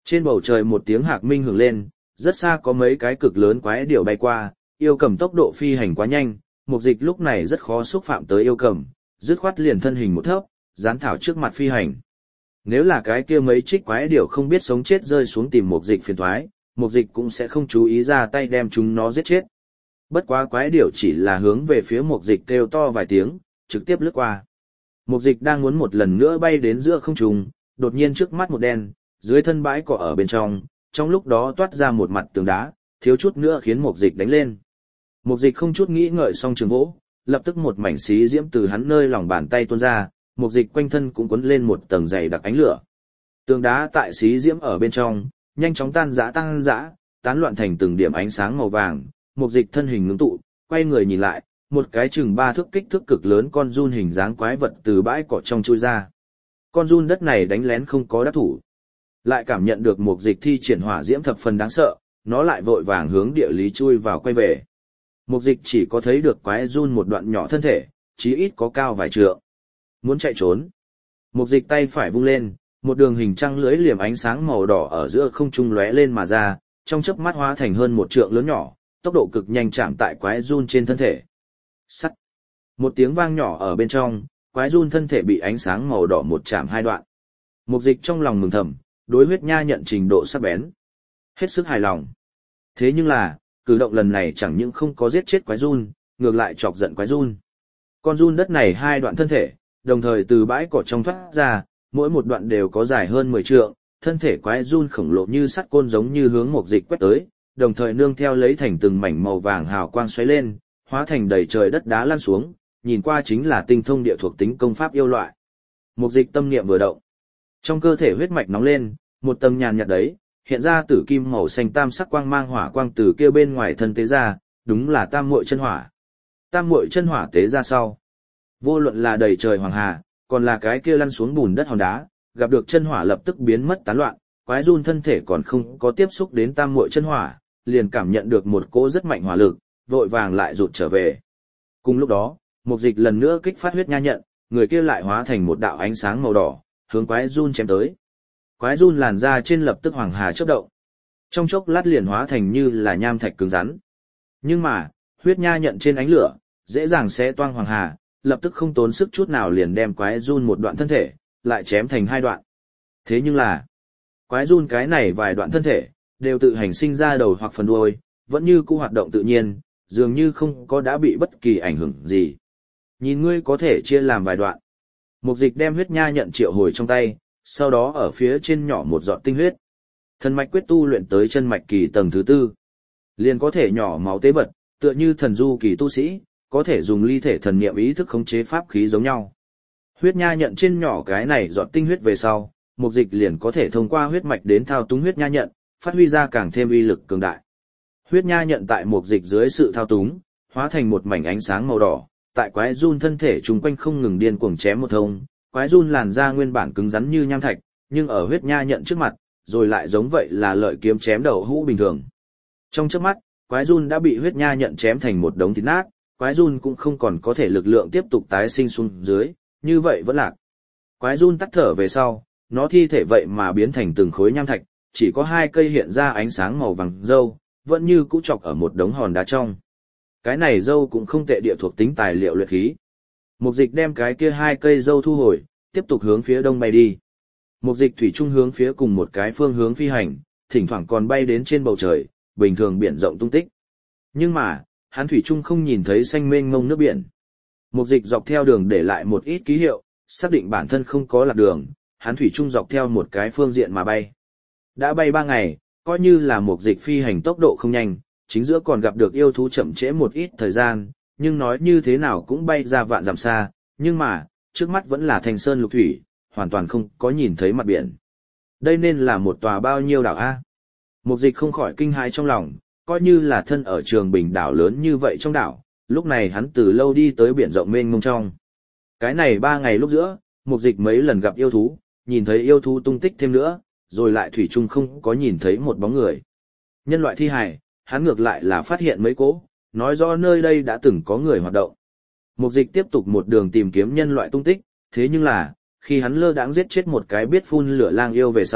Trên bầu trời một tiếng hạc minh hưởng lên, rất xa có mấy cái cực lớn quái điểu bay qua, yêu cầm tốc độ phi hành quá nhanh, mục dịch lúc này rất khó xúc phạm tới yêu cầm, dứt khoát liền thân hình một thấp, dán thảo trước mặt phi hành. Nếu là cái kia mấy trích quái điểu không biết sống chết rơi xuống tìm mục dịch phiền toái, mục dịch cũng sẽ không chú ý ra tay đem chúng nó giết chết. Bất quá quái điểu chỉ là hướng về phía mục dịch kêu to vài tiếng, trực tiếp lướt qua. Mục dịch đang muốn một lần nữa bay đến giữa không trung, đột nhiên trước mắt một đen, dưới thân bãi cỏ ở bên trong lúc đó toát ra một mặt tường đá, thiếu chút nữa khiến mục dịch đánh lên. Mục dịch không chút nghĩ ngợi xong trường vỗ, lập tức một mảnh xí diễm từ hắn nơi lòng bàn tay tuôn ra, mục dịch quanh thân cũng cuốn lên một tầng dày đặc ánh lửa. Tường đá tại xí diễm ở bên trong, nhanh chóng tan rã, tán loạn thành từng điểm ánh sáng màu vàng, mục dịch thân hình ngưng tụ, quay người nhìn lại, một cái chừng 3 thước kích thước cực lớn con giun hình dáng quái vật từ bãi cỏ trong chui ra. Con giun đất này đánh lén không có đắc thủ. Lại cảm nhận được mục dịch thi triển hỏa diễm thập phần đáng sợ, nó lại vội vàng hướng địa lý chui vào quay về. Mục dịch chỉ có thấy được quái giun một đoạn nhỏ thân thể, chí ít có cao vài trượng. Muốn chạy trốn. Mục dịch tay phải vung lên, một đường hình trăng lưới liềm ánh sáng màu đỏ ở giữa không trung lóe lên mà ra, trong chớp mắt hóa thành hơn 1 trượng lớn nhỏ, tốc độ cực nhanh chạm tại quái giun trên thân thể. Sắt. Một tiếng vang nhỏ ở bên trong, quái giun thân thể bị ánh sáng màu đỏ một chạm 2 đoạn. Mục dịch trong lòng mừng thầm, đối huyết nha nhận trình độ sắc bén. Hết sức hài lòng. Thế nhưng là, cử động lần này chẳng những không có giết chết quái giun, ngược lại chọc giận quái giun. Con giun đất này 2 đoạn thân thể, đồng thời từ bãi cỏ trong thoát ra, mỗi một đoạn đều có dài hơn 10 trượng, thân thể quái giun khổng lồ như sắt côn giống như hướng mục dịch quét tới, đồng thời nương theo lấy thành từng mảnh màu vàng hào quang xoáy lên, hóa thành đầy trời đất đá lăn xuống, nhìn qua chính là tinh thông địa thuộc tính công pháp yêu loại. Mục dịch tâm niệm vừa động, trong cơ thể huyết mạch nóng lên, một tầng nhàn nhạt đấy, hiện ra tử kim màu xanh tam sắc quang mang hỏa quang từ kia bên ngoài thân tế ra, đúng là tam muội chân hỏa. Tam muội chân hỏa tế ra sau, vô luận là đầy trời hoàng hà, còn là cái kia lăn xuống bùn đất hòn đá, gặp được chân hỏa lập tức biến mất tán loạn, quái giun thân thể còn không có tiếp xúc đến tam muội chân hỏa, liền cảm nhận được một cỗ rất mạnh hỏa lực, vội vàng lại rụt trở về. Cùng lúc đó, mục dịch lần nữa kích phát huyết nha nhận, người kia lại hóa thành một đạo ánh sáng màu đỏ, hướng quái giun chém tới. Quái giun làn ra trên lập tức hoàng hà chớp động. Trong chốc lát liền hóa thành như là nham thạch cứng rắn. Nhưng mà, huyết nha nhận trên ánh lửa, dễ dàng sẽ toang hoàng hà, lập tức không tốn sức chút nào liền đem quái giun một đoạn thân thể, lại chém thành 2 đoạn. Thế nhưng là, quái giun cái này vài đoạn thân thể, đều tự hành sinh ra đầu hoặc phần đuôi, vẫn như cũ hoạt động tự nhiên, dường như không có đã bị bất kỳ ảnh hưởng gì. Nhìn ngươi có thể chia làm vài đoạn. Mục dịch đem huyết nha nhận triệu hồi trong tay, sau đó ở phía trên nhỏ một giọt tinh huyết. Thần mạch quyết tu luyện tới chân mạch kỳ tầng thứ 4. Liền có thể nhỏ máu tế vật, tựa như thần du kỳ tu sĩ, có thể dùng ly thể thần niệm ý thức khống chế pháp khí giống nhau. Huyết nha nhận trên nhỏ cái này giọt tinh huyết về sau, mục dịch liền có thể thông qua huyết mạch đến thao túng huyết nha nhận, phát huy ra càng thêm uy lực cường đại. Huyết nha nhận tại mục dịch dưới sự thao túng, hóa thành một mảnh ánh sáng màu đỏ, tại quái giun thân thể chung quanh không ngừng điên cuồng chém một thông, quái giun làn da nguyên bản cứng rắn như nham thạch, nhưng ở huyết nha nhận trước mặt, rồi lại giống vậy là lợi kiếm chém đậu hũ bình thường. Trong chớp mắt, quái giun đã bị huyết nha nhận chém thành một đống thịt nát, quái giun cũng không còn có thể lực lượng tiếp tục tái sinh xuống dưới, như vậy vẫn lạc. Quái giun tắt thở về sau, nó thi thể vậy mà biến thành từng khối nham thạch, chỉ có 2 cây hiện ra ánh sáng màu vàng râu, vẫn như cũ chọc ở một đống hòn đá trong. Cái này râu cũng không tệ địa thuộc tính tài liệu luyện khí. Mục dịch đem cái kia 2 cây râu thu hồi, tiếp tục hướng phía đông bay đi. Mục dịch thủy chung hướng phía cùng một cái phương hướng phi hành, thỉnh thoảng còn bay đến trên bầu trời, bình thường biển rộng tung tích. Nhưng mà, hắn thủy chung không nhìn thấy xanh mênh mông nước biển. Mục dịch dọc theo đường để lại một ít ký hiệu, xác định bản thân không có lạc đường, hắn thủy chung dọc theo một cái phương diện mà bay. Đã bay 3 ngày, coi như là mục dịch phi hành tốc độ không nhanh, chính giữa còn gặp được yêu thú chậm trễ một ít thời gian, nhưng nói như thế nào cũng bay ra vạn dặm xa, nhưng mà, trước mắt vẫn là thành sơn lục thủy, hoàn toàn không có nhìn thấy mặt biển. Đây nên là một tòa bao nhiêu đảo A? Mục dịch không khỏi kinh hãi trong lòng, coi như là thân ở Trường Bình đảo lớn như vậy trong đảo, lúc này hắn từ lâu đi tới biển rộng mênh mông trong. Cái này 3 ngày lúc giữa, mục dịch mấy lần gặp yêu thú, nhìn thấy yêu thú tung tích thêm nữa, rồi lại thủy chung không có nhìn thấy một bóng người. Nhân loại thi hài, hắn ngược lại là phát hiện mấy cỗ, nói rõ nơi đây đã từng có người hoạt động. Mục dịch tiếp tục một đường tìm kiếm nhân loại tung tích, thế nhưng là, khi hắn lơ đãng giết chết một cái biết phun lửa lang yêu về sau,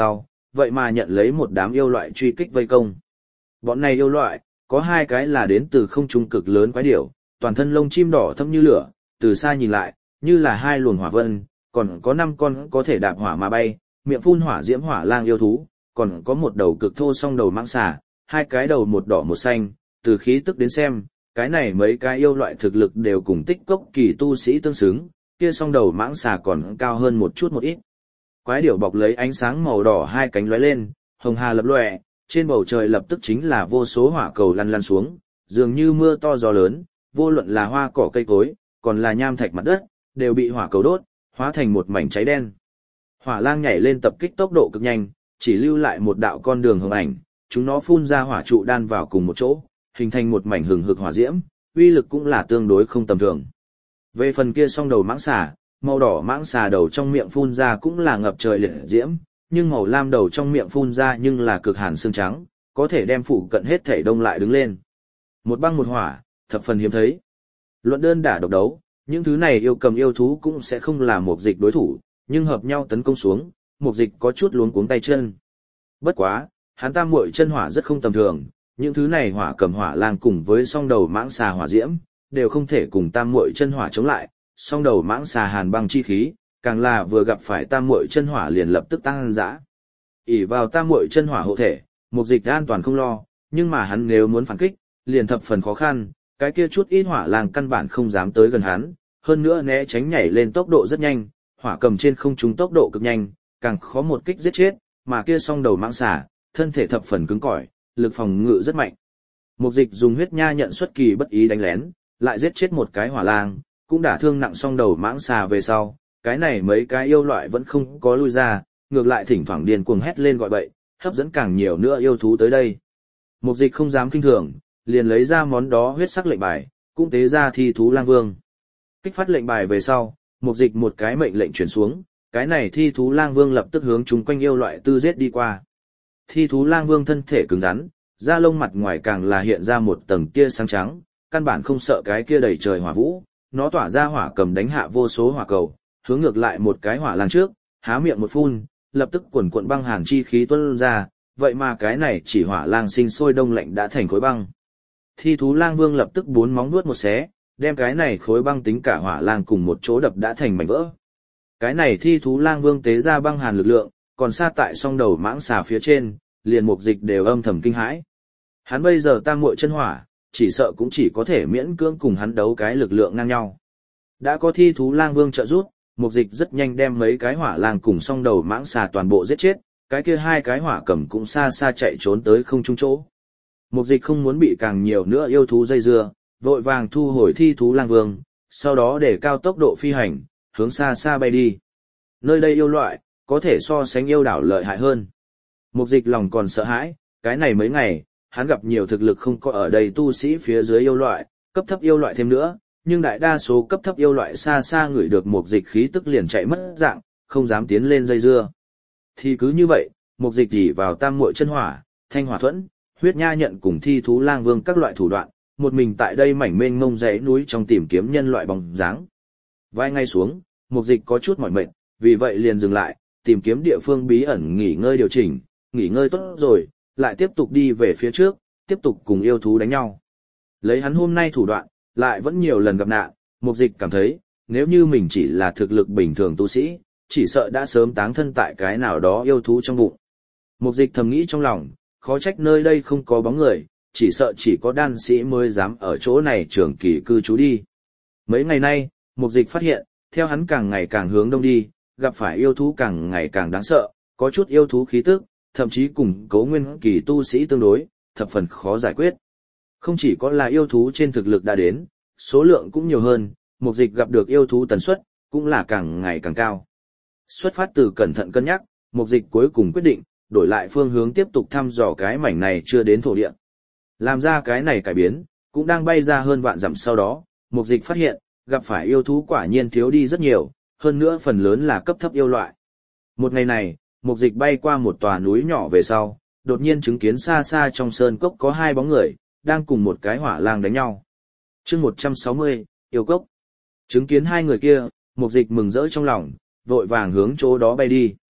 vậy mà nhận lấy một đám yêu loại truy kích vây công. Bọn này yêu loại, có 2 cái là đến từ không trung cực lớn quái điểu, toàn thân lông chim đỏ thẫm như lửa, từ xa nhìn lại, như là 2 luồng hỏa vân, còn có 5 con có thể đạp hỏa mà bay, miệng phun hỏa diễm hỏa lang yêu thú, còn có một đầu cực thô song đầu mãng xà, 2 cái đầu một đỏ một xanh, từ khí tức đến xem, cái này mấy cái yêu loại thực lực đều cùng tích cốc kỳ tu sĩ tương xứng, kia song đầu mãng xà còn cao hơn một chút một ít. Quái điểu bọc lấy ánh sáng màu đỏ 2 cánh lóe lên, hồng hà lập lòe, trên bầu trời lập tức chính là vô số hỏa cầu lăn lăn xuống, dường như mưa to gió lớn, vô luận là hoa cỏ cây cối, còn là nham thạch mặt đất, đều bị hỏa cầu đốt, hóa thành một mảnh cháy đen. Hỏa lang nhảy lên tập kích tốc độ cực nhanh, chỉ lưu lại một đạo con đường hồng ảnh, chúng nó phun ra hỏa trụ đan vào cùng một chỗ, hình thành một mảnh hừng hực hỏa diễm, uy lực cũng là tương đối không tầm thường. Về phần kia song đầu mãng xà, màu đỏ mãng xà đầu trong miệng phun ra cũng là ngập trời liệt diễm, nhưng màu lam đầu trong miệng phun ra nhưng là cực hàn xương trắng, có thể đem phụ cận hết thể đông lại đứng lên. Một băng một hỏa, thập phần hiếm thấy. Luận đơn đả độc đấu, những thứ này yêu cầm yêu thú cũng sẽ không là một dịch đối thủ, nhưng hợp nhau tấn công xuống, một dịch có chút luống cuống tay chân. Bất quá, hắn tam muội chân hỏa rất không tầm thường, những thứ này hỏa cầm hỏa lang cùng với song đầu mãng xà hỏa diễm, đều không thể cùng tam muội chân hỏa chống lại, song đầu mãng xà hàn băng chi khí, càng là vừa gặp phải tam muội chân hỏa liền lập tức tăng dã. Ỷ vào tam muội chân hỏa hộ thể, một dịch an toàn không lo, nhưng mà hắn nếu muốn phản kích, liền thập phần khó khăn, cái kia chút ít hỏa lang căn bản không dám tới gần hắn, hơn nữa né tránh nhảy lên tốc độ rất nhanh, hỏa cầm trên không trung tốc độ cực nhanh, càng khó một kích giết chết, mà kia song đầu mãng xà, thân thể thập phần cứng cỏi, lực phòng ngự rất mạnh. Một dịch dùng huyết nha nhận xuất kỳ bất ý đánh lén, lại giết chết một cái hỏa lang, cũng đả thương nặng song đầu mãng xà về sau, cái này mấy cái yêu loại vẫn không có lui ra, ngược lại thỉnh thoảng điên cuồng hét lên gọi bậy, hấp dẫn càng nhiều nữa yêu thú tới đây. Một dịch không dám kinh thường, liền lấy ra món đó huyết sắc lệnh bài, cũng tế ra thi thú lang vương. Kích phát lệnh bài về sau, một dịch một cái mệnh lệnh truyền xuống, cái này thi thú lang vương lập tức hướng chúng quanh yêu loại tư giết đi qua. Thi thú lang vương thân thể cứng rắn, da lông mặt ngoài càng là hiện ra một tầng tia sáng trắng, căn bản không sợ cái kia đầy trời hỏa vũ, nó tỏa ra hỏa cầm đánh hạ vô số hỏa cầu, hướng ngược lại một cái hỏa lang trước, há miệng một phun, lập tức quần cuộn băng hàn chi khí tuôn ra, vậy mà cái này chỉ hỏa lang sinh sôi đông lạnh đã thành khối băng. Thi thú lang vương lập tức 4 móng vuốt một xé, đem cái này khối băng tính cả hỏa lang cùng một chỗ đập đã thành mảnh vỡ. Cái này thi thú lang vương tế ra băng hàn lực lượng, còn xa tại song đầu mãng xà phía trên, liền mục dịch đều âm thầm kinh hãi. Hắn bây giờ tam muội chân hỏa, chỉ sợ cũng chỉ có thể miễn cưỡng cùng hắn đấu cái lực lượng ngang nhau. Đã có thi thú lang vương trợ giúp, mục dịch rất nhanh đem mấy cái hỏa lang cùng song đầu mãng xà toàn bộ giết chết, cái kia 2 cái hỏa cầm cũng xa xa chạy trốn tới không trung chỗ. Mục dịch không muốn bị càng nhiều nữa yêu thú dây dưa, vội vàng thu hồi thi thú lang vương, sau đó để cao tốc độ phi hành, hướng xa xa bay đi. Nơi đây yêu loại, có thể so sánh yêu đảo lợi hại hơn. Mục dịch lòng còn sợ hãi, cái này mấy ngày, hắn gặp nhiều thực lực không có ở đây tu sĩ phía dưới yêu loại, cấp thấp yêu loại thêm nữa, nhưng đại đa số cấp thấp yêu loại xa xa ngửi được mục dịch khí tức liền chạy mất dạng, không dám tiến lên dây dưa. Thì cứ như vậy, mục dịch chỉ vào tam muội chân hỏa, thanh hỏa thuẫn, huyết nha nhận cùng thi thú lang vương các loại thủ đoạn, một mình tại đây mảnh mênh mông dãy núi trong tìm kiếm nhân loại bóng dáng. Vài ngày xuống, mục dịch có chút mỏi mệt, vì vậy liền dừng lại, tìm kiếm địa phương bí ẩn nghỉ ngơi điều chỉnh, nghỉ ngơi tốt rồi, lại tiếp tục đi về phía trước, tiếp tục cùng yêu thú đánh nhau. Lấy hắn hôm nay thủ đoạn, lại vẫn nhiều lần gặp nạn, mục dịch cảm thấy, nếu như mình chỉ là thực lực bình thường tu sĩ, chỉ sợ đã sớm táng thân tại cái nào đó yêu thú trong bụng. Mục dịch thầm nghĩ trong lòng, khó trách nơi đây không có bóng người, chỉ sợ chỉ có đan sĩ mới dám ở chỗ này trường kỳ cư trú đi. Mấy ngày nay, mục dịch phát hiện, theo hắn càng ngày càng hướng đông đi, gặp phải yêu thú càng ngày càng đáng sợ, có chút yêu thú khí tức, thậm chí cùng Cố Nguyên kỳ tu sĩ tương đối, thập phần khó giải quyết. Không chỉ có là yêu thú trên thực lực đã đến, số lượng cũng nhiều hơn, mục dịch gặp được yêu thú tần suất, cũng là càng ngày càng cao. Xuất phát từ cẩn thận cân nhắc, mục dịch cuối cùng quyết định, đổi lại phương hướng tiếp tục thăm dò cái mảnh này chưa đến thổ địa. Làm ra cái này cải biến, cũng đang bay ra hơn vạn dặm sau đó, mục dịch phát hiện, gặp phải yêu thú quả nhiên thiếu đi rất nhiều, hơn nữa phần lớn là cấp thấp yêu loại. Một ngày này, mục dịch bay qua một tòa núi nhỏ về sau, đột nhiên chứng kiến xa xa trong sơn cốc có 2 bóng người, đang cùng một cái hỏa lang đánh nhau. Chương 160, yêu cốc. Chứng kiến 2 người kia, mục dịch mừng rỡ trong lòng, vội vàng hướng chỗ đó bay đi.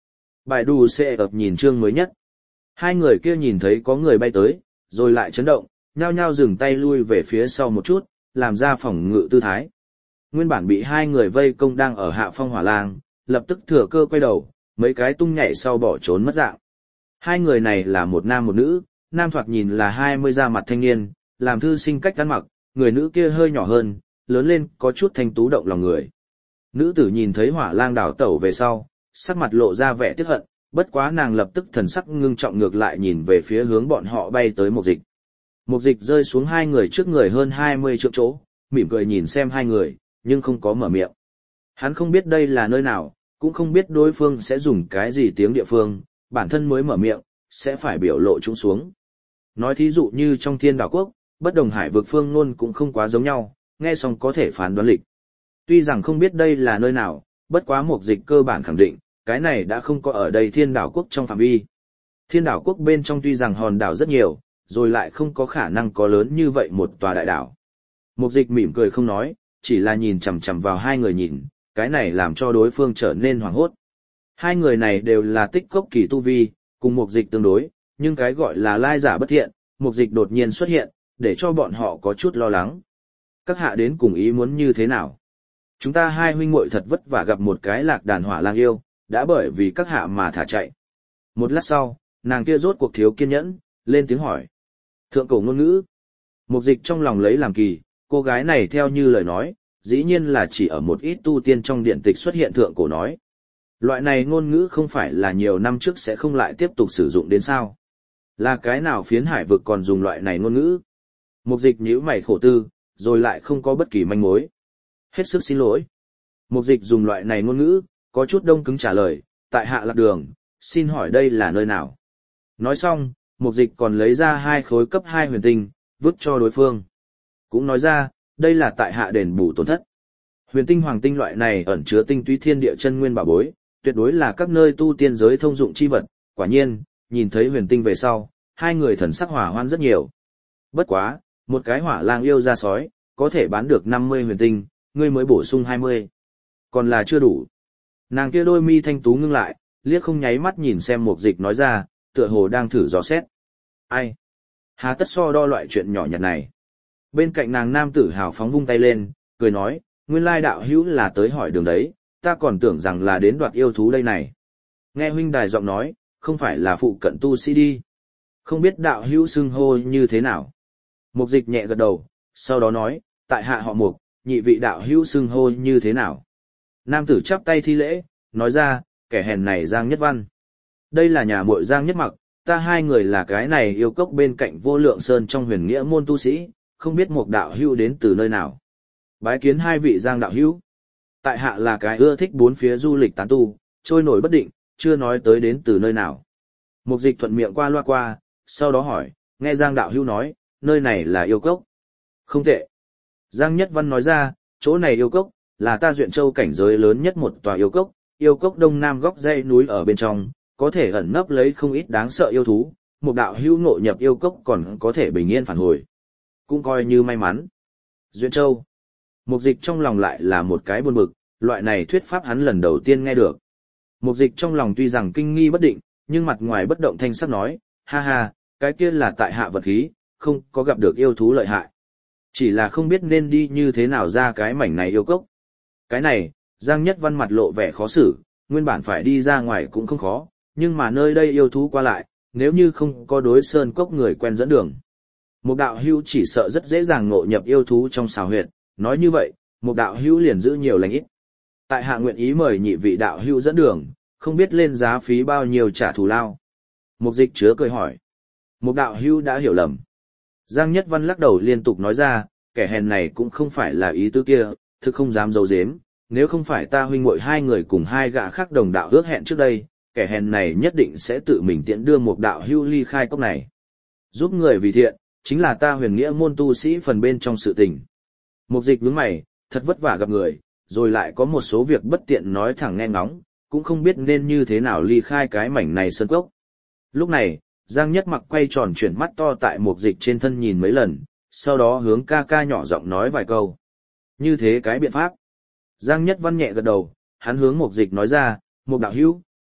Bài đù xe ập nhìn chương mới nhất. Hai người kia nhìn thấy có người bay tới, rồi lại chấn động, nhao nhao dừng tay lui về phía sau một chút, làm ra phòng ngự tư thái. Nguyên bản bị hai người vây công đang ở hạ phong hỏa lang, lập tức thừa cơ quay đầu, mấy cái tung nhảy sau bỏ trốn mất dạng. Hai người này là một nam một nữ, nam thoạt nhìn là 20 da mặt thanh niên, làm thư sinh cách ăn mặc, người nữ kia hơi nhỏ hơn, lớn lên có chút thanh tú động lòng người. Nữ tử nhìn thấy hỏa lang đảo tẩu về sau, sắc mặt lộ ra vẻ tiếc hận, bất quá nàng lập tức thần sắc ngưng trọng ngược lại nhìn về phía hướng bọn họ bay tới Mục Dịch. Mục Dịch rơi xuống hai người trước người hơn 20 trượng chỗ, mỉm cười nhìn xem hai người, nhưng không có mở miệng. Hắn không biết đây là nơi nào, cũng không biết đối phương sẽ dùng cái gì tiếng địa phương, bản thân mới mở miệng, sẽ phải biểu lộ chúng xuống. Nói thí dụ như trong Thiên Đảo Quốc, bất đồng hải vực phương ngôn cũng không quá giống nhau, nghe xong có thể phán đoán lịch. Tuy rằng không biết đây là nơi nào, bất quá Mục Dịch cơ bản khẳng định, cái này đã không có ở đây Thiên Đảo Quốc trong phạm vi. Thiên Đảo Quốc bên trong tuy rằng hòn đảo rất nhiều, rồi lại không có khả năng có lớn như vậy một tòa đại đảo. Mục Dịch mỉm cười không nói, chỉ là nhìn chằm chằm vào hai người nhìn, cái này làm cho đối phương trở nên hoảng hốt. Hai người này đều là tích cốc kỳ tu vi, cùng Mục Dịch tương đối, nhưng cái gọi là lai giả bất thiện, Mục Dịch đột nhiên xuất hiện, để cho bọn họ có chút lo lắng. Các hạ đến cùng ý muốn như thế nào? Chúng ta hai huynh muội thật vất vả gặp một cái lạc đàn hỏa lang yêu, đã bởi vì các hạ mà thả chạy. Một lát sau, nàng kia rốt cuộc thiếu kiên nhẫn, lên tiếng hỏi. Thượng cổ ngôn ngữ. Mục Dịch trong lòng lấy làm kỳ, cô gái này theo như lời nói, dĩ nhiên là chỉ ở một ít tu tiên trong điện tịch xuất hiện thượng cổ nói. Loại này ngôn ngữ không phải là nhiều năm trước sẽ không lại tiếp tục sử dụng đến sao. Là cái nào phiến hải vực còn dùng loại này ngôn ngữ? Mục Dịch nhíu mày khổ tư, rồi lại không có bất kỳ manh mối. Hết sức xin lỗi. Mục Dịch dùng loại này ngôn ngữ, có chút đông cứng trả lời, tại hạ lạc đường, xin hỏi đây là nơi nào? Nói xong, Mục Dịch còn lấy ra 2 khối cấp 2 huyền tinh, vứt cho đối phương. Cũng nói ra, đây là tại hạ đền bù tổn thất. Huyền tinh hoàng tinh loại này ẩn chứa tinh túy thiên địa chân nguyên bảo bối, tuyệt đối là các nơi tu tiên giới thông dụng chi vật, quả nhiên, nhìn thấy huyền tinh về sau, hai người thần sắc hỏa hoan rất nhiều. Bất quá, một cái hỏa lang yêu ra sói, có thể bán được 50 huyền tinh, ngươi mới bổ sung 20. Còn là chưa đủ. Nàng kia đôi mi thanh tú ngưng lại, liếc không nháy mắt nhìn xem Mục Dịch nói ra, tựa hồ đang thử dò xét. Ai? Hà tất so đo loại chuyện nhỏ nhặt này. Bên cạnh nàng nam tử hào phóng vung tay lên, cười nói, nguyên lai đạo hữu là tới hỏi đường đấy, ta còn tưởng rằng là đến đoạt yêu thú đây này. Nghe huynh đài giọng nói, không phải là phụ cận tu sĩ đi. Không biết đạo hữu xưng hô như thế nào. Mục Dịch nhẹ gật đầu, sau đó nói, tại hạ họ Mục, nhị vị đạo hữu xưng hô như thế nào. Nam tử chắp tay thi lễ, nói ra, kẻ hèn này Giang Nhất Văn. Đây là nhà muội Giang Nhất Mặc, ta hai người là cái này yêu cốc bên cạnh Vô Lượng Sơn trong huyền nghĩa môn tu sĩ, không biết Mục đạo hữu đến từ nơi nào. Bái kiến hai vị Giang đạo hữu. Tại hạ là cái ưa thích bốn phía du lịch tán tu, trôi nổi bất định, chưa nói tới đến từ nơi nào. Mục Dịch thuận miệng qua loa qua, sau đó hỏi, nghe Giang đạo hữu nói, nơi này là yêu cốc. Không tệ. Giang Nhất Văn nói ra, chỗ này yêu cốc, là ta Duyện Châu cảnh giới lớn nhất một tòa yêu cốc đông nam góc dãy núi ở bên trong, có thể ẩn nấp lấy không ít đáng sợ yêu thú, một đạo hữu ngộ nhập yêu cốc còn có thể bình yên phản hồi. Cũng coi như may mắn. Duyện Châu. Mục Dịch trong lòng lại là một cái buồn bực, loại này thuyết pháp hắn lần đầu tiên nghe được. Mục Dịch trong lòng tuy rằng kinh nghi bất định, nhưng mặt ngoài bất động thanh sắc nói, ha ha, cái kia là tại hạ vật khí, không có gặp được yêu thú lợi hại. Chỉ là không biết nên đi như thế nào ra cái mảnh này yêu cốc. Cái này, Giang Nhất Văn mặt lộ vẻ khó xử, nguyên bản phải đi ra ngoài cũng không khó, nhưng mà nơi đây yêu thú qua lại, nếu như không có đối sơn cốc người quen dẫn đường. Một đạo hữu chỉ sợ rất dễ dàng ngộ nhập yêu thú trong xào huyệt, nói như vậy, một đạo hữu liền giữ nhiều lành ít. Tại hạ nguyện ý mời nhị vị đạo hữu dẫn đường, không biết lên giá phí bao nhiêu trả thù lao. Mục Dịch chứa cười hỏi. Một đạo hữu đã hiểu lầm. Giang Nhất Văn lắc đầu liên tục nói ra, kẻ hèn này cũng không phải là ý tứ kia, thực không dám giấu giếm, nếu không phải ta huynh muội hai người cùng hai gã khác đồng đạo ước hẹn trước đây, kẻ hèn này nhất định sẽ tự mình tiễn đưa một đạo hữu ly khai cốc này. Giúp người vì thiện, chính là ta huyền nghĩa môn tu sĩ phần bên trong sự tình. Mục Dịch nhướng mày, thật vất vả gặp người, rồi lại có một số việc bất tiện nói thẳng nghe ngóng, cũng không biết nên như thế nào ly khai cái mảnh này sơn cốc. Lúc này, Giang Nhất Mặc quay tròn chuyển mắt to tại Mục Dịch trên thân nhìn mấy lần, sau đó hướng ca ca nhỏ giọng nói vài câu. Như thế cái biện pháp. Giang Nhất Văn nhẹ gật đầu, hắn hướng Mục Dịch nói ra, Mục đạo hữu,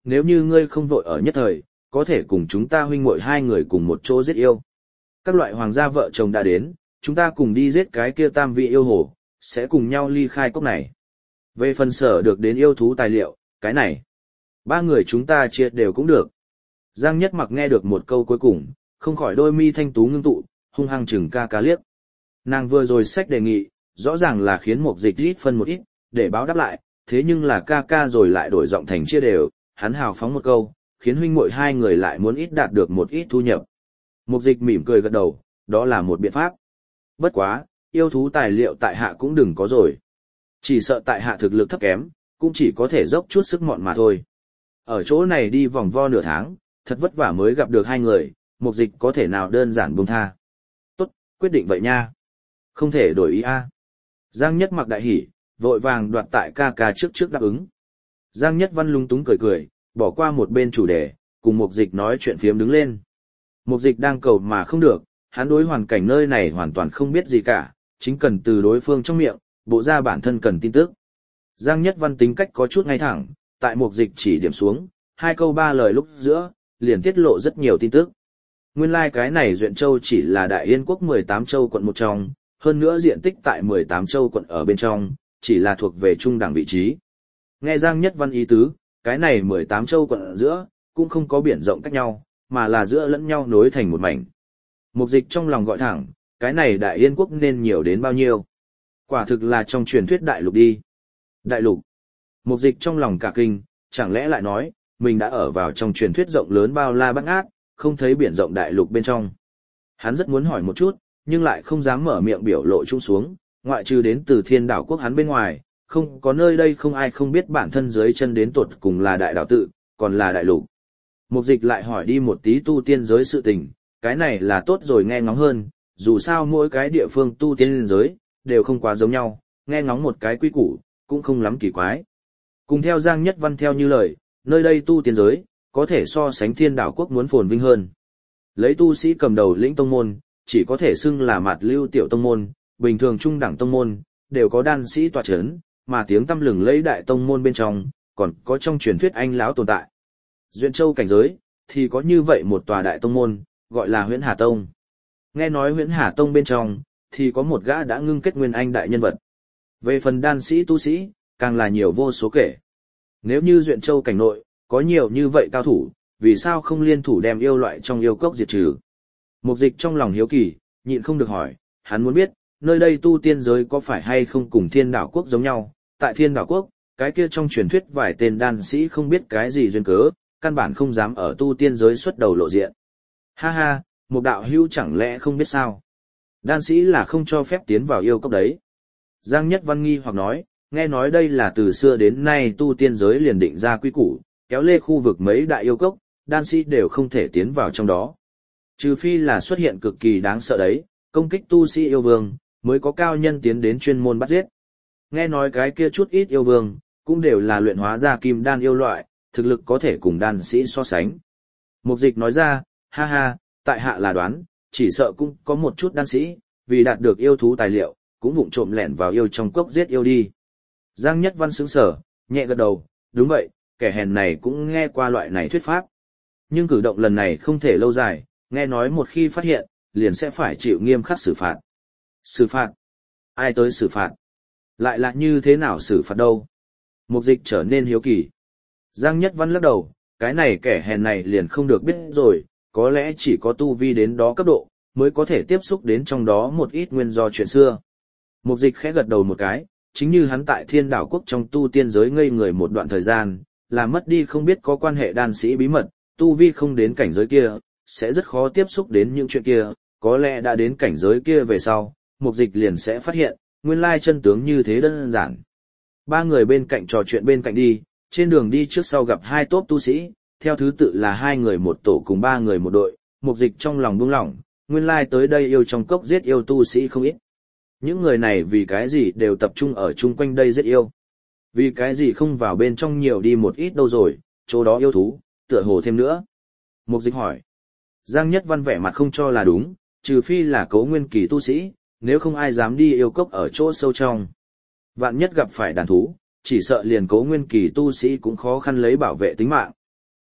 nếu như ngươi không vội ở nhất thời, có thể cùng chúng ta huynh muội hai người cùng một chỗ giết yêu. Các loại hoàng gia vợ chồng đã đến, chúng ta cùng đi giết cái kia tam vị yêu hồ, sẽ cùng nhau ly khai cốc này. Về phần sở được đến yêu thú tài liệu, cái này, ba người chúng ta chia đều cũng được. Giang Nhất Mặc nghe được một câu cuối cùng, không khỏi đôi mi thanh tú ngưng tụ, hung hăng chừng ca ca liếc. Nàng vừa rồi sách đề nghị, rõ ràng là khiến Mục Dịch ít phân một ít, để báo đáp lại, thế nhưng là ca ca rồi lại đổi giọng thành chia đều, hắn hào phóng một câu, khiến huynh muội hai người lại muốn ít đạt được một ít thu nhập. Mục Dịch mỉm cười gật đầu, đó là một biện pháp. Bất quá, yêu thú tài liệu tại hạ cũng đừng có rồi. Chỉ sợ tại hạ thực lực thấp kém, cũng chỉ có thể dốc chút sức mọn mà thôi. Ở chỗ này đi vòng vo nửa tháng, thật vất vả mới gặp được hai người, Mục Dịch có thể nào đơn giản buông tha. Tốt, quyết định vậy nha. Không thể đổi ý a. Giang Nhất Mặc đại hỉ, vội vàng đoạt tại ca ca trước đáp ứng. Giang Nhất Văn lung túng cười cười, bỏ qua một bên chủ đề, cùng Mục Dịch nói chuyện phiếm đứng lên. Mục Dịch đang cầu mà không được, hắn đối hoàn cảnh nơi này hoàn toàn không biết gì cả, chính cần từ đối phương trong miệng, bộ ra bản thân cần tin tức. Giang Nhất Văn tính cách có chút ngay thẳng, tại Mục Dịch chỉ điểm xuống, 2 câu 3 lời lúc giữa, liền tiết lộ rất nhiều tin tức. Nguyên lai cái này Duyện Châu chỉ là Đại Yên quốc 18 châu quận một trong, hơn nữa diện tích tại 18 châu quận ở bên trong, chỉ là thuộc về trung đẳng vị trí. Nghe Giang Nhất Văn ý tứ, cái này 18 châu quận ở giữa, cũng không có biển rộng cách nhau, mà là giữa lẫn nhau nối thành một mảnh. Mục Dịch trong lòng gọi thẳng, cái này Đại Yên quốc nên nhiều đến bao nhiêu? Quả thực là trong truyền thuyết đại lục đi. Đại lục. Mục Dịch trong lòng cả kinh, chẳng lẽ lại nói, mình đã ở vào trong truyền thuyết rộng lớn bao la bát ngát, không thấy biển rộng đại lục bên trong. Hắn rất muốn hỏi một chút, nhưng lại không dám mở miệng biểu lộ trung xuống, ngoại trừ đến từ Thiên Đảo quốc hắn bên ngoài, không có nơi đây không ai không biết bản thân dưới chân đến tột cùng là đại đảo tự, còn là đại lục. Mục Dịch lại hỏi đi một tí tu tiên giới sự tình, cái này là tốt rồi nghe ngóng hơn, dù sao mỗi cái địa phương tu tiên giới, đều không quá giống nhau, nghe ngóng một cái quy củ, cũng không lắm kỳ quái. Cùng theo Giang Nhất Văn theo như lời, nơi đây tu tiên giới, có thể so sánh Thiên Đảo quốc muốn phồn vinh hơn. Lấy tu sĩ cầm đầu lĩnh tông môn, chỉ có thể xưng là mạt lưu tiểu tông môn, bình thường trung đẳng tông môn, đều có đan sĩ tọa chấn, mà tiếng tăm lừng lấy đại tông môn bên trong, còn có trong truyền thuyết anh lão tồn tại. Duyện Châu cảnh giới, thì có như vậy một tòa đại tông môn, gọi là Huyễn Hà Tông. Nghe nói Huyễn Hà Tông bên trong, thì có một gã đã ngưng kết nguyên anh đại nhân vật. Về phần đan sĩ tu sĩ, càng là nhiều vô số kể. Nếu như Duyện Châu cảnh nội, có nhiều như vậy cao thủ, vì sao không liên thủ đem yêu loại trong yêu cốc diệt trừ? Mục Dịch trong lòng hiếu kỳ, nhịn không được hỏi, hắn muốn biết, nơi đây tu tiên giới có phải hay không cùng Thiên Đảo quốc giống nhau? Tại Thiên Đảo quốc, cái kia trong truyền thuyết vài tên đan sĩ không biết cái gì duyên cớ, căn bản không dám ở tu tiên giới xuất đầu lộ diện. Ha ha, một đạo hữu chẳng lẽ không biết sao? Đan sĩ là không cho phép tiến vào yêu cốc đấy. Giang Nhất Văn nghi hoặc nói, nghe nói đây là từ xưa đến nay tu tiên giới liền định ra quy củ, kéo lê khu vực mấy đại yêu cốc, đan sĩ đều không thể tiến vào trong đó. Trừ phi là xuất hiện cực kỳ đáng sợ đấy, công kích tu sĩ yêu vương, mới có cao nhân tiến đến chuyên môn bắt giết. Nghe nói cái kia chút ít yêu vương, cũng đều là luyện hóa ra kim đan yêu loại, thực lực có thể cùng đan sĩ so sánh. Mục Dịch nói ra, ha ha, tại hạ là đoán, chỉ sợ cũng có một chút đan sĩ, vì đạt được yêu thú tài liệu, cũng vụng trộm lẻn vào yêu trong cốc giết yêu đi. Giang Nhất Văn sững sờ, nhẹ gật đầu, đúng vậy, kẻ hèn này cũng nghe qua loại này thuyết pháp. Nhưng cử động lần này không thể lâu dài, nghe nói một khi phát hiện, liền sẽ phải chịu nghiêm khắc xử phạt. Xử phạt? Ai tới xử phạt? Lại là như thế nào xử phạt đâu? Mục Dịch trở nên hiếu kỳ. Giang Nhất Văn lắc đầu, cái này kẻ hèn này liền không được biết rồi, có lẽ chỉ có tu vi đến đó cấp độ, mới có thể tiếp xúc đến trong đó một ít nguyên do chuyện xưa. Mục Dịch khẽ gật đầu một cái, chính như hắn tại Thiên Đảo quốc trong tu tiên giới ngây người một đoạn thời gian, là mất đi không biết có quan hệ đan sĩ bí mật, tu vi không đến cảnh giới kia, sẽ rất khó tiếp xúc đến những chuyện kia, có lẽ đã đến cảnh giới kia về sau, Mục Dịch liền sẽ phát hiện, nguyên lai chân tướng như thế đơn giản. Ba người bên cạnh trò chuyện bên cạnh đi, trên đường đi trước sau gặp 2 tốp tu sĩ, theo thứ tự là 2 người một tổ cùng 3 người một đội, Mục Dịch trong lòng buông lỏng, nguyên lai tới đây yêu trong cốc giết yêu tu sĩ không ít. Những người này vì cái gì đều tập trung ở chung quanh đây giết yêu. Vì cái gì không vào bên trong nhiều đi một ít đâu rồi, chỗ đó yêu thú, tựa hồ thêm nữa. Mục Dịch hỏi. Giang Nhất Văn vẻ mặt không cho là đúng, trừ phi là cấu nguyên kỳ tu sĩ, nếu không ai dám đi yêu cốc ở chỗ sâu trong. Vạn nhất gặp phải đàn thú, chỉ sợ liền cấu nguyên kỳ tu sĩ cũng khó khăn lấy bảo vệ tính mạng.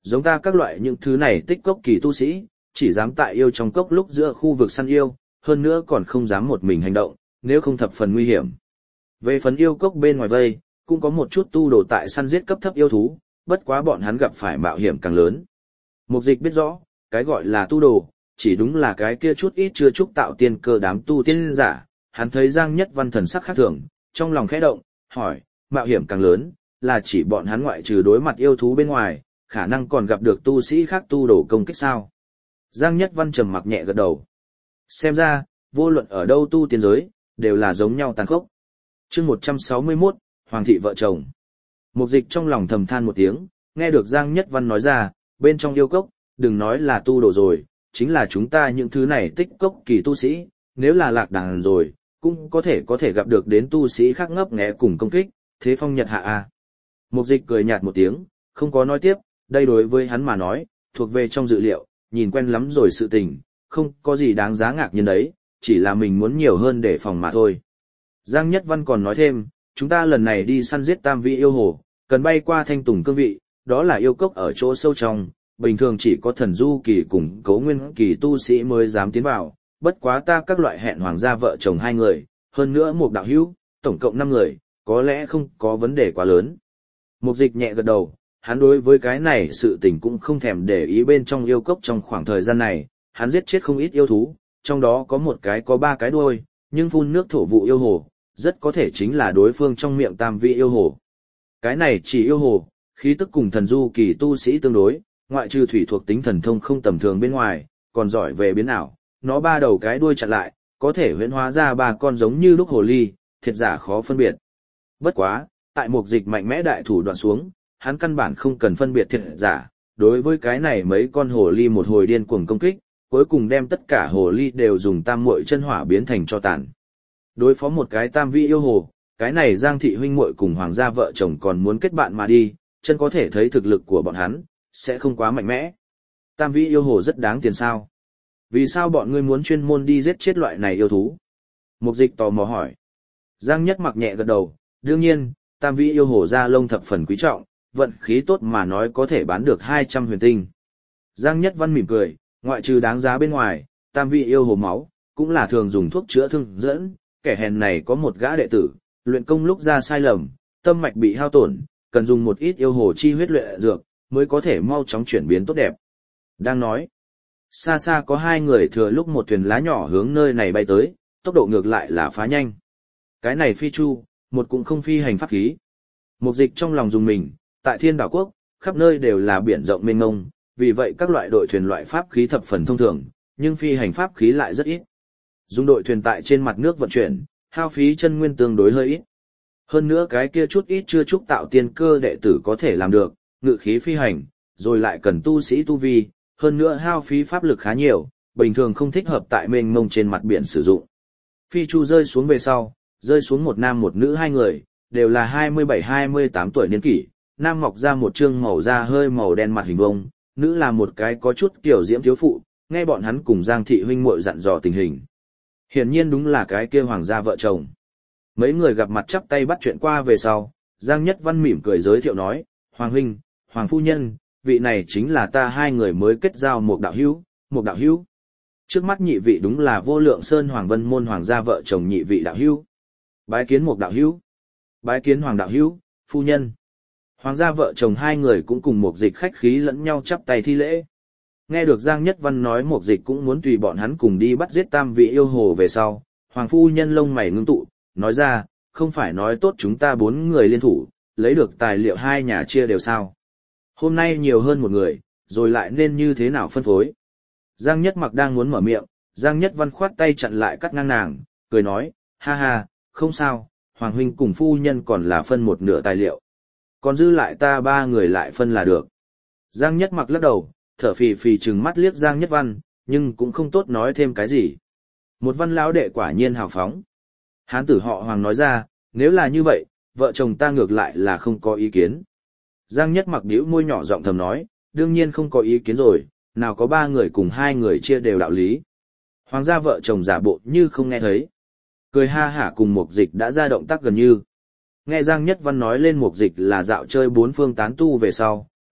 Giống ta các loại những thứ này tích cốc kỳ tu sĩ, chỉ dám tại yêu trong cốc lúc giữa khu vực săn yêu, hơn nữa còn không dám một mình hành động, nếu không thập phần nguy hiểm. Về phần yêu cốc bên ngoài vây, cũng có một chút tu đồ tại săn giết cấp thấp yêu thú, bất quá bọn hắn gặp phải mạo hiểm càng lớn. Mục Dịch biết rõ, cái gọi là tu đồ, chỉ đúng là cái kia chút ít chưa chúc tạo tiên cơ đám tu tiên giả. Hắn thấy Giang Nhất Văn thần sắc khác thường, trong lòng khẽ động, hỏi, mạo hiểm càng lớn, là chỉ bọn hắn ngoại trừ đối mặt yêu thú bên ngoài, khả năng còn gặp được tu sĩ khác tu đồ công kích sao? Giang Nhất Văn trầm mặc nhẹ gật đầu. Xem ra, vô luận ở đâu tu tiên giới, đều là giống nhau tàn khốc. Chương 161, Hoàng thị vợ chồng. Mục Dịch trong lòng thầm than một tiếng, nghe được Giang Nhất Văn nói ra, bên trong yêu cốc, đừng nói là tu đồ rồi, chính là chúng ta những thứ này tích cốc kỳ tu sĩ, nếu là lạc đàn rồi, cũng có thể gặp được đến tu sĩ khác ngấp nghé cùng công kích, thế phong nhật hạ a. Mục Dịch cười nhạt một tiếng, không có nói tiếp, đây đối với hắn mà nói, thuộc về trong dự liệu, nhìn quen lắm rồi sự tình, không có gì đáng giá ngạc nhiên đấy, chỉ là mình muốn nhiều hơn để phòng mà thôi. Giang Nhất Văn còn nói thêm, chúng ta lần này đi săn giết tam vị yêu hồ, cần bay qua Thanh Tùng cương vị, đó là yêu cốc ở chỗ sâu trong, bình thường chỉ có thần du kỳ cùng cấu nguyên kỳ tu sĩ mới dám tiến vào, bất quá ta các loại hẹn hoàng gia vợ chồng 2 người, hơn nữa một đạo hữu, tổng cộng 5 người, có lẽ không có vấn đề quá lớn. Mục Dịch nhẹ gật đầu, hắn đối với cái này sự tình cũng không thèm để ý. Bên trong yêu cốc trong khoảng thời gian này, hắn giết chết không ít yêu thú, trong đó có một cái có 3 cái đuôi, nhưng phun nước thổ vụ yêu hồ, rất có thể chính là đối phương trong miệng tam vị yêu hồ. Cái này chỉ yêu hồ, khí tức cùng thần du kỳ tu sĩ tương đối, ngoại trừ thủy thuộc tính thần thông không tầm thường bên ngoài, còn giỏi về biến ảo, nó 3 đầu cái đuôi chặn lại, có thể huyễn hóa ra 3 con giống như lúc hồ ly, thiệt giả khó phân biệt. Bất quá, tại Mục Dịch mạnh mẽ đại thủ đoạn xuống, hắn căn bản không cần phân biệt thiệt giả, đối với cái này mấy con hồ ly một hồi điên cuồng công kích, cuối cùng đem tất cả hồ ly đều dùng tam muội chân hỏa biến thành tro tàn. Đối phó một cái tam vị yêu hồ, cái này Giang thị huynh muội cùng hoàng gia vợ chồng còn muốn kết bạn mà đi, chân có thể thấy thực lực của bọn hắn sẽ không quá mạnh mẽ. Tam vị yêu hồ rất đáng tiền sao? Vì sao bọn ngươi muốn chuyên môn đi giết chết loại này yêu thú? Mục Dịch tò mò hỏi. Giang Nhất mặc nhẹ gật đầu, đương nhiên, tam vị yêu hồ da lông thập phần quý trọng, vận khí tốt mà nói có thể bán được 200 huyền tinh. Giang Nhất Văn mỉm cười, ngoại trừ đáng giá bên ngoài, tam vị yêu hồ máu, cũng là thường dùng thuốc chữa thương dẫn, kẻ hèn này có một gã đệ tử, luyện công lúc ra sai lầm, tâm mạch bị hao tổn, cần dùng một ít yêu hồ chi huyết luyện dược, mới có thể mau chóng chuyển biến tốt đẹp. Đang nói, xa xa có 2 người thừa lúc một thuyền lá nhỏ hướng nơi này bay tới, tốc độ ngược lại là phá nhanh. Cái này phi chu, một cũng không phi hành pháp khí. Mục Dịch trong lòng dùng mình, tại Thiên Đảo Quốc, khắp nơi đều là biển rộng mênh mông, vì vậy các loại đội thuyền loại pháp khí thập phần thông thường, nhưng phi hành pháp khí lại rất ít. Dùng đội thuyền tại trên mặt nước vận chuyển, hao phí chân nguyên tương đối hơi ít. Hơn nữa cái kia chút ít chưa chúc tạo tiên cơ đệ tử có thể làm được, ngự khí phi hành, rồi lại cần tu sĩ tu vi, hơn nữa hao phí pháp lực khá nhiều, bình thường không thích hợp tại mênh mông trên mặt biển sử dụng. Phi chu rơi xuống về sau, rơi xuống một nam một nữ 2 người, đều là 27-28 tuổi niên kỷ, nam mọc ra một trương màu da hơi màu đen mặt hình vông, nữ là một cái có chút kiểu diễm thiếu phụ, nghe bọn hắn cùng Giang thị huynh muội dặn dò tình hình. Hiển nhiên đúng là cái kia hoàng gia vợ chồng. Mấy người gặp mặt chắp tay bắt chuyện qua về sau, Giang Nhất Văn mỉm cười giới thiệu nói, Hoàng huynh, Hoàng phu nhân, vị này chính là ta 2 người mới kết giao một đạo hữu, một đạo hữu. Trước mắt nhị vị đúng là Vô Lượng Sơn Hoàng Vân môn hoàng gia vợ chồng nhị vị đạo hữu. Bái kiến một đạo hữu. Bái kiến hoàng đạo hữu, phu nhân. Hoàng gia vợ chồng 2 người cũng cùng Mục Dịch khách khí lẫn nhau chắp tay thi lễ. Nghe được Giang Nhất Văn nói Mục Dịch cũng muốn tùy bọn hắn cùng đi bắt giết tam vị yêu hồ về sau, hoàng phu nhân lông mày ngưng tụ, nói ra, không phải nói tốt chúng ta 4 người liên thủ, lấy được tài liệu 2 nhà chia đều sao. Hôm nay nhiều hơn một người, rồi lại nên như thế nào phân phối. Giang Nhất Mặc đang muốn mở miệng, Giang Nhất Văn khoát tay chặn lại cắt ngang nàng, cười nói, ha ha, không sao, Hoàng huynh cùng phu nhân còn là phân một nửa tài liệu. Còn dư lại ta 3 người lại phân là được. Giang Nhất Mặc lắc đầu, thở phì phì trừng mắt liếc Giang Nhất Văn, nhưng cũng không tốt nói thêm cái gì. Một Văn lão đệ quả nhiên hào phóng. Hán tử họ Hoàng nói ra, nếu là như vậy, vợ chồng ta ngược lại là không có ý kiến. Giang Nhất Mặc bĩu môi nhỏ giọng thầm nói, đương nhiên không có ý kiến rồi, nào có 3 người cùng 2 người chia đều đạo lý. Hoàng gia vợ chồng giả bộ như không nghe thấy. Cười ha hả cùng Mục Dịch đã ra động tác gần như. Nghe Giang Nhất Văn nói lên Mục Dịch là dạo chơi 4 phương tán tu về sau,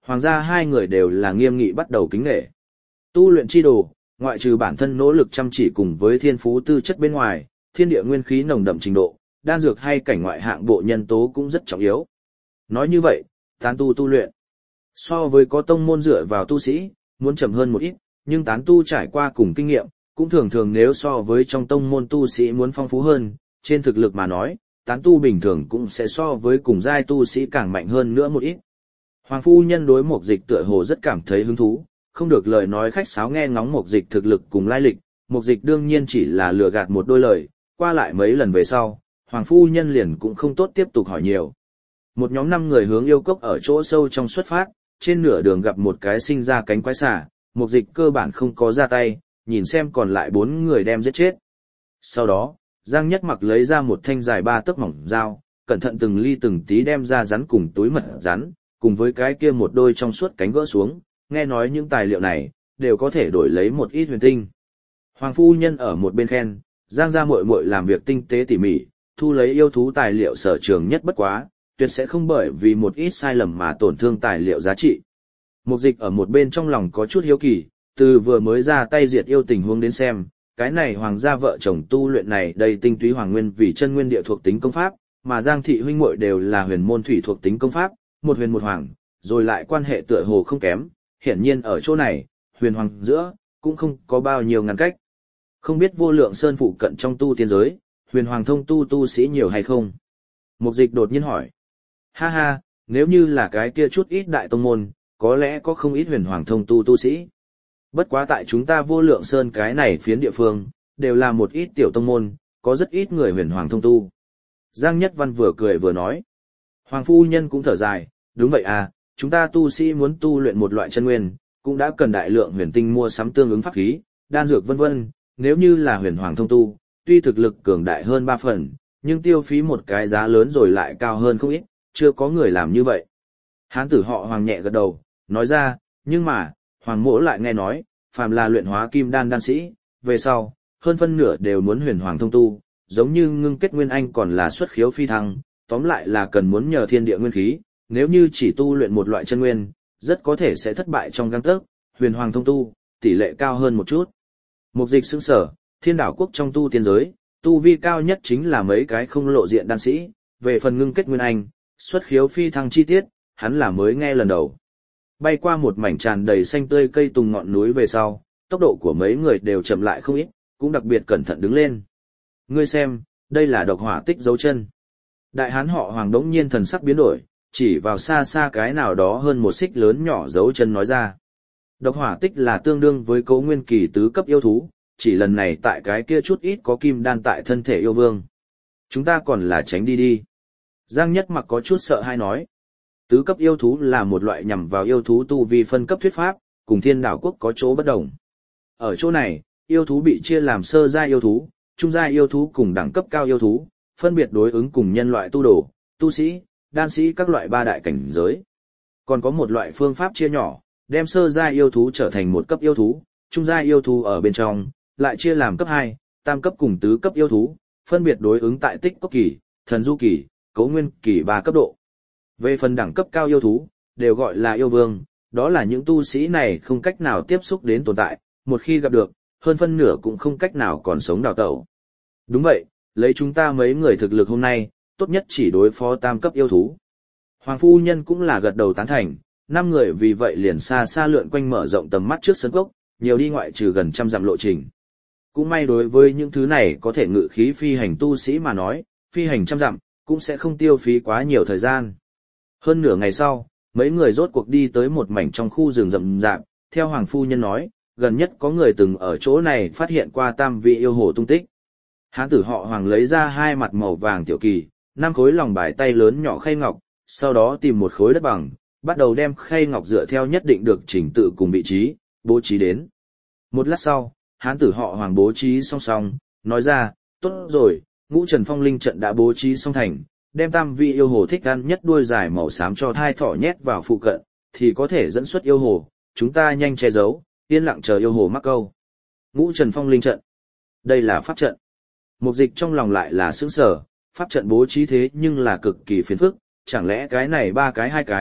Hoàng gia hai người đều là nghiêm nghị bắt đầu kính nể. Tu luyện chi đồ, ngoại trừ bản thân nỗ lực chăm chỉ cùng với thiên phú tư chất bên ngoài, thiên địa nguyên khí nồng đậm trình độ, đan dược hay cảnh ngoại hạng bộ nhân tố cũng rất trọng yếu. Nói như vậy, tán tu luyện, so với có tông môn dựa vào tu sĩ, muốn chậm hơn một ít, nhưng tán tu trải qua cùng kinh nghiệm, cũng thường thường nếu so với trong tông môn tu sĩ muốn phong phú hơn, trên thực lực mà nói, tán tu bình thường cũng sẽ so với cùng giai tu sĩ càng mạnh hơn nữa một ít. Hoàng phu nhân đối Mục Dịch tựa hồ rất cảm thấy hứng thú, không được lời nói khách sáo nghe ngóng Mục Dịch thực lực cùng lai lịch, Mục Dịch đương nhiên chỉ là lừa gạt một đôi lời, qua lại mấy lần về sau, Hoàng phu nhân liền cũng không tốt tiếp tục hỏi nhiều. Một nhóm 5 người hướng yêu cốc ở chỗ sâu trong xuất phát, trên nửa đường gặp một cái sinh ra cánh quái xà, Mục Dịch cơ bản không có ra tay, nhìn xem còn lại 4 người đem giết chết. Sau đó, Giang Nhất Mặc lấy ra một thanh dài 3 tấc mỏng dao, cẩn thận từng ly từng tí đem ra rắn cùng túi mật rắn, cùng với cái kia một đôi trong suốt cánh gỡ xuống, nghe nói những tài liệu này đều có thể đổi lấy một ít huyền tinh. Hoàng phu nhân ở một bên khen, Giang gia muội muội làm việc tinh tế tỉ mỉ, thu lấy yêu thú tài liệu sở trường nhất bất quá, tuyệt sẽ không bởi vì một ít sai lầm mà tổn thương tài liệu giá trị. Mục Dịch ở một bên trong lòng có chút hiếu kỳ, từ vừa mới ra tay diệt yêu tình huống đến xem, cái này hoàng gia vợ chồng tu luyện này đầy tinh túy hoàng nguyên vì chân nguyên địa thuộc tính công pháp, mà Giang thị huynh muội đều là huyền môn thủy thuộc tính công pháp, một huyền một hoàng, rồi lại quan hệ tựa hồ không kém, hiển nhiên ở chỗ này, huyền hoàng giữa cũng không có bao nhiêu ngăn cách. Không biết Vô Lượng Sơn phụ cận trong tu tiên giới, huyền hoàng thông tu sĩ nhiều hay không? Mục Dịch đột nhiên hỏi. Ha ha, nếu như là cái kia chút ít đại tông môn, có lẽ có không ít huyền hoàng thông tu sĩ. Bất quá tại chúng ta Vô Lượng Sơn cái này phiến địa phương, đều là một ít tiểu tông môn, có rất ít người huyền hoàng thông tu. Giang Nhất Văn vừa cười vừa nói. Hoàng phu nhân cũng thở dài, đúng vậy à, chúng ta tu sĩ muốn tu luyện một loại chân nguyên, cũng đã cần đại lượng huyền tinh mua sắm tương ứng pháp khí, đan dược vân vân, nếu như là huyền hoàng thông tu, tuy thực lực cường đại hơn 3 phần, nhưng tiêu phí một cái giá lớn rồi lại cao hơn không ít, chưa có người làm như vậy. Hán tử họ Hoàng nhẹ gật đầu, nói ra, nhưng mà, Hoàng mỗ lại nghe nói, phàm là luyện hóa kim đan đan sĩ, về sau, hơn phân nửa đều muốn huyền hoàng thông tu, giống như ngưng kết nguyên anh còn là xuất khiếu phi thăng, tóm lại là cần muốn nhờ thiên địa nguyên khí, nếu như chỉ tu luyện một loại chân nguyên, rất có thể sẽ thất bại trong gang tấc, huyền hoàng thông tu, tỷ lệ cao hơn một chút. Mục Dịch sững sở, Thiên Đảo quốc trong tu tiên giới, tu vi cao nhất chính là mấy cái không lộ diện đan sĩ, về phần ngưng kết nguyên anh, xuất khiếu phi thăng chi tiết, hắn là mới nghe lần đầu. Bay qua một mảnh tràn đầy xanh tươi cây tùng ngọn núi về sau, tốc độ của mấy người đều chậm lại không ít, cũng đặc biệt cẩn thận đứng lên. Ngươi xem, đây là độc hỏa tích dấu chân. Đại hán họ Hoàng đống nhiên thần sắc biến đổi, chỉ vào xa xa cái nào đó hơn một xích lớn nhỏ dấu chân nói ra. Độc hỏa tích là tương đương với Cấu Nguyên kỳ tứ cấp yêu thú, chỉ lần này tại cái kia chút ít có kim đan tại thân thể yêu vương. Chúng ta còn là tránh đi đi. Giang Nhất Mặc có chút sợ hai nói. Tứ cấp yêu thú là một loại nhằm vào yêu thú tu vi phân cấp thuyết pháp, cùng Thiên Đảo quốc có chỗ bất đồng. Ở chỗ này, yêu thú bị chia làm sơ giai yêu thú, trung giai yêu thú cùng đẳng cấp cao yêu thú, phân biệt đối ứng cùng nhân loại tu đồ, tu sĩ, đan sĩ các loại 3 đại cảnh giới. Còn có một loại phương pháp chia nhỏ, đem sơ giai yêu thú trở thành một cấp yêu thú, trung giai yêu thú ở bên trong, lại chia làm cấp 2, tam cấp cùng tứ cấp yêu thú, phân biệt đối ứng tại tích cốc kỳ, thần du kỳ, cấu nguyên kỳ 3 cấp độ. Về phần đẳng cấp cao yêu thú, đều gọi là yêu vương, đó là những tu sĩ này không cách nào tiếp xúc đến tồn tại, một khi gặp được, hơn phân nửa cũng không cách nào còn sống đào tẩu. Đúng vậy, lấy chúng ta mấy người thực lực hôm nay, tốt nhất chỉ đối phó tam cấp yêu thú. Hoàng phu nhân cũng là gật đầu tán thành, 5 người vì vậy liền xa xa lượn quanh mở rộng tầm mắt trước sân cốc, nhiều đi ngoại trừ gần 100 dặm lộ trình. Cũng may đối với những thứ này có thể ngự khí phi hành tu sĩ mà nói, phi hành 100 dặm, cũng sẽ không tiêu phí quá nhiều thời gian. Hơn nửa ngày sau, mấy người rốt cuộc đi tới một mảnh trong khu rừng rậm rạp, theo Hoàng phu nhân nói, gần nhất có người từng ở chỗ này phát hiện qua tam vị yêu hồ tung tích. Hán tử họ Hoàng lấy ra 2 mặt màu vàng tiểu kỳ, 5 khối lòng bài tay lớn nhỏ khay ngọc, sau đó tìm một khối đất bằng, bắt đầu đem khay ngọc dựa theo nhất định được trình tự cùng vị trí, bố trí đến. Một lát sau, hán tử họ Hoàng bố trí xong xong, nói ra, tốt rồi, Ngũ Trần Phong Linh trận đã bố trí xong thành, đem tam vị yêu hồ thích ăn nhất đuôi dài màu xám cho 2 thỏ nhét vào phụ cận, thì có thể dẫn xuất yêu hồ, chúng ta nhanh che giấu, yên lặng chờ yêu hồ mắc câu. Ngũ Trần Phong Linh trận. Đây là pháp trận. Mục Dịch trong lòng lại là sững sờ, pháp trận bố trí thế nhưng là cực kỳ phiền phức, chẳng lẽ cái này 3 cái 2 cái,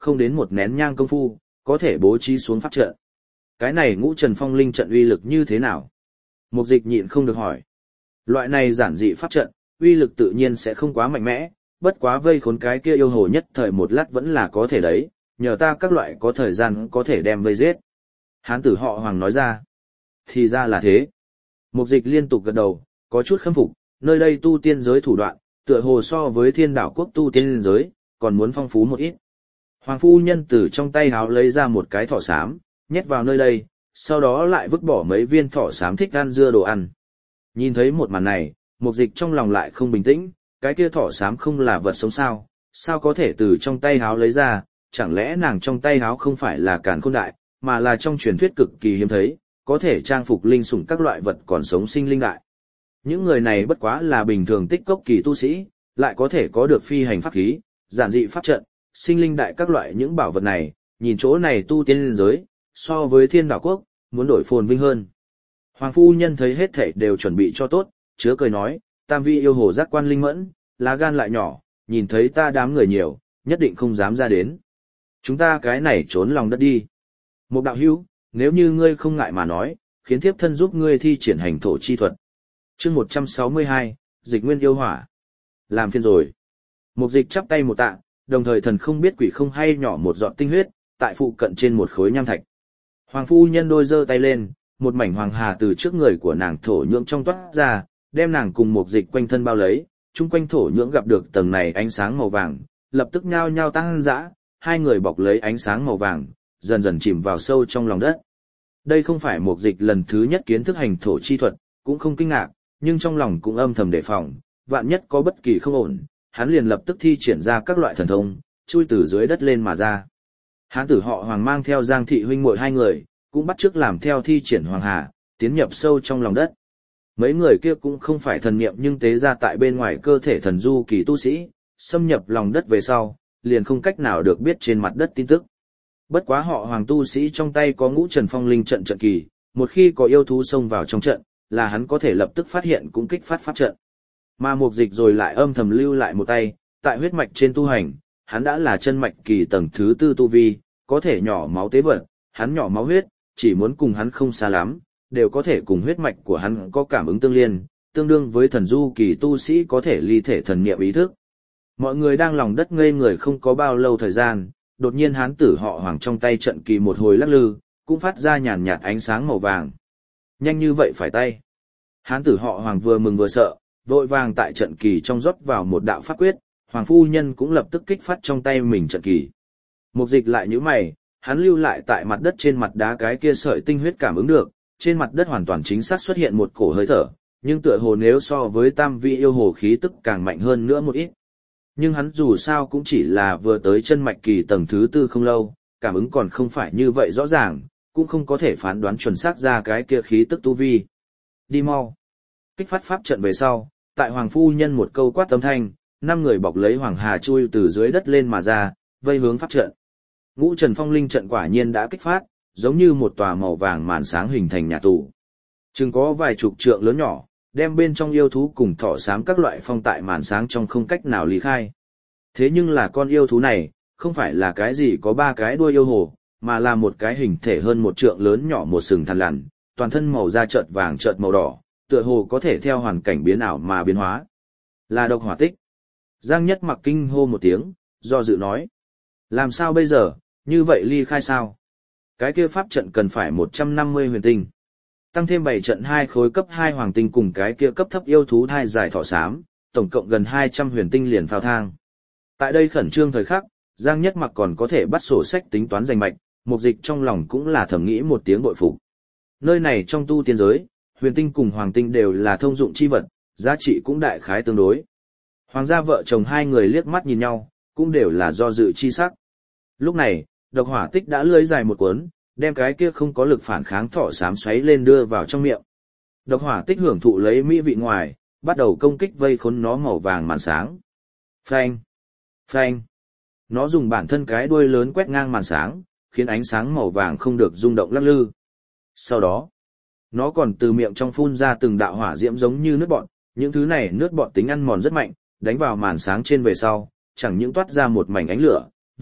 không đến một nén nhang công phu, có thể bố trí xuống pháp trận. Cái này Ngũ Trần Phong Linh trận uy lực như thế nào? Mục Dịch nhịn không được hỏi. Loại này giản dị pháp trận, uy lực tự nhiên sẽ không quá mạnh mẽ, bất quá vây khốn cái kia yêu hồ nhất thời một lát vẫn là có thể đấy, nhờ ta các loại có thời gian có thể đem vây giết. Hán tử họ Hoàng nói ra. Thì ra là thế. Mục Dịch liên tục gật đầu, có chút khâm phục, nơi đây tu tiên giới thủ đoạn, tựa hồ so với Thiên Đảo quốc tu tiên giới, còn muốn phong phú một ít. Hoàng phu nhân từ trong tay háo lấy ra một cái thỏ xám, nhét vào nơi đây, sau đó lại vứt bỏ mấy viên thỏ xám thích ăn dưa đồ ăn. Nhìn thấy một màn này, Mục Dịch trong lòng lại không bình tĩnh, cái kia thỏ xám không là vật sống sao, sao có thể từ trong tay háo lấy ra, chẳng lẽ nàng trong tay háo không phải là Càn Khôn Đại, mà là trong truyền thuyết cực kỳ hiếm thấy, có thể trang phục linh sủng các loại vật còn sống sinh linh đại. Những người này bất quá là bình thường tích cốc kỳ tu sĩ, lại có thể có được phi hành pháp khí, giản dị pháp trận, sinh linh đại các loại những bảo vật này, nhìn chỗ này tu tiên giới, so với Thiên Đảo quốc, muốn đổi phồn vinh hơn. Hoàng phu nhân thấy hết thảy đều chuẩn bị cho tốt, chứa cười nói, tam vi yêu hồ giác quan linh mẫn, lá gan lại nhỏ, nhìn thấy ta đám người nhiều, nhất định không dám ra đến. Chúng ta cái này trốn lòng đất đi. Một đạo hữu, nếu như ngươi không ngại mà nói, khiến thiếp thân giúp ngươi thi triển hành thổ chi thuật. Chương 162, Dịch Nguyên yêu hỏa. Làm phiền rồi. Mục Dịch chắp tay một tạ, đồng thời thần không biết quỷ không hay nhỏ một giọt tinh huyết, tại phụ cận trên một khối nham thạch. Hoàng phu nhân đôi giơ tay lên, một mảnh hoàng hà từ trước người của nàng thổ nhưỡng trong toát ra, đem nàng cùng Mục Dịch quanh thân bao lấy, chung quanh thổ nhưỡng gặp được tầng này ánh sáng màu vàng, lập tức nhao nhao tăng dã, hai người bọc lấy ánh sáng màu vàng, dần dần chìm vào sâu trong lòng đất. Đây không phải Mục Dịch lần thứ nhất kiến thức hành thổ chi thuật, cũng không kinh ngạc, nhưng trong lòng cũng âm thầm đề phòng, vạn nhất có bất kỳ không ổn, hắn liền lập tức thi triển ra các loại thần thông, chui từ dưới đất lên mà ra. Hán tử họ Hoàng mang theo Giang thị huynh muội hai người, cũng bắt chước làm theo thi triển Hoàng Hà, tiến nhập sâu trong lòng đất. Mấy người kia cũng không phải thần niệm nhưng tế ra tại bên ngoài cơ thể thần du kỳ tu sĩ, xâm nhập lòng đất về sau, liền không cách nào được biết trên mặt đất tin tức. Bất quá họ Hoàng tu sĩ trong tay có Ngũ Trần Phong Linh trận trận kỳ, một khi có yêu thú xông vào trong trận, là hắn có thể lập tức phát hiện cũng kích phát pháp trận. Mà Mục Dịch rồi lại âm thầm lưu lại một tay, tại huyết mạch trên tu hành, hắn đã là chân mạch kỳ tầng thứ 4 tu vi, có thể nhỏ máu tế vật, hắn nhỏ máu huyết, chỉ muốn cùng hắn không xa lắm, đều có thể cùng huyết mạch của hắn có cảm ứng tương liên, tương đương với thần du kỳ tu sĩ có thể ly thể thần niệm ý thức. Mọi người đang lòng đất ngây người không có bao lâu thời gian, đột nhiên hán tử họ Hoàng trong tay trận kỳ một hồi lắc lư, cũng phát ra nhàn nhạt ánh sáng màu vàng. Nhanh như vậy phải tay. Hán tử họ Hoàng vừa mừng vừa sợ, vội vàng tại trận kỳ trong rót vào một đạo pháp quyết, Hoàng phu nhân cũng lập tức kích phát trong tay mình trận kỳ. Mục Dịch lại nhíu mày, hắn lưu lại tại mặt đất trên mặt đá cái kia sợi tinh huyết cảm ứng được, trên mặt đất hoàn toàn chính xác xuất hiện một cổ hơi thở, nhưng tựa hồ nếu so với tam vị yêu hồ khí tức càng mạnh hơn nữa một ít. Nhưng hắn dù sao cũng chỉ là vừa tới chân mạch kỳ tầng thứ 4 không lâu, cảm ứng còn không phải như vậy rõ ràng, cũng không có thể phán đoán chuẩn xác ra cái kia khí tức tu vi. Đi mau. Kích phát pháp trận về sau, tại Hoàng phu nhân một câu quát âm thanh, 5 người bọc lấy Hoàng Hà chui từ dưới đất lên mà ra, vây hướng pháp trận. Ngũ Trần Phong Linh trận quả nhiên đã kích phát, giống như một tòa màu vàng màn sáng hình thành nhà tù. Chừng có vài chục trượng lớn nhỏ, đem bên trong yêu thú cùng thỏ xám các loại phong tại màn sáng trong không cách nào lý khai. Thế nhưng là con yêu thú này, không phải là cái gì có 3 cái đuôi yêu hồ, mà là một cái hình thể hơn 1 trượng lớn nhỏ một sừng thằn lằn, toàn thân màu da chợt vàng chợt màu đỏ, tựa hồ có thể theo hoàn cảnh biến ảo mà biến hóa. Là độc hỏa tích. Giang Nhất Mặc kinh hô một tiếng, do dự nói. Làm sao bây giờ, như vậy ly khai sao? Cái kia pháp trận cần phải 150 huyền tinh. Tăng thêm 7 trận 2 khối cấp 2 hoàng tinh cùng cái kia cấp thấp yêu thú thai giải thọ xám, tổng cộng gần 200 huyền tinh liền phao thang. Tại đây khẩn trương thời khắc, Giang Nhất Mặc còn có thể bắt sổ sách tính toán danh mạch, Mục Dịch trong lòng cũng là thầm nghĩ một tiếng bội phục. Nơi này trong tu tiên giới, huyền tinh cùng hoàng tinh đều là thông dụng chi vật, giá trị cũng đại khái tương đối. Hoàng gia vợ chồng hai người liếc mắt nhìn nhau, cũng đều là do dự chi sắc. Lúc này, độc hỏa tích đã lưỡi dài một cuốn, đem cái kia không có lực phản kháng thỏ xám xoáy lên đưa vào trong miệng. Độc hỏa tích hưởng thụ lấy mỹ vị ngoài, bắt đầu công kích vây khốn nó màu vàng màn sáng. Phanh! Phanh! Nó dùng bản thân cái đuôi lớn quét ngang màn sáng, khiến ánh sáng màu vàng không được rung động lắc lư. Sau đó, nó còn từ miệng trong phun ra từng đạo hỏa diễm giống như nước bọt, những thứ này nước bọt tính ăn mòn rất mạnh, đánh vào màn sáng trên về sau, chẳng những toát ra một mảnh ánh lửa,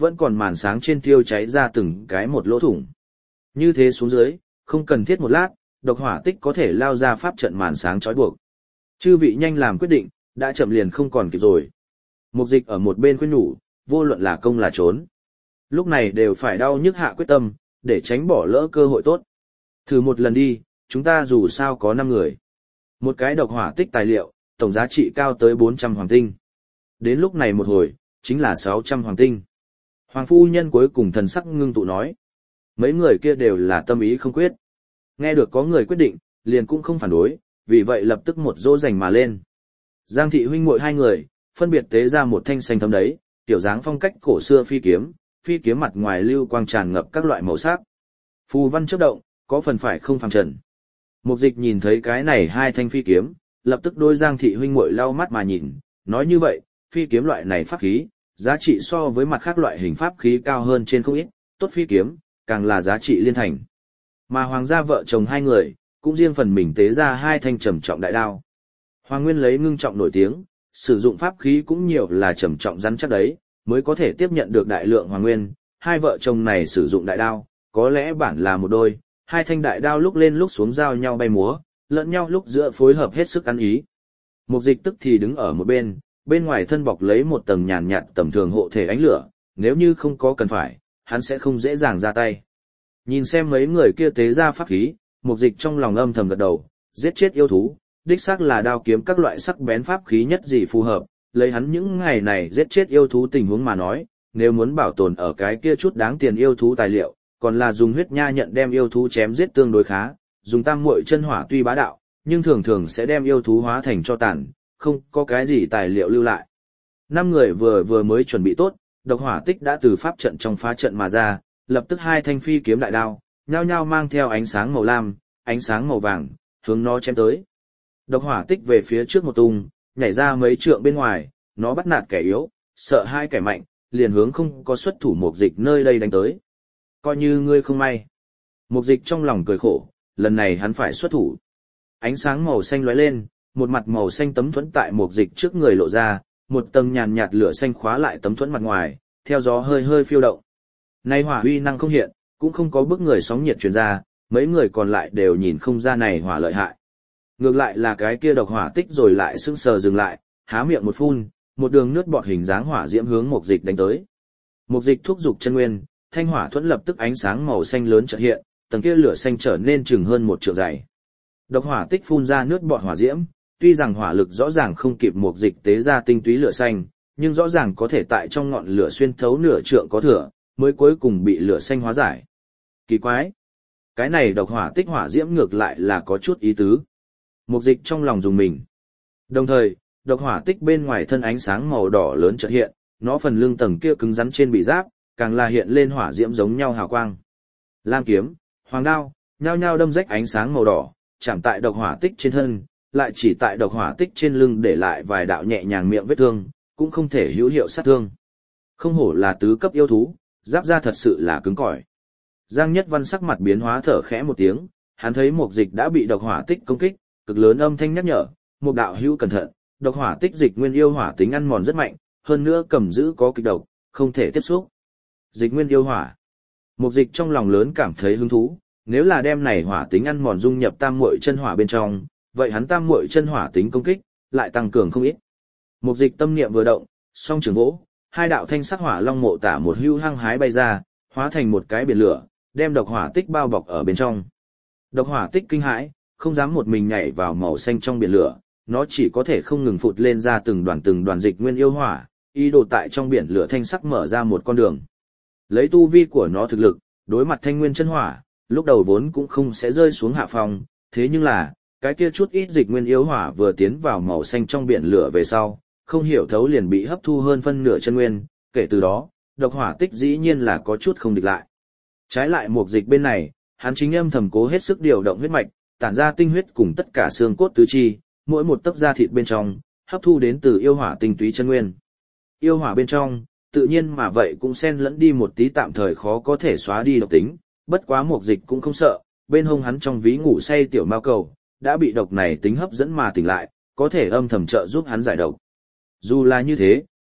vẫn còn màn sáng trên thiêu cháy ra từng cái một lỗ thủng. Như thế xuống dưới, không cần thiết một lát, độc hỏa tích có thể lao ra pháp trận màn sáng trói buộc. Chư vị nhanh làm quyết định, đã chậm liền không còn kịp rồi. Mục Dịch ở một bên khuyên nhủ, vô luận là công là trốn. Lúc này đều phải đau nhức hạ quyết tâm, để tránh bỏ lỡ cơ hội tốt. Thử một lần đi, chúng ta dù sao có 5 người. Một cái độc hỏa tích tài liệu, tổng giá trị cao tới 400 hoàng tinh. Đến lúc này một hồi, chính là 600 hoàng tinh. Hoàng phu nhân cuối cùng thần sắc ngưng tụ nói. Mấy người kia đều là tâm ý không quyết. Nghe được có người quyết định, liền cũng không phản đối, vì vậy lập tức một dỗ dành mà lên. Giang thị huynh muội 2 người, phân biệt tế ra một thanh xanh thấm đấy, tiểu dáng phong cách cổ xưa phi kiếm mặt ngoài lưu quang tràn ngập các loại màu sắc. Phù văn chớp động, có phần phải không phàm trần. Mục Dịch nhìn thấy cái này 2 thanh phi kiếm, lập tức đôi Giang thị huynh muội lau mắt mà nhìn, nói như vậy, phi kiếm loại này pháp khí, giá trị so với mặt khác loại hình pháp khí cao hơn trên không ít, tốt phi kiếm, càng là giá trị liên thành. Mà hoàng gia vợ chồng 2 người, cũng riêng phần mình tế ra 2 thanh trầm trọng đại đao. Hoàng Nguyên lấy ngưng trọng nổi tiếng, sử dụng pháp khí cũng nhiều là trầm trọng rắn chắc đấy, mới có thể tiếp nhận được đại lượng hoàng nguyên. 2 vợ chồng này sử dụng đại đao, có lẽ bản là một đôi, 2 thanh đại đao lúc lên lúc xuống giao nhau bay múa, lẫn nhau lúc giữa phối hợp hết sức ăn ý. Mục Dịch tức thì đứng ở một bên, bên ngoài thân bọc lấy một tầng nhàn nhạt tầm thường hộ thể ánh lửa, nếu như không có cần phải, hắn sẽ không dễ dàng ra tay. Nhìn xem mấy người kia tế ra pháp khí, Mục Dịch trong lòng âm thầm gật đầu, giết chết yêu thú, đích xác là đao kiếm các loại sắc bén pháp khí nhất gì phù hợp, lấy hắn những ngày này giết chết yêu thú tình huống mà nói, nếu muốn bảo tồn ở cái kia chút đáng tiền yêu thú tài liệu, còn là dùng huyết nha nhận đem yêu thú chém giết tương đối khá, dùng tam muội chân hỏa tuy bá đạo, nhưng thường thường sẽ đem yêu thú hóa thành cho tàn, không có cái gì tài liệu lưu lại. 5 người vừa mới chuẩn bị tốt, độc hỏa tích đã từ pháp trận trong phá trận mà ra, lập tức 2 thanh phi kiếm đại đao, nhao nhao mang theo ánh sáng màu lam, ánh sáng màu vàng, hướng nó chém tới. Độc hỏa tích về phía trước một tung, nhảy ra mấy trượng bên ngoài, nó bắt nạt kẻ yếu, sợ hai kẻ mạnh, liền hướng không có xuất thủ Mục Dịch nơi đây đánh tới. Coi như ngươi không may. Mục Dịch trong lòng cười khổ, lần này hắn phải xuất thủ. Ánh sáng màu xanh lóe lên, một mặt màu xanh tấm thuẫn tại Mục Dịch trước người lộ ra, một tầng nhàn nhạt lửa xanh khóa lại tấm thuẫn mặt ngoài, theo gió hơi hơi phiêu động. Nay hỏa uy năng không hiện, cũng không có bức người sóng nhiệt truyền ra, mấy người còn lại đều nhìn không ra này hỏa lợi hại. Ngược lại là cái kia độc hỏa tích rồi lại sững sờ dừng lại, há miệng một phun, một đường nước bọt hình dáng hỏa diễm hướng Mục Dịch đánh tới. Mục Dịch thúc giục chân nguyên, thanh hỏa thuẫn lập tức ánh sáng màu xanh lớn chợt hiện, tầng kia lửa xanh trở nên chừng hơn 1 trượng dày. Độc hỏa tích phun ra nước bọt hỏa diễm, tuy rằng hỏa lực rõ ràng không kịp Mục Dịch tế ra tinh túy lửa xanh, nhưng rõ ràng có thể tại trong ngọn lửa xuyên thấu nửa trượng có thừa, mới cuối cùng bị lửa xanh hóa giải. Kỳ quái, cái này độc hỏa tích hỏa diễm ngược lại là có chút ý tứ. Mục Dịch trong lòng dùng mình. Đồng thời, độc hỏa tích bên ngoài thân ánh sáng màu đỏ lớn chợt hiện, nó phần lưng tầng kia cứng rắn trên bị giáp, càng là hiện lên hỏa diễm giống nhau hào quang. Lam kiếm, hoàng đao, nhao nhao đâm rách ánh sáng màu đỏ, chạm tại độc hỏa tích trên thân, lại chỉ tại độc hỏa tích trên lưng để lại vài đạo nhẹ nhàng miệng vết thương, cũng không thể hữu hiệu sát thương. Không hổ là tứ cấp yêu thú, giáp da thật sự là cứng cỏi. Giang Nhất Văn sắc mặt biến hóa thở khẽ một tiếng, hắn thấy Mục Dịch đã bị độc hỏa tích công kích, cực lớn âm thanh nhắc nhở, Mục đạo hữu cẩn thận, độc hỏa tích dịch nguyên yêu hỏa tính ăn mòn rất mạnh, hơn nữa cầm giữ có kịch độc, không thể tiếp xúc. Dịch nguyên yêu hỏa. Mục Dịch trong lòng lớn cảm thấy hứng thú, nếu là đem này hỏa tính ăn mòn dung nhập tam muội chân hỏa bên trong, vậy hắn tam muội chân hỏa tính công kích lại tăng cường không ít. Mục Dịch tâm niệm vừa động, song trường gỗ, 2 đạo thanh sắc hỏa long mộ tả một hưu hăng hái bay ra, hóa thành một cái biển lửa, đem độc hỏa tích bao bọc ở bên trong. Độc hỏa tích kinh hãi, không dám một mình nhảy vào màu xanh trong biển lửa, nó chỉ có thể không ngừng phụt lên ra từng đoàn dịch nguyên yêu hỏa, ý đồ tại trong biển lửa thanh sắc mở ra một con đường. Lấy tu vi của nó thực lực, đối mặt thanh nguyên chân hỏa, lúc đầu vốn cũng không sẽ rơi xuống hạ phòng, thế nhưng là, cái kia chút ít dịch nguyên yêu hỏa vừa tiến vào màu xanh trong biển lửa về sau, không hiểu thấu liền bị hấp thu hơn phân nửa chân nguyên, kể từ đó, độc hỏa tích dĩ nhiên là có chút không địch lại. Trái lại Mục Dịch bên này, hắn chính âm thầm cố hết sức điều động huyết mạch, tản ra tinh huyết cùng tất cả xương cốt tứ chi, mỗi một tấc da thịt bên trong, hấp thu đến từ yêu hỏa tinh túy chân nguyên. Yêu hỏa bên trong, tự nhiên mà vậy cũng xen lẫn đi một tí tạm thời khó có thể xóa đi độc tính, bất quá Mục Dịch cũng không sợ, bên hông hắn trong ví ngủ say tiểu mao cầu, đã bị độc này tính hấp dẫn mà tỉnh lại, có thể âm thầm trợ giúp hắn giải độc. Dù là như thế,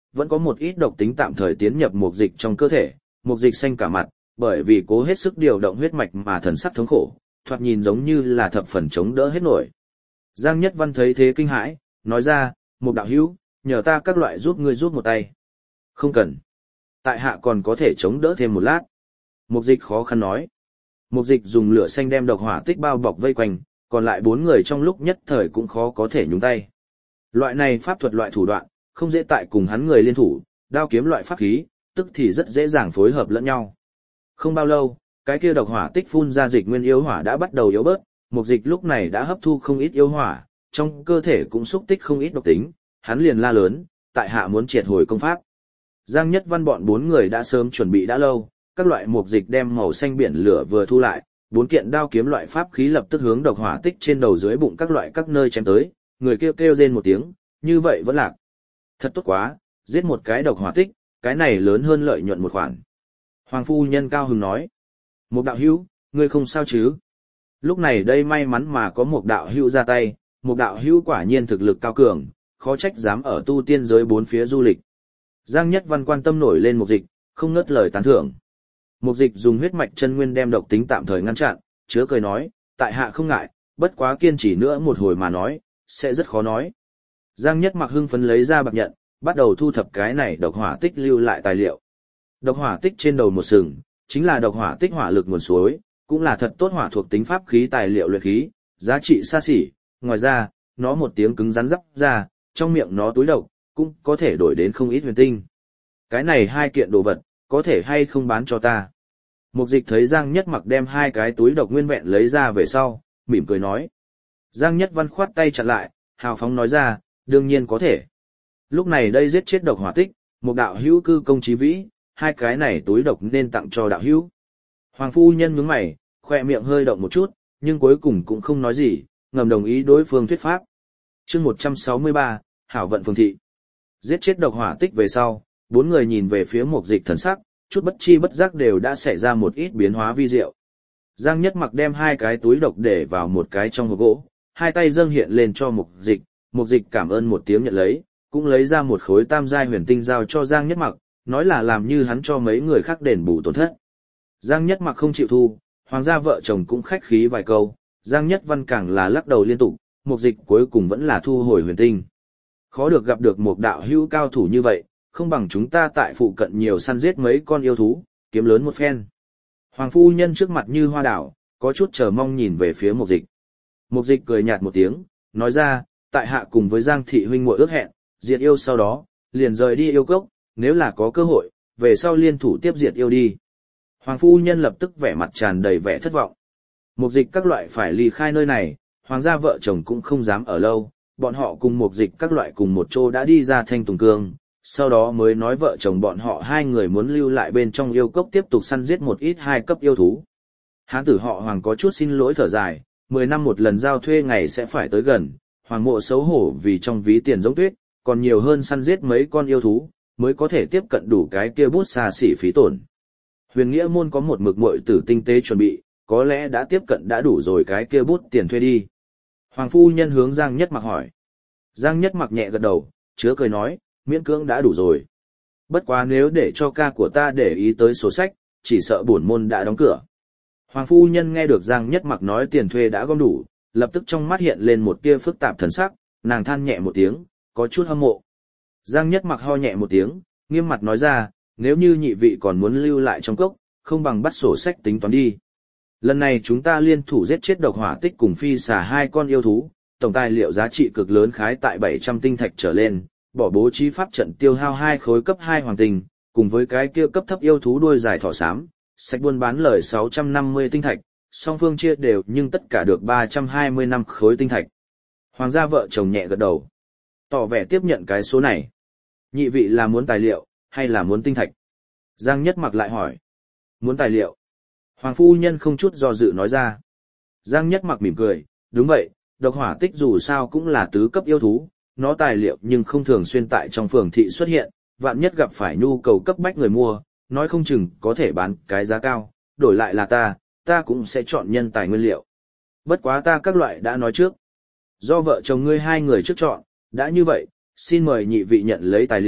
vẫn có một ít độc tính tạm thời tiến nhập mục dịch trong cơ thể, mục dịch xanh cả mặt, bởi vì cố hết sức điều động huyết mạch mà thần sắc thống khổ, thoạt nhìn giống như là thập phần chống đỡ hết nổi. Giang Nhất Văn thấy thế kinh hãi, nói ra, Mục đạo hữu, nhờ ta các loại giúp ngươi giúp một tay. Không cần. Tại hạ còn có thể chống đỡ thêm một lát. Mục dịch khó khăn nói. Mục dịch dùng lửa xanh đem độc hỏa tích bao bọc vây quanh, còn lại 4 người trong lúc nhất thời cũng khó có thể nhúng tay. Loại này pháp thuật loại thủ đoạn, không dễ tại cùng hắn người liên thủ, đao kiếm loại pháp khí, tức thì rất dễ dàng phối hợp lẫn nhau. Không bao lâu, cái kia độc hỏa tích phun ra dịch nguyên yếu hỏa đã bắt đầu yếu bớt, mục dịch lúc này đã hấp thu không ít yếu hỏa, trong cơ thể cũng xúc tích không ít độc tính, hắn liền la lớn, tại hạ muốn triệt hồi công pháp. Giang Nhất Văn bọn 4 người đã sớm chuẩn bị đã lâu, các loại mục dịch đem màu xanh biển lửa vừa thu lại, 4 kiện đao kiếm loại pháp khí lập tức hướng độc hỏa tích trên đầu dưới bụng các loại các nơi chém tới, người kêu kêu rên một tiếng, như vậy vẫn lạc. Thật tốt quá, giết một cái độc hỏa tích, cái này lớn hơn lợi nhuận một khoản. Hoàng phu nhân cao hứng nói, Mục đạo hữu, ngươi không sao chứ? Lúc này đây may mắn mà có một đạo hữu ra tay, một đạo hữu quả nhiên thực lực cao cường, khó trách dám ở tu tiên giới 4 phía du lịch. Giang Nhất Văn quan tâm nổi lên mục dịch, không ngớt lời tán thưởng. Mục dịch dùng huyết mạch chân nguyên đem độc tính tạm thời ngăn chặn, chứa cười nói, tại hạ không ngại, bất quá kiên trì nữa một hồi mà nói, sẽ rất khó nói. Giang Nhất Mặc hưng phấn lấy ra bạc nhận, bắt đầu thu thập cái này độc hỏa tích lưu lại tài liệu. Độc hỏa tích trên đầu một sừng, chính là độc hỏa tích hỏa lực nguồn suối, cũng là thật tốt hỏa thuộc tính pháp khí tài liệu luyện khí, giá trị xa xỉ. Ngoài ra, nó một tiếng cứng rắn rắc ra, trong miệng nó túi độc, cũng có thể đổi đến không ít huyền tinh. Cái này 2 kiện đồ vật, có thể hay không bán cho ta? Mục dịch thấy Giang Nhất Mặc đem 2 cái túi độc nguyên vẹn lấy ra về sau, mỉm cười nói. Giang Nhất Văn khoát tay chặn lại, hào phóng nói ra, đương nhiên có thể. Lúc này đây giết chết độc hỏa tích, một đạo hữu cư công chí vĩ, 2 cái này túi độc nên tặng cho đạo hữu. Hoàng phu nhân nhướng mày, khoe miệng hơi động một chút, nhưng cuối cùng cũng không nói gì, ngầm đồng ý đối phương thuyết pháp. Chương 163, Hảo vận phường thị. Giết chết độc hỏa tích về sau, 4 người nhìn về phía mục dịch thần sắc, chút bất chi bất giác đều đã xảy ra một ít biến hóa vi diệu. Giang Nhất Mặc đem 2 cái túi độc để vào một cái trong hộp gỗ, 2 tay dâng hiện lên cho mục dịch cảm ơn một tiếng nhận lấy, cũng lấy ra một khối tam giai huyền tinh giao cho Giang Nhất Mặc, nói là làm như hắn cho mấy người khác đền bù tổn thất. Giang Nhất Mặc không chịu thu, hoàng gia vợ chồng cũng khách khí vài câu, Giang Nhất Văn càng là lắc đầu liên tục, mục dịch cuối cùng vẫn là thu hồi huyền tinh. Khó được gặp được một đạo hữu cao thủ như vậy, không bằng chúng ta tại phụ cận nhiều săn giết mấy con yêu thú, kiếm lớn một phen. Hoàng phu nhân trước mặt như hoa đảo, có chút chờ mong nhìn về phía mục dịch. Mục dịch cười nhạt một tiếng, nói ra, tại hạ cùng với Giang thị huynh muội ước hẹn, diệt yêu sau đó, liền rời đi yêu cốc, nếu là có cơ hội, về sau liên thủ tiếp diệt yêu đi. Hoàng phu nhân lập tức vẻ mặt tràn đầy vẻ thất vọng. Mục dịch các loại phải ly khai nơi này, hoàng gia vợ chồng cũng không dám ở lâu, bọn họ cùng mục dịch các loại cùng một chỗ đã đi ra Thanh Tùng Cương, sau đó mới nói vợ chồng bọn họ 2 người muốn lưu lại bên trong yêu cốc tiếp tục săn giết một ít 2 cấp yêu thú. Hán tử họ Hoàng có chút xin lỗi thở dài, 10 năm một lần giao thuê ngày sẽ phải tới gần, Hoàng mộ xấu hổ vì trong ví tiền giống tuyết, còn nhiều hơn săn giết mấy con yêu thú, mới có thể tiếp cận đủ cái kia bút xa xỉ phí tổn. Huyền Nghĩa môn có một mực muội tử tinh tế chuẩn bị, có lẽ đã tiếp cận đã đủ rồi cái kia bút tiền thuê đi. Hoàng phu nhân hướng Giang Nhất Mặc hỏi. Giang Nhất Mặc nhẹ gật đầu, chứa cười nói, miễn cưỡng đã đủ rồi. Bất quá nếu để cho ca của ta để ý tới sổ sách, chỉ sợ bổn môn đã đóng cửa. Hoàng phu nhân nghe được Giang Nhất Mặc nói tiền thuê đã gom đủ, lập tức trong mắt hiện lên một tia phức tạp thần sắc, nàng than nhẹ một tiếng, có chút hâm mộ. Giang Nhất Mặc ho nhẹ một tiếng, nghiêm mặt nói ra, nếu như nhị vị còn muốn lưu lại trong cốc, không bằng bắt sổ sách tính toán đi. Lần này chúng ta liên thủ giết chết độc hỏa tích cùng phi xà 2 con yêu thú, tổng tài liệu giá trị cực lớn khái tại 700 tinh thạch trở lên, bỏ bố trí pháp trận tiêu hao 2 khối cấp 2 hoàng tinh, cùng với cái kia cấp thấp yêu thú đuôi dài thỏ xám, sách buôn bán lời 650 tinh thạch, song phương chia đều nhưng tất cả được 320 năm khối tinh thạch. Hoàng gia vợ chồng nhẹ gật đầu, tỏ vẻ tiếp nhận cái số này. Nhị vị là muốn tài liệu, hay là muốn tinh thạch? Giang Nhất Mặc lại hỏi. Muốn tài liệu. Hoàng phu nhân không chút do dự nói ra. Giang Nhất Mặc mỉm cười, đúng vậy, độc hỏa tích dù sao cũng là tứ cấp yêu thú, nó tài liệu nhưng không thường xuyên tại trong phường thị xuất hiện, vạn nhất gặp phải nhu cầu cấp bách người mua, nói không chừng có thể bán cái giá cao, đổi lại là ta cũng sẽ chọn nhân tài nguyên liệu. Bất quá ta các loại đã nói trước. Do vợ chồng ngươi 2 người trước chọn, đã như vậy, xin mời nhị vị nhận lấy tài liệu,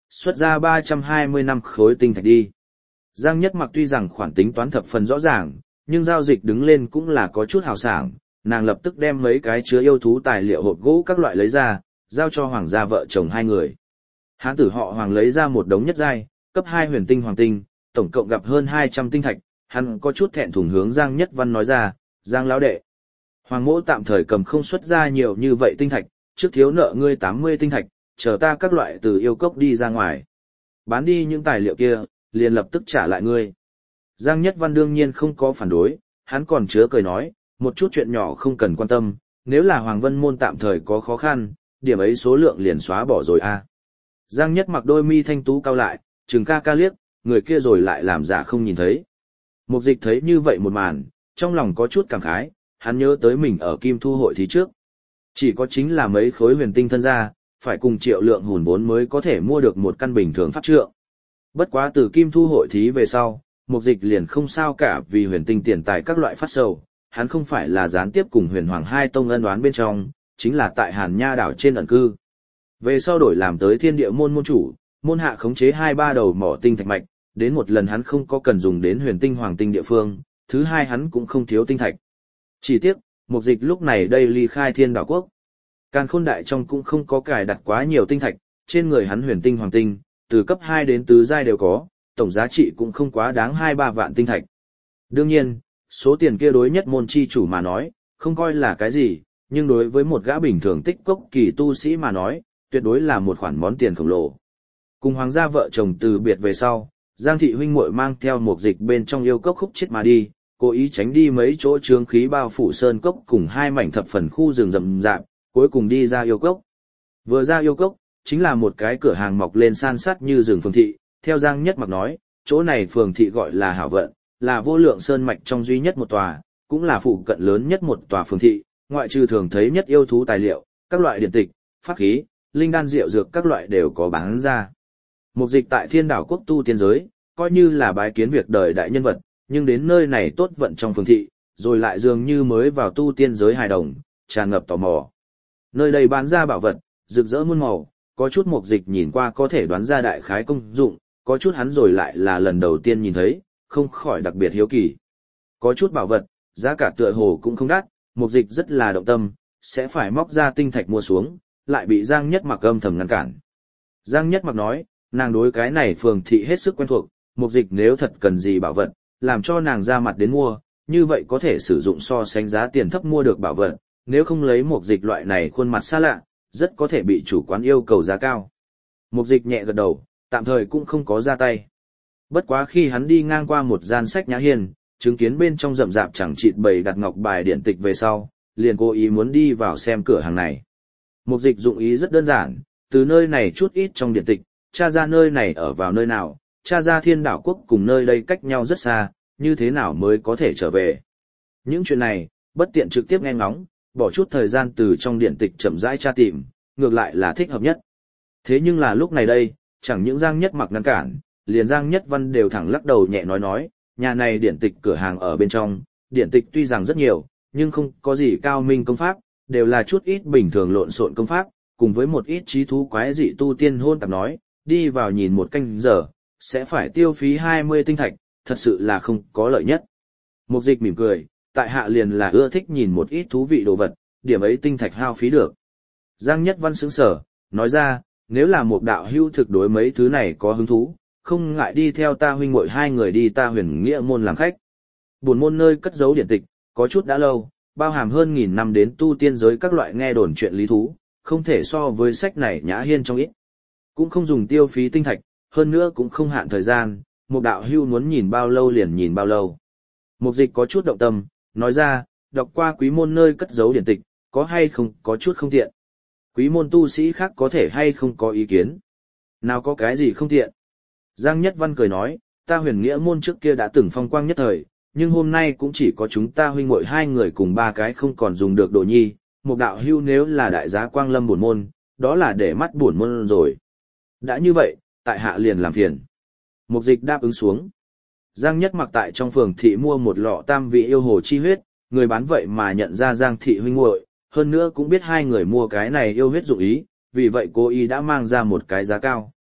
xuất ra 320 năm khối tinh thạch đi. Giang Nhất Mặc tuy rằng khoản tính toán thập phần rõ ràng, nhưng giao dịch đứng lên cũng là có chút hào sảng, nàng lập tức đem mấy cái chứa yêu thú tài liệu hộp gỗ các loại lấy ra, giao cho hoàng gia vợ chồng hai người. Hán tử họ Hoàng lấy ra một đống nhất giai, cấp 2 huyền tinh hoàng tinh, tổng cộng gặp hơn 200 tinh thạch, hắn có chút thẹn thùng hướng Giang Nhất Văn nói ra, Giang lão đệ. Hoàng mỗ tạm thời cầm không xuất ra nhiều như vậy tinh thạch, trước thiếu nợ ngươi 80 tinh thạch, chờ ta các loại từ yêu cốc đi ra ngoài. Bán đi những tài liệu kia, liền lập tức trả lại ngươi. Giang Nhất Văn đương nhiên không có phản đối, hắn còn chứa cười nói, một chút chuyện nhỏ không cần quan tâm, nếu là Hoàng Vân Môn tạm thời có khó khăn, điểm ấy số lượng liền xóa bỏ rồi a. Giang Nhất Mặc đôi mi thanh tú cao lại, trừng ca ca liếc, người kia rồi lại làm giả không nhìn thấy. Mục Dịch thấy như vậy một màn, trong lòng có chút cảm khái, hắn nhớ tới mình ở Kim Thu hội thí trước. Chỉ có chính là mấy khối huyền tinh thân ra, phải cùng triệu lượng hùn vốn mới có thể mua được một căn bình thường pháp trượng. Bất quá từ Kim Thu hội thí về sau, Mục Dịch liền không sao cả vì huyền tinh tiền tài các loại phát sầu, hắn không phải là gián tiếp cùng huyền hoàng hai tông ân đoán bên trong, chính là tại Hàn Nha đảo trên ẩn cư. Về sau đổi làm tới Thiên Địa môn môn chủ, môn hạ khống chế 2-3 đầu mỏ tinh thạch mạch, đến một lần hắn không có cần dùng đến huyền tinh hoàng tinh địa phương, thứ hai hắn cũng không thiếu tinh thạch. Chỉ tiếc, Mục Dịch lúc này đây ly khai Thiên Đảo quốc. Càn Khôn đại trong cũng không có cài đặt quá nhiều tinh thạch, trên người hắn huyền tinh hoàng tinh, từ cấp 2 đến tứ giai đều có, tổng giá trị cũng không quá đáng 2-3 vạn tinh thạch. Đương nhiên, số tiền kia đối nhất môn chi chủ mà nói, không coi là cái gì, nhưng đối với một gã bình thường tích cốc kỳ tu sĩ mà nói, tuyệt đối là một khoản món tiền khổng lồ. Cùng hoàng gia vợ chồng từ biệt về sau, Giang thị huynh muội mang theo Mục Dịch bên trong yêu cốc khúc chết mà đi, cố ý tránh đi mấy chỗ chướng khí bao phủ sơn cốc cùng hai mảnh thập phần khu rừng rậm rạp, cuối cùng đi ra yêu cốc. Vừa ra yêu cốc, chính là một cái cửa hàng mọc lên san sát như rừng phường thị, theo Giang Nhất Mặc nói, chỗ này phường thị gọi là Hảo Vận, là vô lượng sơn mạch trong duy nhất một tòa, cũng là phụ cận lớn nhất một tòa phường thị, ngoại trừ thường thấy nhất yêu thú tài liệu, các loại điện tịch, pháp khí, linh đan rượu dược các loại đều có bán ra. Mục Dịch tại Thiên Đảo quốc tu tiên giới, coi như là bái kiến việc đời đại nhân vật, nhưng đến nơi này tốt vận trong phường thị, rồi lại dường như mới vào tu tiên giới hài đồng, tràn ngập tò mò. Nơi đây bán ra bảo vật, rực rỡ muôn màu, có chút Mục Dịch nhìn qua có thể đoán ra đại khái công dụng, có chút hắn rồi lại là lần đầu tiên nhìn thấy, không khỏi đặc biệt hiếu kỳ. Có chút bảo vật, giá cả tựa hồ cũng không đắt, Mục Dịch rất là động tâm, sẽ phải móc ra tinh thạch mua xuống, lại bị Giang Nhất Mặc âm thầm ngăn cản. Giang Nhất Mặc nói, nàng đối cái này phường thị hết sức quen thuộc, Mục Dịch nếu thật cần gì bảo vật, làm cho nàng ra mặt đến mua, như vậy có thể sử dụng so sánh giá tiền thấp mua được bảo vật, nếu không lấy Mục Dịch loại này khuôn mặt xa lạ, rất có thể bị chủ quán yêu cầu giá cao. Mục Dịch nhẹ gật đầu, tạm thời cũng không có ra tay. Bất quá khi hắn đi ngang qua một gian sách nhã hiên, chứng kiến bên trong rậm rạp chẳng chịt bày đặt ngọc bài điện tịch về sau, liền cố ý muốn đi vào xem cửa hàng này. Mục Dịch dụng ý rất đơn giản, từ nơi này chút ít trong điện tịch, tra ra nơi này ở vào nơi nào, tra ra Thiên Đảo quốc cùng nơi đây cách nhau rất xa, như thế nào mới có thể trở về. Những chuyện này, bất tiện trực tiếp nghe ngóng, bỏ chút thời gian từ trong điện tịch chậm rãi tra tìm, ngược lại là thích hợp nhất. Thế nhưng là lúc này đây, chẳng những Giang Nhất Mặc ngăn cản, liền Giang Nhất Văn đều thẳng lắc đầu nhẹ nói, nhà này điện tịch cửa hàng ở bên trong, điện tịch tuy rằng rất nhiều, nhưng không có gì cao minh công pháp, đều là chút ít bình thường lộn xộn công pháp, cùng với một ít trí thú quái dị tu tiên hôn tạp nói, đi vào nhìn một canh giờ, sẽ phải tiêu phí 20 tinh thạch, thật sự là không có lợi nhất. Mục Dịch mỉm cười, tại hạ liền là ưa thích nhìn một ít thú vị đồ vật, điểm ấy tinh thạch hao phí được. Giang Nhất Văn sững sờ, nói ra, nếu là một đạo hữu thực đối mấy thứ này có hứng thú, không ngại đi theo ta huynh muội hai người đi ta Huyền Nghĩa môn làm khách. Buồn môn nơi cất giấu điển tịch, có chút đã lâu, bao hàm hơn 1000 năm đến tu tiên giới các loại nghe đồn chuyện lý thú, không thể so với sách này nhã hiên trong ít. Cũng không dùng tiêu phí tinh thạch, hơn nữa cũng không hạn thời gian, một đạo hưu muốn nhìn bao lâu liền nhìn bao lâu. Mục Dịch có chút động tâm, nói ra, đọc qua quý môn nơi cất giấu điển tịch, có hay không có chút không tiện. Quý môn tu sĩ khác có thể hay không có ý kiến. Nào có cái gì không tiện. Giang Nhất Văn cười nói, ta Huyền Nghĩa môn trước kia đã từng phong quang nhất thời, nhưng hôm nay cũng chỉ có chúng ta huynh muội hai người cùng ba cái không còn dùng được đồ nhi, một đạo hưu nếu là đại giá quang lâm bổn môn, đó là để mắt bổn môn rồi. Đã như vậy, tại hạ liền làm phiền. Mục Dịch đáp ứng xuống. Giang Nhất Mặc tại trong phường thị mua một lọ tam vị yêu hồ chi huyết, người bán vậy mà nhận ra Giang thị huynh muội, hơn nữa cũng biết hai người mua cái này yêu huyết dụng ý, vì vậy cô y đã mang ra một cái giá cao,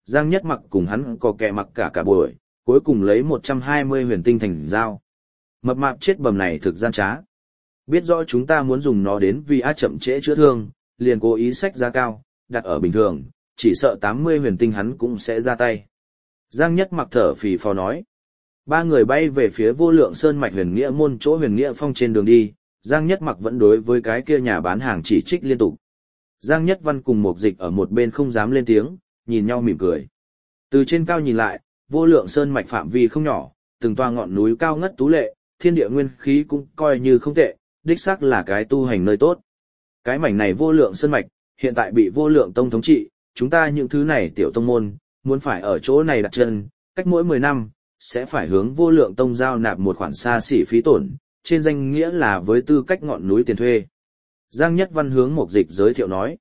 Giang Nhất Mặc cùng hắn có kẻ mặc cả buổi, cuối cùng lấy 120 huyền tinh thành dao. Mập mạp chết bầm này thực gian trá. Biết rõ chúng ta muốn dùng nó đến vì chậm trễ chữa thương, liền cố ý sách giá cao, đặt ở bình thường, chỉ sợ 80 huyền tinh hắn cũng sẽ ra tay. Giang Nhất Mặc thở phì phò nói. Ba người bay về phía Vô Lượng Sơn mạch Huyền Nghĩa môn chỗ Huyền Nghĩa Phong trên đường đi, Giang Nhất Mặc vẫn đối với cái kia nhà bán hàng chỉ trích liên tục. Giang Nhất Văn cùng Mục Dịch ở một bên không dám lên tiếng, nhìn nhau mỉm cười. Từ trên cao nhìn lại, Vô Lượng Sơn mạch phạm vi không nhỏ, từng toa ngọn núi cao ngất tú lệ, thiên địa nguyên khí cũng coi như không tệ, đích xác là cái tu hành nơi tốt. Cái mảnh này Vô Lượng Sơn mạch, hiện tại bị Vô Lượng Tông thống trị, chúng ta những thứ này tiểu tông môn, muốn phải ở chỗ này đặt chân, cách mỗi 10 năm, sẽ phải hướng Vô Lượng Tông giao nạp một khoản xa xỉ phí tổn, trên danh nghĩa là với tư cách ngọn núi tiền thuê. Giang Nhất Văn hướng Mục Dịch giới thiệu nói.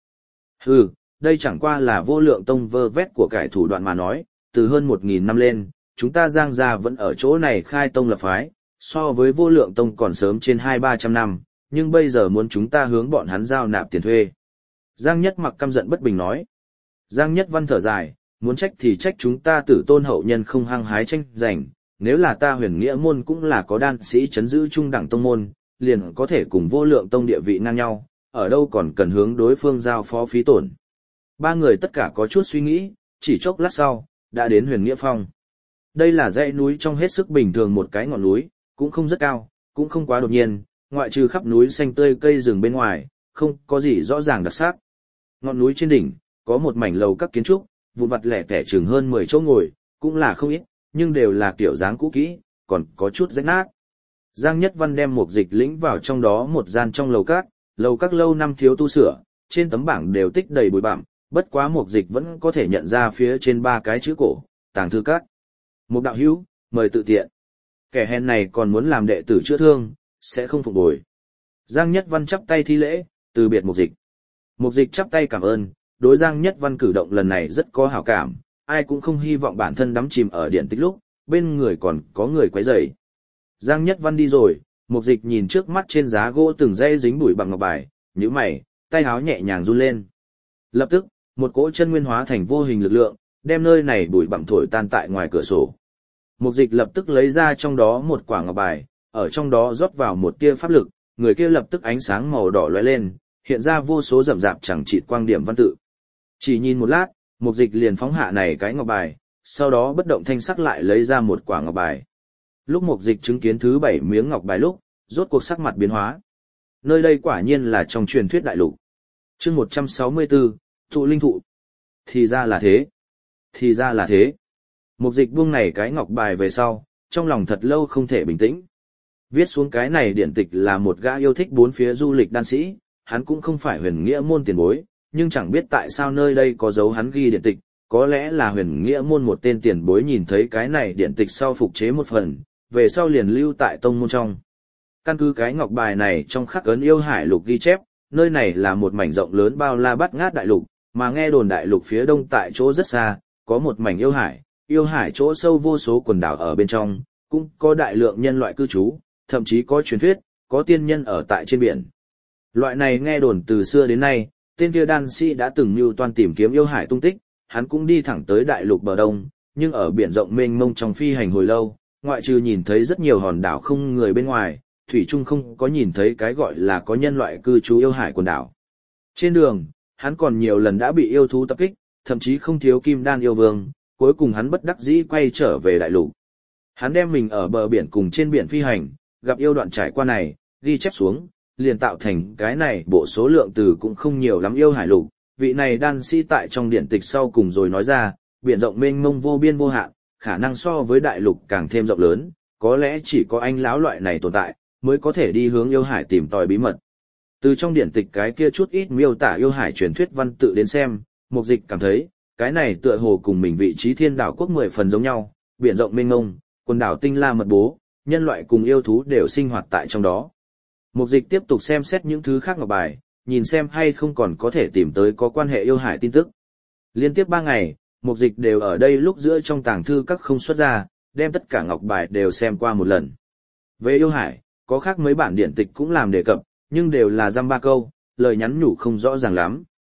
Đây chẳng qua là Vô Lượng Tông vơ vét của cải thủ đoạn mà nói, từ hơn 1.000 năm lên, chúng ta Giang gia vẫn ở chỗ này khai tông lập phái, so với Vô Lượng Tông còn sớm trên 200-300 năm, nhưng bây giờ muốn chúng ta hướng bọn hắn giao nạp tiền thuê. Giang Nhất Mặc căm giận bất bình nói. Giang Nhất Văn thở dài, muốn trách thì trách chúng ta Tử Tôn hậu nhân không hăng hái tranh giành, nếu là ta Huyền Nghĩa môn cũng là có đan sĩ chấn giữ trung đẳng tông môn, liền có thể cùng Vô Lượng Tông địa vị ngang nhau, ở đâu còn cần hướng đối phương giao phó phí tổn. Ba người tất cả có chút suy nghĩ, chỉ chốc lát sau, đã đến Huyền Nghĩa Phong. Đây là dãy núi trong hết sức bình thường một cái ngọn núi, cũng không rất cao, cũng không quá đột nhiên, ngoại trừ khắp núi xanh tươi cây rừng bên ngoài, không có gì rõ ràng đặc sắc. Ngọn núi trên đỉnh, có một mảnh lầu các kiến trúc, vụn vặt lẻ tẻ chừng hơn 10 chỗ ngồi, cũng là không ít, nhưng đều là kiểu dáng cũ kỹ, còn có chút rách nát. Giang Nhất Văn đem Mục Dịch lĩnh vào trong đó một gian trong lầu các lâu năm thiếu tu sửa, trên tấm bảng đều tích đầy bụi bặm, bất quá Mục Dịch vẫn có thể nhận ra phía trên 3 cái chữ cổ, Tàng thư các. Mục đạo hữu, mời tự tiện. Kẻ hèn này còn muốn làm đệ tử chữa thương, sẽ không phục bồi. Giang Nhất Văn chắp tay thi lễ, từ biệt Mục Dịch. Mục Dịch chắp tay cảm ơn, đối Giang Nhất Văn cử động lần này rất có hảo cảm, ai cũng không hy vọng bản thân đắm chìm ở điện tích lúc, bên người còn có người quấy rầy. Giang Nhất Văn đi rồi, Mục Dịch nhìn trước mắt trên giá gỗ từng dây dính bụi bằng ngọc bài, nhíu mày, tay áo nhẹ nhàng run lên. Lập tức, một cỗ chân nguyên hóa thành vô hình lực lượng, đem nơi này bụi bặm thổi tan tại ngoài cửa sổ. Mục Dịch lập tức lấy ra trong đó một quả ngọc bài, ở trong đó rót vào một tia pháp lực, người kia lập tức ánh sáng màu đỏ lóe lên, hiện ra vô số rậm rạp chẳng chịt quang điểm văn tự. Chỉ nhìn một lát, Mục Dịch liền phóng hạ này cái ngọc bài, sau đó bất động thanh sắc lại lấy ra một quả ngọc bài. Lúc Mục Dịch chứng kiến thứ 7 miếng ngọc bài lúc, rốt cuộc sắc mặt biến hóa. Nơi đây quả nhiên là trong truyền thuyết đại lục. Chương 164, Thụ linh thụ. Thì ra là thế. Thì ra là thế. Mục Dịch buông này cái ngọc bài về sau, trong lòng thật lâu không thể bình tĩnh. Viết xuống cái này điển tịch là một gã yêu thích bốn phía du lịch đan sĩ, hắn cũng không phải Huyền Nghĩa môn tiền bối, nhưng chẳng biết tại sao nơi đây có dấu hắn ghi điển tịch, có lẽ là Huyền Nghĩa môn một tên tiền bối nhìn thấy cái này điển tịch sau phục chế một phần, về sau liền lưu tại tông môn trong. Căn cứ cái ngọc bài này trong khắc ấn yêu hải lục ghi chép, nơi này là một mảnh rộng lớn bao la bát ngát đại lục, mà nghe đồn đại lục phía đông tại chỗ rất xa, có một mảnh yêu hải chỗ sâu vô số quần đảo ở bên trong, cũng có đại lượng nhân loại cư trú, thậm chí có truyền thuyết, có tiên nhân ở tại trên biển. Loại này nghe đồn từ xưa đến nay, tên kia đan sĩ đã từng mưu toan tìm kiếm yêu hải tung tích, hắn cũng đi thẳng tới đại lục bờ đông, nhưng ở biển rộng mênh mông trong phi hành hồi lâu, ngoại trừ nhìn thấy rất nhiều hòn đảo không người bên ngoài, thủy chung không có nhìn thấy cái gọi là có nhân loại cư trú yêu hải quần đảo. Trên đường, hắn còn nhiều lần đã bị yêu thú tập kích, thậm chí không thiếu kim đan yêu vương, cuối cùng hắn bất đắc dĩ quay trở về đại lục. Hắn đem mình ở bờ biển cùng trên biển phi hành, gặp yêu đoạn trải qua này, ghi chép xuống, liền tạo thành cái này bộ số lượng từ cũng không nhiều lắm yêu hải lục. Vị này đan sĩ tại trong điển tịch sau cùng rồi nói ra, biển rộng mênh mông vô biên vô hạn, khả năng so với đại lục càng thêm rộng lớn, có lẽ chỉ có anh lão loại này tồn tại, mới có thể đi hướng yêu hải tìm tòi bí mật. Từ trong điển tịch cái kia chút ít miêu tả yêu hải truyền thuyết văn tự đến xem, Mục Dịch cảm thấy, cái này tựa hồ cùng mình vị trí thiên đảo quốc 10 phần giống nhau, biển rộng mênh mông, quần đảo tinh la mật bố, nhân loại cùng yêu thú đều sinh hoạt tại trong đó. Mục Dịch tiếp tục xem xét những thứ khác ngọc bài, nhìn xem hay không còn có thể tìm tới có quan hệ yêu hải tin tức. Liên tiếp 3 ngày, Mục Dịch đều ở đây lúc giữa trong tàng thư các không xuất ra, đem tất cả ngọc bài đều xem qua một lần. Về yêu hải, có khác mấy bản điển tịch cũng làm đề cập, nhưng đều là dăm ba câu, lời nhắn nhủ không rõ ràng lắm.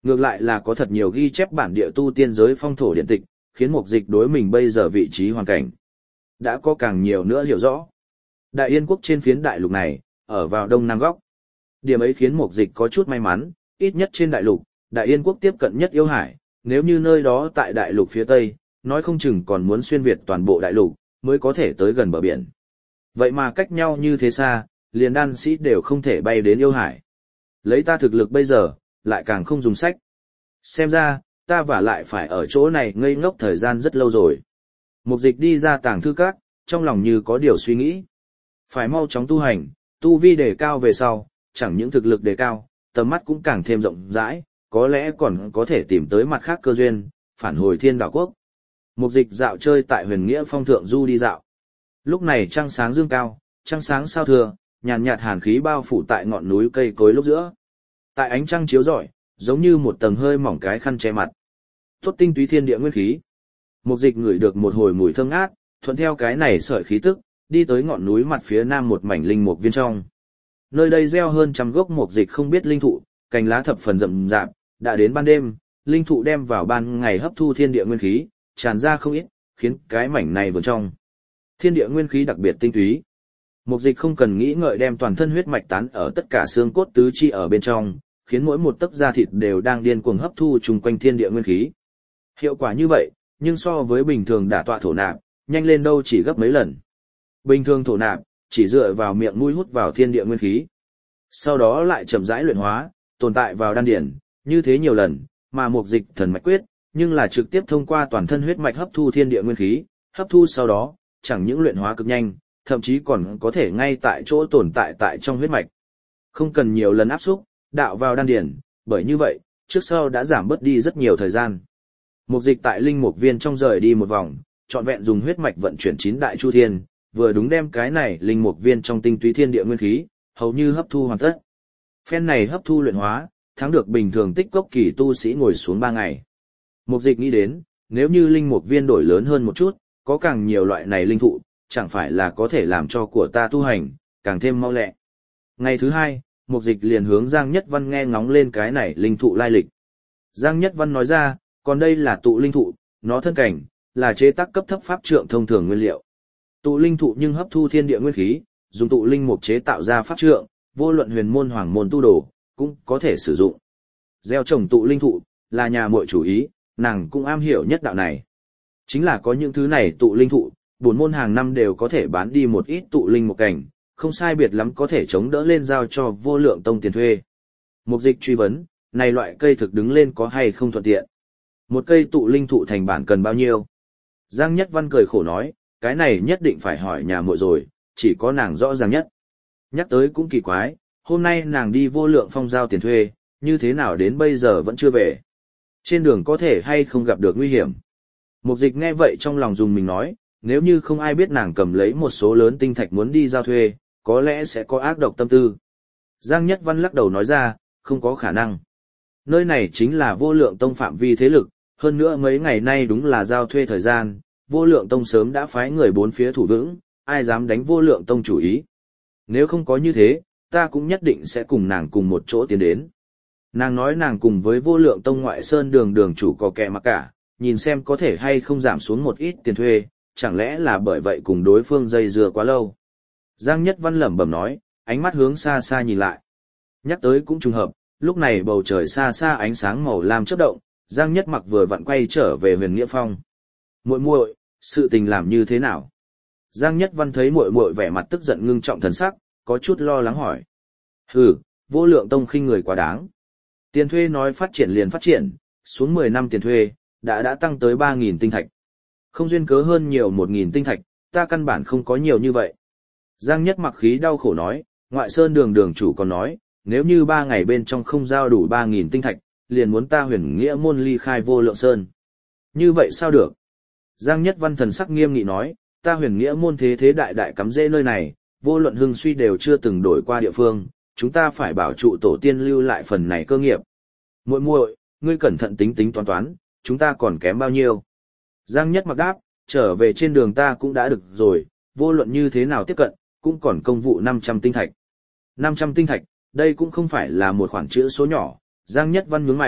Ngược lại là có thật nhiều ghi chép bản địa tu tiên giới phong thổ điện tịch, khiến Mục Dịch đối mình bây giờ vị trí hoàn cảnh đã có càng nhiều nữa hiểu rõ. Đại Yên quốc trên phiến đại lục này, ở vào đông nam góc. Điểm ấy khiến Mục Dịch có chút may mắn, ít nhất trên đại lục, Đại Yên quốc tiếp cận nhất yêu hải, nếu như nơi đó tại đại lục phía tây, nói không chừng còn muốn xuyên việt toàn bộ đại lục, mới có thể tới gần bờ biển. Vậy mà cách nhau như thế xa, liền đan sĩ đều không thể bay đến yêu hải. Lấy ta thực lực bây giờ, lại càng không dùng sách. Xem ra, ta và lại phải ở chỗ này ngây ngốc thời gian rất lâu rồi. Mục Dịch đi ra tàng thư các, trong lòng như có điều suy nghĩ. Phải mau chóng tu hành, tu vi đề cao về sau, chẳng những thực lực đề cao, tầm mắt cũng càng thêm rộng rãi, có lẽ còn có thể tìm tới mặt khác cơ duyên, phản hồi Thiên Đảo Quốc. Mục Dịch dạo chơi tại Huyền Nghĩa Phong thượng du đi dạo. Lúc này trăng sáng dương cao, trăng sáng sao thưa, nhàn nhạt hàn khí bao phủ tại ngọn núi cây cối lúc giữa. Tại ánh trăng chiếu rọi, giống như một tầng hơi mỏng cái khăn che mặt. Tốt tinh túy thiên địa nguyên khí. Mục Dịch ngửi được một hồi mùi thơm ngát, thuận theo cái này sợi khí tức, đi tới ngọn núi mặt phía nam một mảnh linh mục viên trong. Nơi đây gieo hơn trăm gốc Mục Dịch không biết linh thụ, cành lá thập phần rậm rạp, đã đến ban đêm, linh thụ đem vào ban ngày hấp thu thiên địa nguyên khí, tràn ra không ít, khiến cái mảnh này vườn trong. Thiên địa nguyên khí đặc biệt tinh túy. Mục Dịch không cần nghĩ ngợi đem toàn thân huyết mạch tán ở tất cả xương cốt tứ chi ở bên trong, khiến mỗi một tấc da thịt đều đang điên cuồng hấp thu chung quanh thiên địa nguyên khí. Hiệu quả như vậy, nhưng so với bình thường đả tọa thổ nạp, nhanh lên đâu chỉ gấp mấy lần. Bình thường thổ nạp, chỉ dựa vào miệng mũi hút vào thiên địa nguyên khí. Sau đó lại chậm rãi luyện hóa, tồn tại vào đan điển, như thế nhiều lần, mà Mục Dịch thần mạch quyết, nhưng là trực tiếp thông qua toàn thân huyết mạch hấp thu thiên địa nguyên khí, hấp thu sau đó, chẳng những luyện hóa cực nhanh, thậm chí còn có thể ngay tại chỗ tồn tại tại trong huyết mạch. Không cần nhiều lần áp xúc, đạo vào đan điển, bởi như vậy, trước sau đã giảm bớt đi rất nhiều thời gian. Mục Dịch tại linh mục viên trong rời đi một vòng, trọn vẹn dùng huyết mạch vận chuyển 9 đại chu thiên, vừa đúng đem cái này linh mục viên trong tinh túy thiên địa nguyên khí, hầu như hấp thu hoàn tất. Phen này hấp thu luyện hóa, thắng được bình thường tích cốc kỳ tu sĩ ngồi xuống 3 ngày. Mục Dịch nghĩ đến, nếu như linh mục viên đổi lớn hơn một chút, có càng nhiều loại này linh thụ, chẳng phải là có thể làm cho của ta tu hành, càng thêm mau lẹ. Ngày thứ 2, Mục Dịch liền hướng Giang Nhất Văn nghe ngóng lên cái này linh thụ lai lịch. Giang Nhất Văn nói ra, còn đây là tụ linh thụ, nó thân cảnh, là chế tác cấp thấp pháp trượng thông thường nguyên liệu. Tụ linh thụ nhưng hấp thu thiên địa nguyên khí, dùng tụ linh mục chế tạo ra pháp trượng, vô luận huyền môn hoàng môn tu đồ, cũng có thể sử dụng. Gieo trồng tụ linh thụ, là nhà muội chủ ý, nàng cũng am hiểu nhất đạo này. Chính là có những thứ này tụ linh thụ, bổn môn hàng năm đều có thể bán đi một ít tụ linh một cảnh, không sai biệt lắm có thể chống đỡ lên giao cho vô lượng tông tiền thuê. Mục Dịch truy vấn, này loại cây thực đứng lên có hay không thuận tiện? Một cây tụ linh thụ thành bản cần bao nhiêu? Giang Nhất Văn cười khổ nói, cái này nhất định phải hỏi nhà muội rồi, chỉ có nàng rõ ràng nhất. Nhắc tới cũng kỳ quái, hôm nay nàng đi vô lượng phong giao tiền thuê, như thế nào đến bây giờ vẫn chưa về? Trên đường có thể hay không gặp được nguy hiểm? Mục Dịch nghe vậy trong lòng dùng mình nói, nếu như không ai biết nàng cầm lấy một số lớn tinh thạch muốn đi giao thuê, có lẽ sẽ có ác độc tâm tư. Giang Nhất Văn lắc đầu nói ra, không có khả năng. Nơi này chính là vô lượng tông phạm vi thế lực, hơn nữa mấy ngày nay đúng là giao thuê thời gian, vô lượng tông sớm đã phái người bốn phía thủ vững, ai dám đánh vô lượng tông chủ ý. Nếu không có như thế, ta cũng nhất định sẽ cùng nàng cùng một chỗ tiến đến. Nàng nói nàng cùng với vô lượng tông ngoại sơn đường chủ có kẻ mặc cả, nhìn xem có thể hay không giảm xuống một ít tiền thuê, chẳng lẽ là bởi vậy cùng đối phương dây dưa quá lâu. Giang Nhất Văn lẩm bẩm nói, ánh mắt hướng xa xa nhìn lại. Nhắc tới cũng trùng hợp, lúc này bầu trời xa xa ánh sáng màu lam chớp động, Giang Nhất Mặc vừa vặn quay trở về Huyền Nghĩa Phong. Muội muội, sự tình làm như thế nào? Giang Nhất Văn thấy muội muội vẻ mặt tức giận ngưng trọng thần sắc, có chút lo lắng hỏi. Hừ, vô lượng tông khinh người quá đáng. Tiền thuê nói phát triển liền phát triển, xuống 10 năm tiền thuê, đã tăng tới 3.000 tinh thạch. Không duyên cớ hơn nhiều 1.000 tinh thạch, ta căn bản không có nhiều như vậy. Giang Nhất Mặc khí đau khổ nói, ngoại sơn đường chủ còn nói, nếu như 3 ngày bên trong không giao đủ 3.000 tinh thạch, liền muốn ta Huyền Nghĩa môn ly khai vô lượng sơn. Như vậy sao được? Giang Nhất Văn thần sắc nghiêm nghị nói, ta Huyền Nghĩa môn thế đại đại cắm rễ nơi này, vô luận hưng suy đều chưa từng đổi qua địa phương, chúng ta phải bảo trụ tổ tiên lưu lại phần này cơ nghiệp. Muội muội, ngươi cẩn thận tính toán, chúng ta còn kém bao nhiêu? Giang Nhất Mặc đáp, trở về trên đường ta cũng đã được rồi, vô luận như thế nào tiếp cận, cũng còn công vụ 500 tinh thạch. 500 tinh thạch, đây cũng không phải là một khoản chữ số nhỏ. Giang Nhất Văn nhướng mày,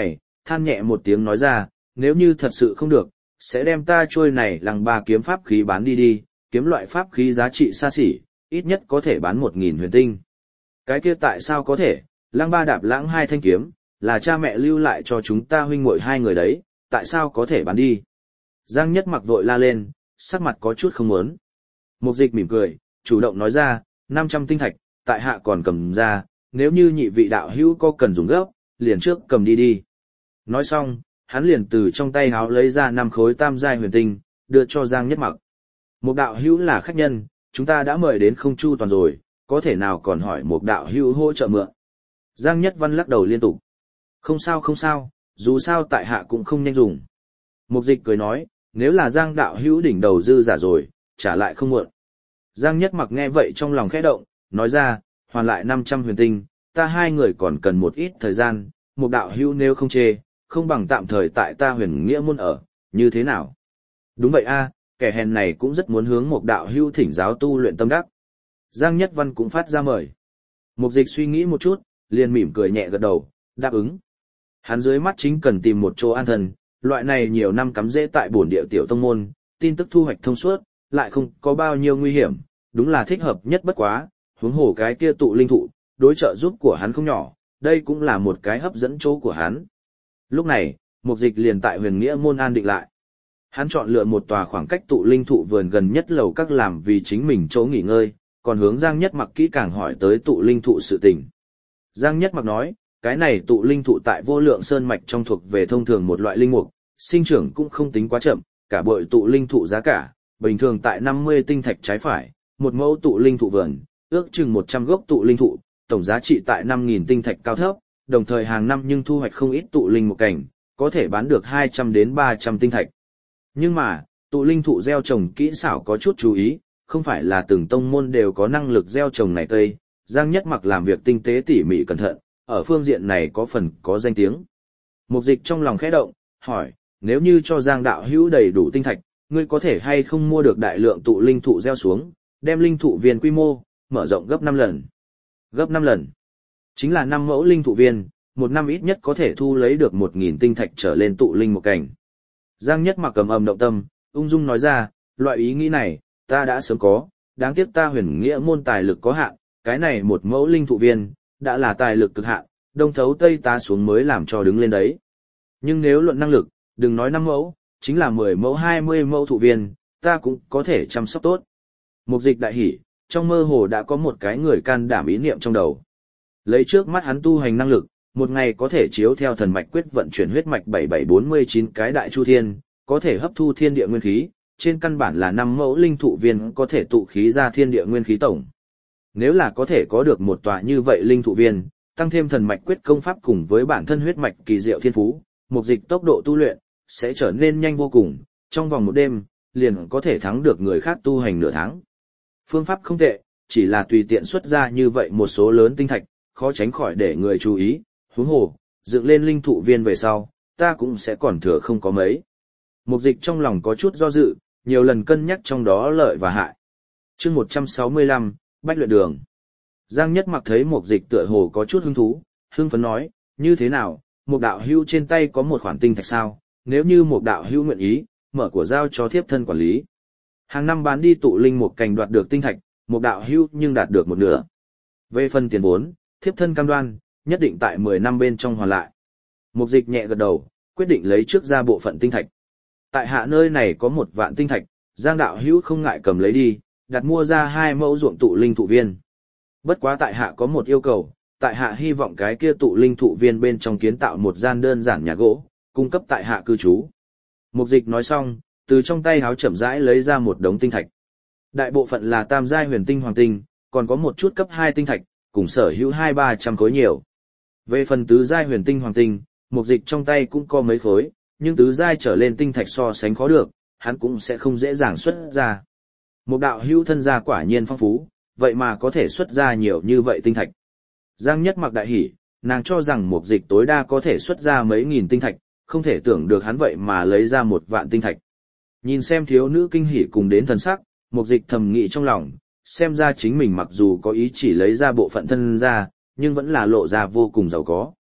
than nhẹ một tiếng nói ra, nếu như thật sự không được, sẽ đem ta trôi này lăng ba kiếm pháp khí bán đi đi, kiếm loại pháp khí giá trị xa xỉ, ít nhất có thể bán 1.000 huyền tinh. Cái kia tại sao có thể, lăng ba đạp lãng 2 thanh kiếm, là cha mẹ lưu lại cho chúng ta huynh muội 2 người đấy, tại sao có thể bán đi? Giang Nhất Mặc vội la lên, sắc mặt có chút không muốn. Mục Dịch mỉm cười, chủ động nói ra, 500 tinh thạch, tại hạ còn cầm ra, nếu như nhị vị đạo hữu có cần dùng gấp, liền trước cầm đi đi. Nói xong, hắn liền từ trong tay háo lấy ra 5 khối tam giai huyền tinh, đưa cho Giang Nhất Mặc. Một đạo hữu là khách nhân, chúng ta đã mời đến không chu toàn rồi, có thể nào còn hỏi một đạo hữu hỗ trợ mượn. Giang Nhất Văn lắc đầu liên tục. Không sao, dù sao tại hạ cũng không nhanh dùng. Mục Dịch cười nói, nếu là Giang đạo hữu đỉnh đầu dư giả rồi, trả lại không muộn. Giang Nhất Mặc nghe vậy trong lòng khẽ động, nói ra, hoàn lại 500 huyền tinh, ta 2 người còn cần một ít thời gian, một đạo hữu nếu không chê, không bằng tạm thời tại ta Huyền Nghĩa môn ở, như thế nào? Đúng vậy a, kẻ hèn này cũng rất muốn hướng một đạo hữu thỉnh giáo tu luyện tâm đắc. Giang Nhất Văn cũng phát ra mời. Mục Dịch suy nghĩ một chút, liền mỉm cười nhẹ gật đầu, đáp ứng. Hắn dưới mắt chính cần tìm một chỗ an thân, loại này nhiều năm cắm rễ tại bổn địa tiểu tông môn, tin tức thu hoạch thông suốt, lại không có bao nhiêu nguy hiểm, đúng là thích hợp nhất bất quá, huống hồ cái kia tụ linh thụ, đối trợ giúp của hắn không nhỏ, đây cũng là một cái hấp dẫn chỗ của hắn. Lúc này, Mục Dịch liền tại Huyền Nghĩa môn an định lại. Hắn chọn lựa một tòa khoảng cách tụ linh thụ vườn gần nhất lầu các làm vì chính mình chỗ nghỉ ngơi, còn hướng Giang Nhất Mặc kỹ càng hỏi tới tụ linh thụ sự tình. Giang Nhất Mặc nói, cái này tụ linh thụ tại Vô Lượng Sơn mạch trong thuộc về thông thường một loại linh mục, sinh trưởng cũng không tính quá chậm, cả bội tụ linh thụ giá cả, bình thường tại 50 tinh thạch trái phải, một mẫu tụ linh thụ vườn, ước chừng 100 gốc tụ linh thụ, tổng giá trị tại 5.000 tinh thạch cao thấp, đồng thời hàng năm nhưng thu hoạch không ít tụ linh một cảnh, có thể bán được 200 đến 300 tinh thạch. Nhưng mà, tụ linh thụ gieo trồng kỹ xảo có chút chú ý, không phải là từng tông môn đều có năng lực gieo trồng này cây. Giang Nhất Mặc làm việc tinh tế tỉ mỉ cẩn thận, ở phương diện này có phần có danh tiếng. Mục Dịch trong lòng khẽ động, hỏi, nếu như cho Giang đạo hữu đầy đủ tinh thạch, ngươi có thể hay không mua được đại lượng tụ linh thụ gieo xuống, đem linh thụ viên quy mô mở rộng gấp 5 lần. Gấp 5 lần. Chính là 5 mẫu linh thụ viên, một năm ít nhất có thể thu lấy được 1.000 tinh thạch trở lên tụ linh một cảnh. Giang Nhất Mặc cầm ầm động tâm, ung dung nói ra, loại ý nghĩ này, ta đã sớm có, đáng tiếc ta Huyền Nghĩa môn tài lực có hạn, cái này một mẫu linh thụ viên, đã là tài lực cực hạn, đông thấu tây tá xuống mới làm cho đứng lên đấy. Nhưng nếu luận năng lực, đừng nói 5 mẫu, chính là 10 mẫu 20 mẫu thụ viên, ta cũng có thể chăm sóc tốt. Mục Dịch đại hỉ, trong mơ hồ đã có một cái người can đảm ý niệm trong đầu. Lấy trước mắt hắn tu hành năng lực, một ngày có thể chiếu theo thần mạch quyết vận chuyển huyết mạch 7749 cái đại chu thiên, có thể hấp thu thiên địa nguyên khí, trên căn bản là 5 mẫu linh thụ viên có thể tụ khí ra thiên địa nguyên khí tổng. Nếu là có thể có được một tòa như vậy linh thụ viên, tăng thêm thần mạch quyết công pháp cùng với bản thân huyết mạch kỳ diệu thiên phú, Mục Dịch tốc độ tu luyện sẽ trở nên nhanh vô cùng, trong vòng một đêm liền có thể thắng được người khác tu hành nửa tháng. Phương pháp không tệ, chỉ là tùy tiện xuất ra như vậy một số lớn tinh thạch, khó tránh khỏi để người chú ý, huống hồ, dựng lên linh thụ viên về sau, ta cũng sẽ còn thừa không có mấy. Mục Dịch trong lòng có chút do dự, nhiều lần cân nhắc trong đó lợi và hại. Chương 165, Bách luyện đường. Giang Nhất Mặc thấy Mục Dịch tựa hồ có chút hứng thú, hưng phấn nói, như thế nào, Mục đạo hữu trên tay có một khoản tinh thạch sao, nếu như Mục đạo hữu nguyện ý, mở của giao cho thiếp thân quản lý. Hàng năm bán đi tụ linh một cành đoạt được tinh thạch, Mục đạo hữu nhưng đạt được một nửa. Về phần tiền vốn, thiếp thân cam đoan, nhất định tại 10 năm bên trong hoàn lại. Mục Dịch nhẹ gật đầu, quyết định lấy trước ra bộ phận tinh thạch. Tại hạ nơi này có 1 vạn tinh thạch, Giang đạo hữu không ngại cầm lấy đi, đặt mua ra 2 mẫu ruộng tụ linh thụ viên. Bất quá tại hạ có một yêu cầu, tại hạ hy vọng cái kia tụ linh thụ viên bên trong kiến tạo một gian đơn giản nhà gỗ, cung cấp tại hạ cư trú. Mục Dịch nói xong, từ trong tay háo chậm rãi lấy ra một đống tinh thạch. Đại bộ phận là tam giai huyền tinh hoàng tinh, còn có một chút cấp 2 tinh thạch, cùng sở hữu 200-300 khối nhiều. Về phần tứ giai huyền tinh hoàng tinh, Mục Dịch trong tay cũng có mấy khối, nhưng tứ giai trở lên tinh thạch so sánh khó được, hắn cũng sẽ không dễ dàng xuất ra. Một đạo hữu thân gia quả nhiên phong phú, vậy mà có thể xuất ra nhiều như vậy tinh thạch. Giang Nhất Mặc đại hỉ, nàng cho rằng Mục Dịch tối đa có thể xuất ra mấy nghìn tinh thạch, không thể tưởng được hắn vậy mà lấy ra 1 vạn tinh thạch. Nhìn xem thiếu nữ kinh hỉ cùng đến thần sắc, Mục Dịch thầm nghĩ trong lòng, xem ra chính mình mặc dù có ý chỉ lấy ra bộ phận thân ra, nhưng vẫn là lộ ra vô cùng giàu có.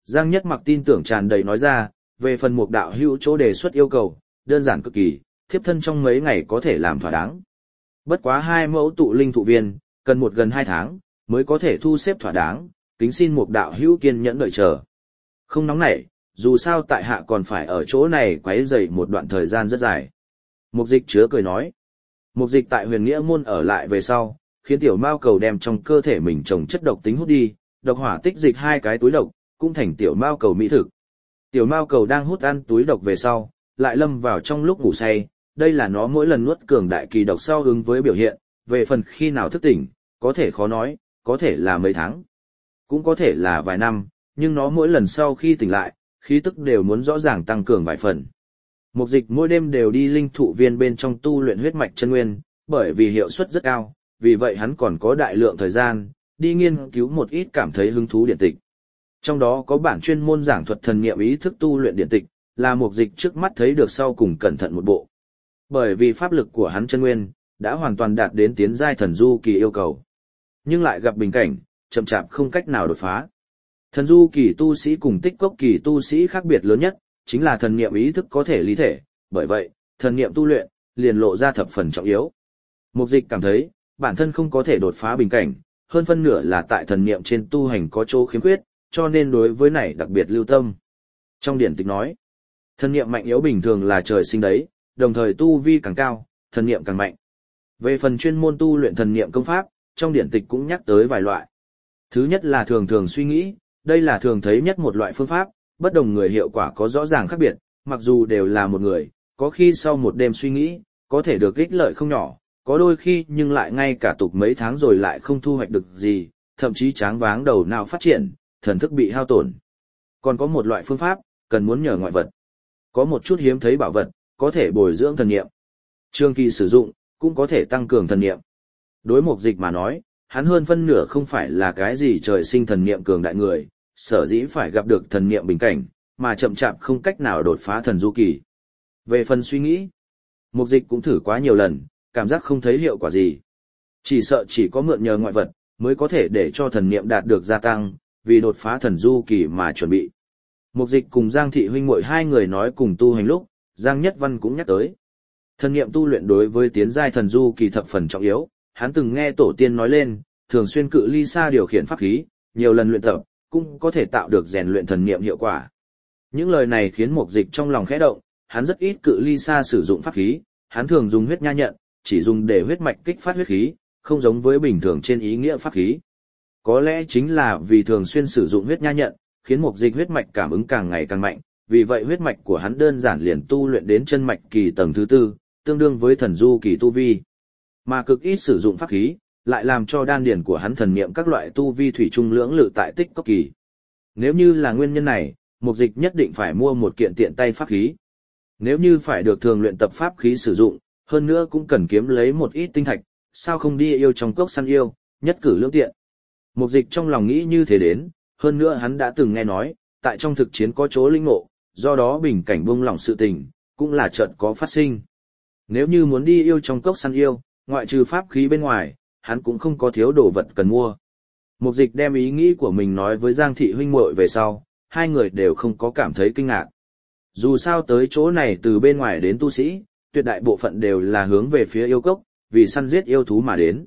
Giang Nhất Mặc tin tưởng tràn đầy nói ra, về phần Mục đạo hữu chỗ đề xuất yêu cầu, đơn giản cực kỳ, thiếp thân trong mấy ngày có thể làm thỏa đáng. Bất quá 2 mẫu tụ linh thụ viên, cần gần 2 tháng, mới có thể thu xếp thỏa đáng, kính xin Mục đạo hữu kiên nhẫn đợi chờ. Không nóng nảy, dù sao tại hạ còn phải ở chỗ này quấy rầy một đoạn thời gian rất dài. Mục Dịch chứa cười nói. Mục Dịch tại Huyền Nghĩa môn ở lại về sau, khiến tiểu mao cầu đem trong cơ thể mình trồng chất độc tính hút đi, độc hỏa tích dịch 2 cái túi độc, cũng thành tiểu mao cầu mỹ thực. Tiểu mao cầu đang hút ăn túi độc về sau, lại lâm vào trong lúc ngủ say, đây là nó mỗi lần nuốt cường đại kỳ độc sau ứng với biểu hiện, về phần khi nào thức tỉnh, có thể khó nói, có thể là mấy tháng, cũng có thể là vài năm, nhưng nó mỗi lần sau khi tỉnh lại, khí tức đều muốn rõ ràng tăng cường vài phần. Mục Dịch mỗi đêm đều đi linh thụ viên bên trong tu luyện huyết mạch chân nguyên, bởi vì hiệu suất rất cao, vì vậy hắn còn có đại lượng thời gian, đi nghiên cứu một ít cảm thấy hứng thú điện tịch. Trong đó có bản chuyên môn giảng thuật thần niệm ý thức tu luyện điện tịch, là Mục Dịch trước mắt thấy được sau cùng cẩn thận một bộ. Bởi vì pháp lực của hắn chân nguyên đã hoàn toàn đạt đến tiến giai thần du kỳ yêu cầu, nhưng lại gặp bình cảnh, chậm chạp không cách nào đột phá. Thần du kỳ tu sĩ cùng tích cốc kỳ tu sĩ khác biệt lớn nhất, chính là thần niệm ý thức có thể lý thể, bởi vậy, thần niệm tu luyện liền lộ ra thập phần trọng yếu. Mục Dịch cảm thấy, bản thân không có thể đột phá bình cảnh, hơn phân nửa là tại thần niệm trên tu hành có chỗ khiếm khuyết, cho nên đối với này đặc biệt lưu tâm. Trong điển tịch nói, thần niệm mạnh yếu bình thường là trời sinh đấy, đồng thời tu vi càng cao, thần niệm càng mạnh. Về phần chuyên môn tu luyện thần niệm công pháp, trong điển tịch cũng nhắc tới vài loại. Thứ nhất là thường thường suy nghĩ, đây là thường thấy nhất một loại phương pháp, bất đồng người hiệu quả có rõ ràng khác biệt, mặc dù đều là một người, có khi sau một đêm suy nghĩ, có thể được ích lợi không nhỏ, có đôi khi nhưng lại ngay cả tục mấy tháng rồi lại không thu hoạch được gì, thậm chí tráng váng đầu nào phát triển, thần thức bị hao tổn. Còn có một loại phương pháp, cần muốn nhờ ngoại vật. Có một chút hiếm thấy bảo vật, có thể bồi dưỡng thần niệm. Trường kỳ sử dụng, cũng có thể tăng cường thần niệm. Đối Mục Dịch mà nói, hắn hơn phân nửa không phải là cái gì trời sinh thần niệm cường đại người, sở dĩ phải gặp được thần niệm bình cảnh, mà chậm chạp không cách nào đột phá thần du kỳ. Về phần suy nghĩ, Mục Dịch cũng thử quá nhiều lần, cảm giác không thấy hiệu quả gì. Chỉ sợ chỉ có mượn nhờ ngoại vật, mới có thể để cho thần niệm đạt được gia tăng, vì đột phá thần du kỳ mà chuẩn bị. Mục Dịch cùng Giang Thị huynh muội 2 người nói cùng tu hành lúc, Giang Nhất Văn cũng nhắc tới. Thần niệm tu luyện đối với tiến giai thần du kỳ thập phần trọng yếu, hắn từng nghe tổ tiên nói lên, thường xuyên cự ly xa điều khiển pháp khí, nhiều lần luyện tập, cũng có thể tạo được rèn luyện thần niệm hiệu quả. Những lời này khiến Mục Dịch trong lòng khẽ động, hắn rất ít cự ly xa sử dụng pháp khí, hắn thường dùng huyết nha nhận, chỉ dùng để huyết mạch kích phát huyết khí, không giống với bình thường trên ý nghĩa pháp khí. Có lẽ chính là vì thường xuyên sử dụng huyết nha nhận, khiến Mục Dịch huyết mạch cảm ứng càng ngày càng mạnh, vì vậy huyết mạch của hắn đơn giản liền tu luyện đến chân mạch kỳ tầng thứ 4, tương đương với thần du kỳ tu vi. Mà cực ít sử dụng pháp khí, lại làm cho đan điển của hắn thần niệm các loại tu vi thủy chung lưỡng lự tại tích cốc kỳ. Nếu như là nguyên nhân này, Mục Dịch nhất định phải mua một kiện tiện tay pháp khí. Nếu như phải được thường luyện tập pháp khí sử dụng, hơn nữa cũng cần kiếm lấy một ít tinh thạch, sao không đi yêu trong cốc săn yêu, nhất cử lưỡng tiện. Mục Dịch trong lòng nghĩ như thế đến, hơn nữa hắn đã từng nghe nói, tại trong thực chiến có chỗ linh ngộ, do đó bình cảnh buông lỏng sự tình, cũng là chợt có phát sinh. Nếu như muốn đi yêu trong cốc săn yêu, ngoại trừ pháp khí bên ngoài, hắn cũng không có thiếu đồ vật cần mua. Mục Dịch đem ý nghĩ của mình nói với Giang Thị huynh muội về sau, 2 người đều không có cảm thấy kinh ngạc. Dù sao tới chỗ này từ bên ngoài đến tu sĩ, tuyệt đại bộ phận đều là hướng về phía yêu cốc, vì săn giết yêu thú mà đến.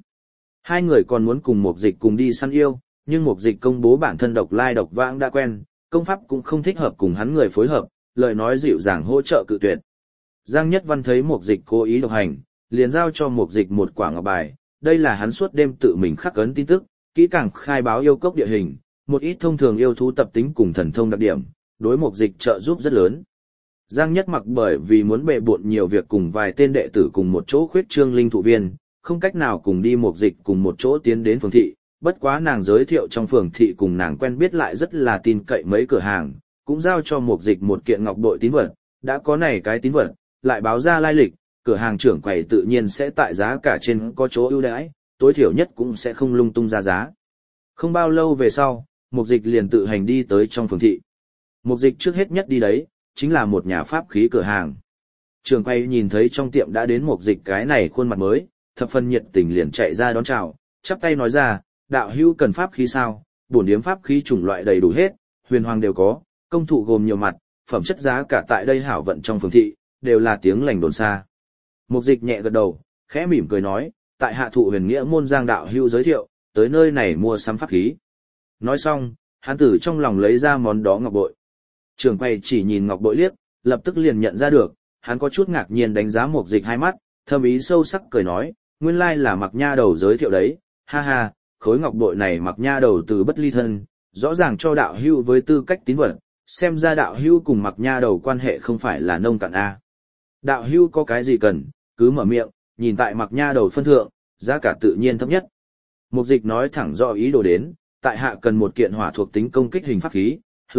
2 người còn muốn cùng Mục Dịch cùng đi săn yêu, nhưng Mục Dịch công bố bản thân độc lai độc vãng đã quen, công pháp cũng không thích hợp cùng hắn người phối hợp, lời nói dịu dàng hỗ trợ cự tuyệt. Giang Nhất Văn thấy Mục Dịch cố ý độc hành, liền giao cho Mục Dịch một quả ngọc bài, đây là hắn suốt đêm tự mình khắc ấn tin tức, kỹ càng khai báo yêu cốc địa hình, một ít thông thường yêu thú tập tính cùng thần thông đặc điểm, đối Mục Dịch trợ giúp rất lớn. Giang Nhất Mặc bởi vì muốn bệ bộn nhiều việc cùng vài tên đệ tử cùng một chỗ khuyết trương linh thụ viên, không cách nào cùng đi Mục Dịch cùng một chỗ tiến đến phường thị, bất quá nàng giới thiệu trong phường thị cùng nàng quen biết lại rất là tin cậy mấy cửa hàng, cũng giao cho Mục Dịch một kiện ngọc bội tín vật, đã có này cái tín vật, lại báo ra lai lịch, cửa hàng trưởng quầy tự nhiên sẽ tại giá cả trên có chỗ ưu đãi, tối thiểu nhất cũng sẽ không lung tung ra giá. Không bao lâu về sau, Mục Dịch liền tự hành đi tới trong phường thị. Mục Dịch trước hết nhất đi đấy, chính là một nhà pháp khí cửa hàng. Trưởng quầy nhìn thấy trong tiệm đã đến Mục Dịch cái này khuôn mặt mới, thập phần nhiệt tình liền chạy ra đón chào, chắp tay nói ra, đạo hữu cần pháp khí sao, bổn điếm pháp khí chủng loại đầy đủ hết, huyền hoàng đều có, công thụ gồm nhiều mặt, phẩm chất giá cả tại đây hảo vận trong phường thị, đều là tiếng lành đồn xa. Mục dịch nhẹ gật đầu, khẽ mỉm cười nói, tại hạ thụ huyền nghĩa môn Giang đạo hữu giới thiệu, tới nơi này mua sắm pháp khí. Nói xong, hắn từ trong lòng lấy ra món đó ngọc bội. Trưởng quầy chỉ nhìn ngọc bội liếc, lập tức liền nhận ra được, hắn có chút ngạc nhiên đánh giá Mục dịch hai mắt, thâm ý sâu sắc cười nói, nguyên lai là Mặc Nha Đầu giới thiệu đấy, ha ha, khối ngọc bội này Mặc Nha Đầu từ bất ly thân, rõ ràng cho đạo hữu với tư cách tín vật, xem ra đạo hữu cùng Mặc Nha Đầu quan hệ không phải là nông cạn a. Đạo hữu có cái gì cần, cứ mở miệng, nhìn tại Mặc Nha Đầu phân thượng, giá cả tự nhiên thấp nhất. Mục dịch nói thẳng rõ ý đồ đến, tại hạ cần một kiện hỏa thuộc tính công kích hình pháp khí,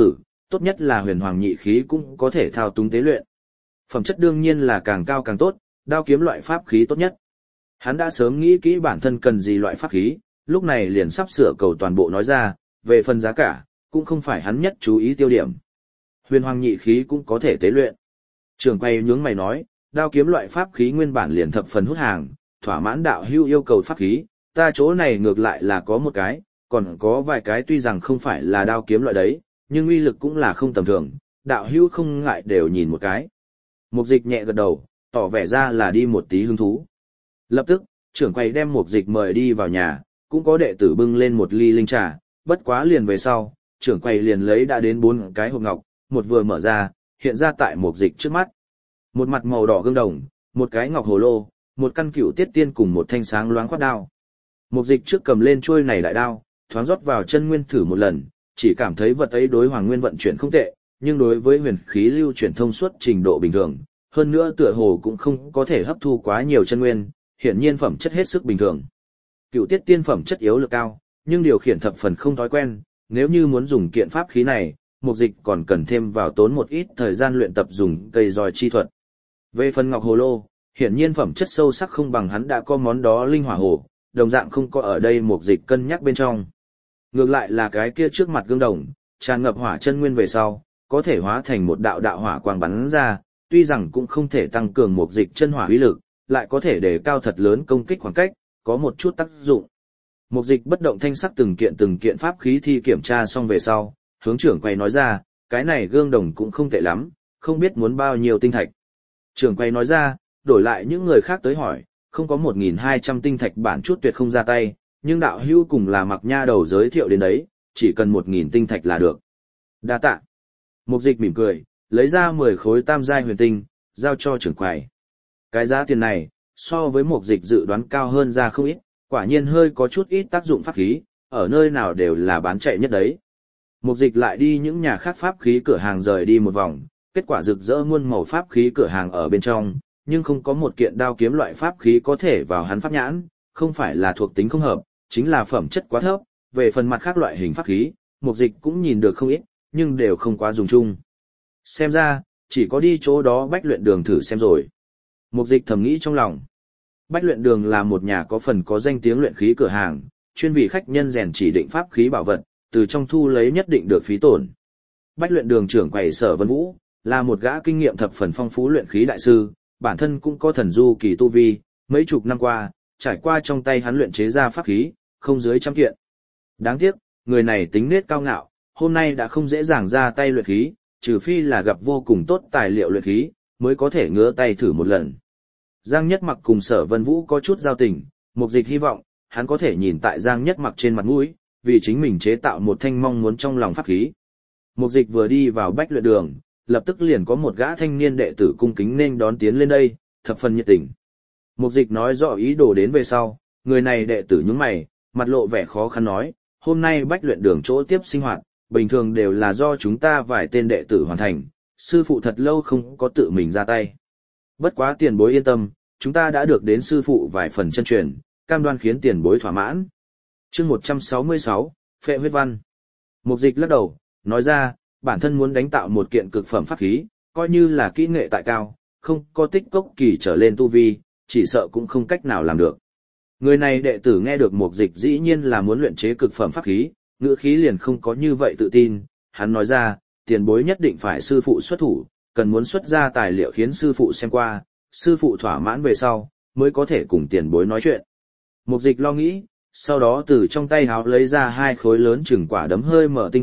tốt nhất là huyền hoàng nhị khí cũng có thể thao túng tế luyện. Phẩm chất đương nhiên là càng cao càng tốt, đao kiếm loại pháp khí tốt nhất. Hắn đã sớm nghĩ kỹ bản thân cần gì loại pháp khí, lúc này liền sắp sửa cầu toàn bộ nói ra, về phần giá cả, cũng không phải hắn nhất chú ý tiêu điểm. Huyền hoàng nhị khí cũng có thể tế luyện. Trường quay nhướng mày nói, đao kiếm loại pháp khí nguyên bản liền thập phần hút hàng, thỏa mãn đạo hưu yêu cầu pháp khí, ta chỗ này ngược lại là có một cái, còn có vài cái tuy rằng không phải là đao kiếm loại đấy, nhưng uy lực cũng là không tầm thường, đạo hưu không ngại đều nhìn một cái. Mục dịch nhẹ gật đầu, tỏ vẻ ra là đi một tí hứng thú. Lập tức, trưởng quầy đem Mục dịch mời đi vào nhà, cũng có đệ tử bưng lên một ly linh trà, bất quá liền về sau, trưởng quầy liền lấy đã đến 4 cái hộp ngọc, một vừa mở ra, hiện ra tại Mục dịch trước mắt. Một mặt màu đỏ gương đồng, một cái ngọc hồ lô, một căn cựu tiết tiên cùng một thanh sáng loáng khoát đao. Mục dịch trước cầm lên chuôi này đại đao, thoáng rót vào chân nguyên thử một lần, chỉ cảm thấy vật ấy đối hoàng nguyên vận chuyển không tệ, nhưng đối với huyền khí lưu chuyển thông suốt trình độ bình thường, hơn nữa tựa hồ cũng không có thể hấp thu quá nhiều chân nguyên, hiển nhiên phẩm chất hết sức bình thường. Cựu tiết tiên phẩm chất yếu lực cao, nhưng điều khiển thập phần không thói quen, nếu như muốn dùng kiện pháp khí này, Mục dịch còn cần thêm vào tốn một ít thời gian luyện tập dùng cây roi chi thuật. Về phần ngọc hồ lô, hiển nhiên phẩm chất sâu sắc không bằng hắn đã có món đó linh hỏa hồ, đồng dạng không có ở đây Mục dịch cân nhắc bên trong. Ngược lại là cái kia trước mặt gương đồng, tràn ngập hỏa chân nguyên về sau, có thể hóa thành một đạo đạo hỏa quang bắn ra, tuy rằng cũng không thể tăng cường Mục dịch chân hỏa uy lực, lại có thể đề cao thật lớn công kích khoảng cách, có một chút tác dụng. Mục dịch bất động thanh sắc từng kiện pháp khí thi kiểm tra xong về sau, hướng trưởng quầy nói ra, cái này gương đồng cũng không tệ lắm, không biết muốn bao nhiêu tinh thạch. Trưởng quầy nói ra, đổi lại những người khác tới hỏi, không có 1.200 tinh thạch bản chút tuyệt không ra tay, nhưng đạo hữu cùng là Mặc Nha Đầu giới thiệu đến đấy, chỉ cần 1.000 tinh thạch là được. Đa tạ. Mục dịch mỉm cười, lấy ra 10 khối tam giai huyền tinh, giao cho trưởng quầy. Cái giá tiền này, so với mục dịch dự đoán cao hơn ra không ít, quả nhiên hơi có chút ít tác dụng pháp khí, ở nơi nào đều là bán chạy nhất đấy. Mục dịch lại đi những nhà khác pháp khí cửa hàng rời đi một vòng, kết quả rực rỡ muôn màu pháp khí cửa hàng ở bên trong, nhưng không có một kiện đao kiếm loại pháp khí có thể vào hắn pháp nhãn, không phải là thuộc tính không hợp, chính là phẩm chất quá thấp. Về phần mặt khác loại hình pháp khí, mục dịch cũng nhìn được không ít, nhưng đều không quá dùng chung. Xem ra, chỉ có đi chỗ đó Bách Luyện Đường thử xem rồi. Mục dịch thầm nghĩ trong lòng. Bách Luyện Đường là một nhà có phần có danh tiếng luyện khí cửa hàng, chuyên vì khách nhân rèn chỉ định pháp khí bảo vật, từ trong thu lấy nhất định được phí tổn. Bách Luyện Đường trưởng quầy Sở Vân Vũ, là một gã kinh nghiệm thập phần phong phú luyện khí đại sư, bản thân cũng có thần du kỳ tu vi, mấy chục năm qua, trải qua trong tay hắn luyện chế ra pháp khí, không dưới 100 kiện. Đáng tiếc, người này tính nết cao ngạo, hôm nay đã không dễ dàng ra tay luyện khí, trừ phi là gặp vô cùng tốt tài liệu luyện khí, mới có thể ngứa tay thử một lần. Giang Nhất Mặc cùng Sở Vân Vũ có chút giao tình, mục dịch hy vọng, hắn có thể nhìn tại Giang Nhất Mặc trên mặt mũi, vì chính mình chế tạo một thanh mong muốn trong lòng pháp khí. Mục dịch vừa đi vào Bách Luyện Đường, lập tức liền có một gã thanh niên đệ tử cung kính nên đón tiến lên đây, thập phần nhiệt tình. Mục dịch nói rõ ý đồ đến về sau, người này đệ tử nhướng mày, mặt lộ vẻ khó khăn nói, hôm nay Bách Luyện Đường chỗ tiếp sinh hoạt, bình thường đều là do chúng ta vài tên đệ tử hoàn thành, sư phụ thật lâu không có tự mình ra tay. Bất quá tiền bối yên tâm, chúng ta đã được đến sư phụ vài phần chân truyền, cam đoan khiến tiền bối thỏa mãn. Chương 166, Phệ huyết văn. Mục dịch lắc đầu, nói ra, bản thân muốn đánh tạo một kiện cực phẩm pháp khí, coi như là kỹ nghệ tại cao, không có tích cốc kỳ trở lên tu vi, chỉ sợ cũng không cách nào làm được. Người này đệ tử nghe được mục dịch dĩ nhiên là muốn luyện chế cực phẩm pháp khí, ngữ khí liền không có như vậy tự tin, hắn nói ra, tiền bối nhất định phải sư phụ xuất thủ, cần muốn xuất ra tài liệu khiến sư phụ xem qua, sư phụ thỏa mãn về sau, mới có thể cùng tiền bối nói chuyện. Mục dịch lo nghĩ, sau đó từ trong tay háo lấy ra 2 khối lớn chừng quả đấm hơi mở tinh thạch,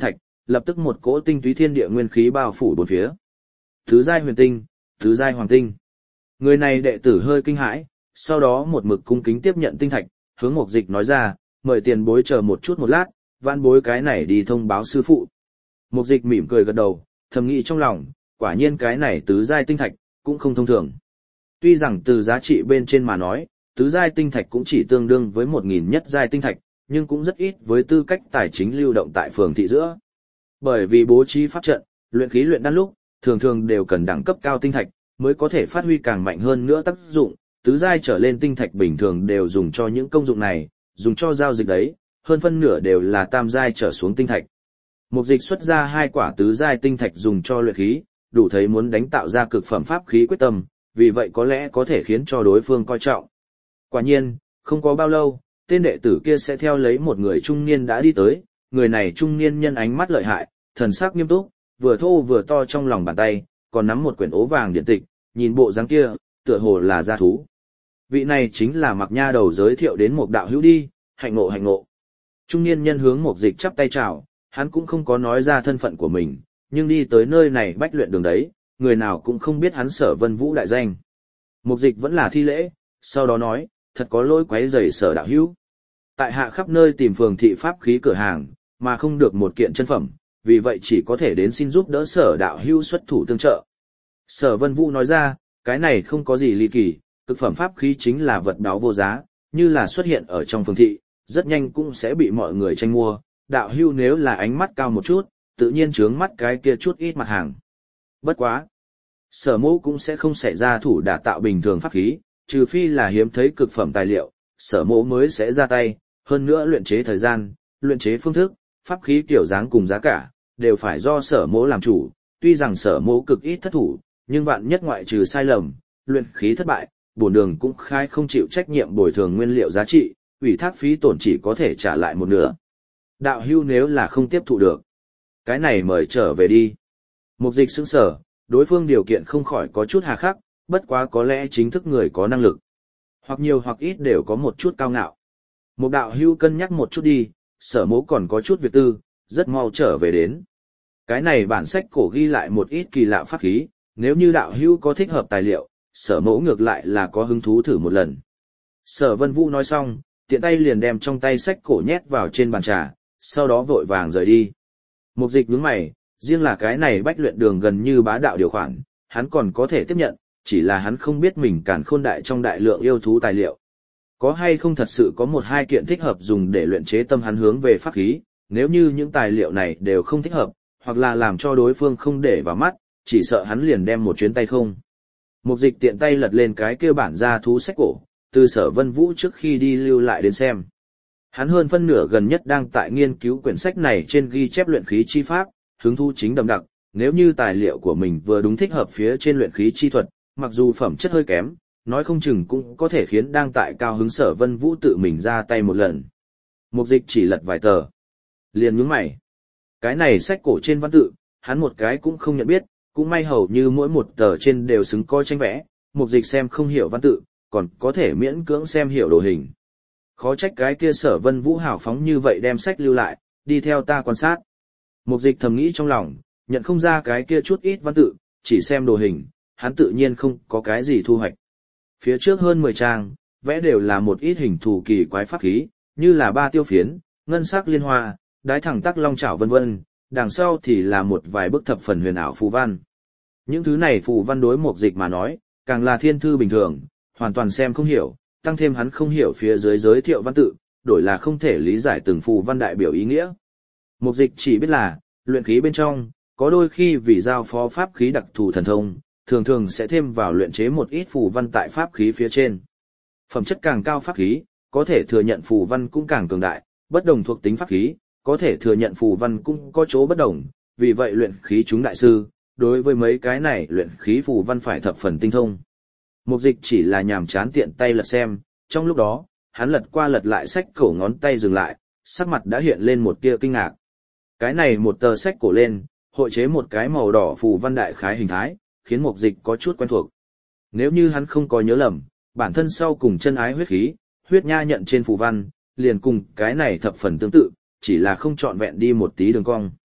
lập tức một cỗ tinh túy thiên địa nguyên khí bao phủ bốn phía. Tứ giai huyền tinh, tứ giai hoàng tinh. Người này đệ tử hơi kinh hãi, sau đó một mực cung kính tiếp nhận tinh thạch, hướng Mục Dịch nói ra, mời tiền bối chờ một chút một lát, vãn bối cái này đi thông báo sư phụ. Mục Dịch mỉm cười gật đầu, thầm nghĩ trong lòng, quả nhiên cái này tứ giai tinh thạch cũng không thông thường. Tuy rằng từ giá trị bên trên mà nói, tứ giai tinh thạch cũng chỉ tương đương với 1000 nhất giai tinh thạch, nhưng cũng rất ít với tư cách tài chính lưu động tại phường thị giữa. Bởi vì bố trí pháp trận, luyện khí luyện đan lúc, thường thường đều cần đẳng cấp cao tinh thạch mới có thể phát huy càng mạnh hơn nữa tác dụng, tứ giai trở lên tinh thạch bình thường đều dùng cho những công dụng này, dùng cho giao dịch đấy, hơn phân nửa đều là tam giai trở xuống tinh thạch. Mục Dịch xuất ra 2 quả tứ giai tinh thạch dùng cho luyện khí, đủ thấy muốn đánh tạo ra cực phẩm pháp khí quyết tâm, vì vậy có lẽ có thể khiến cho đối phương coi trọng. Quả nhiên, không có bao lâu, tên đệ tử kia sẽ theo lấy một người trung niên đã đi tới, người này trung niên nhân ánh mắt lợi hại, thần sắc nghiêm túc, vừa thô vừa to trong lòng bàn tay, còn nắm một quyển ố vàng điện tịch, nhìn bộ dáng kia, tựa hồ là gia thú. Vị này chính là Mặc Nha Đầu giới thiệu đến một đạo hữu đi, hạnh ngộ hạnh ngộ. Trung niên nhân hướng Mục Dịch chắp tay chào, hắn cũng không có nói ra thân phận của mình, nhưng đi tới nơi này bách luyện đường đấy, người nào cũng không biết hắn Sở Vân Vũ đại danh. Mục Dịch vẫn là thi lễ, sau đó nói, thật có lỗi quấy rầy Sở đạo hữu. Tại hạ khắp nơi tìm phường thị pháp khí cửa hàng, mà không được một kiện chân phẩm, vì vậy chỉ có thể đến xin giúp đỡ Sở đạo hữu xuất thủ tương trợ. Sở Vân Vũ nói ra, cái này không có gì ly kỳ, cực phẩm pháp khí chính là vật báu vô giá, như là xuất hiện ở trong phường thị, rất nhanh cũng sẽ bị mọi người tranh mua. Đạo hữu nếu là ánh mắt cao một chút, tự nhiên chướng mắt cái kia chút ít mặt hàng. Bất quá, Sở mẫu cũng sẽ không xảy ra thủ đả tạo bình thường pháp khí, trừ phi là hiếm thấy cực phẩm tài liệu, Sở mẫu mới sẽ ra tay, hơn nữa luyện chế thời gian, luyện chế phương thức, pháp khí kiểu dáng cùng giá cả, đều phải do Sở mẫu làm chủ, tuy rằng Sở mẫu cực ít thất thủ, nhưng vạn nhất ngoại trừ sai lầm, luyện khí thất bại, bổn đường cũng khai không chịu trách nhiệm bồi thường nguyên liệu giá trị, ủy thác phí tổn chỉ có thể trả lại một nửa. Đạo hưu nếu là không tiếp thụ được, cái này mời trở về đi. Mục Dịch sững sờ, đối phương điều kiện không khỏi có chút hà khắc, bất quá có lẽ chính thức người có năng lực. Hoặc nhiều hoặc ít đều có một chút cao ngạo. Một đạo hưu cân nhắc một chút đi, Sở mẫu còn có chút việc tư, rất mau trở về đến. Cái này bản sách cổ ghi lại một ít kỳ lạ pháp khí, nếu như đạo hưu có thích hợp tài liệu, Sở mẫu ngược lại là có hứng thú thử một lần. Sở Vân Vũ nói xong, tiện tay liền đem trong tay sách cổ nhét vào trên bàn trà, sau đó vội vàng rời đi. Mục Dịch nhướng mày, riêng là cái này bách luyện đường gần như bá đạo điều khoản, hắn còn có thể tiếp nhận, chỉ là hắn không biết mình càn khôn đại trong đại lượng yêu thú tài liệu. Có hay không thật sự có một hai kiện thích hợp dùng để luyện chế tâm hắn hướng về pháp khí, nếu như những tài liệu này đều không thích hợp, hoặc là làm cho đối phương không để vào mắt, chỉ sợ hắn liền đem một chuyến tay không. Mục Dịch tiện tay lật lên cái kia bản gia thú sách cổ, từ Sở Vân Vũ trước khi đi lưu lại đến xem. Hắn hơn phân nửa gần nhất đang tại nghiên cứu quyển sách này trên ghi chép luyện khí chi pháp, hứng thú chính đậm đặc, nếu như tài liệu của mình vừa đúng thích hợp phía trên luyện khí chi thuật, mặc dù phẩm chất hơi kém, nói không chừng cũng có thể khiến đang tại cao hứng Sở Vân Vũ tự mình ra tay một lần. Mục Dịch chỉ lật vài tờ, liền nhướng mày. Cái này sách cổ trên văn tự, hắn một cái cũng không nhận biết, cũng may hầu như mỗi một tờ trên đều xứng coi tranh vẽ, Mục Dịch xem không hiểu văn tự, còn có thể miễn cưỡng xem hiểu đồ hình. Khó trách cái kia Sở Vân Vũ hào phóng như vậy đem sách lưu lại, đi theo ta quan sát. Mục Dịch thầm nghĩ trong lòng, nhận không ra cái kia chút ít văn tự, chỉ xem đồ hình, hắn tự nhiên không có cái gì thu hoạch. Phía trước hơn 10 trang, vẽ đều là một ít hình thù kỳ quái pháp khí, như là ba tiêu phiến, ngân sắc liên hoa, đái thẳng tắc long chảo vân vân, đằng sau thì là một vài bức thập phần huyền ảo phù văn. Những thứ này phù văn đối Mục Dịch mà nói, càng là thiên thư bình thường, hoàn toàn xem không hiểu, tăng thêm hắn không hiểu phía dưới giới thiệu văn tự, đổi là không thể lý giải từng phù văn đại biểu ý nghĩa. Mục Dịch chỉ biết là, luyện khí bên trong, có đôi khi vì giao phó pháp khí đặc thù thần thông, thường thường sẽ thêm vào luyện chế một ít phù văn tại pháp khí phía trên. Phẩm chất càng cao pháp khí, có thể thừa nhận phù văn cũng càng cường đại, bất đồng thuộc tính pháp khí, có thể thừa nhận phù văn cũng có chỗ bất đồng, vì vậy luyện khí chúng đại sư, đối với mấy cái này luyện khí phù văn phải thập phần tinh thông. Mục Dịch chỉ là nhàm chán tiện tay lật xem, trong lúc đó, hắn lật qua lật lại sách cổ ngón tay dừng lại, sắc mặt đã hiện lên một tia kinh ngạc. Cái này một tờ sách cổ lên, hội chế một cái màu đỏ phù văn đại khái hình thái, khiến Mục Dịch có chút quen thuộc. Nếu như hắn không có nhớ lầm, bản thân sau cùng chân ái huyết khí, huyết nha nhận trên phù văn, liền cùng cái này thập phần tương tự, chỉ là không trọn vẹn đi một tí đường cong.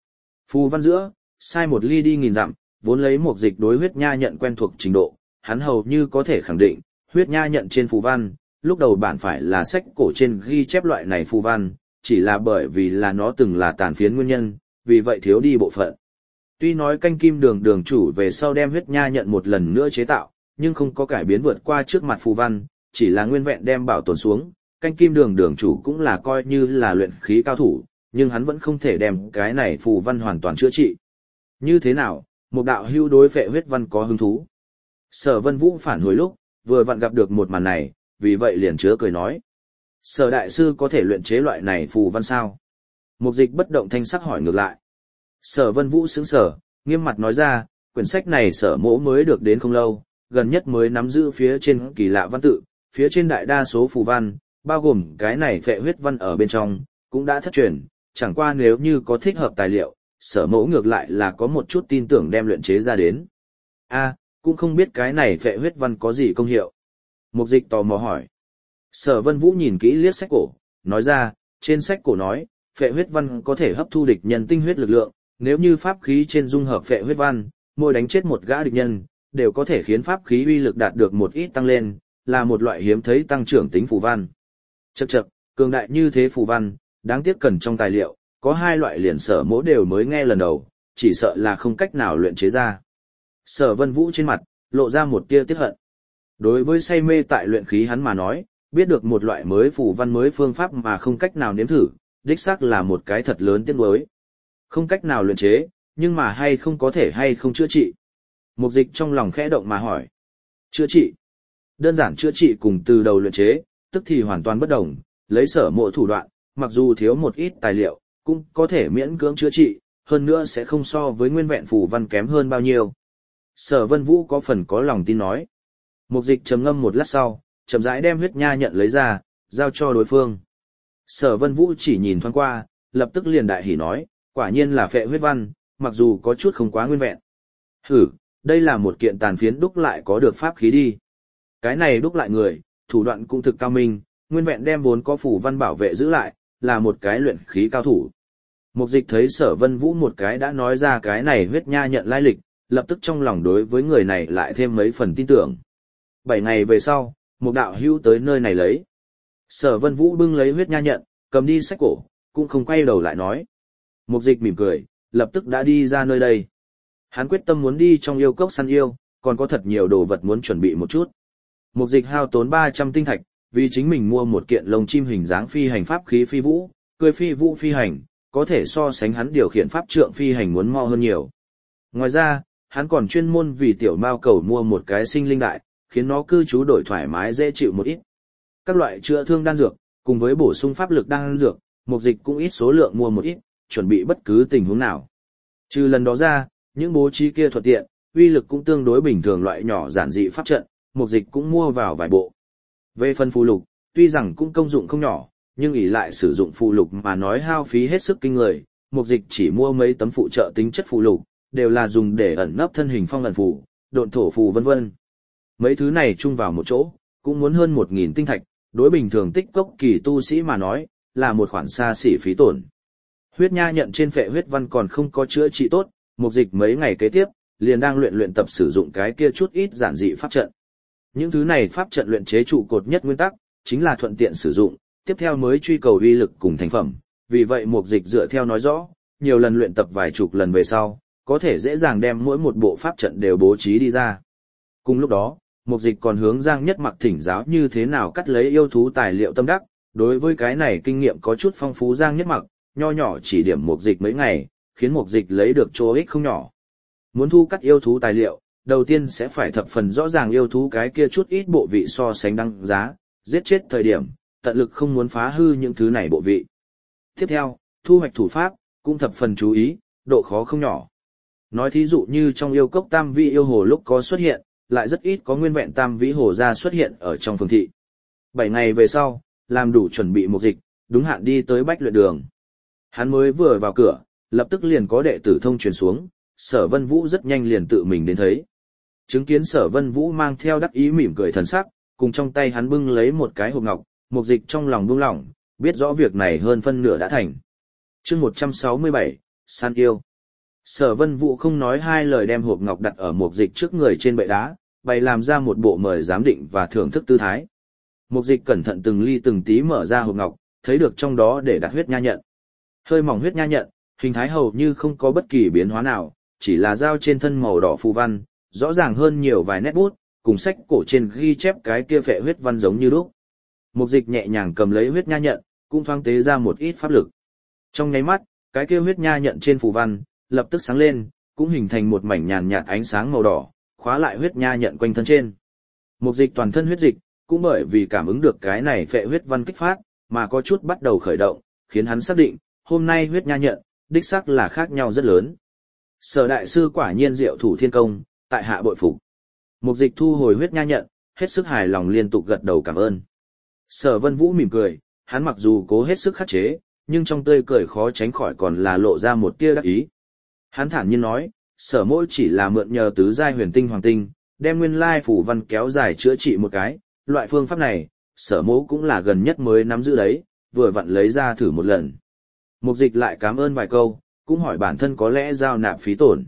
Phù văn giữa, sai một ly đi nghìn dặm, vốn lấy một dịch đối huyết nha nhận quen thuộc trình độ, hắn hầu như có thể khẳng định, huyết nha nhận trên phù văn, lúc đầu bản phải là sách cổ trên ghi chép loại này phù văn, chỉ là bởi vì là nó từng là tàn phiến nguyên nhân, vì vậy thiếu đi bộ phận. Tuy nói canh kim đường đường chủ về sau đem huyết nha nhận một lần nữa chế tạo, nhưng không có cải biến vượt qua trước mặt phù văn, chỉ là nguyên vẹn đem bảo tồn xuống, canh kim đường đường chủ cũng là coi như là luyện khí cao thủ, nhưng hắn vẫn không thể đem cái này phù văn hoàn toàn chữa trị. Như thế nào, một đạo hưu đối phệ huyết văn có hứng thú. Sở Vân Vũ phản hồi lúc, vừa vặn gặp được một màn này, vì vậy liền chứa cười nói. Sở đại sư có thể luyện chế loại này phù văn sao? Mục dịch bất động thanh sắc hỏi ngược lại. Sở Vân Vũ sững sờ, nghiêm mặt nói ra, quyển sách này sở mỗ mới được đến không lâu, gần nhất mới nắm giữ phía trên kỳ lạ văn tự, phía trên đại đa số phù văn, bao gồm cái này phệ huyết văn ở bên trong, cũng đã thất truyền, chẳng qua nếu như có thích hợp tài liệu, sở mẫu ngược lại là có một chút tin tưởng đem luyện chế ra đến. Cũng không biết cái này phệ huyết văn có gì công hiệu. Mục dịch tò mò hỏi. Sở Vân Vũ nhìn kỹ liếc sách cổ, nói ra, trên sách cổ nói, phệ huyết văn có thể hấp thu địch nhân tinh huyết lực lượng, nếu như pháp khí trên dung hợp phệ huyết văn, mỗi đánh chết một gã địch nhân, đều có thể khiến pháp khí uy lực đạt được một ít tăng lên, là một loại hiếm thấy tăng trưởng tính phù văn. Chậc chậc, cường đại như thế phù văn, đáng tiếc cần trong tài liệu, có hai loại liền sở mỗ đều mới nghe lần đầu, chỉ sợ là không cách nào luyện chế ra. Sở Vân Vũ trên mặt, lộ ra một tia tiếc hận. Đối với say mê tại luyện khí hắn mà nói, biết được một loại mới phù văn mới phương pháp mà không cách nào nếm thử, đích xác là một cái thật lớn tiếc nuối. Không cách nào luyện chế, nhưng mà hay không có thể hay không chữa trị. Mục dịch trong lòng khẽ động mà hỏi. Chữa trị. Đơn giản chữa trị cùng từ đầu luyện chế, tức thì hoàn toàn bất đồng, lấy sở mộ thủ đoạn, mặc dù thiếu một ít tài liệu, cũng có thể miễn cưỡng chữa trị, hơn nữa sẽ không so với nguyên vẹn phù văn kém hơn bao nhiêu. Sở Vân Vũ có phần có lòng tin nói. Mục dịch trầm ngâm một lát sau, chậm rãi đem huyết nha nhận lấy ra, giao cho đối phương. Sở Vân Vũ chỉ nhìn thoáng qua, lập tức liền đại hỉ nói, quả nhiên là phệ huyết văn, mặc dù có chút không quá nguyên vẹn. Đây là một kiện tàn phiến đúc lại có được pháp khí đi. Cái này đúc lại người, thủ đoạn cũng thực cao minh, nguyên vẹn đem vốn có phù văn bảo vệ giữ lại, là một cái luyện khí cao thủ. Mục dịch thấy Sở Vân Vũ một cái đã nói ra cái này huyết nha nhận lai lịch, lập tức trong lòng đối với người này lại thêm mấy phần tin tưởng. 7 ngày về sau, một đạo hữu tới nơi này lấy. Sở Vân Vũ bưng lấy huyết nha nhận, cầm đi sách cổ, cũng không quay đầu lại nói. Mục dịch mỉm cười, lập tức đã đi ra nơi đây. Hắn quyết tâm muốn đi trong yêu cốc săn yêu, còn có thật nhiều đồ vật muốn chuẩn bị một chút. Mục dịch hao tốn 300 tinh thạch, vì chính mình mua một kiện lồng chim hình dáng phi hành pháp khí phi vũ, cười phi vũ phi hành, có thể so sánh hắn điều khiển pháp trượng phi hành muốn mo hơn nhiều. Ngoài ra, hắn còn chuyên môn vì tiểu mao cầu mua một cái sinh linh đại, khiến nó cư trú đổi thoải mái dễ chịu một ít. Các loại chữa thương đan dược, cùng với bổ sung pháp lực đan dược, mục dịch cũng ít số lượng mua một ít, chuẩn bị bất cứ tình huống nào. Trừ lần đó ra, những bố trí kia thuận tiện, uy lực cũng tương đối bình thường loại nhỏ giản dị pháp trận, mục dịch cũng mua vào vài bộ. Về phần phù lục, tuy rằng cũng công dụng không nhỏ, nhưng ỷ lại sử dụng phù lục mà nói hao phí hết sức kinh người, mục dịch chỉ mua mấy tấm phụ trợ tính chất phù lục, đều là dùng để ẩn nấp thân hình phong ẩn phù, độn thổ phù vân vân. Mấy thứ này chung vào một chỗ, cũng muốn hơn 1000 tinh thạch, đối bình thường tích cốc kỳ tu sĩ mà nói, là một khoản xa xỉ phí tổn. Huyết nha nhận trên phệ huyết văn còn không có chữa trị tốt, mục dịch mấy ngày kế tiếp, liền đang luyện tập sử dụng cái kia chút ít giản dị pháp trận. Những thứ này pháp trận luyện chế trụ cột nhất nguyên tắc, chính là thuận tiện sử dụng, tiếp theo mới truy cầu uy lực cùng thành phẩm. Vì vậy mục dịch dựa theo nói rõ, nhiều lần luyện tập vài chục lần về sau, có thể dễ dàng đem mỗi một bộ pháp trận đều bố trí đi ra. Cùng lúc đó, mục dịch còn hướng Giang Nhất Mặc thỉnh giáo như thế nào cắt lấy yêu thú tài liệu tâm đắc, đối với cái này kinh nghiệm có chút phong phú Giang Nhất Mặc, nho nhỏ chỉ điểm mục dịch mấy ngày, khiến mục dịch lấy được chỗ ích không nhỏ. Muốn thu cắt yêu thú tài liệu, đầu tiên sẽ phải thập phần rõ ràng yêu thú cái kia chút ít bộ vị so sánh đăng giá, giết chết thời điểm, tận lực không muốn phá hư những thứ này bộ vị. Tiếp theo, thu hoạch thủ pháp, cũng thập phần chú ý, độ khó không nhỏ. Nói thí dụ như trong yêu cốc tam vị yêu hồ lúc có xuất hiện, lại rất ít có nguyên vẹn tam vĩ hồ ra xuất hiện ở trong phường thị. 7 ngày về sau, làm đủ chuẩn bị mục dịch, đúng hạn đi tới Bách Luyện Đường. Hắn mới vừa vào cửa, lập tức liền có đệ tử thông truyền xuống, Sở Vân Vũ rất nhanh liền tự mình đến thấy. Chứng kiến Sở Vân Vũ mang theo đắc ý mỉm cười thần sắc, cùng trong tay hắn bưng lấy một cái hộp ngọc, mục dịch trong lòng buông lỏng, biết rõ việc này hơn phân nửa đã thành. Chương 167, San yêu. Sở Vân Vũ không nói hai lời đem hộp ngọc đặt ở Mục Dịch trước người trên bệ đá, bày làm ra một bộ mời giám định và thưởng thức tư thái. Mục Dịch cẩn thận từng ly từng tí mở ra hộp ngọc, thấy được trong đó để đặt huyết nha nhận. Hơi mỏng huyết nha nhận, hình thái hầu như không có bất kỳ biến hóa nào, chỉ là dao trên thân màu đỏ phù văn, rõ ràng hơn nhiều vài nét bút, cùng sách cổ trên ghi chép cái kia phệ huyết văn giống như lúc. Mục Dịch nhẹ nhàng cầm lấy huyết nha nhận, cũng thoáng tế ra một ít pháp lực. Trong nháy mắt, cái kia huyết nha nhận trên phù văn lập tức sáng lên, cũng hình thành một mảnh nhàn nhạt ánh sáng màu đỏ, khóa lại huyết nha nhận quanh thân trên. Mục Dịch toàn thân huyết dịch, cũng bởi vì cảm ứng được cái này phệ huyết văn kích phát, mà có chút bắt đầu khởi động, khiến hắn xác định, hôm nay huyết nha nhận, đích xác là khác nhau rất lớn. Sở đại sư quả nhiên diệu thủ thiên công, tại hạ bội phục. Mục Dịch thu hồi huyết nha nhận, hết sức hài lòng liên tục gật đầu cảm ơn. Sở Vân Vũ mỉm cười, hắn mặc dù cố hết sức khắc chế, nhưng trong tươi cười khó tránh khỏi còn là lộ ra một tia đắc ý. Hắn thản nhiên nói, sở mỗi chỉ là mượn nhờ tứ giai huyền tinh hoàng tinh, đem nguyên lai phủ văn kéo dài chữa trị một cái, loại phương pháp này, sở mẫu cũng là gần nhất mới nắm giữ đấy, vừa vặn lấy ra thử một lần. Mục Dịch lại cảm ơn vài câu, cũng hỏi bản thân có lẽ giao nạp phí tổn.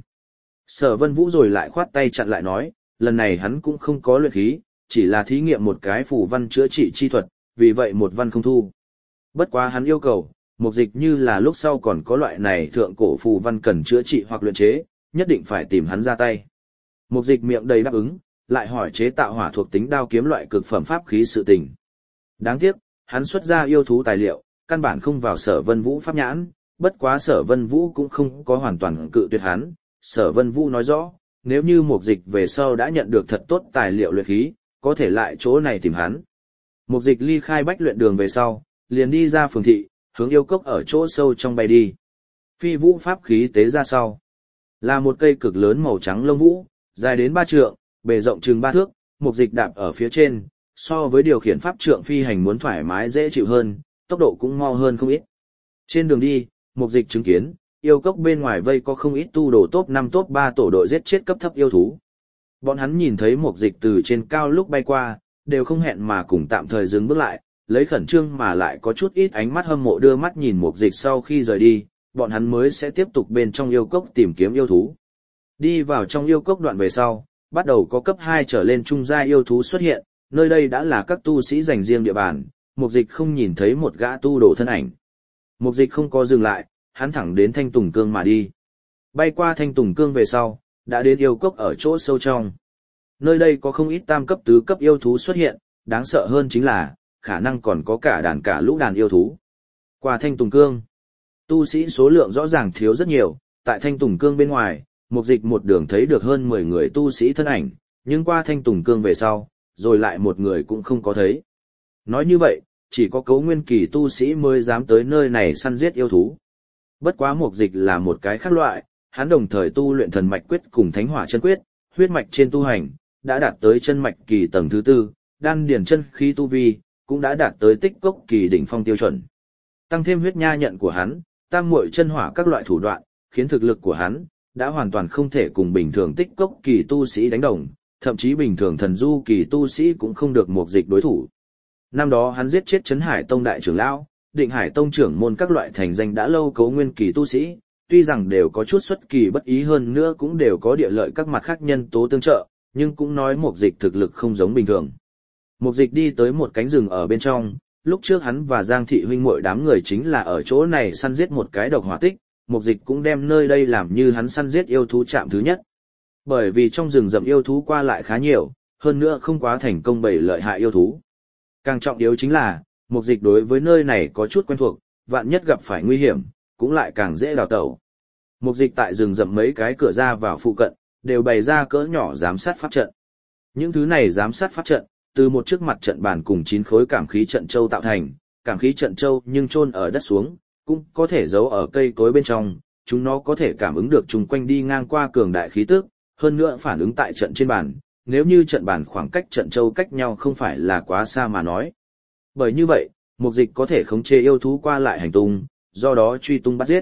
Sở Vân Vũ rồi lại khoát tay chặn lại nói, lần này hắn cũng không có luyện khí, chỉ là thí nghiệm một cái phù văn chữa trị chi thuật, vì vậy một văn không thu. Bất quá hắn yêu cầu, Mục Dịch như là lúc sau còn có loại này thượng cổ phù văn cần chữa trị hoặc luyện chế, nhất định phải tìm hắn ra tay. Mục Dịch miệng đầy đáp ứng, lại hỏi chế tạo hỏa thuộc tính đao kiếm loại cực phẩm pháp khí sự tình. Đáng tiếc, hắn xuất ra yêu thú tài liệu, căn bản không vào Sở Vân Vũ pháp nhãn, bất quá Sở Vân Vũ cũng không có hoàn toàn cự tuyệt hắn. Sở Vân Vũ nói rõ, nếu như Mục Dịch về sau đã nhận được thật tốt tài liệu luyện khí, có thể lại chỗ này tìm hắn. Mục Dịch ly khai bách luyện đường về sau, liền đi ra phường thị, hướng yêu cốc ở chỗ sâu trong bay đi. Phi vũ pháp khí tế ra sau, là một cây cực lớn màu trắng lông vũ, dài đến 3 trượng, bề rộng chừng 3 thước, Mục Dịch đạp ở phía trên, so với điều khiển pháp trượng phi hành muốn thoải mái dễ chịu hơn, tốc độ cũng mau hơn không ít. Trên đường đi, Mục Dịch chứng kiến, yêu cốc bên ngoài vây có không ít tu đồ top 5 top 3 tổ đội giết chết cấp thấp yêu thú. Bọn hắn nhìn thấy Mục Dịch từ trên cao lúc bay qua, đều không hẹn mà cùng tạm thời dừng bước lại, lấy khẩn trương mà lại có chút ít ánh mắt hâm mộ đưa mắt nhìn Mục Dịch sau khi rời đi, bọn hắn mới sẽ tiếp tục bên trong yêu cốc tìm kiếm yêu thú. Đi vào trong yêu cốc đoạn về sau, bắt đầu có cấp 2 trở lên trung gia yêu thú xuất hiện, nơi đây đã là các tu sĩ dành riêng địa bàn, Mục Dịch không nhìn thấy một gã tu đồ thân ảnh. Mục Dịch không có dừng lại, hắn thẳng đến Thanh Tùng Cương mà đi. Bay qua Thanh Tùng Cương về sau, đã đến yêu cốc ở chỗ sâu trong. Nơi đây có không ít tam cấp tứ cấp yêu thú xuất hiện, đáng sợ hơn chính là, khả năng còn có cả đàn cả lũ đàn yêu thú. Qua Thanh Tùng Cương, tu sĩ số lượng rõ ràng thiếu rất nhiều, tại Thanh Tùng Cương bên ngoài, Mục Dịch một đường thấy được hơn 10 người tu sĩ thân ảnh, nhưng qua Thanh Tùng Cương về sau, rồi lại một người cũng không có thấy. Nói như vậy, chỉ có Cấu Nguyên kỳ tu sĩ mới dám tới nơi này săn giết yêu thú. Bất quá Mục Dịch là một cái khác loại, hắn đồng thời tu luyện thần mạch quyết cùng thánh hỏa chân quyết, huyết mạch trên tu hành, đã đạt tới chân mạch kỳ tầng thứ 4, đan điển chân khí tu vi, cũng đã đạt tới tích cốc kỳ đỉnh phong tiêu chuẩn. Tăng thêm huyết nha nhận của hắn, tam muội chân hỏa các loại thủ đoạn, khiến thực lực của hắn đã hoàn toàn không thể cùng bình thường tích cốc kỳ tu sĩ đánh đồng, thậm chí bình thường thần du kỳ tu sĩ cũng không được Mục Dịch đối thủ. Năm đó hắn giết chết Trấn Hải Tông đại trưởng lão, Định Hải Tông trưởng môn các loại thành danh đã lâu Cấu Nguyên kỳ tu sĩ, tuy rằng đều có chút xuất kỳ bất ý hơn nữa cũng đều có địa lợi các mặt khác nhân tố tương trợ, nhưng cũng nói Mục Dịch thực lực không giống bình thường. Mục Dịch đi tới một cánh rừng ở bên trong, lúc trước hắn và Giang thị huynh muội đám người chính là ở chỗ này săn giết một cái độc hỏa tích, Mục Dịch cũng đem nơi đây làm như hắn săn giết yêu thú trạm thứ nhất. Bởi vì trong rừng rậm yêu thú qua lại khá nhiều, hơn nữa không quá thành công bày lợi hại yêu thú. Càng trọng yếu chính là, Mục Dịch đối với nơi này có chút quen thuộc, vạn nhất gặp phải nguy hiểm, cũng lại càng dễ đào tẩu. Mục Dịch tại rừng rậm mấy cái cửa ra vào phụ cận, đều bày ra cỡ nhỏ giám sát pháp trận. Những thứ này giám sát pháp trận, từ một chiếc mặt trận bàn cùng 9 khối cảm khí trận châu tạo thành, cảm khí trận châu nhưng chôn ở đất xuống, cũng có thể giấu ở cây cối bên trong, chúng nó có thể cảm ứng được chung quanh đi ngang qua cường đại khí tức, hơn nữa phản ứng tại trận trên bàn, nếu như trận bàn khoảng cách trận châu cách nhau không phải là quá xa mà nói. Bởi như vậy, Mục Dịch có thể khống chế yêu thú qua lại hành tung, do đó truy tung bắt giết.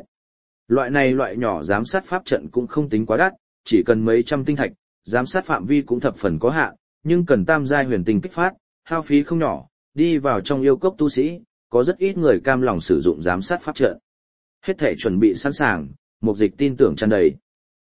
Loại nhỏ giám sát pháp trận cũng không tính quá đắt, chỉ cần mấy trăm tinh thạch, giám sát phạm vi cũng thập phần có hạn, nhưng cần tam giai huyền tinh kích phát, hao phí không nhỏ, đi vào trong yêu cốc tu sĩ, có rất ít người cam lòng sử dụng giám sát pháp trận. Hết thể chuẩn bị sẵn sàng, Mục Dịch tin tưởng tràn đầy.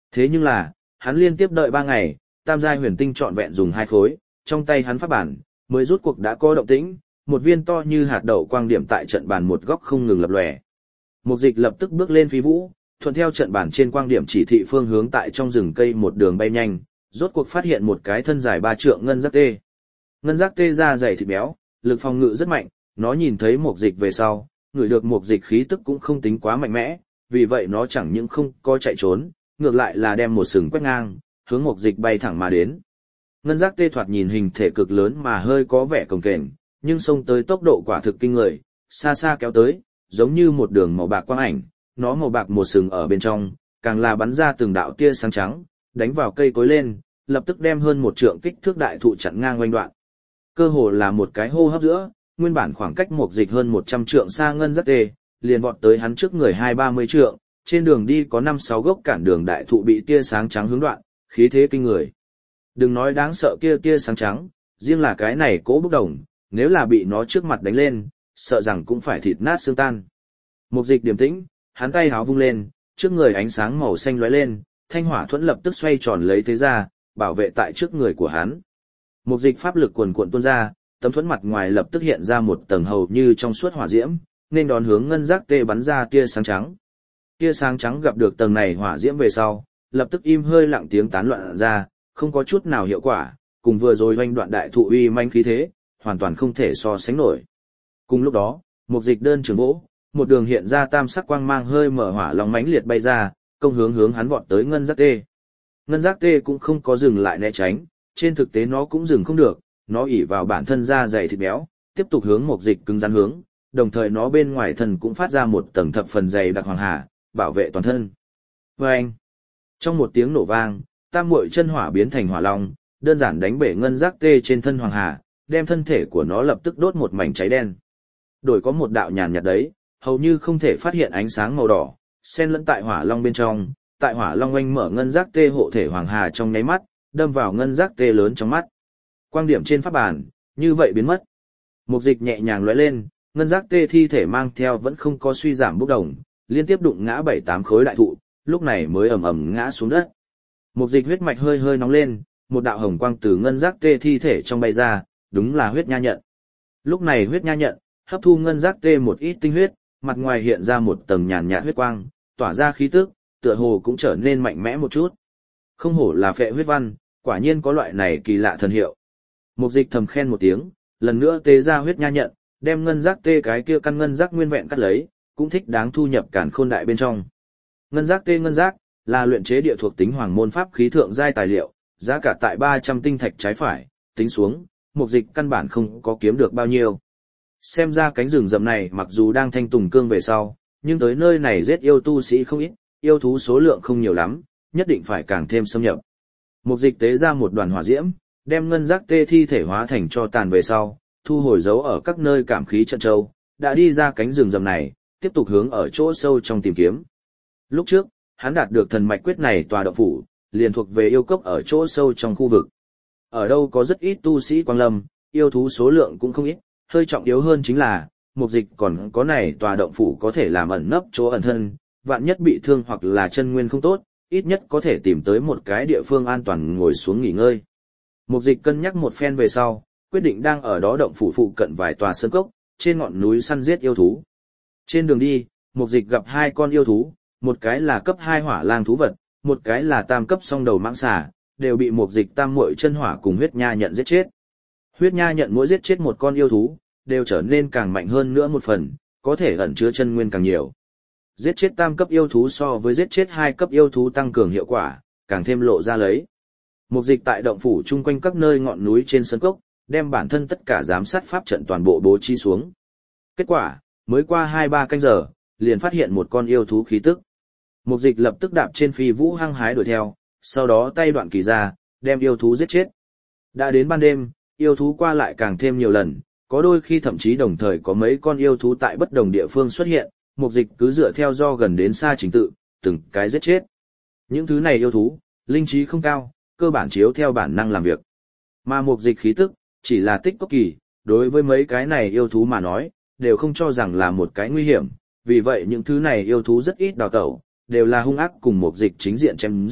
Thế nhưng là, hắn liên tiếp đợi 3 ngày, tam giai huyền tinh trọn vẹn dùng 2 khối, trong tay hắn pháp bản, mới rút cuộc đã có động tĩnh, một viên to như hạt đậu quang điểm tại trận bàn một góc không ngừng lập lòe. Mục Dịch lập tức bước lên phi vũ, thuận theo trận bàn trên quang điểm chỉ thị phương hướng tại trong rừng cây một đường bay nhanh, rốt cuộc phát hiện một cái thân dài 3 trượng ngân giác tê. Ngân giác tê da dày thịt béo, lực phòng ngự rất mạnh, nó nhìn thấy Mục Dịch về sau, ngửi được Mục Dịch khí tức cũng không tính quá mạnh mẽ, vì vậy nó chẳng những không có chạy trốn, ngược lại là đem một sừng quét ngang, hướng Mục Dịch bay thẳng mà đến. Ngân giác tê thoạt nhìn hình thể cực lớn mà hơi có vẻ cồng kềnh, nhưng xông tới tốc độ quả thực kinh người, xa xa kéo tới, giống như một đường màu bạc quang ảnh, nó màu bạc một sừng ở bên trong, càng là bắn ra từng đạo tia sáng trắng, đánh vào cây cối lên, lập tức đem hơn 1 trượng kích thước đại thụ chặn ngang oanh đoạn. Cơ hồ là một cái hô hấp giữa, nguyên bản khoảng cách Mục Dịch hơn 100 trượng xa ngân giác tê, liền vọt tới hắn trước người 20-30 trượng, trên đường đi có 5-6 gốc cản đường đại thụ bị tia sáng trắng hướng đoạn, khí thế kinh người. Đừng nói đáng sợ kia tia sáng trắng, riêng là cái này cỗ bốc đồng, nếu là bị nó trước mặt đánh lên, sợ rằng cũng phải thịt nát xương tan. Mục Dịch điềm tĩnh, hắn tay háo vung lên, trước người ánh sáng màu xanh lóe lên, thanh hỏa thuẫn lập tức xoay tròn lấy thế ra, bảo vệ tại trước người của hắn. Mục Dịch pháp lực cuồn cuộn tuôn ra, tấm thuẫn mặt ngoài lập tức hiện ra một tầng hầu như trong suốt hỏa diễm, nên đón hướng ngân giác tê bắn ra tia sáng trắng. Tia sáng trắng gặp được tầng này hỏa diễm về sau, lập tức im hơi lặng tiếng tán loạn ra, không có chút nào hiệu quả, cùng vừa rồi hoành đoạn đại thụ uy manh khí thế, hoàn toàn không thể so sánh nổi. Cùng lúc đó, Mục Dịch đơn trường vỗ, một đường hiện ra tam sắc quang mang hơi mở hỏa long mãnh liệt bay ra, công hướng hắn vọt tới ngân giác tê. Ngân giác tê cũng không có dừng lại né tránh, trên thực tế nó cũng dừng không được, nó ỉ vào bản thân da dày thịt béo, tiếp tục hướng Mục Dịch cứng rắn hướng, đồng thời nó bên ngoài thân cũng phát ra một tầng thập phần dày đặc hoàng hà, bảo vệ toàn thân. Vâng! Trong một tiếng nổ vang, tam muội chân hỏa biến thành hỏa long, đơn giản đánh bể ngân giác tê trên thân hoàng hà, đem thân thể của nó lập tức đốt một mảnh cháy đen. Đổi có một đạo nhàn nhạt đấy, hầu như không thể phát hiện ánh sáng màu đỏ, xen lẫn tại hỏa long bên trong, tại hỏa long oanh mở ngân giác tê hộ thể hoàng hà trong nháy mắt, đâm vào ngân giác tê lớn trong mắt. Quang điểm trên pháp bàn, như vậy biến mất. Mục Dịch nhẹ nhàng lóe lên, ngân giác tê thi thể mang theo vẫn không có suy giảm bốc đồng, liên tiếp đụng ngã 7-8 khối đại thụ, lúc này mới ầm ầm ngã xuống đất. Mục Dịch huyết mạch hơi hơi nóng lên, một đạo hồng quang từ ngân giác tê thi thể trong bay ra, đúng là huyết nha nhận. Lúc này huyết nha nhận hấp thu ngân giác tê một ít tinh huyết, mặt ngoài hiện ra một tầng nhàn nhạt huyết quang, tỏa ra khí tức, tựa hồ cũng trở nên mạnh mẽ một chút. Không hổ là phệ huyết văn, quả nhiên có loại này kỳ lạ thần hiệu. Mục Dịch thầm khen một tiếng, lần nữa tế ra huyết nha nhận, đem ngân giác tê cái kia căn ngân giác nguyên vẹn cắt lấy, cũng thích đáng thu nhập càn khôn đại bên trong. Ngân giác tê ngân giác là luyện chế địa thuộc tính hoàng môn pháp khí thượng giai tài liệu, giá cả tại 300 tinh thạch trái phải, tính xuống, Mục Dịch căn bản không có kiếm được bao nhiêu. Xem ra cánh rừng rậm này mặc dù đang thanh tùng cương về sau, nhưng tới nơi này giết yêu tu sĩ không ít, yêu thú số lượng không nhiều lắm, nhất định phải càng thêm xâm nhập. Mục Dịch tế ra một đoàn hỏa diễm, đem ngân giác tê thi thể hóa thành cho tàn về sau, thu hồi dấu ở các nơi cảm khí trận châu, đã đi ra cánh rừng rậm này, tiếp tục hướng ở chỗ sâu trong tìm kiếm. Lúc trước, hắn đạt được thần mạch quyết này tòa động phủ, liền thuộc về yêu cốc ở chỗ sâu trong khu vực. Ở đâu có rất ít tu sĩ quang lâm, yêu thú số lượng cũng không ít, hơi trọng yếu hơn chính là, Mục Dịch còn có này tòa động phủ có thể làm ẩn nấp chỗ ẩn thân, vạn nhất bị thương hoặc là chân nguyên không tốt, ít nhất có thể tìm tới một cái địa phương an toàn ngồi xuống nghỉ ngơi. Mục Dịch cân nhắc một phen về sau, quyết định đang ở đó động phủ phụ cận vài tòa sơn cốc, trên ngọn núi săn giết yêu thú. Trên đường đi, Mục Dịch gặp 2 con yêu thú, một cái là cấp 2 hỏa lang thú vật, một cái là tam cấp song đầu mãng xà, đều bị Mục Dịch tam muội chân hỏa cùng huyết nha nhận giết chết. Huyết nha nhận mỗi giết chết một con yêu thú, đều trở nên càng mạnh hơn nữa một phần, có thể ẩn chứa chân nguyên càng nhiều. Giết chết tam cấp yêu thú so với giết chết 2 cấp yêu thú tăng cường hiệu quả, càng thêm lộ ra lấy. Mục Dịch tại động phủ chung quanh các nơi ngọn núi trên sơn cốc, đem bản thân tất cả giám sát pháp trận toàn bộ bố trí xuống. Kết quả, mới qua 2-3 canh giờ, liền phát hiện một con yêu thú khí tức. Mục Dịch lập tức đạp trên phi vũ hăng hái đuổi theo, sau đó tay đoạn kỳ ra, đem yêu thú giết chết. Đã đến ban đêm, yêu thú qua lại càng thêm nhiều lần, có đôi khi thậm chí đồng thời có mấy con yêu thú tại bất đồng địa phương xuất hiện, Mục Dịch cứ dựa theo do gần đến xa trình tự, từng cái giết chết. Những thứ này yêu thú, linh trí không cao, cơ bản chiếu theo bản năng làm việc. Mà Mục Dịch khí tức, chỉ là tích cốc kỳ, đối với mấy cái này yêu thú mà nói, đều không cho rằng là một cái nguy hiểm, vì vậy những thứ này yêu thú rất ít đào tẩu, đều là hung ác cùng Mục Dịch chính diện chém giết,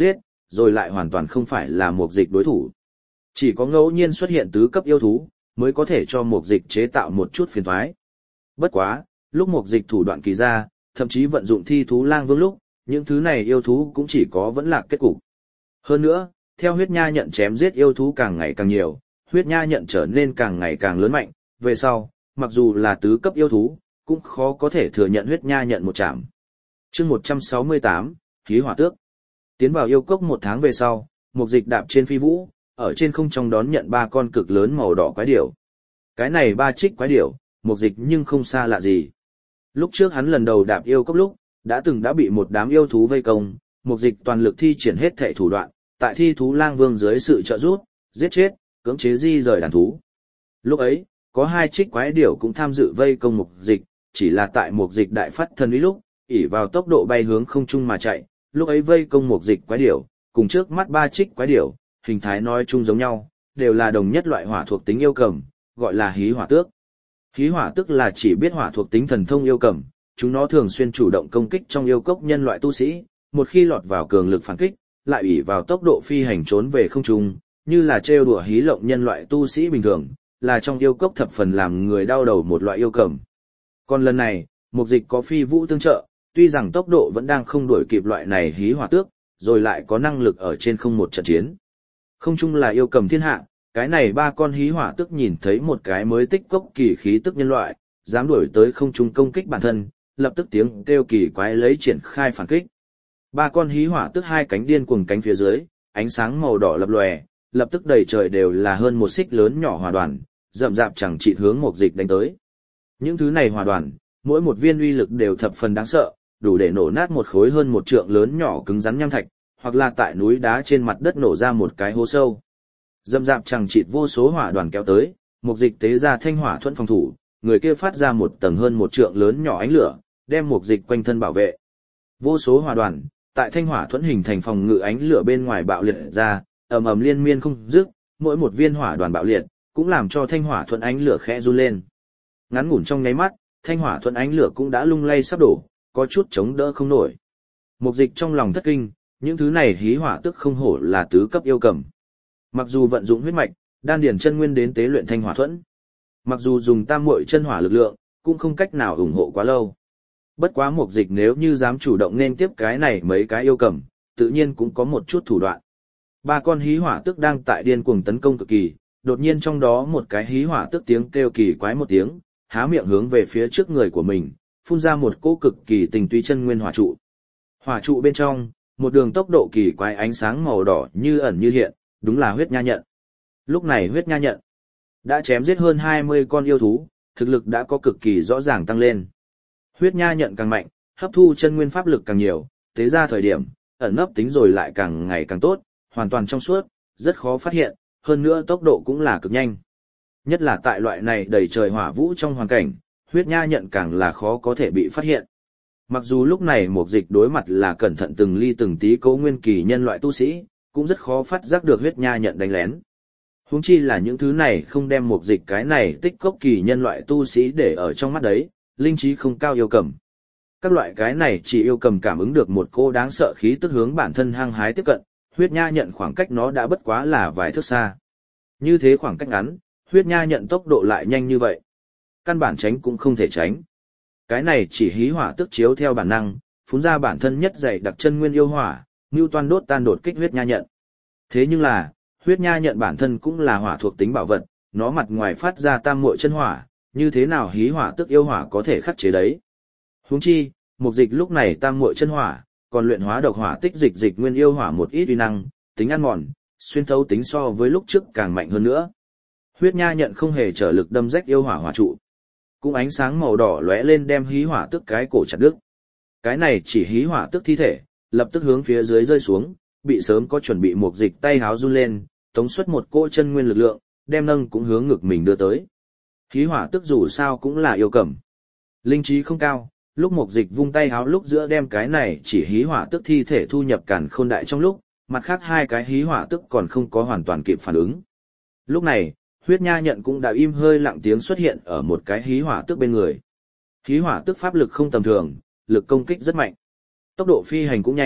rồi lại hoàn toàn không phải là mục dịch đối thủ. Chỉ có ngẫu nhiên xuất hiện tứ cấp yêu thú, mới có thể cho mục dịch chế tạo một chút phiền toái. Bất quá, lúc mục dịch thủ đoạn kỳ ra, thậm chí vận dụng thi thú lang vương lúc, những thứ này yêu thú cũng chỉ có vẫn là kết cục. Hơn nữa, theo huyết nha nhận chém giết yêu thú càng ngày càng nhiều, huyết nha nhận trở nên càng ngày càng lớn mạnh, về sau, mặc dù là tứ cấp yêu thú, cũng khó có thể thừa nhận huyết nha nhận một chạm. Chương 168, Khí Hỏa Tước. Tiến vào yêu cốc 1 tháng về sau, mục dịch đạp trên phi vũ, ở trên không trong đón nhận 3 con cực lớn màu đỏ quái điểu. Cái này 3 trích quái điểu, mục dịch nhưng không xa lạ gì. Lúc trước hắn lần đầu đạp yêu cốc lúc, đã bị một đám yêu thú vây công, mục dịch toàn lực thi triển hết thảy thủ đoạn, tại thi thú lang vương dưới sự trợ giúp, giết chết, cưỡng chế di rời đàn thú. Lúc ấy, có 2 trích quái điểu cũng tham dự vây công mục dịch, chỉ là tại mục dịch đại phát thần uy lúc, ỷ vào tốc độ bay hướng không trung mà chạy, lúc ấy vây công mục dịch quái điểu, cùng trước mắt 3 trích quái điểu, hình thái nói chung giống nhau, đều là đồng nhất loại hỏa thuộc tính yêu cầm, gọi là hí hỏa tước. Hí hỏa tước là chỉ biết hỏa thuộc tính thần thông yêu cầm, chúng nó thường xuyên chủ động công kích trong yêu cốc nhân loại tu sĩ, một khi lọt vào cường lực phản kích, lại ỷ vào tốc độ phi hành trốn về không trung, như là trêu đùa hí lộng nhân loại tu sĩ bình thường, là trong yêu cốc thập phần làm người đau đầu một loại yêu cầm. Còn lần này, mục dịch có phi vũ tương trợ, tuy rằng tốc độ vẫn đang không đuổi kịp loại này hí hỏa tước, rồi lại có năng lực ở trên không một trận chiến. Không chung là yêu cầm thiên hạ, cái này 3 con hí hỏa tước nhìn thấy một cái mới tích cốc kỳ khí tức nhân loại, dám đuổi tới không trung công kích bản thân, lập tức tiếng kêu kỳ quái lấy triển khai phản kích. 3 con hí hỏa tước 2 cánh điên cuồng cánh phía dưới, ánh sáng màu đỏ lập lòe, lập tức đầy trời đều là hơn một xích lớn nhỏ hỏa đoàn, rậm rạp chẳng chịt hướng mục dịch đánh tới. Những thứ này hỏa đoàn, mỗi một viên uy lực đều thập phần đáng sợ, đủ để nổ nát một khối hơn 1 trượng lớn nhỏ cứng rắn nham thạch, hoặc là tại núi đá trên mặt đất nổ ra một cái hố sâu. Rậm rạp chẳng chịt vô số hỏa đoàn kéo tới, mục dịch tế ra thanh hỏa thuẫn phòng thủ, người kia phát ra một tầng hơn 1 trượng lớn nhỏ ánh lửa, đem mục dịch quanh thân bảo vệ. Vô số hỏa đoàn, tại thanh hỏa thuẫn hình thành phòng ngự ánh lửa bên ngoài bạo liệt ra, ầm ầm liên miên không dứt, mỗi một viên hỏa đoàn bạo liệt, cũng làm cho thanh hỏa thuẫn ánh lửa khẽ run lên. Ngắn ngủn trong nháy mắt, thanh hỏa thuẫn ánh lửa cũng đã lung lay sắp đổ, có chút chống đỡ không nổi. Mục dịch trong lòng thất kinh, những thứ này hí hỏa tức không hổ là tứ cấp yêu cầm. Mặc dù vận dụng huyết mạch, đan điển chân nguyên đến tế luyện thanh hỏa thuẫn, mặc dù dùng tam muội chân hỏa lực lượng, cũng không cách nào ủng hộ quá lâu. Bất quá mục dịch nếu như dám chủ động nên tiếp cái này mấy cái yêu cầm, tự nhiên cũng có một chút thủ đoạn. 3 con hí hỏa tức đang tại điên cuồng tấn công cực kỳ, đột nhiên trong đó một cái hí hỏa tức tiếng kêu kỳ quái một tiếng, há miệng hướng về phía trước người của mình, phun ra một cỗ cực kỳ tình túy chân nguyên hỏa trụ. Hỏa trụ bên trong, một đường tốc độ kỳ quái ánh sáng màu đỏ như ẩn như hiện, đúng là huyết nha nhận. Lúc này huyết nha nhận đã chém giết hơn 20 con yêu thú, thực lực đã có cực kỳ rõ ràng tăng lên. Huyết nha nhận càng mạnh, hấp thu chân nguyên pháp lực càng nhiều, tế ra thời điểm, ẩn nấp tính rồi lại càng ngày càng tốt, hoàn toàn trong suốt, rất khó phát hiện, hơn nữa tốc độ cũng là cực nhanh. Nhất là tại loại này đầy trời hỏa vũ trong hoàn cảnh, huyết nha nhận càng là khó có thể bị phát hiện. Mặc dù lúc này mục dịch đối mặt là cẩn thận từng ly từng tí cấu nguyên kỳ nhân loại tu sĩ, cũng rất khó phát giác được huyết nha nhận đánh lén. Huống chi là những thứ này không đem mục dịch cái này tích cốc kỳ nhân loại tu sĩ để ở trong mắt đấy, linh trí không cao yêu cầm. Các loại cái này chỉ yêu cầm cảm ứng được một cô đáng sợ khí tức hướng bản thân hăng hái tiếp cận, huyết nha nhận khoảng cách nó đã bất quá là vài thước xa. Như thế khoảng cách ngắn, huyết nha nhận tốc độ lại nhanh như vậy. Căn bản tránh cũng không thể tránh. Cái này chỉ hí hỏa tức chiếu theo bản năng, phun ra bản thân nhất dày đặc chân nguyên yêu hỏa, mưu toan đốt tan đột kích huyết nha nhận. Thế nhưng là, huyết nha nhận bản thân cũng là hỏa thuộc tính bảo vật, nó mặt ngoài phát ra tam muội chân hỏa, như thế nào hí hỏa tức yêu hỏa có thể khắc chế đấy. Huống chi, mục dịch lúc này tam muội chân hỏa, còn luyện hóa độc hỏa tích dịch nguyên yêu hỏa một ít uy năng, tính ăn mòn, xuyên thấu tính so với lúc trước càng mạnh hơn nữa. Huyết nha nhận không hề trở lực đâm rách yêu hỏa hỏa trụ. Cũng ánh sáng màu đỏ lóe lên đem hí hỏa tức cái cổ chặt đứt. Cái này chỉ hí hỏa tức thi thể, lập tức hướng phía dưới rơi xuống, bị sớm có chuẩn bị mục dịch tay háo run lên, tống xuất một cỗ chân nguyên lực lượng, đem nâng cũng hướng ngực mình đưa tới. Hí hỏa tức dù sao cũng là yêu cầm. Linh trí không cao, lúc mục dịch vung tay háo lúc giữa đem cái này chỉ hí hỏa tức thi thể thu nhập càn khôn đại trong lúc, mặt khác 2 cái hí hỏa tức còn không có hoàn toàn kịp phản ứng. Lúc này, huyết nha nhận cũng đã im hơi lặng tiếng xuất hiện ở một cái hí hỏa tức bên người. Hí hỏa tức pháp lực không tầm thường, lực công kích rất mạnh. Tốc độ phi hành cũng nhanh,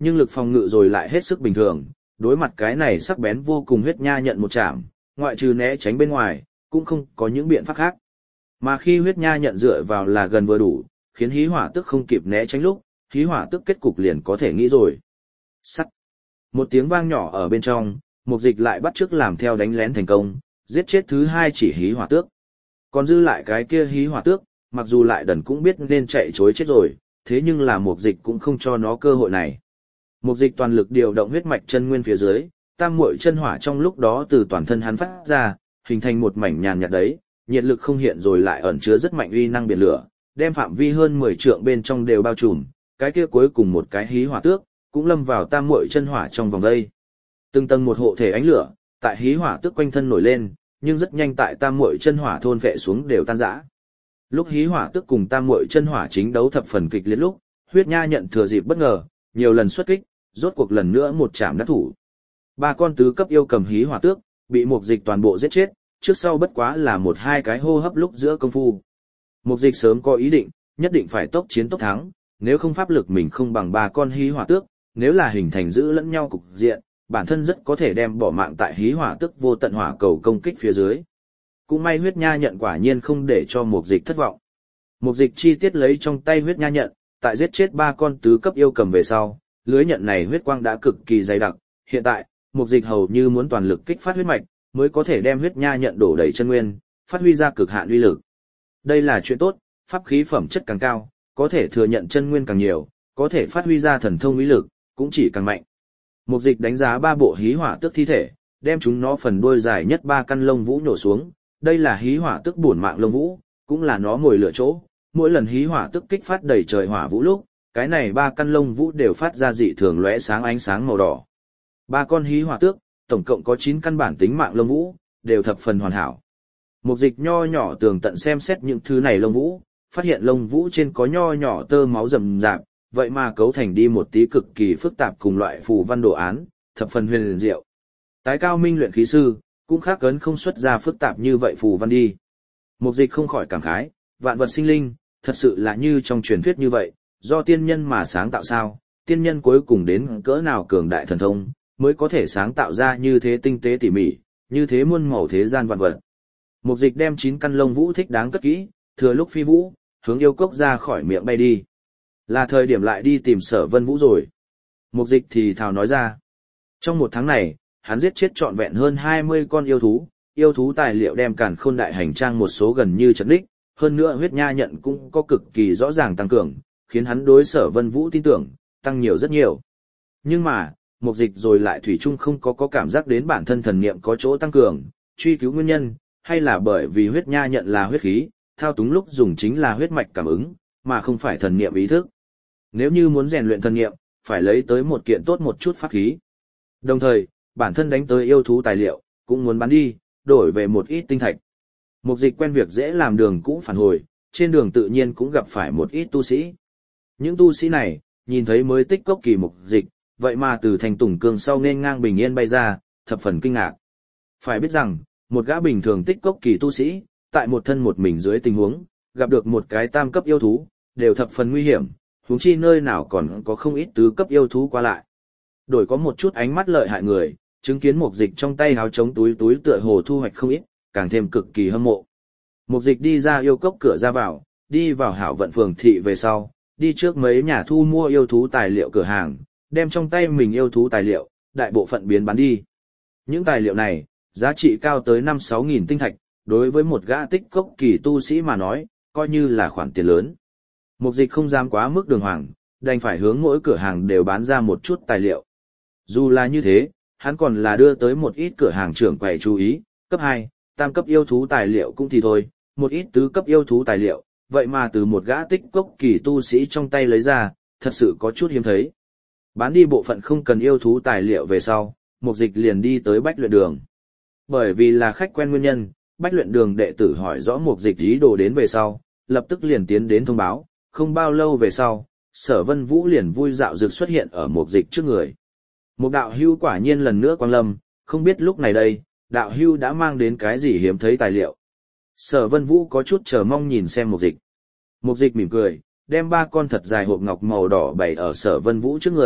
nhưng lực phòng ngự rồi lại hết sức bình thường, đối mặt cái này sắc bén vô cùng huyết nha nhận một chạm, ngoại trừ né tránh bên ngoài, cũng không có những biện pháp khác. Mà khi huyết nha nhận dựa vào là gần vừa đủ, khiến hí hỏa tức không kịp né tránh lúc, hí hỏa tức kết cục liền có thể nghĩ rồi. Sắt. Một tiếng vang nhỏ ở bên trong, Mục Dịch lại bắt chước làm theo đánh lén thành công, giết chết thứ hai chỉ hí hỏa tước. Còn dư lại cái kia hí hỏa tước, mặc dù lại đần cũng biết nên chạy chối chết rồi, thế nhưng là Mục Dịch cũng không cho nó cơ hội này. Mục Dịch toàn lực điều động huyết mạch chân nguyên phía dưới, tam muội chân hỏa trong lúc đó từ toàn thân hắn phát ra, hình thành một mảnh nhàn nhạt đấy, nhiệt lực không hiện rồi lại ẩn chứa rất mạnh uy năng biển lửa, đem phạm vi hơn 10 trượng bên trong đều bao trùm, cái kia cuối cùng một cái hí hỏa tước cũng lâm vào tam muội chân hỏa trong vòng đây. Từng tầng một hộ thể ánh lửa, tại hí hỏa tước quanh thân nổi lên, nhưng rất nhanh tại tam muội chân hỏa thôn vệ xuống đều tan rã. Lúc hí hỏa tước cùng tam muội chân hỏa chính đấu thập phần kịch liệt lúc, huyết nha nhận thừa dịp bất ngờ, nhiều lần xuất kích, rốt cuộc lần nữa một chạm đắc thủ. Ba con tứ cấp yêu cầm hí hỏa tước, bị Mục Dịch toàn bộ giết chết, trước sau bất quá là một hai cái hô hấp lúc giữa công phu. Mục Dịch sớm có ý định, nhất định phải tốc chiến tốc thắng, nếu không pháp lực mình không bằng ba con hí hỏa tước, nếu là hình thành giữ lẫn nhau cục diện, bản thân rất có thể đem bỏ mạng tại hí hỏa tước vô tận hỏa cầu công kích phía dưới. Cũng may huyết nha nhận quả nhiên không để cho Mục Dịch thất vọng. Mục Dịch chi tiết lấy trong tay huyết nha nhận, tại giết chết ba con tứ cấp yêu cầm về sau, lưới nhận này huyết quang đã cực kỳ dày đặc, hiện tại, Mục Dịch hầu như muốn toàn lực kích phát huyết mạch, mới có thể đem huyết nha nhận đổ đầy chân nguyên, phát huy ra cực hạn uy lực. Đây là chuyện tốt, pháp khí phẩm chất càng cao, có thể thừa nhận chân nguyên càng nhiều, có thể phát huy ra thần thông uy lực, cũng chỉ càng mạnh. Mục Dịch đánh giá ba bộ hí hỏa tước thi thể, đem chúng nó phần đuôi dài nhất ba căn lông vũ nhổ xuống, đây là hí hỏa tước bổn mạng lông vũ, cũng là nó ngồi lựa chỗ, mỗi lần hí hỏa tước kích phát đầy trời hỏa vũ lúc, cái này ba căn lông vũ đều phát ra dị thường lóe sáng ánh sáng màu đỏ. Ba con hí hỏa tước, tổng cộng có 9 căn bản tính mạng lông vũ, đều thập phần hoàn hảo. Mục Dịch nho nhỏ tường tận xem xét những thứ này lông vũ, phát hiện lông vũ trên có nho nhỏ tơ máu rầm rạp, vậy mà cấu thành đi một tí cực kỳ phức tạp cùng loại phù văn đồ án, thập phần huyền diệu. Tái cao minh luyện khí sư, cũng khác cấn không xuất ra phức tạp như vậy phù văn đi. Mục Dịch không khỏi cảm khái, vạn vật sinh linh, thật sự là như trong truyền thuyết như vậy, do tiên nhân mà sáng tạo sao, tiên nhân cuối cùng đến cỡ nào cường đại thần thông, mới có thể sáng tạo ra như thế tinh tế tỉ mỉ, như thế muôn màu thế gian vạn vật. Mục Dịch đem 9 căn lông vũ thích đáng cất kỹ, thừa lúc phi vũ, hướng yêu cốc ra khỏi miệng bay đi. Là thời điểm lại đi tìm Sở Vân Vũ rồi. Mục Dịch thì thào nói ra. Trong một tháng này, hắn giết chết trọn vẹn hơn 20 con yêu thú tài liệu đem Càn Khôn đại hành trang một số gần như chấn đích, hơn nữa huyết nha nhận cũng có cực kỳ rõ ràng tăng cường, khiến hắn đối Sở Vân Vũ tin tưởng, tăng nhiều rất nhiều. Nhưng mà, Mục Dịch rồi lại thủy chung không có cảm giác đến bản thân thần niệm có chỗ tăng cường, truy cứu nguyên nhân, hay là bởi vì huyết nha nhận là huyết khí, thao túng lúc dùng chính là huyết mạch cảm ứng, mà không phải thần niệm ý thức. Nếu như muốn rèn luyện thần niệm, phải lấy tới một kiện tốt một chút pháp khí. Đồng thời, bản thân đánh tới yêu thú tài liệu, cũng muốn bán đi, đổi về một ít tinh thạch. Mục Dịch quen việc dễ làm đường cũ phản hồi, trên đường tự nhiên cũng gặp phải một ít tu sĩ. Những tu sĩ này, nhìn thấy mới tích cốc kỳ Mục Dịch, vậy mà từ thành tùng cương sau nên ngang bình yên bay ra, thập phần kinh ngạc. Phải biết rằng, một gã bình thường tích cốc kỳ tu sĩ, tại một thân một mình dưới tình huống, gặp được một cái tam cấp yêu thú, đều thập phần nguy hiểm, huống chi nơi nào còn có không ít tứ cấp yêu thú qua lại. Đổi có một chút ánh mắt lợi hại người, chứng kiến Mục Dịch trong tay háo chống túi tựa hồ thu hoạch không ít, càng thêm cực kỳ hâm mộ. Mục Dịch đi ra yêu cốc cửa ra vào, đi vào Hảo Vận phường thị về sau, đi trước mấy nhà thu mua yêu thú tài liệu cửa hàng, đem trong tay mình yêu thú tài liệu, đại bộ phận biến bán đi. Những tài liệu này, giá trị cao tới 5-6 nghìn tinh thạch, đối với một gã tích cốc kỳ tu sĩ mà nói, coi như là khoản tiền lớn. Mục Dịch không dám quá mức đường hoàng, đành phải hướng mỗi cửa hàng đều bán ra một chút tài liệu. Dù là như thế, hắn còn là đưa tới một ít cửa hàng trưởng quầy chú ý, cấp 2, tam cấp yêu thú tài liệu cũng thì thôi, một ít tứ cấp yêu thú tài liệu, vậy mà từ một gã tích cốc kỳ tu sĩ trong tay lấy ra, thật sự có chút hiếm thấy. Bán đi bộ phận không cần yêu thú tài liệu về sau, Mục Dịch liền đi tới Bách Luyện Đường. Bởi vì là khách quen nguyên nhân, Bách Luyện Đường đệ tử hỏi rõ Mục Dịch ý đồ đến về sau, lập tức liền tiến đến thông báo, không bao lâu về sau, Sở Vân Vũ liền vui dạo dược xuất hiện ở Mục Dịch trước người. Một đạo hưu quả nhiên lần nữa quang lâm, không biết lúc này đây, đạo hưu đã mang đến cái gì hiếm thấy tài liệu. Sở Vân Vũ có chút chờ mong nhìn xem Mục Dịch. Mục Dịch mỉm cười, đem 3 con thật dài hộp ngọc màu đỏ bày ở Sở Vân Vũ trước người,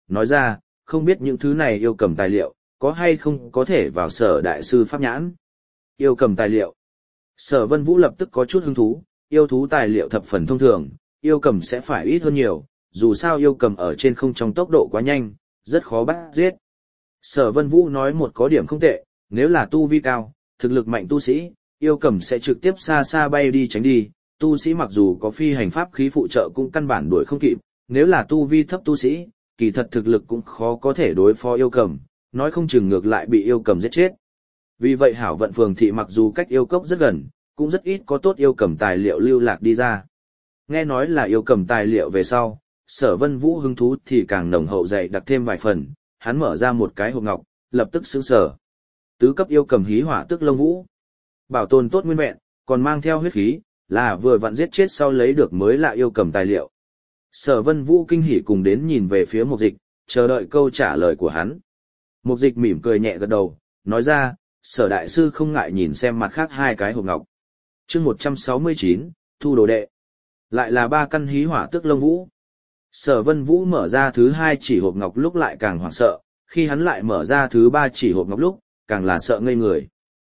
nói ra, không biết những thứ này yêu cầm tài liệu, có hay không có thể vào Sở đại sư pháp nhãn. Yêu cầm tài liệu. Sở Vân Vũ lập tức có chút hứng thú, yêu thú tài liệu thập phần thông thường, yêu cầm sẽ phải ít hơn nhiều, dù sao yêu cầm ở trên không trong tốc độ quá nhanh, rất khó bắt giết. Sở Vân Vũ nói một có điểm không tệ, nếu là tu vi cao, thực lực mạnh tu sĩ, yêu cầm sẽ trực tiếp xa xa bay đi tránh đi, tu sĩ mặc dù có phi hành pháp khí phụ trợ cũng căn bản đuổi không kịp, nếu là tu vi thấp tu sĩ, kỳ thật thực lực cũng khó có thể đối phó yêu cầm, nói không chừng ngược lại bị yêu cầm giết chết. Vì vậy Hảo Vận Phường thị mặc dù cách yêu cốc rất gần, cũng rất ít có tốt yêu cầm tài liệu lưu lạc đi ra. Nghe nói là yêu cầm tài liệu về sau, Sở Vân Vũ hứng thú thì càng nồng hậu dày đặc thêm vài phần, hắn mở ra một cái hộp ngọc, lập tức sững sờ. Tứ cấp yêu cầm hí hỏa tức lông vũ. Bảo tồn tốt nguyên vẹn, còn mang theo huyết khí, là vừa vặn giết chết sau lấy được mới lạ yêu cầm tài liệu. Sở Vân Vũ kinh hỉ cùng đến nhìn về phía Mục Dịch, chờ đợi câu trả lời của hắn. Mục Dịch mỉm cười nhẹ gật đầu, nói ra, Sở đại sư không ngại nhìn xem mặt khác hai cái hộp ngọc. Chương 169, thu đồ đệ. Lại là 3 căn hí hỏa tức lông vũ. Sở Vân Vũ mở ra thứ 2 chỉ hộp ngọc lúc lại càng hoảng sợ, khi hắn lại mở ra thứ 3 chỉ hộp ngọc lúc, càng là sợ ngây người.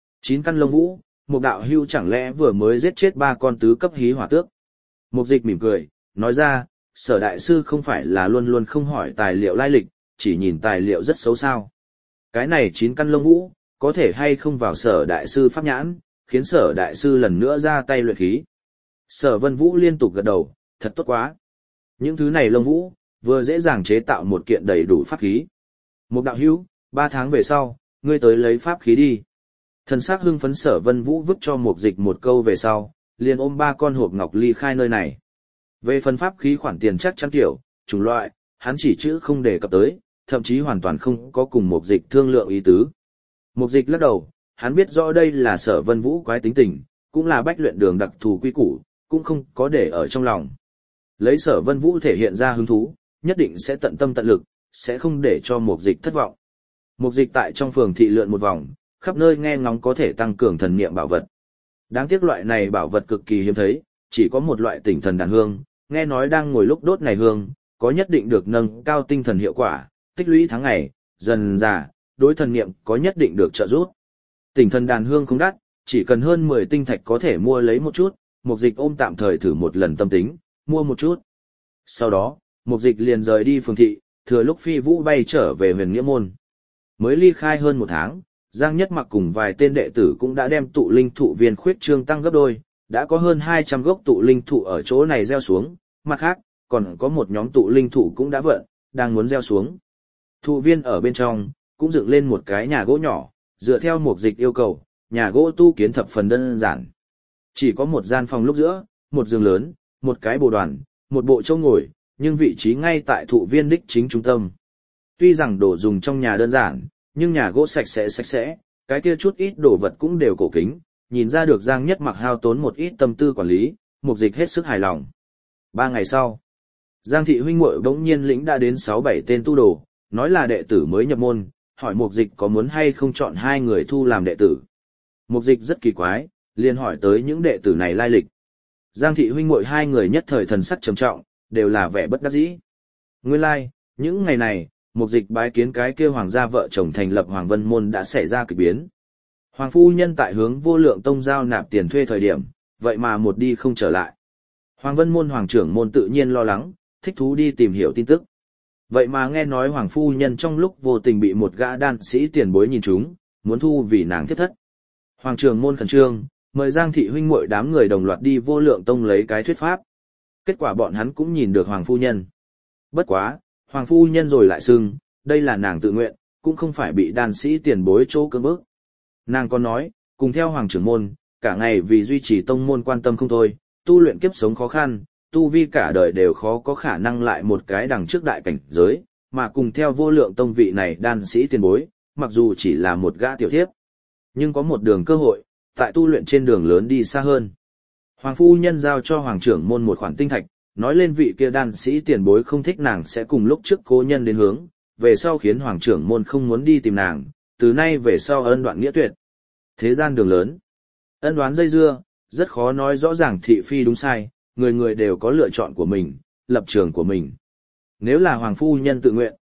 9 căn lông vũ, một đạo hưu chẳng lẽ vừa mới giết chết 3 con tứ cấp hí hỏa tước. Mục Dịch mỉm cười, nói ra, Sở đại sư không phải là luôn luôn không hỏi tài liệu lai lịch, chỉ nhìn tài liệu rất xấu sao. Cái này 9 căn lông vũ, có thể hay không vào Sở đại sư pháp nhãn, khiến Sở đại sư lần nữa ra tay luyện khí. Sở Vân Vũ liên tục gật đầu, thật tốt quá. Những thứ này lông vũ, vừa dễ dàng chế tạo một kiện đầy đủ pháp khí. Một đạo hữu, 3 tháng về sau, ngươi tới lấy pháp khí đi. Thần sắc hưng phấn Sở Vân Vũ vứt cho Mục Dịch một câu về sau, liền ôm 3 con hộp ngọc ly khai nơi này. Về phần pháp khí khoản tiền chắc chắn kiểu, chủng loại, hắn chỉ chữ không đề cập tới, thậm chí hoàn toàn không có cùng Mục Dịch thương lượng ý tứ. Mục Dịch lắc đầu, hắn biết rõ đây là Sở Vân Vũ quái tính tình, cũng là bách luyện đường đặc thù quy củ, cũng không có để ở trong lòng. Lấy Sở Vân Vũ thể hiện ra hứng thú, nhất định sẽ tận tâm tận lực, sẽ không để cho Mục Dịch thất vọng. Mục Dịch tại trong phường thị lượn một vòng, khắp nơi nghe ngóng có thể tăng cường thần niệm bảo vật. Đáng tiếc loại này bảo vật cực kỳ hiếm thấy, chỉ có một loại tỉnh thần đàn hương, nghe nói đang ngồi lúc đốt này hương, có nhất định được nâng cao tinh thần hiệu quả, tích lũy tháng ngày, dần dà, đối thần niệm có nhất định được trợ giúp. Tỉnh thần đàn hương không đắt, chỉ cần hơn 10 tinh thạch có thể mua lấy một chút, Mục Dịch ôm tạm thời thử một lần tâm tính, mua một chút. Sau đó, Mục Dịch liền rời đi phường thị, thừa lúc phi vũ bay trở về Huyền Nghĩa Môn. Mới ly khai hơn 1 tháng, Giang Nhất Mặc cùng vài tên đệ tử cũng đã đem tụ linh thụ viên khuyết trương tăng gấp đôi, đã có hơn 200 gốc tụ linh thụ ở chỗ này gieo xuống, mặt khác, còn có một nhóm tụ linh thụ cũng đã vận, đang muốn gieo xuống. Thụ viên ở bên trong, cũng dựng lên một cái nhà gỗ nhỏ, dựa theo Mục Dịch yêu cầu, nhà gỗ tu kiến thập phần đơn giản. Chỉ có một gian phòng lúc giữa, một giường lớn, một cái bồ đoàn, một bộ chỗ ngồi, nhưng vị trí ngay tại thụ viên đích chính trung tâm. Tuy rằng đồ dùng trong nhà đơn giản, nhưng nhà gỗ sạch sẽ, cái kia chút ít đồ vật cũng đều cổ kính, nhìn ra được Giang Nhất Mặc hao tốn một ít tâm tư quản lý, Mục Dịch hết sức hài lòng. 3 ngày sau, Giang thị huynh muội bỗng nhiên lĩnh đã đến 6-7 tên tu đồ, nói là đệ tử mới nhập môn, hỏi Mục Dịch có muốn hay không chọn 2 người thu làm đệ tử. Mục Dịch rất kỳ quái, liền hỏi tới những đệ tử này lai lịch. Giang thị huynh muội 2 người nhất thời thần sắc trầm trọng, đều là vẻ bất đắc dĩ. Nguyên lai, những ngày này, Mục Dịch bái kiến cái kia hoàng gia vợ chồng thành lập Hoàng Vân Môn đã xảy ra kỳ biến. Hoàng phu nhân tại hướng Vô Lượng Tông giao nạp tiền thuê thời điểm, vậy mà một đi không trở lại. Hoàng Vân Môn hoàng trưởng môn tự nhiên lo lắng, thích thú đi tìm hiểu tin tức. Vậy mà nghe nói hoàng phu nhân trong lúc vô tình bị một gã đan sĩ tiền bối nhìn trúng, muốn thu vì nàng thiết thất. Hoàng trưởng môn khẩn trương, mời Giang thị huynh muội đám người đồng loạt đi Vô Lượng Tông lấy cái thuyết pháp. Kết quả bọn hắn cũng nhìn được hoàng phu nhân. Bất quá, hoàng phu nhân rồi lại xưng, đây là nàng tự nguyện, cũng không phải bị đan sĩ tiền bối chỗ cưỡng bức. Nàng còn nói, cùng theo hoàng trưởng môn, cả ngày vì duy trì tông môn quan tâm không thôi, tu luyện kiếp sống khó khăn, tu vi cả đời đều khó có khả năng lại một cái đằng trước đại cảnh giới, mà cùng theo Vô Lượng Tông vị này đan sĩ tiền bối, mặc dù chỉ là một gã tiểu thiếp, nhưng có một đường cơ hội, tại tu luyện trên đường lớn đi xa hơn. Hoàng phu nhân giao cho hoàng trưởng môn một khoản tinh thạch, nói lên vị kia đan sĩ tiền bối không thích nàng sẽ cùng lúc trước cố nhân đến hướng, về sau khiến hoàng trưởng môn không muốn đi tìm nàng, từ nay về sau ân đoạn nghĩa tuyệt. Thế gian đường lớn, ân đoán dây dưa, rất khó nói rõ ràng thị phi đúng sai, người người đều có lựa chọn của mình, lập trường của mình. Nếu là hoàng phu nhân tự nguyện,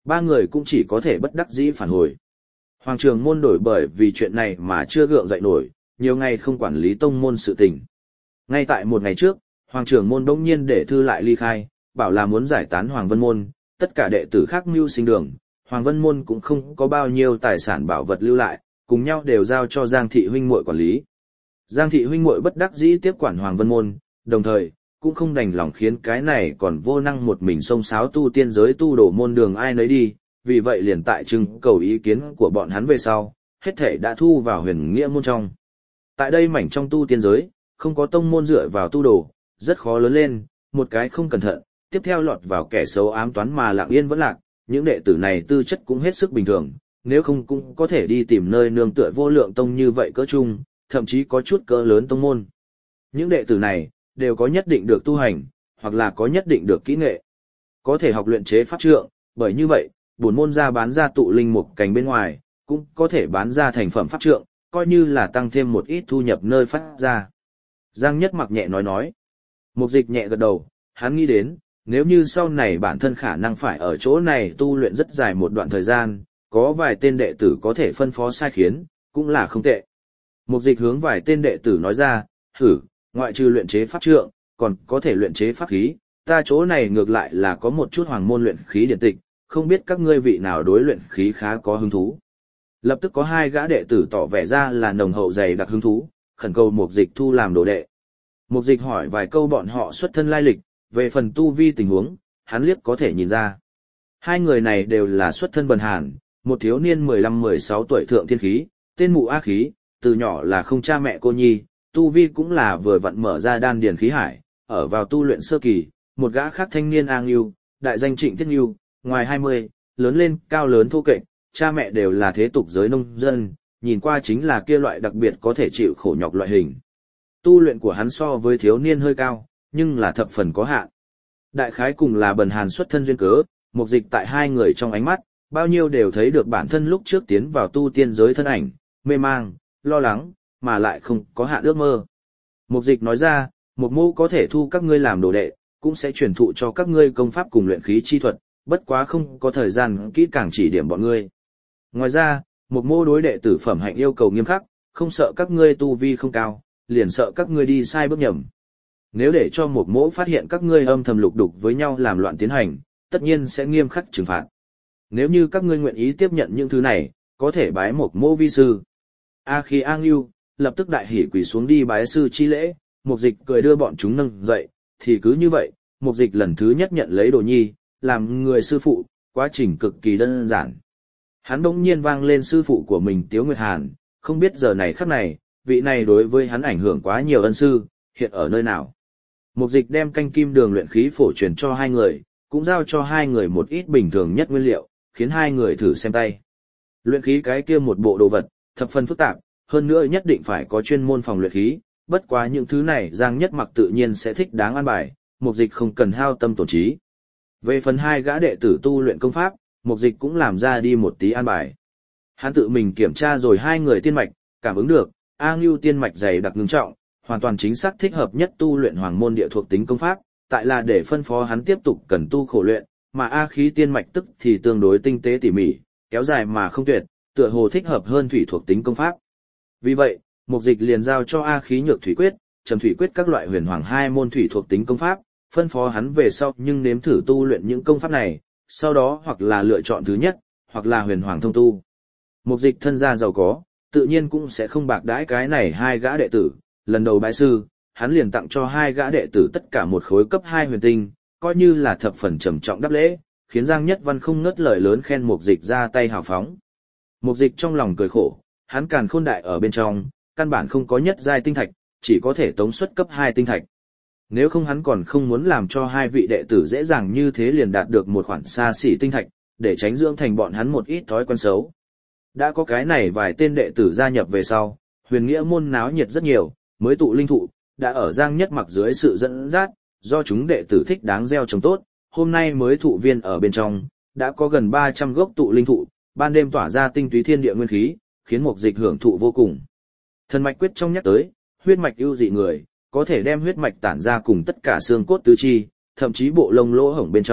ba người cũng chỉ có thể bất đắc dĩ phản hồi. Hoàng Trường Môn đổi bởi vì chuyện này mà chưa gượng dậy nổi, nhiều ngày không quản lý tông môn sự tình. Ngay tại một ngày trước, Hoàng Trường Môn bỗng nhiên để thư lại ly khai, bảo là muốn giải tán Hoàng Vân Môn, tất cả đệ tử khác mưu sinh đường, Hoàng Vân Môn cũng không có bao nhiêu tài sản bảo vật lưu lại, cùng nhau đều giao cho Giang thị huynh muội quản lý. Giang thị huynh muội bất đắc dĩ tiếp quản Hoàng Vân Môn, đồng thời cũng không đành lòng khiến cái này còn vô năng một mình xông xáo tu tiên giới tu đổ môn đường ai nấy đi, vì vậy liền tại trưng cầu ý kiến của bọn hắn về sau, hết thể đã thu vào Huyền Nghĩa môn trong. Tại đây mảnh trong tu tiên giới, không có tông môn dựa vào tu đồ, rất khó lớn lên, một cái không cẩn thận, tiếp theo lọt vào kẻ xấu ám toán mà lặng yên vẫn lạc, những đệ tử này tư chất cũng hết sức bình thường, nếu không cũng có thể đi tìm nơi nương tựa vô lượng tông như vậy cỡ chung, thậm chí có chút cỡ lớn tông môn. Những đệ tử này đều có nhất định được tu hành, hoặc là có nhất định được kỹ nghệ, có thể học luyện chế pháp trượng, bởi như vậy, bổn môn ra bán ra tụ linh mục cành bên ngoài, cũng có thể bán ra thành phẩm pháp trượng, coi như là tăng thêm một ít thu nhập nơi phát ra. Giang Nhất Mặc nhẹ nói. Mục Dịch nhẹ gật đầu, hắn nghĩ đến, nếu như sau này bản thân khả năng phải ở chỗ này tu luyện rất dài một đoạn thời gian, có vài tên đệ tử có thể phân phó sai khiến, cũng là không tệ. Mục Dịch hướng vài tên đệ tử nói ra, ngoại trừ luyện chế pháp trượng, còn có thể luyện chế pháp khí, ta chỗ này ngược lại là có một chút hoàng môn luyện khí điển tịch, không biết các ngươi vị nào đối luyện khí khá có hứng thú. Lập tức có hai gã đệ tử tỏ vẻ ra là nồng hậu dày đặc hứng thú, khẩn cầu Mục Dịch thu làm đồ đệ. Mục Dịch hỏi vài câu bọn họ xuất thân lai lịch, về phần tu vi tình huống, hắn liếc có thể nhìn ra. Hai người này đều là xuất thân bần hàn, một thiếu niên 15-16 tuổi thượng thiên khí, tên Mụ A Khí, từ nhỏ là không cha mẹ cô nhi, tu vi cũng là vừa vặn mở ra đan điền khí hải, ở vào tu luyện sơ kỳ, một gã khác thanh niên A Ngưu, đại danh Trịnh Thiết Ngưu, ngoài 20, lớn lên cao lớn thô kệch, cha mẹ đều là thế tục giới nông dân, nhìn qua chính là kia loại đặc biệt có thể chịu khổ nhọc loại hình. Tu luyện của hắn so với thiếu niên hơi cao, nhưng là thập phần có hạn. Đại khái cùng là bần hàn xuất thân duyên cớ, Mục Dịch tại hai người trong ánh mắt, bao nhiêu đều thấy được bản thân lúc trước tiến vào tu tiên giới thân ảnh, mê mang, lo lắng, mà lại không có hạn ước mơ. Mục Dịch nói ra, Mục Mô có thể thu các ngươi làm đồ đệ, cũng sẽ truyền thụ cho các ngươi công pháp cùng luyện khí chi thuật, bất quá không có thời gian kỹ càng chỉ điểm bọn ngươi. Ngoài ra, Mục Mô đối đệ tử phẩm hạnh yêu cầu nghiêm khắc, không sợ các ngươi tu vi không cao, liền sợ các ngươi đi sai bước nhầm. Nếu để cho Mục Mỗ phát hiện các ngươi âm thầm lục đục với nhau làm loạn tiến hành, tất nhiên sẽ nghiêm khắc trừng phạt. Nếu như các ngươi nguyện ý tiếp nhận những thứ này, có thể bái Mục Mỗ vi sư. A Khí A Ngưu lập tức đại hỉ quỳ xuống đi bái sư chi lễ, Mục Dịch cười đưa bọn chúng nâng dậy, thì cứ như vậy, Mục Dịch lần thứ nhất nhận lấy đồ nhi, làm người sư phụ, quá trình cực kỳ đơn giản. Hắn bỗng nhiên vang lên sư phụ của mình Tiếu Nguyệt Hàn, không biết giờ này khắc này, vị này đối với hắn ảnh hưởng quá nhiều ân sư, hiện ở nơi nào. Mục Dịch đem canh kim đường luyện khí phổ truyền cho hai người, cũng giao cho hai người một ít bình thường nhất nguyên liệu, khiến hai người thử xem tay. Luyện khí cái kia một bộ đồ vật, thập phần phức tạp, hơn nữa nhất định phải có chuyên môn phòng luyện khí, bất quá những thứ này Giang Nhất Mặc tự nhiên sẽ thích đáng an bài, Mục Dịch không cần hao tâm tổn trí. Về phần hai gã đệ tử tu luyện công pháp, Mục Dịch cũng làm ra đi một tí an bài. Hắn tự mình kiểm tra rồi hai người tiên mạch, cảm ứng được, A Ngưu tiên mạch dày đặc ngưng trọng, hoàn toàn chính xác thích hợp nhất tu luyện hoàng môn địa thuộc tính công pháp, tại là để phân phó hắn tiếp tục cần tu khổ luyện, mà A Khí tiên mạch tức thì tương đối tinh tế tỉ mỉ, kéo dài mà không tuyệt, tựa hồ thích hợp hơn thủy thuộc tính công pháp. Vì vậy, Mục Dịch liền giao cho A Khí nhược thủy quyết, trầm thủy quyết các loại huyền hoàng hai môn thủy thuộc tính công pháp, phân phó hắn về sau nhưng nếm thử tu luyện những công pháp này, sau đó hoặc là lựa chọn thứ nhất, hoặc là huyền hoàng thông tu. Mục Dịch thân gia giàu có, tự nhiên cũng sẽ không bạc đãi cái này hai gã đệ tử, lần đầu bái sư, hắn liền tặng cho hai gã đệ tử tất cả một khối cấp 2 huyền tinh, coi như là thập phần trầm trọng đáp lễ, khiến Giang Nhất Văn không ngớt lời lớn khen Mục Dịch ra tay hào phóng. Mục Dịch trong lòng cười khổ, hắn càn khôn đại ở bên trong, căn bản không có nhất giai tinh thạch, chỉ có thể tống xuất cấp 2 tinh thạch. Nếu không hắn còn không muốn làm cho hai vị đệ tử dễ dàng như thế liền đạt được một khoản xa xỉ tinh thạch, để tránh dưỡng thành bọn hắn một ít thói quen xấu. Đã có cái này vài tên đệ tử gia nhập về sau, Huyền Nghĩa môn náo nhiệt rất nhiều, mới tụ linh thụ, đã ở Giang Nhất Mặc dưới sự dẫn dắt, do chúng đệ tử thích đáng gieo trồng tốt, hôm nay mới thụ viên ở bên trong, đã có gần 300 gốc tụ linh thụ, ban đêm tỏa ra tinh túy thiên địa nguyên khí, khiến Mục Dịch hưởng thụ vô cùng. Thần mạch quyết trong nhắc tới, huyết mạch ưu dị người, có thể đem huyết mạch tản ra cùng tất cả xương cốt tứ chi, thậm chí bộ lông lỗ hổng bên trong,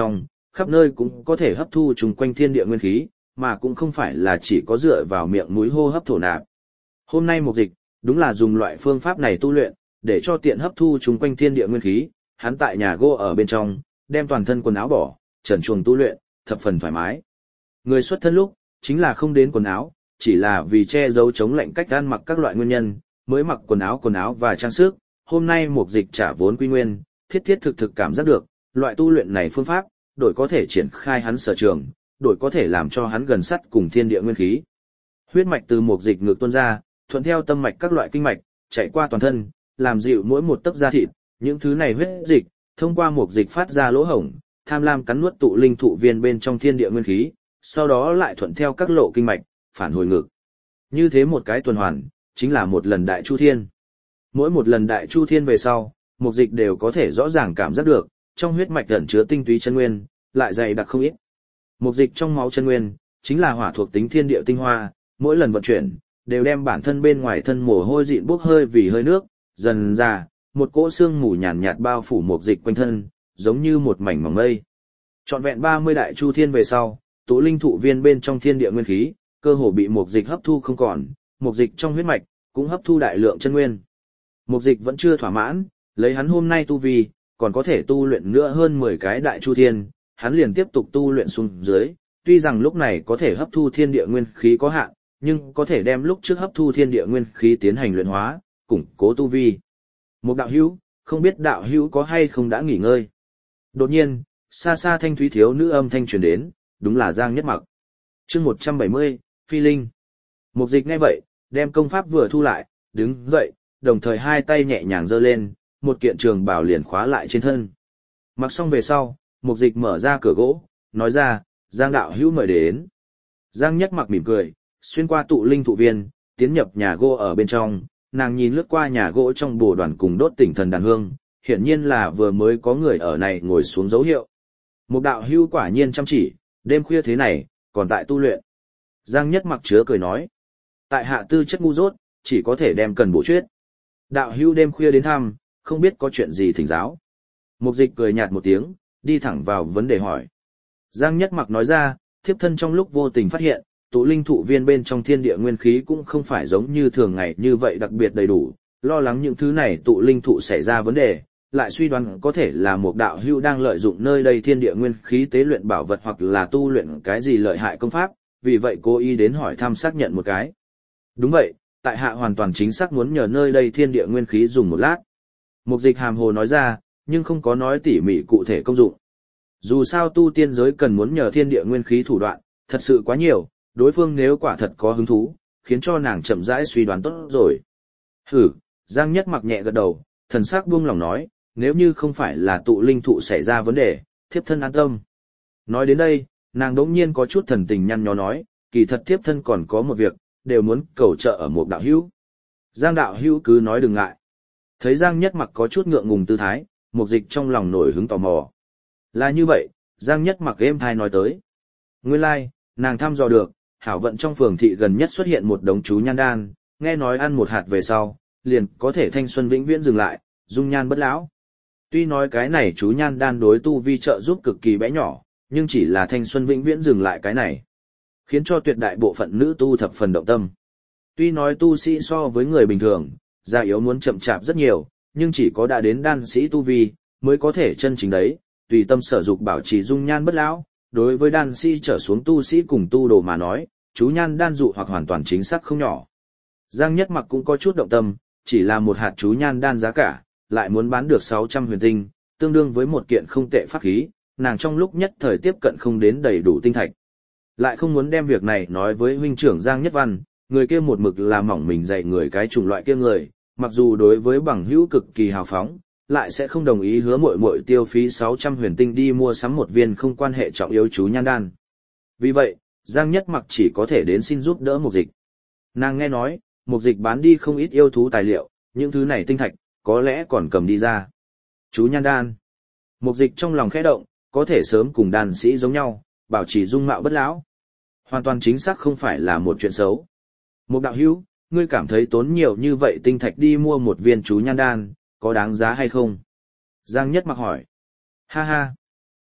khắp nơi cũng có thể hấp thu chung quanh thiên địa nguyên khí, mà cũng không phải là chỉ có dựa vào miệng mũi hô hấp thổ nạp. Hôm nay Mục Dịch, đúng là dùng loại phương pháp này tu luyện, để cho tiện hấp thu chung quanh thiên địa nguyên khí, hắn tại nhà gỗ ở bên trong, đem toàn thân quần áo bỏ, trần truồng tu luyện, thập phần thoải mái. Người xuất thân lúc, chính là không đến quần áo, chỉ là vì che giấu chống lạnh cách ăn mặc các loại nguyên nhân, mới mặc quần áo và trang sức. Hôm nay Mục Dịch trả vốn quy nguyên, thiết thiết thực thực cảm giác được, loại tu luyện này phương pháp, đổi có thể triển khai hắn sở trường, đổi có thể làm cho hắn gần sát cùng thiên địa nguyên khí. Huyết mạch từ Mục Dịch ngược tuôn ra, thuận theo tâm mạch các loại kinh mạch, chạy qua toàn thân, làm dịu mỗi một tấc da thịt, những thứ này huyết dịch, thông qua Mục Dịch phát ra lỗ hổng, tham lam cắn nuốt tụ linh thụ viên bên trong thiên địa nguyên khí, sau đó lại thuận theo các lộ kinh mạch, phản hồi ngược. Như thế một cái tuần hoàn, chính là một lần đại chu thiên. Mỗi một lần đại chu thiên về sau, Mục Dịch đều có thể rõ ràng cảm giác được, trong huyết mạch ẩn chứa tinh túy chân nguyên, lại dày đặc không ít. Mục Dịch trong máu chân nguyên, chính là hỏa thuộc tính thiên địa tinh hoa, mỗi lần vận chuyển, đều đem bản thân bên ngoài thân mồ hôi dịn bốc hơi vì hơi nước, dần ra, một cỗ xương mù nhàn nhạt bao phủ Mục Dịch quanh thân, giống như một mảnh mỏng mây. Trọn vẹn 30 đại chu thiên về sau, tụ linh thụ viên bên trong thiên địa nguyên khí, cơ hồ bị Mục Dịch hấp thu không còn, Mục Dịch trong huyết mạch cũng hấp thu đại lượng chân nguyên. Mục Dịch vẫn chưa thỏa mãn, lấy hắn hôm nay tu vi, còn có thể tu luyện nữa hơn 10 cái đại chu thiên, hắn liền tiếp tục tu luyện xuống dưới, tuy rằng lúc này có thể hấp thu thiên địa nguyên khí có hạn, nhưng có thể đem lúc trước hấp thu thiên địa nguyên khí tiến hành luyện hóa, củng cố tu vi. Một đạo hữu, không biết đạo hữu có hay không đã nghỉ ngơi. Đột nhiên, xa xa thanh thúy thiếu nữ âm thanh truyền đến, đúng là Giang Nhất Mặc. Chương 170, Phi Linh. Mục Dịch nghe vậy, đem công pháp vừa thu lại, đứng dậy, đồng thời hai tay nhẹ nhàng giơ lên, một kiện trường bào liền khóa lại trên thân. Mặc xong về sau, Mục Dịch mở ra cửa gỗ, nói ra, Giang đạo hữu mời đến. Giang Nhất Mặc mỉm cười, xuyên qua tụ linh thụ viên, tiến nhập nhà gỗ ở bên trong, nàng nhìn lướt qua nhà gỗ trong bồ đoàn cùng đốt tỉnh thần đàn hương, hiển nhiên là vừa mới có người ở này ngồi xuống dấu hiệu. Một đạo hữu quả nhiên chăm chỉ, đêm khuya thế này, còn tại tu luyện. Giang Nhất Mặc chứa cười nói, tại hạ tư chất ngu dốt, chỉ có thể đem cần bổ chuyết. Đạo hữu đêm khuya đến thăm, không biết có chuyện gì thỉnh giáo. Mục Dịch cười nhạt một tiếng, đi thẳng vào vấn đề hỏi. Giang Nhất Mặc nói ra, thiếp thân trong lúc vô tình phát hiện, tụ linh thụ viên bên trong thiên địa nguyên khí cũng không phải giống như thường ngày như vậy đặc biệt đầy đủ, lo lắng những thứ này tụ linh thụ xảy ra vấn đề, lại suy đoán có thể là một đạo hữu đang lợi dụng nơi đây thiên địa nguyên khí tế luyện bảo vật hoặc là tu luyện cái gì lợi hại công pháp, vì vậy cố ý đến hỏi thăm xác nhận một cái. Đúng vậy, tại hạ hoàn toàn chính xác muốn nhờ nơi đây thiên địa nguyên khí dùng một lát. Mục Dịch hàm hồ nói ra, nhưng không có nói tỉ mỉ cụ thể công dụng. Dù sao tu tiên giới cần muốn nhờ thiên địa nguyên khí thủ đoạn, thật sự quá nhiều, đối phương nếu quả thật có hứng thú, khiến cho nàng chậm rãi suy đoán tốt rồi. Hử, Giang Nhất Mặc nhẹ gật đầu, thần sắc buông lòng nói, nếu như không phải là tụ linh thụ xảy ra vấn đề, thiếp thân an tâm. Nói đến đây, nàng đống nhiên có chút thần tình nhăn nhó nói, kỳ thật thiếp thân còn có một việc, đều muốn cầu trợ ở một đạo hữu. Giang đạo hữu cứ nói đừng ngại. Thấy Giang Nhất Mặc có chút ngượng ngùng tư thái, Mục Dịch trong lòng nổi hứng tò mò. Là như vậy, Giang Nhất Mặc êm thai nói tới. Nguyên lai, nàng thăm dò được, hảo vận trong phường thị gần nhất xuất hiện một đống chú nhan đan, nghe nói ăn một hạt về sau, liền có thể thanh xuân vĩnh viễn dừng lại, dung nhan bất lão. Tuy nói cái này chú nhan đan đối tu vi trợ giúp cực kỳ bé nhỏ, nhưng chỉ là thanh xuân vĩnh viễn dừng lại cái này, khiến cho tuyệt đại bộ phận nữ tu thập phần động tâm. Tuy nói tu sĩ so với người bình thường, già yếu muốn chậm chạp rất nhiều, nhưng chỉ có đã đến đan sĩ tu vi, mới có thể chân chính đấy, tùy tâm sở dục bảo trì dung nhan bất lão. Đối với đan sĩ trở xuống tu sĩ cùng tu đồ mà nói, chú nhan đan dụ hoặc hoàn toàn chính xác không nhỏ. Giang Nhất Mặc cũng có chút động tâm, chỉ là một hạt chú nhan đan giá cả, lại muốn bán được 600 huyền tinh, tương đương với một kiện không tệ pháp khí, nàng trong lúc nhất thời tiếp cận không đến đầy đủ tinh thạch. Lại không muốn đem việc này nói với huynh trưởng Giang Nhất Văn, người kia một mực là mỏng mình dạy người cái chủng loại kia người, mặc dù đối với bằng hữu cực kỳ hào phóng, lại sẽ không đồng ý hứa muội muội tiêu phí 600 huyền tinh đi mua sắm một viên không quan hệ trọng yếu chú nhan đan. Vì vậy, Giang Nhất Mặc chỉ có thể đến xin giúp đỡ Mục Dịch. Nàng nghe nói, Mục Dịch bán đi không ít yêu thú tài liệu, những thứ này tinh thạch, có lẽ còn cầm đi ra. Chú nhan đan. Mục Dịch trong lòng khẽ động, có thể sớm cùng đàn sĩ giống nhau, bảo trì dung mạo bất lão. Hoàn toàn chính xác không phải là một chuyện xấu. Mục đạo hữu, ngươi cảm thấy tốn nhiều như vậy tinh thạch đi mua một viên chú nhan đan, có đáng giá hay không? Giang Nhất Mặc hỏi. Ha ha.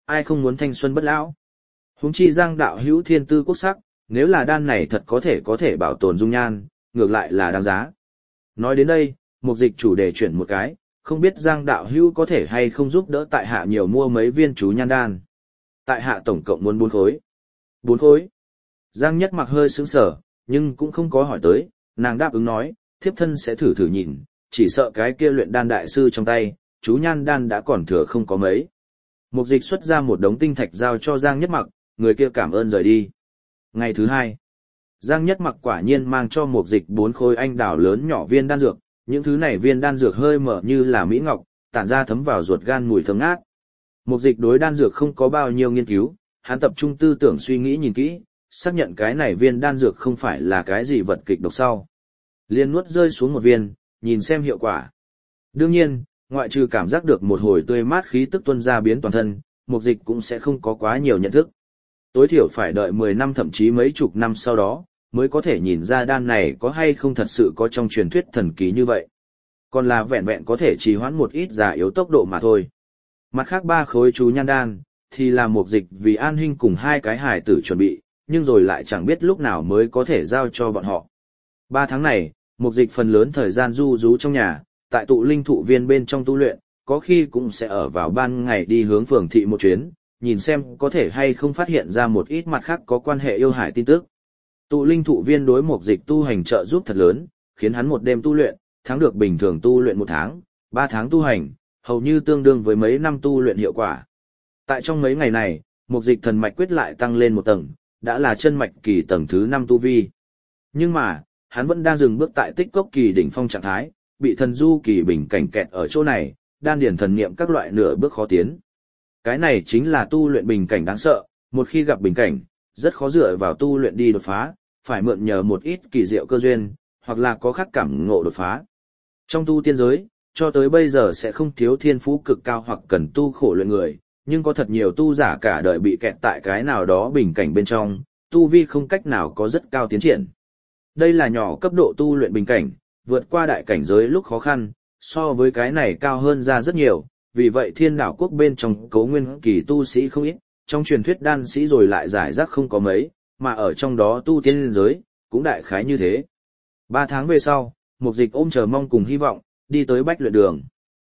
ai không muốn thanh xuân bất lão. Huống chi Giang đạo hữu thiên tư quốc sắc, nếu là đan này thật có thể bảo tồn dung nhan, ngược lại là đáng giá. Nói đến đây, Mục Dịch chủ đề chuyển một cái, không biết Giang đạo hữu có thể hay không giúp đỡ tại hạ nhiều mua mấy viên chú nhan đan. Tại hạ tổng cộng muốn 4 khối. 4 khối. Giang Nhất Mặc hơi sững sờ, nhưng cũng không có hỏi tới, nàng đáp ứng nói, thiếp thân sẽ thử nhìn, chỉ sợ cái kia luyện đan đại sư trong tay, chú nhan đan đã còn thừa không có mấy. Mục Dịch xuất ra một đống tinh thạch giao cho Giang Nhất Mặc, người kia cảm ơn rời đi. Ngày thứ 2, Giang Nhất Mặc quả nhiên mang cho Mục Dịch 4 khối anh đào lớn nhỏ viên đan dược, những thứ này viên đan dược hơi mở như là mỹ ngọc, tản ra thấm vào ruột gan mùi thơm ngát. Mục Dịch đối đan dược không có bao nhiêu nghiên cứu, hắn tập trung tư tưởng suy nghĩ nhìn kỹ, xác nhận cái này viên đan dược không phải là cái gì vật kịch độc sau. Liên nuốt rơi xuống một viên, nhìn xem hiệu quả. Đương nhiên, ngoại trừ cảm giác được một hồi tươi mát khí tức tuôn ra biến toàn thân, Mục Dịch cũng sẽ không có quá nhiều nhận thức. Tối thiểu phải đợi 10 năm thậm chí mấy chục năm sau đó, mới có thể nhìn ra đan này có hay không thật sự có trong truyền thuyết thần kỳ như vậy. Còn là vẹn vẹn có thể trì hoãn một ít già yếu tốc độ mà thôi. Mặt khác 3 khối chú nhan đan, thì là Mục Dịch vì An Hinh cùng 2 cái hài tử chuẩn bị, nhưng rồi lại chẳng biết lúc nào mới có thể giao cho bọn họ. 3 tháng này, Mục Dịch phần lớn thời gian du rú trong nhà, tại tụ linh thụ viên bên trong tu luyện, có khi cũng sẽ ở vào ban ngày đi hướng phường thị một chuyến, nhìn xem có thể hay không phát hiện ra một ít mặt khác có quan hệ yêu hải tin tức. Tụ linh thụ viên đối Mục Dịch tu hành trợ giúp thật lớn, khiến hắn một đêm tu luyện, thắng được bình thường tu luyện 1 tháng, 3 tháng tu hành, hầu như tương đương với mấy năm tu luyện hiệu quả. Tại trong mấy ngày này, Mục Dịch thần mạch quyết lại tăng lên một tầng, đã là chân mạch kỳ tầng thứ 5 tu vi. Nhưng mà, hắn vẫn đang dừng bước tại tích cốc kỳ đỉnh phong trạng thái, bị thần du kỳ bình cảnh kẹt ở chỗ này, đan điển thần niệm các loại nửa bước khó tiến. Cái này chính là tu luyện bình cảnh đáng sợ, một khi gặp bình cảnh, rất khó dựa vào tu luyện đi đột phá, phải mượn nhờ một ít kỳ diệu cơ duyên, hoặc là có khắc cảm ngộ đột phá. Trong tu tiên giới, cho tới bây giờ sẽ không thiếu thiên phú cực cao hoặc cần tu khổ luyện người, nhưng có thật nhiều tu giả cả đời bị kẹt tại cái nào đó bình cảnh bên trong, tu vi không cách nào có rất cao tiến triển. Đây là nhỏ cấp độ tu luyện bình cảnh, vượt qua đại cảnh giới lúc khó khăn, so với cái này cao hơn ra rất nhiều, vì vậy Thiên Đảo quốc bên trong Cấu Nguyên kỳ tu sĩ không ít, trong truyền thuyết đan sĩ rồi lại giải rác không có mấy, mà ở trong đó tu tiên giới cũng đại khái như thế. 3 tháng về sau, Mục Dịch ôm chờ mong cùng hy vọng, đi tới Bách Luyện Đường.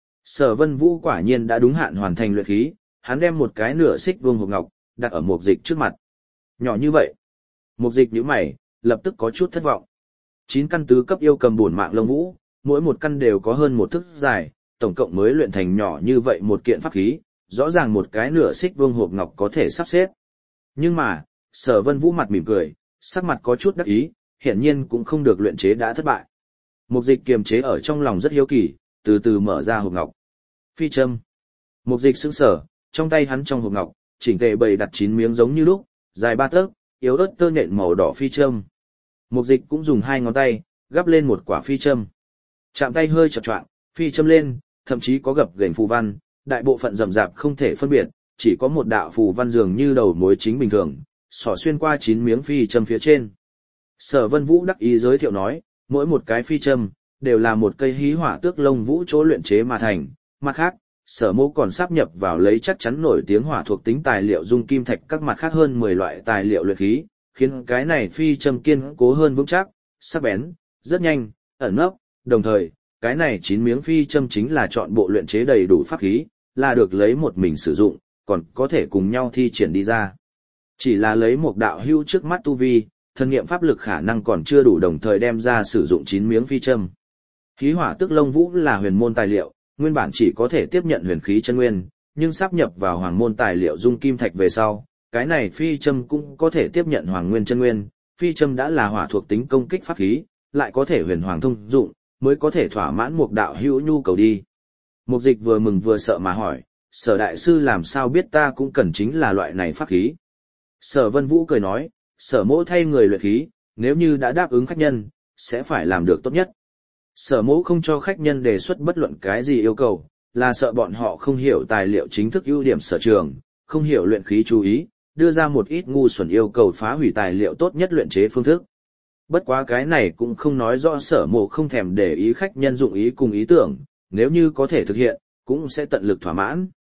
Sở Vân Vũ quả nhiên đã đúng hạn hoàn thành luyện khí, hắn đem một cái nửa xích vuông hộp ngọc đặt ở Mục Dịch trước mặt. Nhỏ như vậy. Mục Dịch nhíu mày, lập tức có chút thất vọng. 9 căn tứ cấp yêu cầm bổn mạng lông vũ, mỗi một căn đều có hơn 1 thước dài, tổng cộng mới luyện thành nhỏ như vậy một kiện pháp khí, rõ ràng một cái nửa xích vuông hộp ngọc có thể sắp xếp. Nhưng mà, Sở Vân Vũ mặt mỉm cười, sắc mặt có chút đắc ý, hiển nhiên cũng không được luyện chế đã thất bại. Mục Dịch kiềm chế ở trong lòng rất hiếu kỳ, từ từ mở ra hộp ngọc. Phi châm. Mục Dịch sững sờ, trong tay hắn trong hộp ngọc, chỉnh tề bày đặt 9 miếng giống như lúc, dài 3 tấc, yếu ớt tơ nhện màu đỏ phi châm. Mục Dịch cũng dùng 2 ngón tay, gắp lên một quả phi châm. Chạm tay hơi chật choạng, phi châm lên, thậm chí có gập ghềnh phù văn, đại bộ phận rậm rạp không thể phân biệt, chỉ có một đạo phù văn dường như đầu mối chính bình thường, xỏ xuyên qua 9 miếng phi châm phía trên. Sở Vân Vũ đắc ý giới thiệu nói, mỗi một cái phi châm đều là một cây hí hỏa tước lông vũ chỗ luyện chế mà thành, mặt khác, Sở Mộ còn sáp nhập vào lấy chắc chắn nổi tiếng hỏa thuộc tính tài liệu dung kim thạch các mặt khác hơn 10 loại tài liệu luyện khí, khiến cái này phi châm kiên cố hơn vững chắc, sắc bén, rất nhanh, ẩn nấp, đồng thời, cái này 9 miếng phi châm chính là chọn bộ luyện chế đầy đủ pháp khí, là được lấy một mình sử dụng, còn có thể cùng nhau thi triển đi ra. Chỉ là lấy một đạo hưu trước mắt tu vi, thân nghiệm pháp lực khả năng còn chưa đủ đồng thời đem ra sử dụng 9 miếng phi châm. Khí hỏa tức lông vũ là huyền môn tài liệu, nguyên bản chỉ có thể tiếp nhận huyền khí chân nguyên, nhưng sáp nhập vào hoàng môn tài liệu dung kim thạch về sau, cái này phi châm cũng có thể tiếp nhận hoàng nguyên chân nguyên, phi châm đã là hỏa thuộc tính công kích pháp khí, lại có thể huyền hoàng thông dụng, mới có thể thỏa mãn một đạo hữu nhu cầu đi. Mục Dịch vừa mừng vừa sợ mà hỏi, Sở đại sư làm sao biết ta cũng cần chính là loại này pháp khí? Sở Vân Vũ cười nói, Sở Mỗ thay người luyện khí, nếu như đã đáp ứng khách nhân, sẽ phải làm được tốt nhất. Sở Mỗ không cho khách nhân đề xuất bất luận cái gì yêu cầu, là sợ bọn họ không hiểu tài liệu chính thức ưu điểm sở trường, không hiểu luyện khí chú ý, đưa ra một ít ngu xuẩn yêu cầu phá hủy tài liệu tốt nhất luyện chế phương thức. Bất quá cái này cũng không nói rõ Sở Mộ không thèm để ý khách nhân dụng ý cùng ý tưởng, nếu như có thể thực hiện, cũng sẽ tận lực thỏa mãn.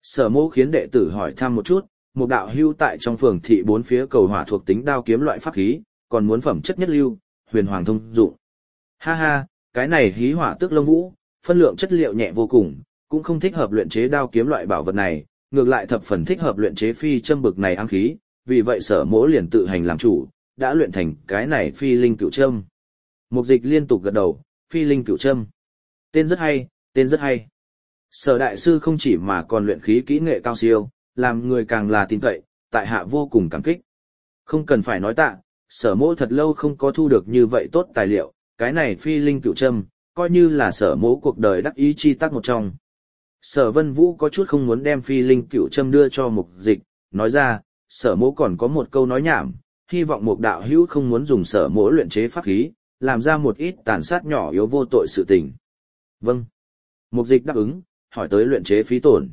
Sở Mỗ khiến đệ tử hỏi thăm một chút, một đạo hưu tại trong phường thị bốn phía cầu hỏa thuộc tính đao kiếm loại pháp khí, còn muốn phẩm chất nhất lưu, huyền hoàng thông dụng. Ha ha, cái này hí hỏa tước lông vũ, phân lượng chất liệu nhẹ vô cùng, cũng không thích hợp luyện chế đao kiếm loại bảo vật này, ngược lại thập phần thích hợp luyện chế phi châm bực này ám khí, vì vậy Sở Mỗ liền tự hành làm chủ, đã luyện thành cái này phi linh cựu châm. Mục Dịch liên tục gật đầu, phi linh cựu châm. Tên rất hay, tên rất hay. Sở đại sư không chỉ mà còn luyện khí kỹ nghệ cao siêu, làm người càng là tin cậy, tại hạ vô cùng cảm kích. Không cần phải nói tạ, Sở Mỗ thật lâu không có thu được như vậy tốt tài liệu, cái này phi linh cựu châm, coi như là Sở Mỗ cuộc đời đắc ý chi tác một trong. Sở Vân Vũ có chút không muốn đem phi linh cựu châm đưa cho Mục Dịch, nói ra, Sở Mỗ còn có một câu nói nhảm, hy vọng Mục đạo hữu không muốn dùng Sở Mỗ luyện chế pháp khí, làm ra một ít tàn sát nhỏ yếu vô tội sự tình. Vâng. Mục Dịch đáp ứng, hỏi tới luyện chế phí tổn.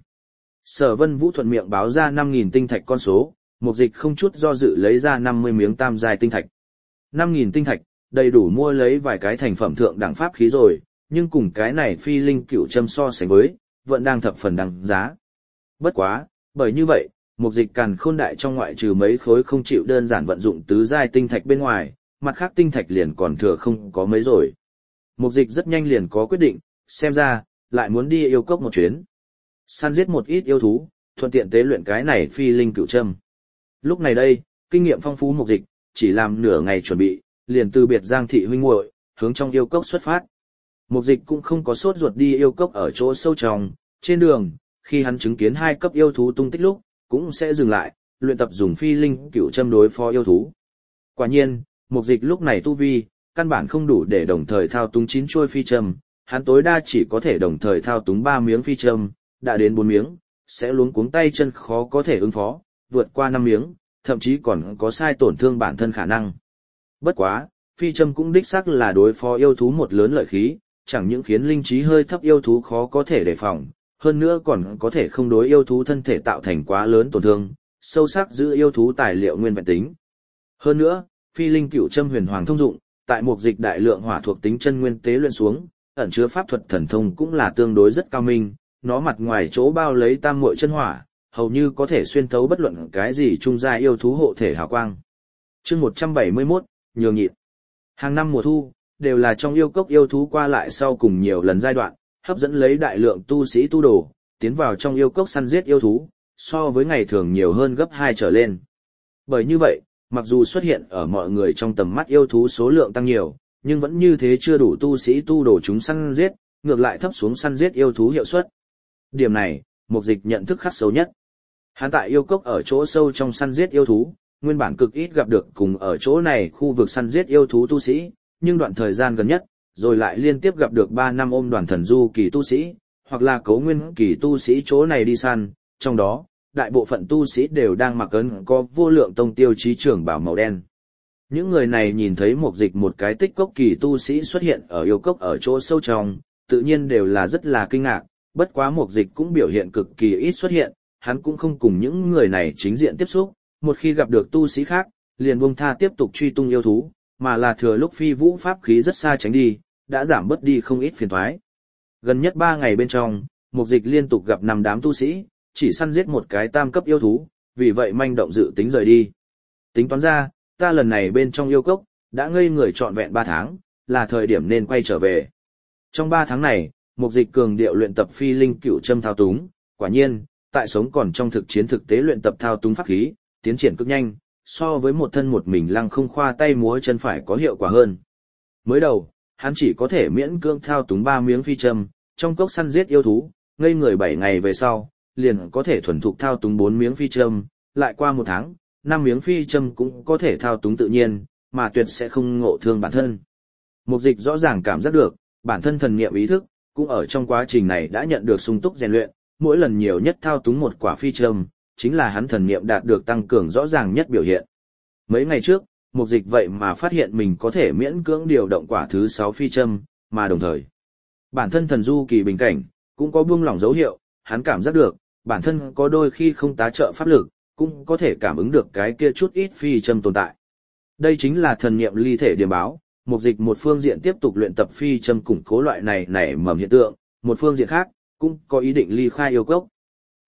Sở Vân Vũ thuận miệng báo ra 5.000 tinh thạch con số, Mục Dịch không chút do dự lấy ra 50 miếng tam giai tinh thạch. 5.000 tinh thạch, đầy đủ mua lấy vài cái thành phẩm thượng đẳng pháp khí rồi, nhưng cùng cái này phi linh cựu châm so sánh với, vẫn đang thập phần đằng giá. Bất quá, bởi như vậy, Mục Dịch càn khôn đại trong ngoại trừ mấy khối không chịu đơn giản vận dụng tứ giai tinh thạch bên ngoài, mặt khác tinh thạch liền còn thừa không có mấy rồi. Mục Dịch rất nhanh liền có quyết định, xem ra, lại muốn đi yêu cốc một chuyến. Săn giết một ít yêu thú, thuận tiện tế luyện cái này phi linh cựu châm. Lúc này đây, kinh nghiệm phong phú Mục Dịch, chỉ làm nửa ngày chuẩn bị, liền từ biệt Giang thị huynh muội, hướng trong yêu cốc xuất phát. Mục Dịch cũng không có sốt ruột đi yêu cốc ở chỗ sâu trong, trên đường, khi hắn chứng kiến 2 cấp yêu thú tung tích lúc, cũng sẽ dừng lại, luyện tập dùng phi linh cựu châm đối phó yêu thú. Quả nhiên, Mục Dịch lúc này tu vi, căn bản không đủ để đồng thời thao túng 9 chuôi phi châm, hắn tối đa chỉ có thể đồng thời thao túng 3 miếng phi châm, đã đến 4 miếng, sẽ luống cuống tay chân khó có thể ứng phó, vượt qua 5 miếng, thậm chí còn có sai tổn thương bản thân khả năng. Bất quá, phi châm cũng đích xác là đối phó yêu thú một lớn lợi khí, chẳng những khiến linh trí hơi thấp yêu thú khó có thể đề phòng, hơn nữa còn có thể không đối yêu thú thân thể tạo thành quá lớn tổn thương, sâu sắc giữ yêu thú tài liệu nguyên vẹn tính. Hơn nữa, phi linh cựu châm huyền hoàng thông dụng, tại Mục Dịch đại lượng hỏa thuộc tính chân nguyên tế luyện xuống, ẩn chứa pháp thuật thần thông cũng là tương đối rất cao minh, nó mặt ngoài chỗ bao lấy tam muội chân hỏa, hầu như có thể xuyên thấu bất luận cái gì trung gia yêu thú hộ thể hào quang. Chương 171, nhường nhịn. Hàng năm mùa thu, đều là trong yêu cốc yêu thú qua lại sau cùng nhiều lần giai đoạn, hấp dẫn lấy đại lượng tu sĩ tu đồ, tiến vào trong yêu cốc săn giết yêu thú, so với ngày thường nhiều hơn gấp 2 trở lên. Bởi như vậy, mặc dù xuất hiện ở mọi người trong tầm mắt yêu thú số lượng tăng nhiều, nhưng vẫn như thế chưa đủ tu sĩ tu đồ chúng săn giết, ngược lại thấp xuống săn giết yêu thú hiệu suất. Điểm này, Mục Dịch nhận thức khắc sâu nhất. Hắn tại yêu cốc ở chỗ sâu trong săn giết yêu thú, nguyên bản cực ít gặp được cùng ở chỗ này khu vực săn giết yêu thú tu sĩ, nhưng đoạn thời gian gần nhất, rồi lại liên tiếp gặp được 3 năm ôm đoàn thần du kỳ tu sĩ, hoặc là cấu nguyên kỳ tu sĩ chỗ này đi săn, trong đó, đại bộ phận tu sĩ đều đang mặc ấn có vô lượng tông tiêu chí trưởng bảo màu đen. Những người này nhìn thấy Mục Dịch một cái tích cốc kỳ tu sĩ xuất hiện ở yêu cốc ở chỗ sâu trong, tự nhiên đều là rất là kinh ngạc, bất quá Mục Dịch cũng biểu hiện cực kỳ ít xuất hiện, hắn cũng không cùng những người này chính diện tiếp xúc, một khi gặp được tu sĩ khác, liền buông tha tiếp tục truy tung yêu thú, mà là thừa lúc phi vũ pháp khí rất xa tránh đi, đã giảm bớt đi không ít phiền toái. Gần nhất 3 ngày bên trong, Mục Dịch liên tục gặp 5 đám tu sĩ, chỉ săn giết một cái tam cấp yêu thú, vì vậy manh động dự tính rời đi. Tính toán ra, ta lần này bên trong yêu cốc, đã ngây người trọn vẹn 3 tháng, là thời điểm nên quay trở về. Trong 3 tháng này, Mục Dịch cường điệu luyện tập phi linh cựu châm thao túng, quả nhiên, tại sống còn trong thực chiến thực tế luyện tập thao túng pháp khí, tiến triển cực nhanh, so với một thân một mình lăng không khoa tay múa chân phải có hiệu quả hơn. Mới đầu, hắn chỉ có thể miễn cưỡng thao túng 3 miếng phi châm, trong cốc săn giết yêu thú, ngây người 7 ngày về sau, liền có thể thuần thục thao túng 4 miếng phi châm, lại qua 1 tháng, 5 miếng phi châm cũng có thể thao túng tự nhiên, mà tuyệt sẽ không ngộ thương bản thân. Mục Dịch rõ ràng cảm giác được, bản thân thần niệm ý thức, cũng ở trong quá trình này đã nhận được sung túc rèn luyện, mỗi lần nhiều nhất thao túng một quả phi châm, chính là hắn thần niệm đạt được tăng cường rõ ràng nhất biểu hiện. Mấy ngày trước, Mục Dịch vậy mà phát hiện mình có thể miễn cưỡng điều động quả thứ 6 phi châm, mà đồng thời, bản thân thần du kỳ bình cảnh, cũng có buông lỏng dấu hiệu, hắn cảm giác được, bản thân có đôi khi không tá trợ pháp lực, cũng có thể cảm ứng được cái kia chút ít phi châm tồn tại. Đây chính là thần niệm ly thể điểm báo, Mục Dịch một phương diện tiếp tục luyện tập phi châm củng cố loại này nảy mầm hiện tượng, một phương diện khác, cũng có ý định ly khai yêu cốc.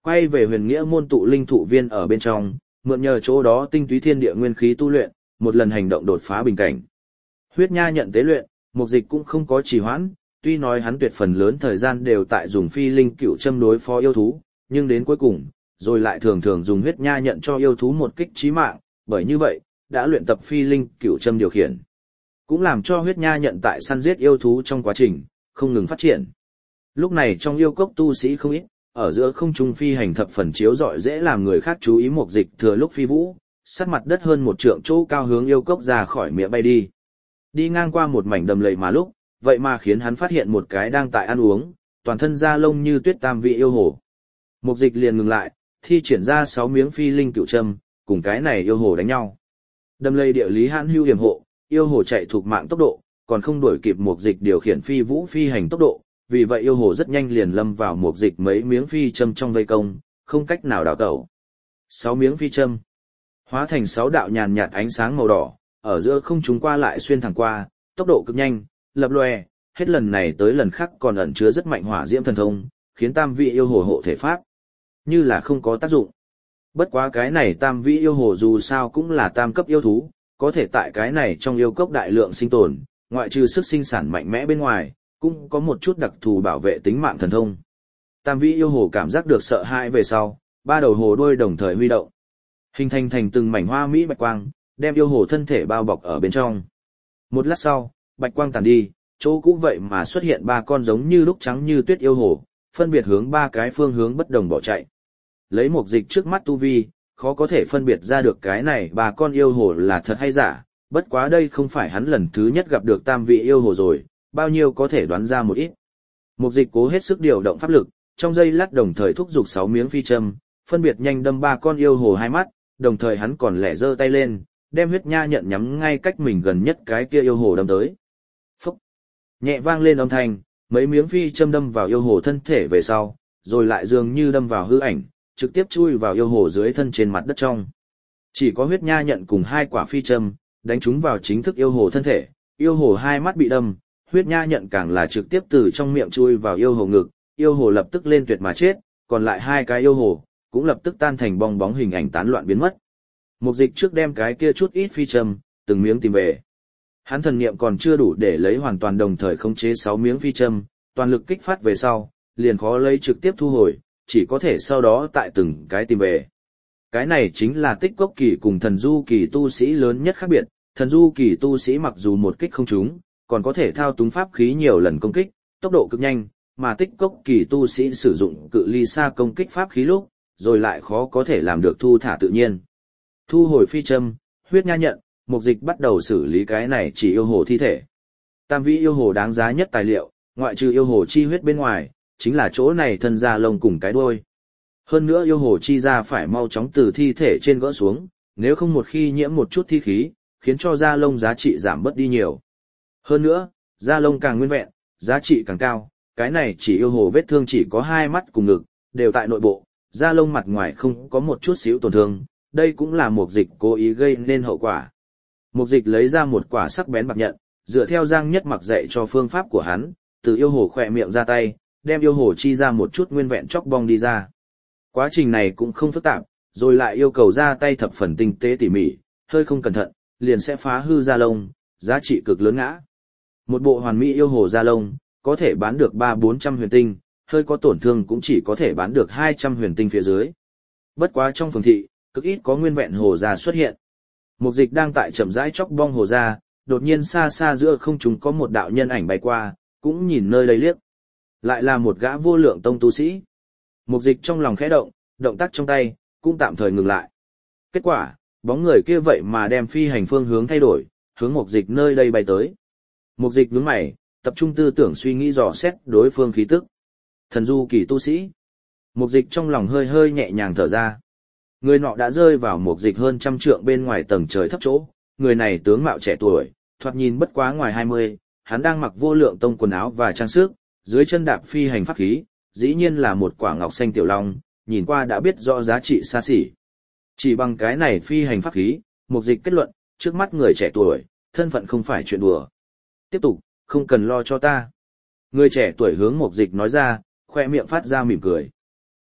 Quay về huyền nghĩa môn tụ linh thụ viên ở bên trong, mượn nhờ chỗ đó tinh túy thiên địa nguyên khí tu luyện, một lần hành động đột phá bình cảnh. Huyết nha nhận tế luyện, Mục Dịch cũng không có trì hoãn, tuy nói hắn tuyệt phần lớn thời gian đều tại dùng phi linh cựu châm đối phó yêu thú, nhưng đến cuối cùng, rồi lại thường thường dùng huyết nha nhận cho yêu thú một kích chí mạng, bởi như vậy, đã luyện tập phi linh cựu châm điều khiển. Cũng làm cho huyết nha nhận tại săn giết yêu thú trong quá trình, không ngừng phát triển. Lúc này trong yêu cốc tu sĩ không ít, ở giữa không trung phi hành thập phần chiếu rọi dễ làm người khác chú ý. Mục Dịch thừa lúc phi vũ, sát mặt đất hơn một trượng chỗ cao hướng yêu cốc ra khỏi miệng bay đi. Đi ngang qua một mảnh đầm lầy mà lúc, vậy mà khiến hắn phát hiện một cái đang tại ăn uống, toàn thân da lông như tuyết tam vị yêu hồ. Mục Dịch liền ngừng lại, thi triển ra 6 miếng phi linh cựu châm, cùng cái này yêu hồ đánh nhau. Đầm lầy địa lý hãn hưu hiểm hộ, yêu hồ chạy thuộc mạng tốc độ, còn không đuổi kịp Mục Dịch điều khiển phi vũ phi hành tốc độ, vì vậy yêu hồ rất nhanh liền lâm vào Mục Dịch mấy miếng phi châm trong vây công, không cách nào đào tẩu. 6 miếng phi châm hóa thành 6 đạo nhàn nhạt ánh sáng màu đỏ, ở giữa không trung qua lại xuyên thẳng qua, tốc độ cực nhanh, lập lòe, hết lần này tới lần khác còn ẩn chứa rất mạnh hỏa diễm thần thông, khiến tam vị yêu hồ hộ thể pháp như là không có tác dụng. Bất quá cái này tam vị yêu hồ dù sao cũng là tam cấp yêu thú, có thể tại cái này trong yêu cốc đại lượng sinh tồn, ngoại trừ sức sinh sản mạnh mẽ bên ngoài, cũng có một chút đặc thù bảo vệ tính mạng thần thông. Tam vị yêu hồ cảm giác được sợ hãi về sau, 3 đầu hồ đuôi đồng thời huy động, hình thành từng mảnh hoa mỹ bạch quang, đem yêu hồ thân thể bao bọc ở bên trong. Một lát sau, bạch quang tàn đi, chỗ cũ vậy mà xuất hiện 3 con giống như lúc trắng như tuyết yêu hồ, phân biệt hướng 3 cái phương hướng bất đồng bỏ chạy. Lấy Mục Dịch trước mắt tu vi, khó có thể phân biệt ra được cái này 3 con yêu hồ là thật hay giả, bất quá đây không phải hắn lần thứ nhất gặp được tam vị yêu hồ rồi, bao nhiêu có thể đoán ra một ít. Mục Dịch cố hết sức điều động pháp lực, trong giây lát đồng thời thúc giục 6 miếng phi châm, phân biệt nhanh đâm 3 con yêu hồ hai mắt, đồng thời hắn còn lẻ giơ tay lên, đem huyết nha nhận nhắm ngay cách mình gần nhất cái kia yêu hồ đâm tới. Phúc! Nhẹ vang lên âm thanh, mấy miếng phi châm đâm vào yêu hồ thân thể về sau, rồi lại dường như đâm vào hư ảnh, trực tiếp chui vào yêu hồ dưới thân trên mặt đất trong. Chỉ có huyết nha nhận cùng 2 quả phi châm, đánh trúng vào chính thức yêu hồ thân thể, yêu hồ hai mắt bị đâm, huyết nha nhận càng là trực tiếp từ trong miệng chui vào yêu hồ ngực, yêu hồ lập tức lên tuyệt mà chết, còn lại 2 cái yêu hồ cũng lập tức tan thành bong bóng hình ảnh tán loạn biến mất. Mục Dịch trước đem cái kia chút ít phi châm, từng miếng tìm về. Hắn thần niệm còn chưa đủ để lấy hoàn toàn đồng thời khống chế 6 miếng phi châm, toàn lực kích phát về sau, liền khó lấy trực tiếp thu hồi, chỉ có thể sau đó tại từng cái tìm về. Cái này chính là Tích Cốc kỳ cùng Thần Du kỳ tu sĩ lớn nhất khác biệt, Thần Du kỳ tu sĩ mặc dù một kích không trúng, còn có thể thao túng pháp khí nhiều lần công kích, tốc độ cực nhanh, mà Tích Cốc kỳ tu sĩ sử dụng cự ly xa công kích pháp khí lúc, rồi lại khó có thể làm được thu thả tự nhiên. Thu hồi phi châm, huyết nha nhận, Mục Dịch bắt đầu xử lý cái này chỉ yêu hồ thi thể. Tam vị yêu hồ đáng giá nhất tài liệu, ngoại trừ yêu hồ chi huyết bên ngoài, chính là chỗ này thân da lông cùng cái đuôi. Hơn nữa yêu hồ chi ra phải mau chóng từ thi thể trên gỡ xuống, nếu không một khi nhiễm một chút thi khí, khiến cho da lông giá trị giảm bớt đi nhiều. Hơn nữa, da lông càng nguyên vẹn, giá trị càng cao, cái này chỉ yêu hồ vết thương chỉ có 2 mắt cùng ngực, đều tại nội bộ, da lông mặt ngoài không có một chút xíu tổn thương, đây cũng là Mục Dịch cố ý gây nên hậu quả. Mục Dịch lấy ra một quả sắc bén bạc nhận, dựa theo Giang Nhất Mặc dạy cho phương pháp của hắn, từ yêu hồ khỏe miệng ra tay, đem yêu hồ chi ra một chút nguyên vẹn chóc bong đi ra. Quá trình này cũng không phức tạp, rồi lại yêu cầu ra tay thập phần tinh tế tỉ mỉ, hơi không cẩn thận, liền sẽ phá hư da lông, giá trị cực lớn ngã. Một bộ hoàn mỹ yêu hồ da lông, có thể bán được 300-400 huyền tinh, hơi có tổn thương cũng chỉ có thể bán được 200 huyền tinh phía dưới. Bất quá trong phường thị, cực ít có nguyên vẹn hồ da xuất hiện. Mục Dịch đang tại chậm rãi chóc bong hồ da, đột nhiên xa xa giữa không trung có một đạo nhân ảnh bay qua, cũng nhìn nơi đây liếc. Lại là một gã vô lượng tông tu sĩ. Mục Dịch trong lòng khẽ động, động tác trong tay cũng tạm thời ngừng lại. Kết quả, bóng người kia vậy mà đem phi hành phương hướng thay đổi, hướng Mục Dịch nơi đây bay tới. Mục Dịch nhướng mày, tập trung tư tưởng suy nghĩ dò xét đối phương khí tức. Thần Du kỳ tu sĩ. Mục Dịch trong lòng hơi hơi nhẹ nhàng thở ra. Người nọ đã rơi vào Mục Dịch hơn 100 trượng bên ngoài tầng trời thấp chỗ, người này tướng mạo trẻ tuổi, thoạt nhìn bất quá ngoài 20, hắn đang mặc vô lượng tông quần áo và trang sức, dưới chân đạp phi hành pháp khí, dĩ nhiên là một quả ngọc xanh tiểu long, nhìn qua đã biết rõ giá trị xa xỉ. Chỉ bằng cái này phi hành pháp khí, Mục Dịch kết luận, trước mắt người trẻ tuổi, thân phận không phải chuyện đùa. Tiếp tục, không cần lo cho ta. Người trẻ tuổi hướng Mục Dịch nói ra, khoe miệng phát ra mỉm cười.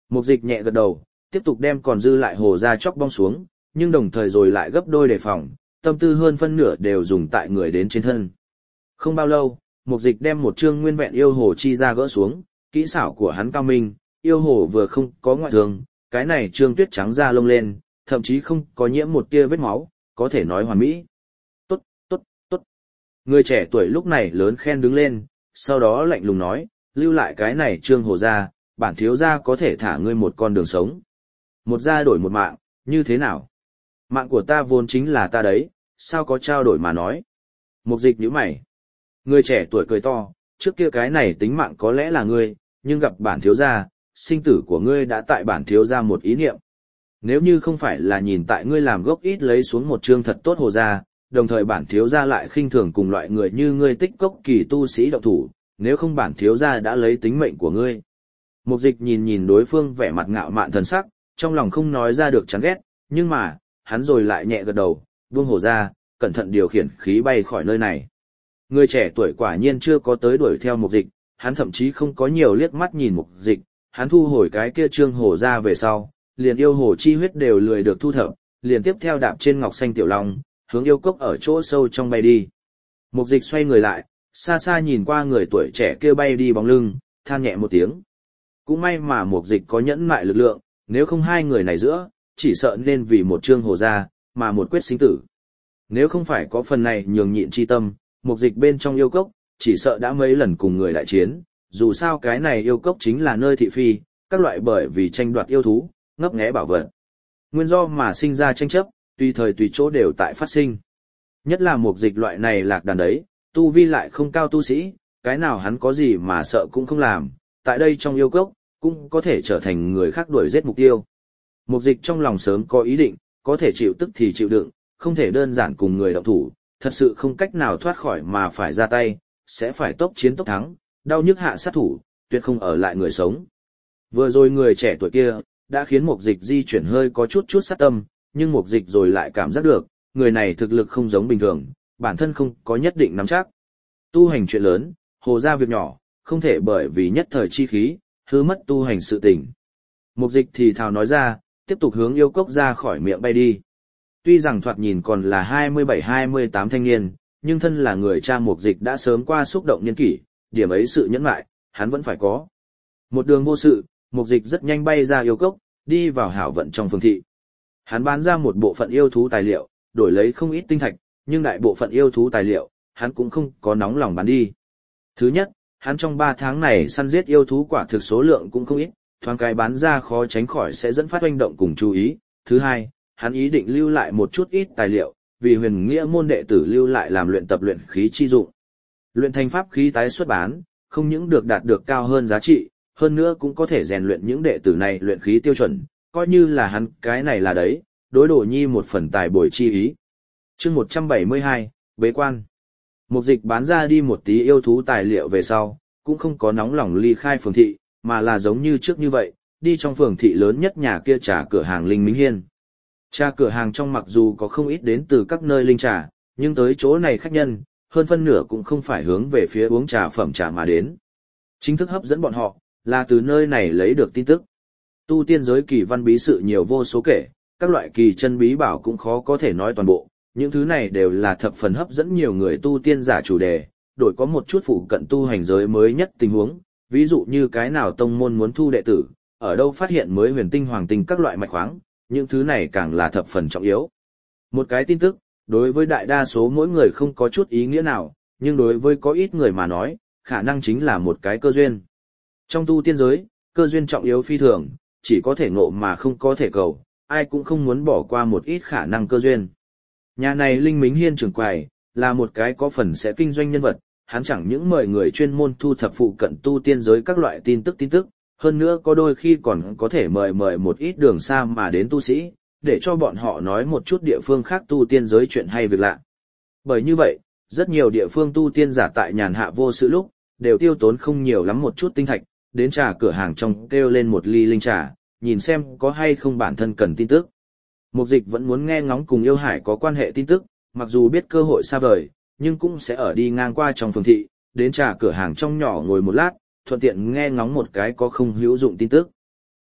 Mục dịch nhẹ gật đầu, tiếp tục đem còn dư lại hồ ra chóc bong xuống, nhưng đồng thời rồi lại gấp đôi đề phòng, tâm tư hơn phân nửa đều dùng tại người đến trên thân. Không bao lâu, mục dịch đem một chương nguyên vẹn yêu hồ chi ra gỡ xuống, kỹ xảo của hắn cao minh, yêu hồ vừa không có ngoại thường, cái này trương tuyết trắng da lông lên, thậm chí không có nhiễm một tia vết máu, có thể nói hoàn mỹ. Tốt, tốt, tốt. Người trẻ tuổi lúc này lớn khen đứng lên, sau đó lạnh lùng nói, lưu lại cái này trương hồ ra, bản thiếu gia có thể thả ngươi một con đường sống. Một gia đổi một mạng, như thế nào? Mạng của ta vốn chính là ta đấy, sao có trao đổi mà nói? Mục dịch nhíu mày. Người trẻ tuổi cười to, trước kia cái này tính mạng có lẽ là ngươi, nhưng gặp bản thiếu gia, sinh tử của ngươi đã tại bản thiếu gia một ý niệm. Nếu như không phải là nhìn tại ngươi làm gốc ít lấy xuống một chương thật tốt hồ ra, đồng thời bản thiếu gia lại khinh thường cùng loại người như ngươi tích cốc kỳ tu sĩ động thủ, nếu không bản thiếu gia đã lấy tính mệnh của ngươi. Mục dịch nhìn nhìn đối phương vẻ mặt ngạo mạn thần sắc, trong lòng không nói ra được chán ghét, nhưng mà, hắn rồi lại nhẹ gật đầu, buông hồ ra, cẩn thận điều khiển khí bay khỏi nơi này. Người trẻ tuổi quả nhiên chưa có tới đuổi theo mục dịch, hắn thậm chí không có nhiều liếc mắt nhìn mục dịch, hắn thu hồi cái kia trương hồ ra về sau, liền yêu hồ chi huyết đều lười được thu thập, liền tiếp theo đạp trên ngọc xanh tiểu long, hướng yêu cốc ở chỗ sâu trong bay đi. Mục dịch xoay người lại, xa xa nhìn qua người tuổi trẻ kia bay đi bóng lưng, than nhẹ một tiếng. Cũng may mà mục dịch có nhẫn mại lực lượng, nếu không hai người này giữa, chỉ sợ nên vì một trương hồ ra, mà một quyết sinh tử. Nếu không phải có phần này nhường nhịn chi tâm, mục dịch bên trong yêu cốc, chỉ sợ đã mấy lần cùng người đại chiến, dù sao cái này yêu cốc chính là nơi thị phi, các loại bởi vì tranh đoạt yêu thú, ngấp nghé bảo vật. Nguyên do mà sinh ra tranh chấp, tùy thời tùy chỗ đều tại phát sinh. Nhất là mục dịch loại này lạc đàn đấy, tu vi lại không cao tu sĩ, cái nào hắn có gì mà sợ cũng không làm, tại đây trong yêu cốc, cũng có thể trở thành người khác đuổi giết mục tiêu. Mục dịch trong lòng sớm có ý định, có thể chịu tức thì chịu đựng, không thể đơn giản cùng người động thủ, thật sự không cách nào thoát khỏi mà phải ra tay, sẽ phải tốc chiến tốc thắng, đau nhức hạ sát thủ, tuyệt không ở lại người sống. Vừa rồi người trẻ tuổi kia, đã khiến mục dịch di chuyển hơi có chút sát tâm, nhưng mục dịch rồi lại cảm giác được, người này thực lực không giống bình thường, bản thân không có nhất định nắm chắc. Tu hành chuyện lớn, hồ ra việc nhỏ, không thể bởi vì nhất thời chi khí, hư mất tu hành sự tình. Mục dịch thì thào nói ra, tiếp tục hướng yêu cốc ra khỏi miệng bay đi. Tuy rằng thoạt nhìn còn là 27-28 thanh niên, nhưng thân là người cha mục dịch đã sớm qua xúc động niên kỷ, điểm ấy sự nhẫn nại, hắn vẫn phải có. Một đường vô sự, mục dịch rất nhanh bay ra yêu cốc, đi vào hảo vận trong phường thị. Hắn bán ra một bộ phận yêu thú tài liệu, đổi lấy không ít tinh thạch, nhưng đại bộ phận yêu thú tài liệu, hắn cũng không có nóng lòng bán đi. Thứ nhất, hắn trong 3 tháng này săn giết yêu thú quả thực số lượng cũng không ít, thoáng cái bán ra khó tránh khỏi sẽ dẫn phát oanh động cùng chú ý. Thứ hai, hắn ý định lưu lại một chút ít tài liệu, vì huyền nghĩa môn đệ tử lưu lại làm luyện tập luyện khí chi dụng. Luyện thành pháp khí tái xuất bán, không những được đạt được cao hơn giá trị, hơn nữa cũng có thể rèn luyện những đệ tử này luyện khí tiêu chuẩn, coi như là hắn cái này là đấy, đối Đồ Nhi một phần tài bồi chi ý. Chương 172, bế quan. Mục dịch bán ra đi một tí yêu thú tài liệu về sau, cũng không có nóng lòng ly khai phường thị, mà là giống như trước như vậy, đi trong phường thị lớn nhất nhà kia trà cửa hàng Linh Minh Hiên. Trà cửa hàng trong mặc dù có không ít đến từ các nơi linh trà, nhưng tới chỗ này khách nhân, hơn phân nửa cũng không phải hướng về phía uống trà phẩm trà mà đến. Chính thức hấp dẫn bọn họ, là từ nơi này lấy được tin tức. Tu tiên giới kỳ văn bí sự nhiều vô số kể, các loại kỳ chân bí bảo cũng khó có thể nói toàn bộ, những thứ này đều là thập phần hấp dẫn nhiều người tu tiên giả chủ đề, đổi có một chút phụ cận tu hành giới mới nhất tình huống, ví dụ như cái nào tông môn muốn thu đệ tử, ở đâu phát hiện mới huyền tinh hoàng tinh các loại mạch khoáng, những thứ này càng là thập phần trọng yếu. Một cái tin tức, đối với đại đa số mỗi người không có chút ý nghĩa nào, nhưng đối với có ít người mà nói, khả năng chính là một cái cơ duyên. Trong tu tiên giới, cơ duyên trọng yếu phi thường, chỉ có thể ngộ mà không có thể cầu, ai cũng không muốn bỏ qua một ít khả năng cơ duyên. Nhà này Linh Mính Hiên trưởng quầy, là một cái có phần sẽ kinh doanh nhân vật, hắn chẳng những mời người chuyên môn thu thập phụ cận tu tiên giới các loại tin tức, hơn nữa có đôi khi còn có thể mời một ít đường xa mà đến tu sĩ, để cho bọn họ nói một chút địa phương khác tu tiên giới chuyện hay việc lạ. Bởi như vậy, rất nhiều địa phương tu tiên giả tại nhàn hạ vô sự lúc, đều tiêu tốn không nhiều lắm một chút tinh thạch, đến trà cửa hàng trong kêu lên một ly linh trà, nhìn xem có hay không bản thân cần tin tức. Mục dịch vẫn muốn nghe ngóng cùng yêu hải có quan hệ tin tức, mặc dù biết cơ hội xa vời, nhưng cũng sẽ ở đi ngang qua trong phường thị, đến trà cửa hàng trong nhỏ ngồi một lát, thuận tiện nghe ngóng một cái có không hữu dụng tin tức.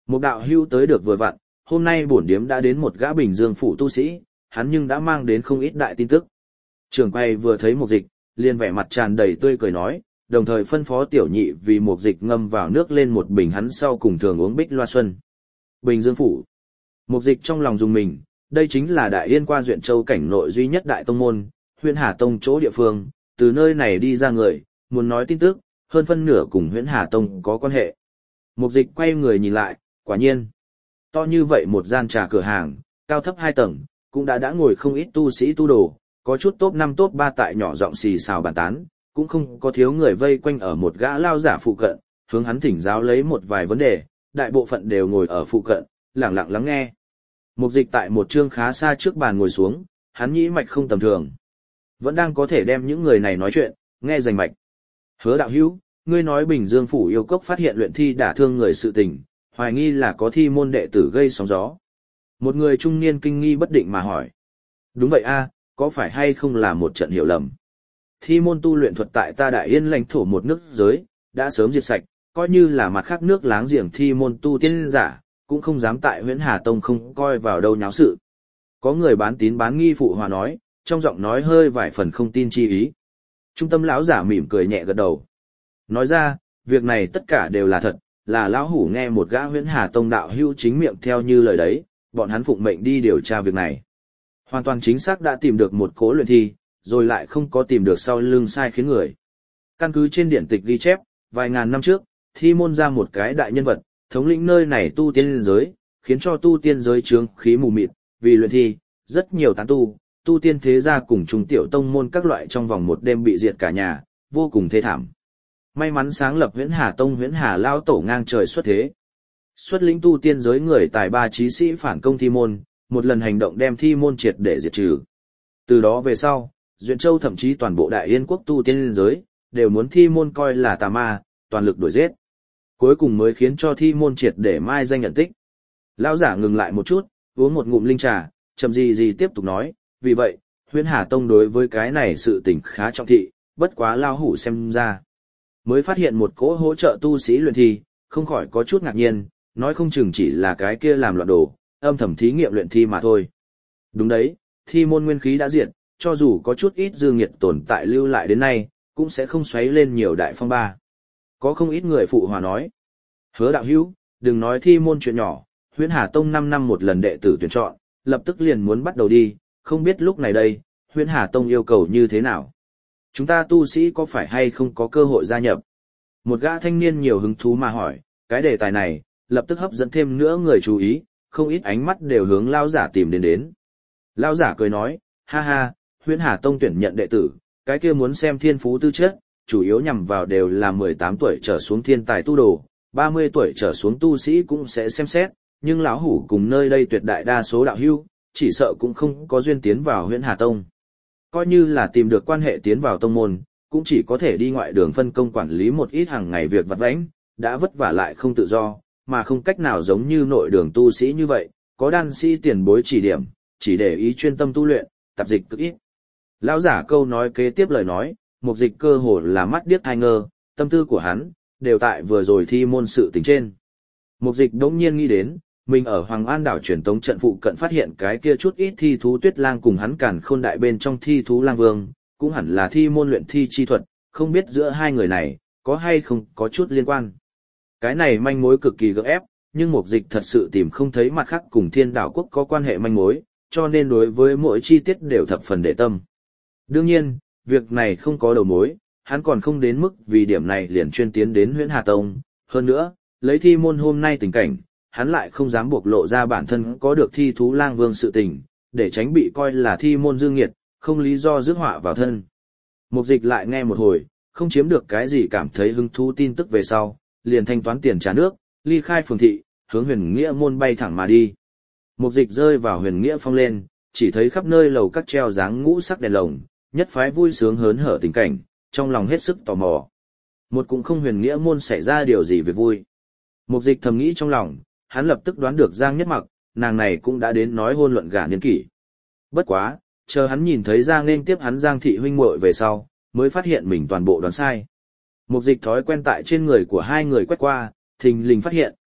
Một đạo hưu tới được vừa vặn, hôm nay bổn điếm đã đến một gã Bình Dương phủ tu sĩ, hắn nhưng đã mang đến không ít đại tin tức. Trưởng quay vừa thấy Mục Dịch, liền vẻ mặt tràn đầy tươi cười nói, đồng thời phân phó tiểu nhị vì Mục Dịch ngâm vào nước lên một bình hắn sau cùng thường uống bích loa xuân. Bình Dương phủ. Mục Dịch trong lòng dùng mình, đây chính là Đại Yên qua Duyện Châu cảnh nội duy nhất đại tông môn, Huyễn Hà Tông chỗ địa phương, từ nơi này đi ra người, muốn nói tin tức, hơn phân nửa cùng Huyễn Hà Tông có quan hệ. Mục Dịch quay người nhìn lại, quả nhiên, to như vậy một gian trà cửa hàng, cao thấp 2 tầng, cũng đã ngồi không ít tu sĩ tu đồ, có chút top 5 top 3 tại nhỏ giọng xì xào bàn tán, cũng không có thiếu người vây quanh ở một gã lao giả phụ cận, hướng hắn thỉnh giáo lấy một vài vấn đề, đại bộ phận đều ngồi ở phụ cận, lặng lặng lắng nghe. Mục Dịch tại một chương khá xa trước bàn ngồi xuống, hắn nhĩ mạch không tầm thường. Vẫn đang có thể đem những người này nói chuyện, nghe rành mạch. Hứa đạo hữu, ngươi nói Bình Dương phủ yêu cốc phát hiện luyện thi đả thương người sự tình, hoài nghi là có thi môn đệ tử gây sóng gió. Một người trung niên kinh nghi bất định mà hỏi. Đúng vậy a, có phải hay không là một trận hiểu lầm? Thi môn tu luyện thuật tại ta Đại Yên lãnh thổ một nước giới, đã sớm diệt sạch, coi như là mặt khác nước láng giềng thi môn tu tiên giả, cũng không dám tại Huyễn Hà Tông không coi vào đâu nháo sự. Có người bán tín bán nghi phụ hòa nói, trong giọng nói hơi vài phần không tin chi ý. Trung tâm lão giả mỉm cười nhẹ gật đầu. Nói ra, việc này tất cả đều là thật, là lão hủ nghe một gã Huyễn Hà Tông đạo hữu chính miệng theo như lời đấy, bọn hắn phụng mệnh đi điều tra việc này. Hoàn toàn chính xác đã tìm được một cố luyện thi, rồi lại không có tìm được sau lưng sai khiến người. Căn cứ trên điển tịch ghi chép, vài ngàn năm trước, thi môn ra một cái đại nhân vật, thống lĩnh nơi này tu tiên giới, khiến cho tu tiên giới trướng khí mù mịt, vì luyện thi, rất nhiều tán tu tiên thế gia cùng trung tiểu tông môn các loại trong vòng một đêm bị diệt cả nhà, vô cùng thê thảm. May mắn sáng lập Huyễn Hà Tông Huyễn Hà lao tổ ngang trời xuất thế. Xuất lĩnh tu tiên giới người tài ba trí sĩ phản công thi môn, một lần hành động đem thi môn triệt để diệt trừ. Từ đó về sau, Duyện Châu thậm chí toàn bộ Đại Yên quốc tu tiên giới, đều muốn thi môn coi là tà ma, toàn lực đuổi giết. Cuối cùng mới khiến cho thi môn triệt để mai danh nhận tích. Lão giả ngừng lại một chút, uống một ngụm linh trà, chậm gì tiếp tục nói, vì vậy, Huyễn Hà Tông đối với cái này sự tình khá trọng thị, bất quá lao hủ xem ra. Mới phát hiện một cỗ hỗ trợ tu sĩ luyện thi, không khỏi có chút ngạc nhiên, nói không chừng chỉ là cái kia làm loạn đồ, âm thầm thí nghiệm luyện thi mà thôi. Đúng đấy, thi môn nguyên khí đã diệt, cho dù có chút ít dư nghiệt tồn tại lưu lại đến nay, cũng sẽ không xoáy lên nhiều đại phong ba. Có không ít người phụ hòa nói. Hứa đạo hữu, đừng nói thi môn chuyện nhỏ, Huyễn Hà Tông 5 năm một lần đệ tử tuyển chọn, lập tức liền muốn bắt đầu đi, không biết lúc này đây, Huyễn Hà Tông yêu cầu như thế nào. Chúng ta tu sĩ có phải hay không có cơ hội gia nhập? Một gã thanh niên nhiều hứng thú mà hỏi, cái đề tài này, lập tức hấp dẫn thêm nữa người chú ý, không ít ánh mắt đều hướng Lao giả tìm đến. Lao giả cười nói, ha ha, Huyễn Hà Tông tuyển nhận đệ tử, cái kia muốn xem thiên phú tư chất, chủ yếu nhằm vào đều là 18 tuổi trở xuống thiên tài tu đồ, 30 tuổi trở xuống tu sĩ cũng sẽ xem xét, nhưng lão hủ cùng nơi đây tuyệt đại đa số đạo hữu, chỉ sợ cũng không có duyên tiến vào Huyễn Hà Tông. Coi như là tìm được quan hệ tiến vào tông môn, cũng chỉ có thể đi ngoại đường phân công quản lý một ít hàng ngày việc vặt vãnh, đã vất vả lại không tự do, mà không cách nào giống như nội đường tu sĩ như vậy, có đan sĩ tiền bối chỉ điểm, chỉ để ý chuyên tâm tu luyện, tạp dịch cực ít. Lão giả câu nói kế tiếp lời nói, Mục Dịch cơ hồ là mắt điếc tai ngơ, tâm tư của hắn đều tại vừa rồi thi môn sự tình trên. Mục Dịch đống nhiên nghĩ đến, mình ở Hoàng An đảo truyền tống trận phụ cận phát hiện cái kia chút ít thi thú tuyết lang cùng hắn Càn Khôn đại bên trong thi thú lang vương, cũng hẳn là thi môn luyện thi chi thuật, không biết giữa hai người này, có hay không có chút liên quan. Cái này manh mối cực kỳ gượng ép, nhưng Mục Dịch thật sự tìm không thấy mặt khác cùng Thiên Đảo Quốc có quan hệ manh mối, cho nên đối với mỗi chi tiết đều thập phần để tâm. Đương nhiên, việc này không có đầu mối, hắn còn không đến mức vì điểm này liền chuyên tiến đến Huyễn Hà Tông. Hơn nữa, lấy thi môn hôm nay tình cảnh, hắn lại không dám bộc lộ ra bản thân có được thi thú lang vương sự tình, để tránh bị coi là thi môn dương nghiệt, không lý do rước họa vào thân. Mục Dịch lại nghe một hồi, không chiếm được cái gì cảm thấy hứng thú tin tức về sau, liền thanh toán tiền trả nước, ly khai phường thị, hướng Huyền Nghĩa môn bay thẳng mà đi. Mục Dịch rơi vào Huyền Nghĩa phong lên, chỉ thấy khắp nơi lầu các treo dáng ngũ sắc đèn lồng, nhất phái vui sướng hớn hở tình cảnh, trong lòng hết sức tò mò. Một cũng không Huyền Nghĩa môn xảy ra điều gì về vui. Mục Dịch thầm nghĩ trong lòng, hắn lập tức đoán được Giang Nhất Mặc, nàng này cũng đã đến nói hôn luận gả niên kỷ. Bất quá, chờ hắn nhìn thấy Giang nên tiếp hắn Giang thị huynh muội về sau, mới phát hiện mình toàn bộ đoán sai. Mục Dịch thói quen tại trên người của hai người quét qua, thình lình phát hiện,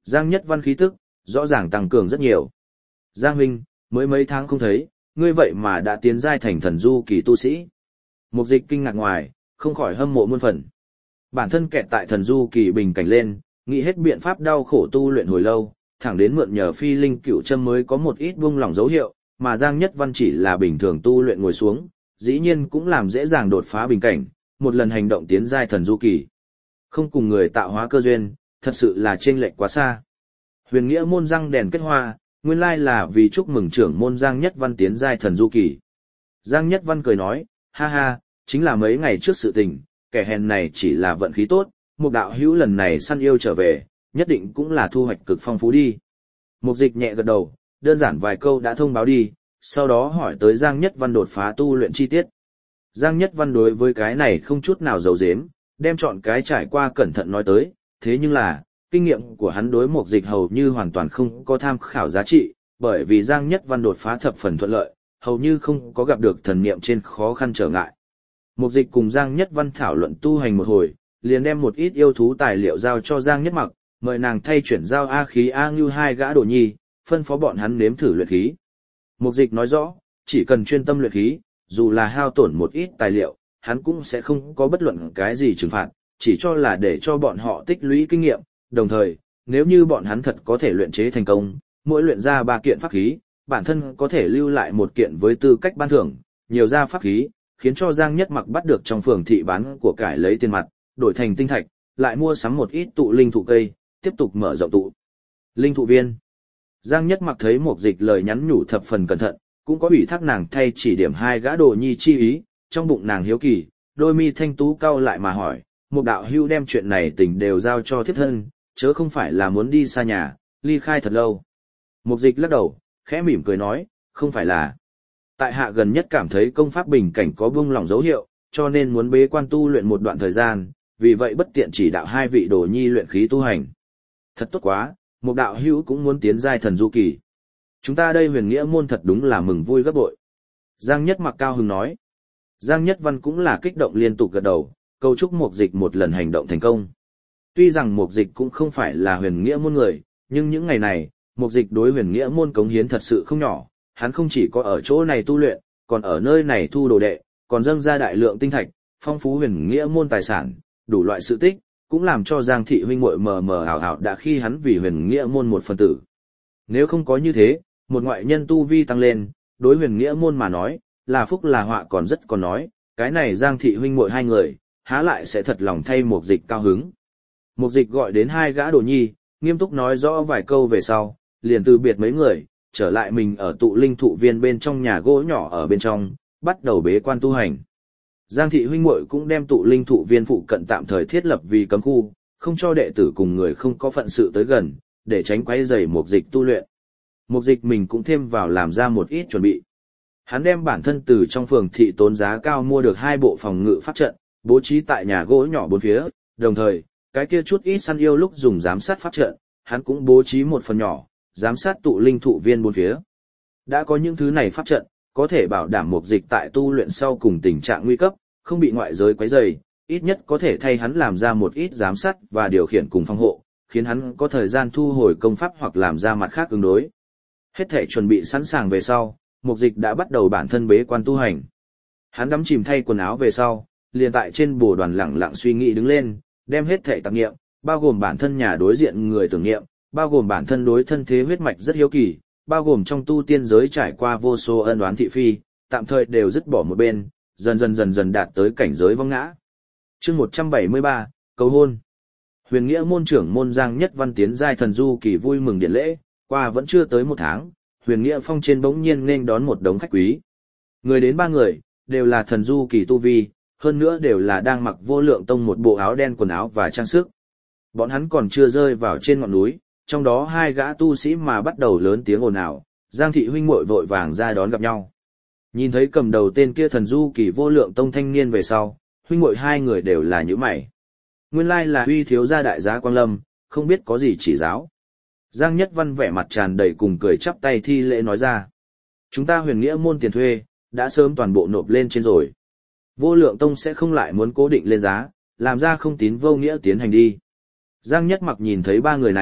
Giang Nhất Văn khí tức, rõ ràng tăng cường rất nhiều. Giang huynh, mới mấy tháng không thấy, ngươi vậy mà đã tiến giai thành thần du kỳ tu sĩ. Mục Dịch kinh ngạc ngoài, không khỏi hâm mộ muôn phần. Bản thân kẹt tại thần du kỳ bình cảnh lên, nghĩ hết biện pháp đau khổ tu luyện hồi lâu, thẳng đến mượn nhờ phi linh cựu châm mới có một ít buông lỏng dấu hiệu, mà Giang Nhất Văn chỉ là bình thường tu luyện ngồi xuống, dĩ nhiên cũng làm dễ dàng đột phá bình cảnh, một lần hành động tiến giai thần du kỳ. Không cùng người tạo hóa cơ duyên, thật sự là chênh lệch quá xa. Huyền nghĩa môn răng đèn kết hoa, nguyên lai là vì chúc mừng trưởng môn Giang Nhất Văn tiến giai thần du kỳ. Giang Nhất Văn cười nói, ha ha, chính là mấy ngày trước sự tình, kẻ hèn này chỉ là vận khí tốt, một đạo hữu lần này săn yêu trở về, nhất định cũng là thu hoạch cực phong phú đi. Mục Dịch nhẹ gật đầu, đơn giản vài câu đã thông báo đi, sau đó hỏi tới Giang Nhất Văn đột phá tu luyện chi tiết. Giang Nhất Văn đối với cái này không chút nào giấu giếm, đem chọn cái trải qua cẩn thận nói tới, thế nhưng là, kinh nghiệm của hắn đối Mục Dịch hầu như hoàn toàn không có tham khảo giá trị, bởi vì Giang Nhất Văn đột phá thập phần thuận lợi, hầu như không có gặp được thần niệm trên khó khăn trở ngại. Mục Dịch cùng Giang Nhất Văn thảo luận tu hành một hồi, liền đem một ít yêu thú tài liệu giao cho Giang Nhất Mặc, mời nàng thay chuyển giao A khí A ngưu hai gã đồ nhi, phân phó bọn hắn nếm thử luyện khí. Mục Dịch nói rõ, chỉ cần chuyên tâm luyện khí, dù là hao tổn một ít tài liệu, hắn cũng sẽ không có bất luận cái gì trừng phạt, chỉ cho là để cho bọn họ tích lũy kinh nghiệm, đồng thời, nếu như bọn hắn thật có thể luyện chế thành công, mỗi luyện ra 3 kiện pháp khí, bản thân có thể lưu lại 1 kiện với tư cách ban thưởng, nhiều ra pháp khí, khiến cho Giang Nhất Mặc bắt được trong phường thị bán của cải lấy tiền mặt, đổi thành tinh thạch, lại mua sắm một ít tụ linh thụ cây, tiếp tục mở rộng tụ linh thụ viên. Giang Nhất Mặc thấy Mục Dịch lời nhắn nhủ thập phần cẩn thận, cũng có ủy thác nàng thay chỉ điểm hai gã đồ nhi chi ý, trong bụng nàng hiếu kỳ, đôi mi thanh tú cau lại mà hỏi, Mục đạo hưu đem chuyện này tình đều giao cho thiếp thân, chớ không phải là muốn đi xa nhà, ly khai thật lâu. Mục Dịch lắc đầu, khẽ mỉm cười nói, không phải là. Tại hạ gần nhất cảm thấy công pháp bình cảnh có buông lỏng dấu hiệu, cho nên muốn bế quan tu luyện một đoạn thời gian, vì vậy bất tiện chỉ đạo hai vị đồ nhi luyện khí tu hành. Thật tốt quá, Mục đạo hữu cũng muốn tiến giai thần du kỳ. Chúng ta đây huyền nghĩa môn thật đúng là mừng vui gấp bội. Giang Nhất Mặc cao hứng nói. Giang Nhất Văn cũng là kích động liên tục gật đầu, cầu chúc Mục Dịch một lần hành động thành công. Tuy rằng Mục Dịch cũng không phải là huyền nghĩa môn người, nhưng những ngày này, Mục Dịch đối huyền nghĩa môn cống hiến thật sự không nhỏ, hắn không chỉ có ở chỗ này tu luyện, còn ở nơi này thu đồ đệ, còn dâng ra đại lượng tinh thạch, phong phú huyền nghĩa môn tài sản, đủ loại sự tích, cũng làm cho Giang thị huynh muội mờ mờ ảo ảo đã khi hắn vì huyền nghĩa môn một phần tử. Nếu không có như thế, một ngoại nhân tu vi tăng lên, đối huyền nghĩa môn mà nói, là phúc là họa còn rất còn nói, cái này Giang thị huynh muội hai người, há lại sẽ thật lòng thay Mục Dịch cao hứng. Mục Dịch gọi đến hai gã đồ nhi, nghiêm túc nói rõ vài câu về sau, liền từ biệt mấy người, trở lại mình ở tụ linh thụ viên bên trong nhà gỗ nhỏ ở bên trong, bắt đầu bế quan tu hành. Giang thị huynh muội cũng đem tụ linh thụ viên phụ cận tạm thời thiết lập vì cấm khu, không cho đệ tử cùng người không có phận sự tới gần, để tránh quấy rầy Mục Dịch tu luyện. Mục Dịch mình cũng thêm vào làm ra một ít chuẩn bị. Hắn đem bản thân từ trong phường thị tốn giá cao mua được 2 bộ phòng ngự pháp trận, bố trí tại nhà gỗ nhỏ bốn phía, đồng thời, cái kia chút ít săn yêu lúc dùng giám sát pháp trận, hắn cũng bố trí một phần nhỏ, giám sát tụ linh thụ viên bốn phía. Đã có những thứ này pháp trận, có thể bảo đảm Mục Dịch tại tu luyện sau cùng tình trạng nguy cấp, không bị ngoại giới quấy rầy, ít nhất có thể thay hắn làm ra một ít giám sát và điều khiển cùng phòng hộ, khiến hắn có thời gian thu hồi công pháp hoặc làm ra mặt khác ứng đối. Hết thể chuẩn bị sẵn sàng về sau, Mục Dịch đã bắt đầu bản thân bế quan tu hành. Hắn đắm chìm thay quần áo về sau, liền tại trên bồ đoàn lẳng lặng suy nghĩ đứng lên, đem hết thể tạp niệm, bao gồm bản thân nhà đối diện người tưởng niệm, bao gồm bản thân đối thân thế huyết mạch rất hiếu kỳ, bao gồm trong tu tiên giới trải qua vô số ân oán thị phi, tạm thời đều dứt bỏ một bên, dần dần đạt tới cảnh giới vong ngã. Chương 173, cầu hôn. Huyền nghĩa môn trưởng môn Giang Nhất Văn tiến giai thần du kỳ vui mừng điện lễ, qua vẫn chưa tới 1 tháng, Huyền nghĩa phong trên bỗng nhiên nên đón một đống khách quý. Người đến 3 người, đều là thần du kỳ tu vi, hơn nữa đều là đang mặc Vô Lượng Tông một bộ áo đen quần áo và trang sức. Bọn hắn còn chưa rơi vào trên ngọn núi, trong đó 2 gã tu sĩ mà bắt đầu lớn tiếng ồn ào, Giang thị huynh muội vội vàng ra đón gặp nhau. Nhìn thấy cầm đầu tên kia thần du kỳ Vô Lượng Tông thanh niên về sau, huynh muội 2 người đều là nhíu mày. Nguyên lai là Huy thiếu gia đại giá Quang Lâm, không biết có gì chỉ giáo. Giang Nhất Văn vẻ mặt tràn đầy cùng cười chắp tay thi lễ nói ra. Chúng ta huyền nghĩa môn tiền thuê, đã sớm toàn bộ nộp lên trên rồi. Vô Lượng Tông sẽ không lại muốn cố định lên giá, làm ra không tín vô nghĩa tiến hành đi. Giang Nhất Mặc nhìn thấy 3 người này,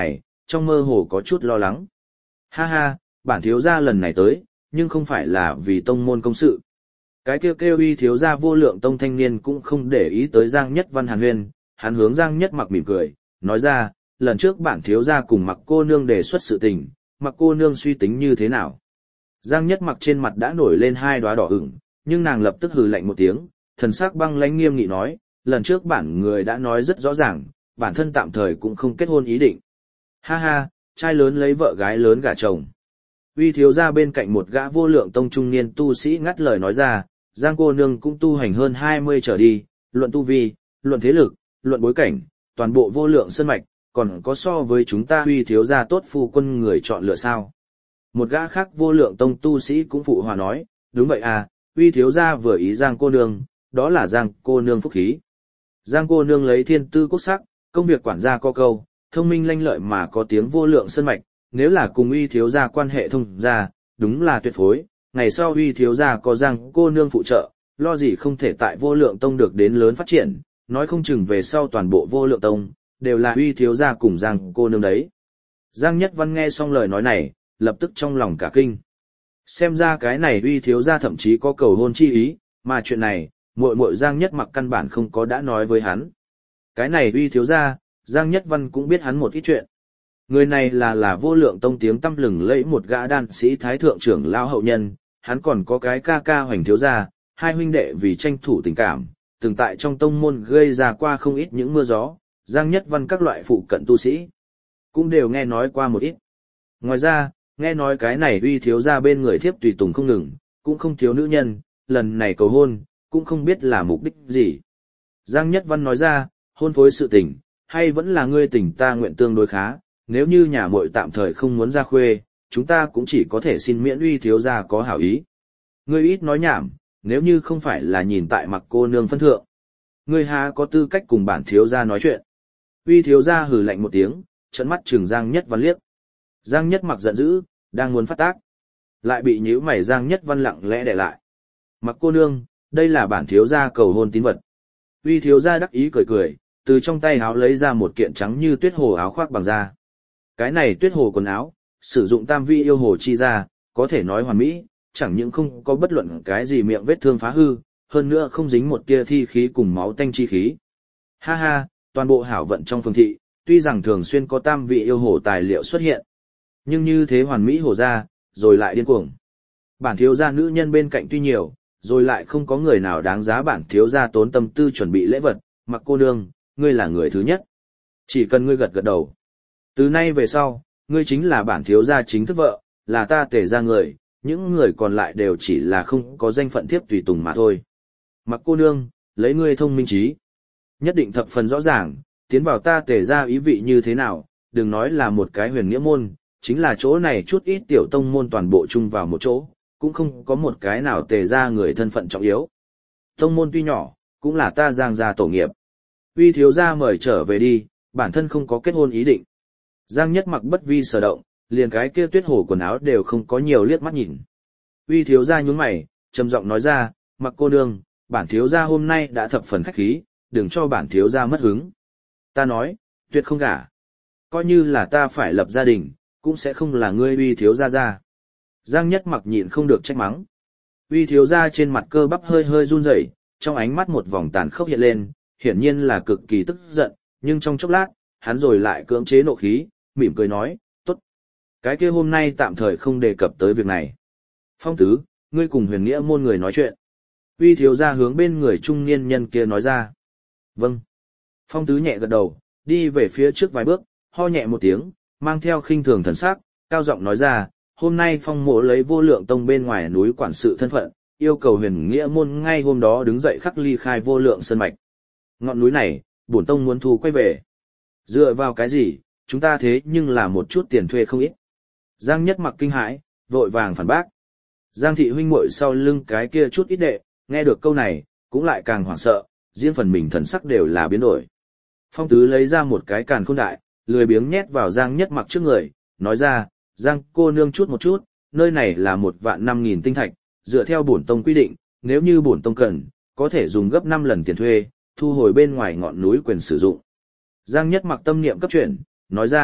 trong mơ hồ có chút lo lắng. Ha ha, bản thiếu gia lần này tới, nhưng không phải là vì tông môn công sự. Cái kêu uy thiếu gia vô lượng tông thanh niên cũng không để ý tới Giang Nhất Văn hàn huyên, hắn hướng Giang Nhất Mặc mỉm cười, nói ra, lần trước bản thiếu gia cùng Mặc cô nương đề xuất sự tình, Mặc cô nương suy tính như thế nào. Giang Nhất Mặc trên mặt đã nổi lên hai đóa đỏ ửng, nhưng nàng lập tức hừ lạnh một tiếng, thần sắc băng lãnh nghiêm nghị nói, lần trước bản người đã nói rất rõ ràng, bản thân tạm thời cũng không kết hôn ý định. Ha ha, trai lớn lấy vợ gái lớn gả chồng. Uy thiếu gia bên cạnh một gã vô lượng tông trung niên tu sĩ ngắt lời nói ra, Giang cô nương cũng tu hành hơn 20 trở đi, luận tu vi, luận thế lực, luận bối cảnh, toàn bộ vô lượng sơn mạch, còn có so với chúng ta uy thiếu gia tốt phu quân người chọn lựa sao. Một gã khác vô lượng tông tu sĩ cũng phụ hòa nói, đúng vậy à, uy thiếu gia vừa ý Giang cô nương, đó là Giang cô nương phúc khí. Giang cô nương lấy thiên tư quốc sắc, công việc quản gia có câu, thông minh lanh lợi mà có tiếng vô lượng sơn mạch, nếu là cùng uy thiếu gia quan hệ thông gia, đúng là tuyệt phối, ngày sau uy thiếu gia có Giang cô nương phụ trợ, lo gì không thể tại vô lượng tông được đến lớn phát triển, nói không chừng về sau toàn bộ vô lượng tông, đều là uy thiếu gia cùng Giang cô nương đấy. Giang Nhất Văn nghe xong lời nói này, lập tức trong lòng cả kinh. Xem ra cái này uy thiếu gia thậm chí có cầu hôn chi ý, mà chuyện này, muội muội Giang Nhất Mặc căn bản không có đã nói với hắn. Cái này uy thiếu gia, Giang Nhất Văn cũng biết hắn một ít chuyện. Người này là vô lượng tông tiếng tăm lừng lẫy một gã đan sĩ thái thượng trưởng lao hậu nhân, hắn còn có cái ca ca Hoành thiếu gia, hai huynh đệ vì tranh thủ tình cảm, từng tại trong tông môn gây ra qua không ít những mưa gió, Giang Nhất Văn các loại phụ cận tu sĩ cũng đều nghe nói qua một ít. Ngoài ra, nghe nói cái này uy thiếu gia bên người thiếp tùy tùng không ngừng, cũng không thiếu nữ nhân, lần này cầu hôn, cũng không biết là mục đích gì. Giang Nhất Văn nói ra, hôn phối sự tình, hay vẫn là ngươi tình ta nguyện tương đối khá, nếu như nhà muội tạm thời không muốn ra khuê, chúng ta cũng chỉ có thể xin miễn uy thiếu gia có hảo ý. Ngươi ít nói nhảm, nếu như không phải là nhìn tại Mặc cô nương phân thượng, ngươi há có tư cách cùng bản thiếu gia nói chuyện. Uy thiếu gia hừ lạnh một tiếng, trợn mắt trừng Giang Nhất Văn liếc. Giang Nhất Mặc giận dữ, đang muốn phát tác, lại bị nhíu mày Giang Nhất Văn lặng lẽ để lại. Mặc cô nương, đây là bản thiếu gia cầu hôn tín vật. Uy thiếu gia đắc ý cười cười, từ trong tay áo lấy ra một kiện trắng như tuyết hồ áo khoác bằng da. Cái này tuyết hồ quần áo, sử dụng tam vi yêu hồ chi ra, có thể nói hoàn mỹ, chẳng những không có bất luận cái gì miệng vết thương phá hư, hơn nữa không dính một tia thi khí cùng máu tanh chi khí. Ha ha, toàn bộ hảo vận trong phường thị, tuy rằng thường xuyên có tam vị yêu hồ tài liệu xuất hiện, nhưng như thế hoàn mỹ hồ ra, rồi lại điên cuồng. Bản thiếu gia nữ nhân bên cạnh tuy nhiều, rồi lại không có người nào đáng giá bản thiếu gia tốn tâm tư chuẩn bị lễ vật, Mặc cô nương, ngươi là người thứ nhất. Chỉ cần ngươi gật gật đầu. Từ nay về sau, ngươi chính là bản thiếu gia chính thức vợ, là ta Tề gia người, những người còn lại đều chỉ là không có danh phận thiếp tùy tùng mà thôi. Mặc cô nương, lấy ngươi thông minh trí, nhất định thập phần rõ ràng, tiến vào ta Tề gia ý vị như thế nào, đừng nói là một cái huyền nghĩa môn, chính là chỗ này chút ít tiểu tông môn toàn bộ chung vào một chỗ, cũng không có một cái nào Tề gia người thân phận trọng yếu. Tông môn tuy nhỏ, cũng là ta Giang gia tổ nghiệp. Uy thiếu gia mời trở về đi, bản thân không có kết hôn ý định. Giang Nhất Mặc bất vi sở động, liền cái kia tuyết hồ quần áo đều không có nhiều liếc mắt nhìn. Uy thiếu gia nhún mày, trầm giọng nói ra, Mặc cô nương, bản thiếu gia hôm nay đã thập phần khách khí, đừng cho bản thiếu gia mất hứng. Ta nói, tuyệt không gả. Coi như là ta phải lập gia đình, cũng sẽ không là ngươi Uy thiếu gia gia. Giang Nhất Mặc nhịn không được trách mắng. Uy thiếu gia trên mặt cơ bắp hơi hơi run rẩy, trong ánh mắt một vòng tàn khốc hiện lên, hiển nhiên là cực kỳ tức giận, nhưng trong chốc lát, hắn rồi lại cưỡng chế nộ khí, mỉm cười nói, tốt. Cái kia hôm nay tạm thời không đề cập tới việc này. Phong tứ, ngươi cùng huyền nghĩa môn người nói chuyện. Uy thiếu gia hướng bên người trung niên nhân kia nói ra. Vâng. Phong tứ nhẹ gật đầu, đi về phía trước vài bước, ho nhẹ một tiếng, mang theo khinh thường thần sắc, cao giọng nói ra, hôm nay phong mộ lấy vô lượng tông bên ngoài núi quản sự thân phận, yêu cầu huyền nghĩa môn ngay hôm đó đứng dậy khắc ly khai vô lượng sơn mạch. Ngọn núi này, bổn tông muốn thu quay về. Dựa vào cái gì, chúng ta thế nhưng là một chút tiền thuê không ít. Giang Nhất Mặc kinh hãi, vội vàng phản bác. Giang thị huynh muội sau lưng cái kia chút ít đệ, nghe được câu này, cũng lại càng hoảng sợ, riêng phần mình thần sắc đều là biến đổi. Phong tứ lấy ra một cái càn khôn đại, lười biếng nhét vào Giang Nhất Mặc trước người, nói ra, Giang cô nương chút một chút, nơi này là 1.500.000 tinh thạch, dựa theo bổn tông quy định, nếu như bổn tông cần, có thể dùng gấp 5 lần tiền thuê, thu hồi bên ngoài ngọn núi quyền sử dụng. Giang Nhất Mặc tâm niệm cấp chuyển, nói ra,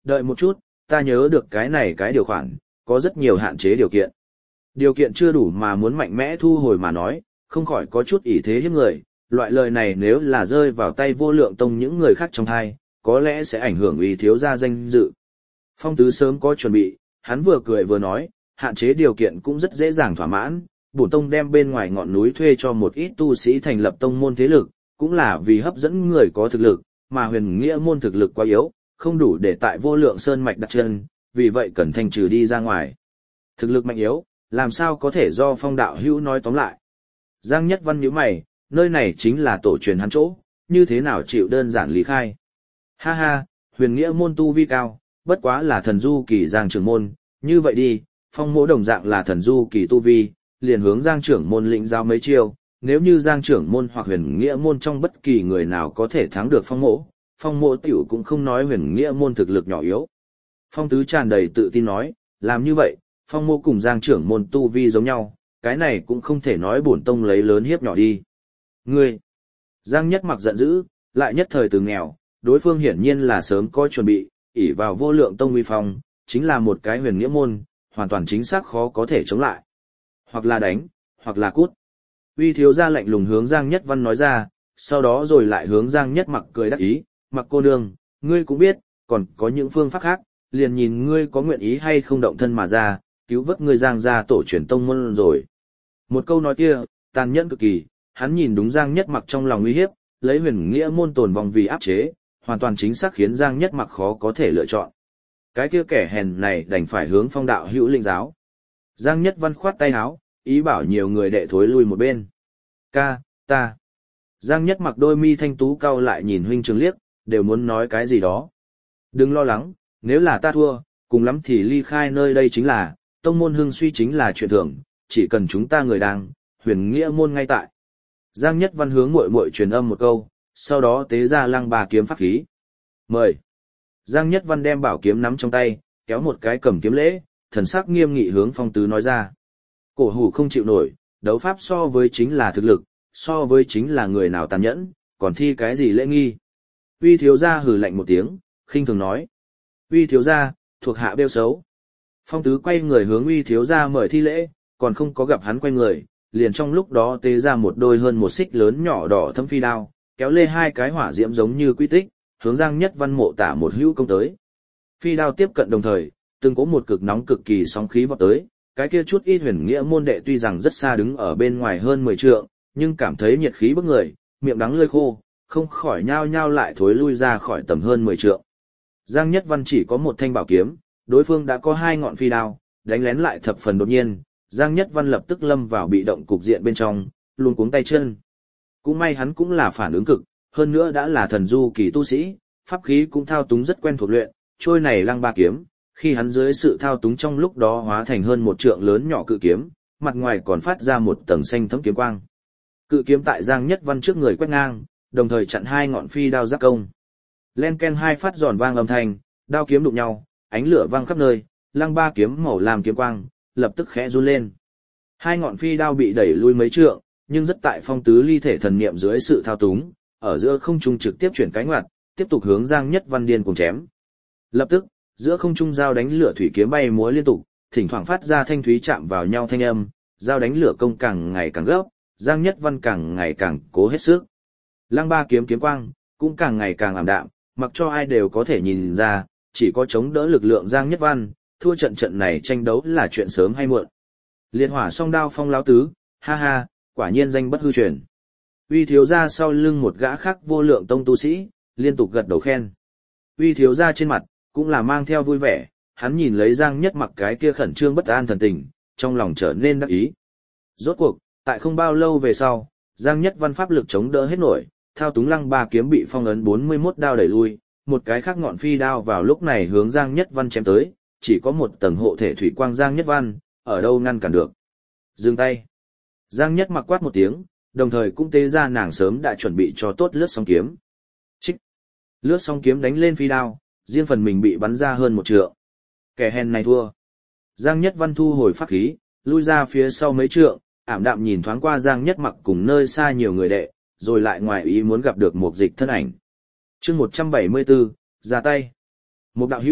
đợi một chút, ta nhớ được cái này cái điều khoản, có rất nhiều hạn chế điều kiện. Điều kiện chưa đủ mà muốn mạnh mẽ thu hồi mà nói, không khỏi có chút ỷ thế hiếp người, loại lời này nếu là rơi vào tay Vô Lượng Tông những người khác trong hai, có lẽ sẽ ảnh hưởng uy thiếu gia danh dự. Phong Tứ sớm có chuẩn bị, hắn vừa cười vừa nói, hạn chế điều kiện cũng rất dễ dàng thỏa mãn, bổn tông đem bên ngoài ngọn núi thuê cho một ít tu sĩ thành lập tông môn thế lực, cũng là vì hấp dẫn người có thực lực, mà Huyền Nghĩa môn thực lực quá yếu, không đủ để tại Vô Lượng Sơn mạch đặt chân, vì vậy cần thanh trừ đi ra ngoài. Thực lực mạnh yếu, làm sao có thể do Phong đạo hữu nói tóm lại. Giang Nhất Văn nhíu mày, nơi này chính là tổ truyền hắn chỗ, như thế nào chịu đơn giản lý khai. Ha ha, Huyền Nghĩa môn tu vi cao, bất quá là thần du kỳ Giang trưởng môn, như vậy đi, Phong mỗ đồng dạng là thần du kỳ tu vi, liền hướng Giang trưởng môn lĩnh giao mấy chiêu, nếu như Giang trưởng môn hoặc Huyền Nghĩa môn trong bất kỳ người nào có thể thắng được Phong mỗ tiểu cũng không nói Huyền Nghĩa môn thực lực nhỏ yếu. Phong Tứ tràn đầy tự tin nói, làm như vậy, Phong mỗ cùng Giang trưởng môn tu vi giống nhau, cái này cũng không thể nói bổn tông lấy lớn hiếp nhỏ đi. Ngươi! Giang Nhất Mặc giận dữ, lại nhất thời từ nghèo, đối phương hiển nhiên là sớm có chuẩn bị, ỷ vào Vô Lượng Tông uy phong, chính là một cái Huyền Nghĩa môn, hoàn toàn chính xác khó có thể chống lại. Hoặc là đánh, hoặc là cút. Uy thiếu gia lạnh lùng hướng Giang Nhất Văn nói ra, sau đó rồi lại hướng Giang Nhất Mặc cười đắc ý, Mặc cô nương, ngươi cũng biết, còn có những phương pháp khác, liền nhìn ngươi có nguyện ý hay không động thân mà ra, cứu vớt ngươi Giang gia tổ truyền tông môn rồi. Một câu nói kia, tàn nhẫn cực kỳ, hắn nhìn đúng Giang Nhất Mặc trong lòng uy hiếp, lấy Huyền Nghĩa môn tồn vong vì áp chế, hoàn toàn chính xác khiến Giang Nhất Mặc khó có thể lựa chọn. Cái kia kẻ hèn này đành phải hướng Phong đạo hữu linh giáo. Giang Nhất Văn khoát tay áo, ý bảo nhiều người đệ thối lui một bên. Ta. Giang Nhất Mặc đôi mi thanh tú cau lại nhìn huynh trường liếc, đều muốn nói cái gì đó. Đừng lo lắng, nếu là ta thua, cùng lắm thì ly khai nơi đây chính là, tông môn hưng suy chính là chuyện thường, chỉ cần chúng ta người đang, Huyền Nghĩa môn ngay tại. Giang Nhất Văn hướng muội muội truyền âm một câu, sau đó tế ra Lăng Ba kiếm pháp khí. Mời. Giang Nhất Văn đem bảo kiếm nắm trong tay, kéo một cái cầm kiếm lễ, thần sắc nghiêm nghị hướng Phong Tứ nói ra. Cổ hủ không chịu nổi, đấu pháp so với chính là thực lực, so với chính là người nào tàn nhẫn, còn thi cái gì lễ nghi. Uy thiếu gia hừ lạnh một tiếng, khinh thường nói. Uy thiếu gia, thuộc hạ bêu xấu. Phong Tứ quay người hướng Uy thiếu gia mời thi lễ, còn không có gặp hắn quay người, liền trong lúc đó tế ra một đôi hơn một xích lớn nhỏ đỏ thâm phi đao, kéo lê hai cái hỏa diễm giống như quy tích, hướng Giang Nhất Văn mộ tả một hữu công tới. Phi đao tiếp cận đồng thời, từng có một cực nóng cực kỳ sóng khí vọt tới, cái kia chút ít Huyền Nghĩa môn đệ tuy rằng rất xa đứng ở bên ngoài hơn 10 trượng, nhưng cảm thấy nhiệt khí bức người, miệng đắng lưỡi khô, không khỏi nhao nhao lại thối lui ra khỏi tầm hơn 10 trượng. Giang Nhất Văn chỉ có một thanh bảo kiếm, đối phương đã có hai ngọn phi đao, đánh lén lại thập phần đột nhiên, Giang Nhất Văn lập tức lâm vào bị động cục diện bên trong, luống cuống tay chân. Cũng may hắn cũng là phản ứng cực, hơn nữa đã là thần du kỳ tu sĩ, pháp khí cũng thao túng rất quen thuộc luyện, trôi này Lăng Ba kiếm, khi hắn dưới sự thao túng trong lúc đó hóa thành hơn một trượng lớn nhỏ cự kiếm, mặt ngoài còn phát ra một tầng xanh thẫm kiếm quang. Cự kiếm tại Giang Nhất Văn trước người quét ngang, đồng thời chặn hai ngọn phi đao giáp công. Len ken hai phát giòn vang âm thanh, đao kiếm đụng nhau, ánh lửa vang khắp nơi, Lăng Ba kiếm màu làm kiếm quang, lập tức khẽ run lên. Hai ngọn phi đao bị đẩy lui mấy trượng, nhưng rất tại Phong Tứ ly thể thần niệm dưới sự thao túng, ở giữa không trung trực tiếp chuyển cái ngoặt, tiếp tục hướng Giang Nhất Văn điên cùng chém. Lập tức, giữa không trung dao đánh lửa thủy kiếm bay múa liên tục, thỉnh thoảng phát ra thanh thúy chạm vào nhau thanh âm, dao đánh lửa công càng ngày càng gấp, Giang Nhất Văn càng ngày càng cố hết sức. Lăng Ba kiếm kiếm quang cũng càng ngày càng ảm đạm, mặc cho ai đều có thể nhìn ra, chỉ có chống đỡ lực lượng Giang Nhất Văn, thua trận này tranh đấu là chuyện sớm hay muộn. Liệt hỏa song đao Phong lão tứ, ha ha, quả nhiên danh bất hư truyền. Uy thiếu gia sau lưng một gã khác Vô Lượng Tông tu sĩ, liên tục gật đầu khen. Uy thiếu gia trên mặt cũng là mang theo vui vẻ, hắn nhìn lấy Giang Nhất Mặc cái kia khẩn trương bất an thần tình, trong lòng trở nên đắc ý. Rốt cuộc, tại không bao lâu về sau, Giang Nhất Văn pháp lực chống đỡ hết nổi, thao túng Lăng Ba kiếm bị phong ấn 41 đao đẩy lui, một cái khác ngọn phi đao vào lúc này hướng Giang Nhất Văn chém tới, chỉ có một tầng hộ thể thủy quang Giang Nhất Văn, ở đâu ngăn cản được. Dừng tay. Giang Nhất Mặc quát một tiếng, đồng thời cũng tế ra nàng sớm đã chuẩn bị cho tốt lướt song kiếm. Chích. Lướt song kiếm đánh lên phi đao, riêng phần mình bị bắn ra hơn một trượng. Kẻ hèn này thua. Giang Nhất Văn thu hồi pháp khí, lui ra phía sau mấy trượng, ảm đạm nhìn thoáng qua Giang Nhất Mặc cùng nơi xa nhiều người đệ, rồi lại ngoài ý muốn gặp được một dịch thân ảnh. Chương 174, ra tay. Một đạo hữu,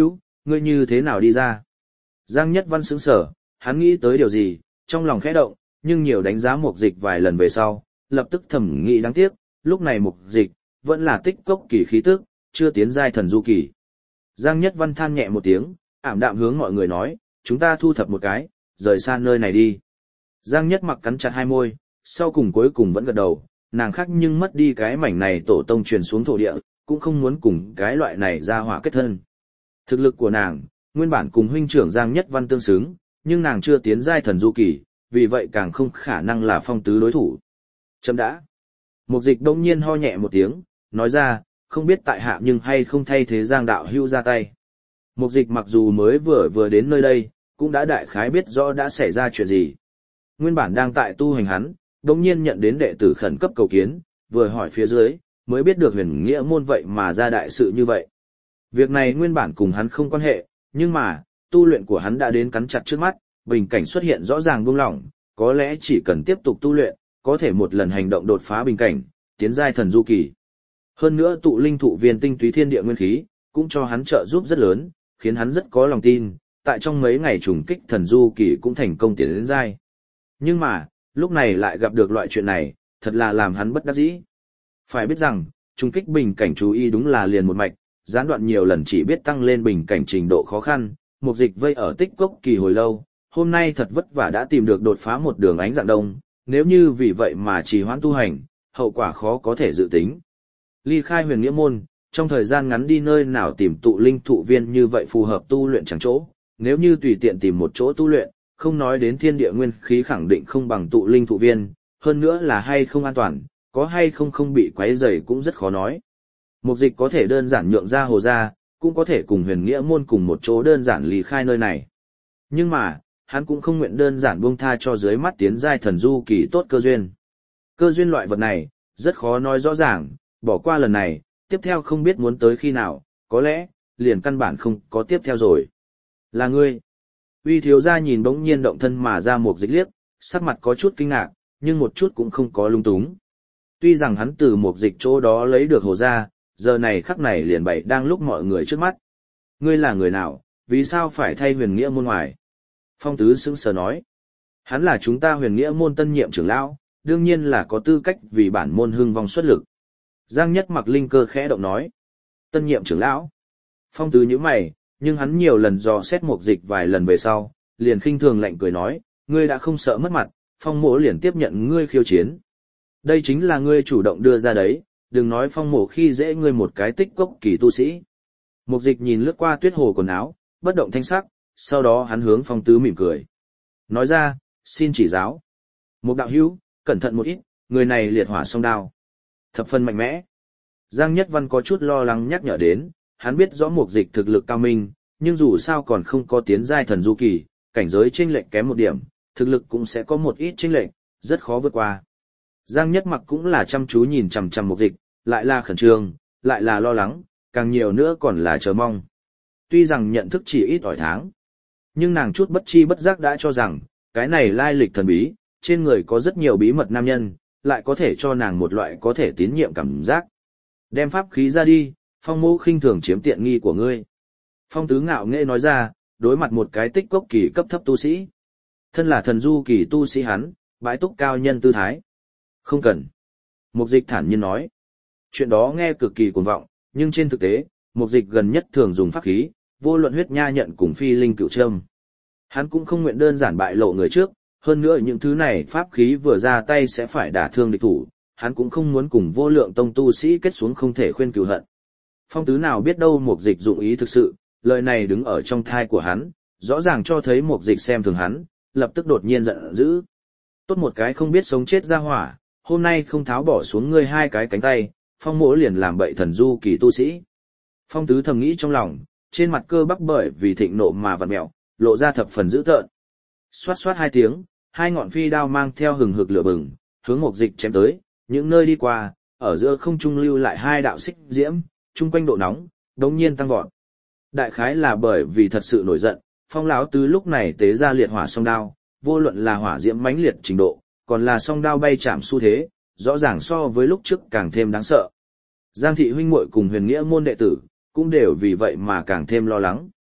ngươi như thế nào đi ra? Giang Nhất Văn sững sờ, hắn nghĩ tới điều gì, trong lòng khẽ động, nhưng nhiều đánh giá Mục Dịch vài lần về sau, lập tức thầm nghĩ đáng tiếc, lúc này Mục Dịch vẫn là tích cốc kỳ khí tức, chưa tiến giai thần du kỳ. Giang Nhất Văn than nhẹ một tiếng, ảm đạm hướng mọi người nói, chúng ta thu thập một cái, rời xa nơi này đi. Giang Nhất Mặc cắn chặt hai môi, sau cùng cuối cùng vẫn gật đầu, nàng khác nhưng mất đi cái mảnh này tổ tông truyền xuống thổ địa, cũng không muốn cùng cái loại này ra hỏa kết thân. Thực lực của nàng, nguyên bản cùng huynh trưởng Giang Nhất Văn tương xứng, nhưng nàng chưa tiến giai thần du kỳ, vì vậy càng không khả năng là Phong Tứ đối thủ. Chấm đã. Mục Dịch đông nhiên ho nhẹ một tiếng, nói ra, không biết tại hạ nhưng hay không thay thế Giang đạo hữu ra tay. Mục Dịch mặc dù mới vừa đến nơi đây, cũng đã đại khái biết rõ đã xảy ra chuyện gì. Nguyên bản đang tại tu hành hắn, đông nhiên nhận đến đệ tử khẩn cấp cầu kiến, vừa hỏi phía dưới, mới biết được huyền nghĩa môn vậy mà ra đại sự như vậy. Việc này nguyên bản cùng hắn không quan hệ, nhưng mà, tu luyện của hắn đã đến cắn chặt trước mắt, bình cảnh xuất hiện rõ ràng buông lỏng, có lẽ chỉ cần tiếp tục tu luyện, có thể một lần hành động đột phá bình cảnh, tiến giai thần du kỳ. Hơn nữa tụ linh thụ viên tinh túy thiên địa nguyên khí, cũng cho hắn trợ giúp rất lớn, khiến hắn rất có lòng tin, tại trong mấy ngày trùng kích thần du kỳ cũng thành công tiến đến giai. Nhưng mà, lúc này lại gặp được loại chuyện này, thật là làm hắn bất đắc dĩ. Phải biết rằng, trùng kích bình cảnh chú ý đúng là liền một mạch, gián đoạn nhiều lần chỉ biết tăng lên bình cảnh trình độ khó khăn, Mục Dịch vây ở tích cốc kỳ hồi lâu, hôm nay thật vất vả đã tìm được đột phá một đường ánh dạng đông, nếu như vì vậy mà trì hoãn tu hành, hậu quả khó có thể dự tính. Ly khai huyền nghĩa môn, trong thời gian ngắn đi nơi nào tìm tụ linh thụ viên như vậy phù hợp tu luyện chẳng chỗ, nếu như tùy tiện tìm một chỗ tu luyện, không nói đến thiên địa nguyên khí khẳng định không bằng tụ linh thụ viên, hơn nữa là hay không an toàn, có hay không bị quấy rầy cũng rất khó nói. Mục Dịch có thể đơn giản nhượng ra hồ ra, cũng có thể cùng huyền nghĩa môn cùng một chỗ đơn giản ly khai nơi này. Nhưng mà, hắn cũng không nguyện đơn giản buông tha cho dưới mắt tiến giai thần du kỳ tốt cơ duyên. Cơ duyên loại vật này, rất khó nói rõ ràng, bỏ qua lần này, tiếp theo không biết muốn tới khi nào, có lẽ, liền căn bản không có tiếp theo rồi. Là ngươi. Uy thiếu gia nhìn bỗng nhiên động thân mà ra Mục Dịch liếc, sắc mặt có chút kinh ngạc, nhưng một chút cũng không có lung túng. Tuy rằng hắn từ Mục Dịch chỗ đó lấy được hồ ra, giờ này khắc này liền bày đang lúc mọi người trước mắt. Ngươi là người nào, vì sao phải thay huyền nghĩa môn ngoài? Phong Tứ sững sờ nói. Hắn là chúng ta huyền nghĩa môn tân nhiệm trưởng lão, đương nhiên là có tư cách vì bản môn hưng vong xuất lực. Giang Nhất Mặc linh cơ khẽ động nói. Tân nhiệm trưởng lão. Phong Tứ nhíu mày, nhưng hắn nhiều lần dò xét Mục Dịch vài lần về sau, liền khinh thường lạnh cười nói, ngươi đã không sợ mất mặt, Phong mỗ liền tiếp nhận ngươi khiêu chiến. Đây chính là ngươi chủ động đưa ra đấy, đừng nói Phong mỗ khi dễ ngươi một cái tích cốc kỳ tu sĩ. Mục Dịch nhìn lướt qua tuyết hồ quần áo, bất động thanh sắc, sau đó hắn hướng Phong Tứ mỉm cười. Nói ra, xin chỉ giáo. Mục đạo hữu, cẩn thận một ít, người này liệt hỏa song đao. Thập phần mạnh mẽ. Giang Nhất Văn có chút lo lắng nhắc nhở đến, hắn biết rõ Mục Dịch thực lực cao minh, nhưng dù sao còn không có tiến giai thần du kỳ, cảnh giới chênh lệch kém một điểm, thực lực cũng sẽ có một ít chênh lệch, rất khó vượt qua. Giang Nhất Mặc cũng là chăm chú nhìn chằm chằm Mục Dịch, lại là khẩn trương, lại là lo lắng, càng nhiều nữa còn là chờ mong. Tuy rằng nhận thức chỉ ít ỏi tháng, nhưng nàng chút bất chi bất giác đã cho rằng, cái này lai lịch thần bí, trên người có rất nhiều bí mật nam nhân, lại có thể cho nàng một loại có thể tín nhiệm cảm giác. Đem pháp khí ra đi, Phong mỗ khinh thường chiếm tiện nghi của ngươi. Phong Tứ ngạo nghễ nói ra, đối mặt một cái tích cốc kỳ cấp thấp tu sĩ. Thân là thần du kỳ tu sĩ hắn, bãi túc cao nhân tư thái. Không cần. Mục Dịch thản nhiên nói. Chuyện đó nghe cực kỳ cuồng vọng, nhưng trên thực tế, Mục Dịch gần nhất thường dùng pháp khí, vô luận huyết nha nhận cùng phi linh cựu trâm. Hắn cũng không nguyện đơn giản bại lộ người trước, hơn nữa những thứ này pháp khí vừa ra tay sẽ phải đả thương địch thủ, hắn cũng không muốn cùng vô lượng tông tu sĩ kết xuống không thể khuyên cừu hận. Phong Tứ nào biết đâu Mục Dịch dụng ý thực sự, lời này đứng ở trong thai của hắn, rõ ràng cho thấy Mục Dịch xem thường hắn, lập tức đột nhiên giận dữ. Tốt một cái không biết sống chết ra hỏa, hôm nay không tháo bỏ xuống ngươi hai cái cánh tay, Phong mỗ liền làm bậy thần du kỳ tu sĩ. Phong Tứ thầm nghĩ trong lòng, trên mặt cơ bắp bởi vì thịnh nộ mà vặn mẹo, lộ ra thập phần dữ tợn. Xoát xoát hai tiếng, hai ngọn phi đao mang theo hừng hực lửa bừng, hướng Mục Dịch chém tới, những nơi đi qua, ở giữa không trung lưu lại hai đạo xích diễm, chung quanh độ nóng đống nhiên tăng vọt. Đại khái là bởi vì thật sự nổi giận, Phong lão tứ lúc này tế ra liệt hỏa song đao, vô luận là hỏa diễm mãnh liệt trình độ, còn là song đao bay chạm xu thế, rõ ràng so với lúc trước càng thêm đáng sợ. Giang thị huynh muội cùng huyền nghĩa môn đệ tử, cũng đều vì vậy mà càng thêm lo lắng.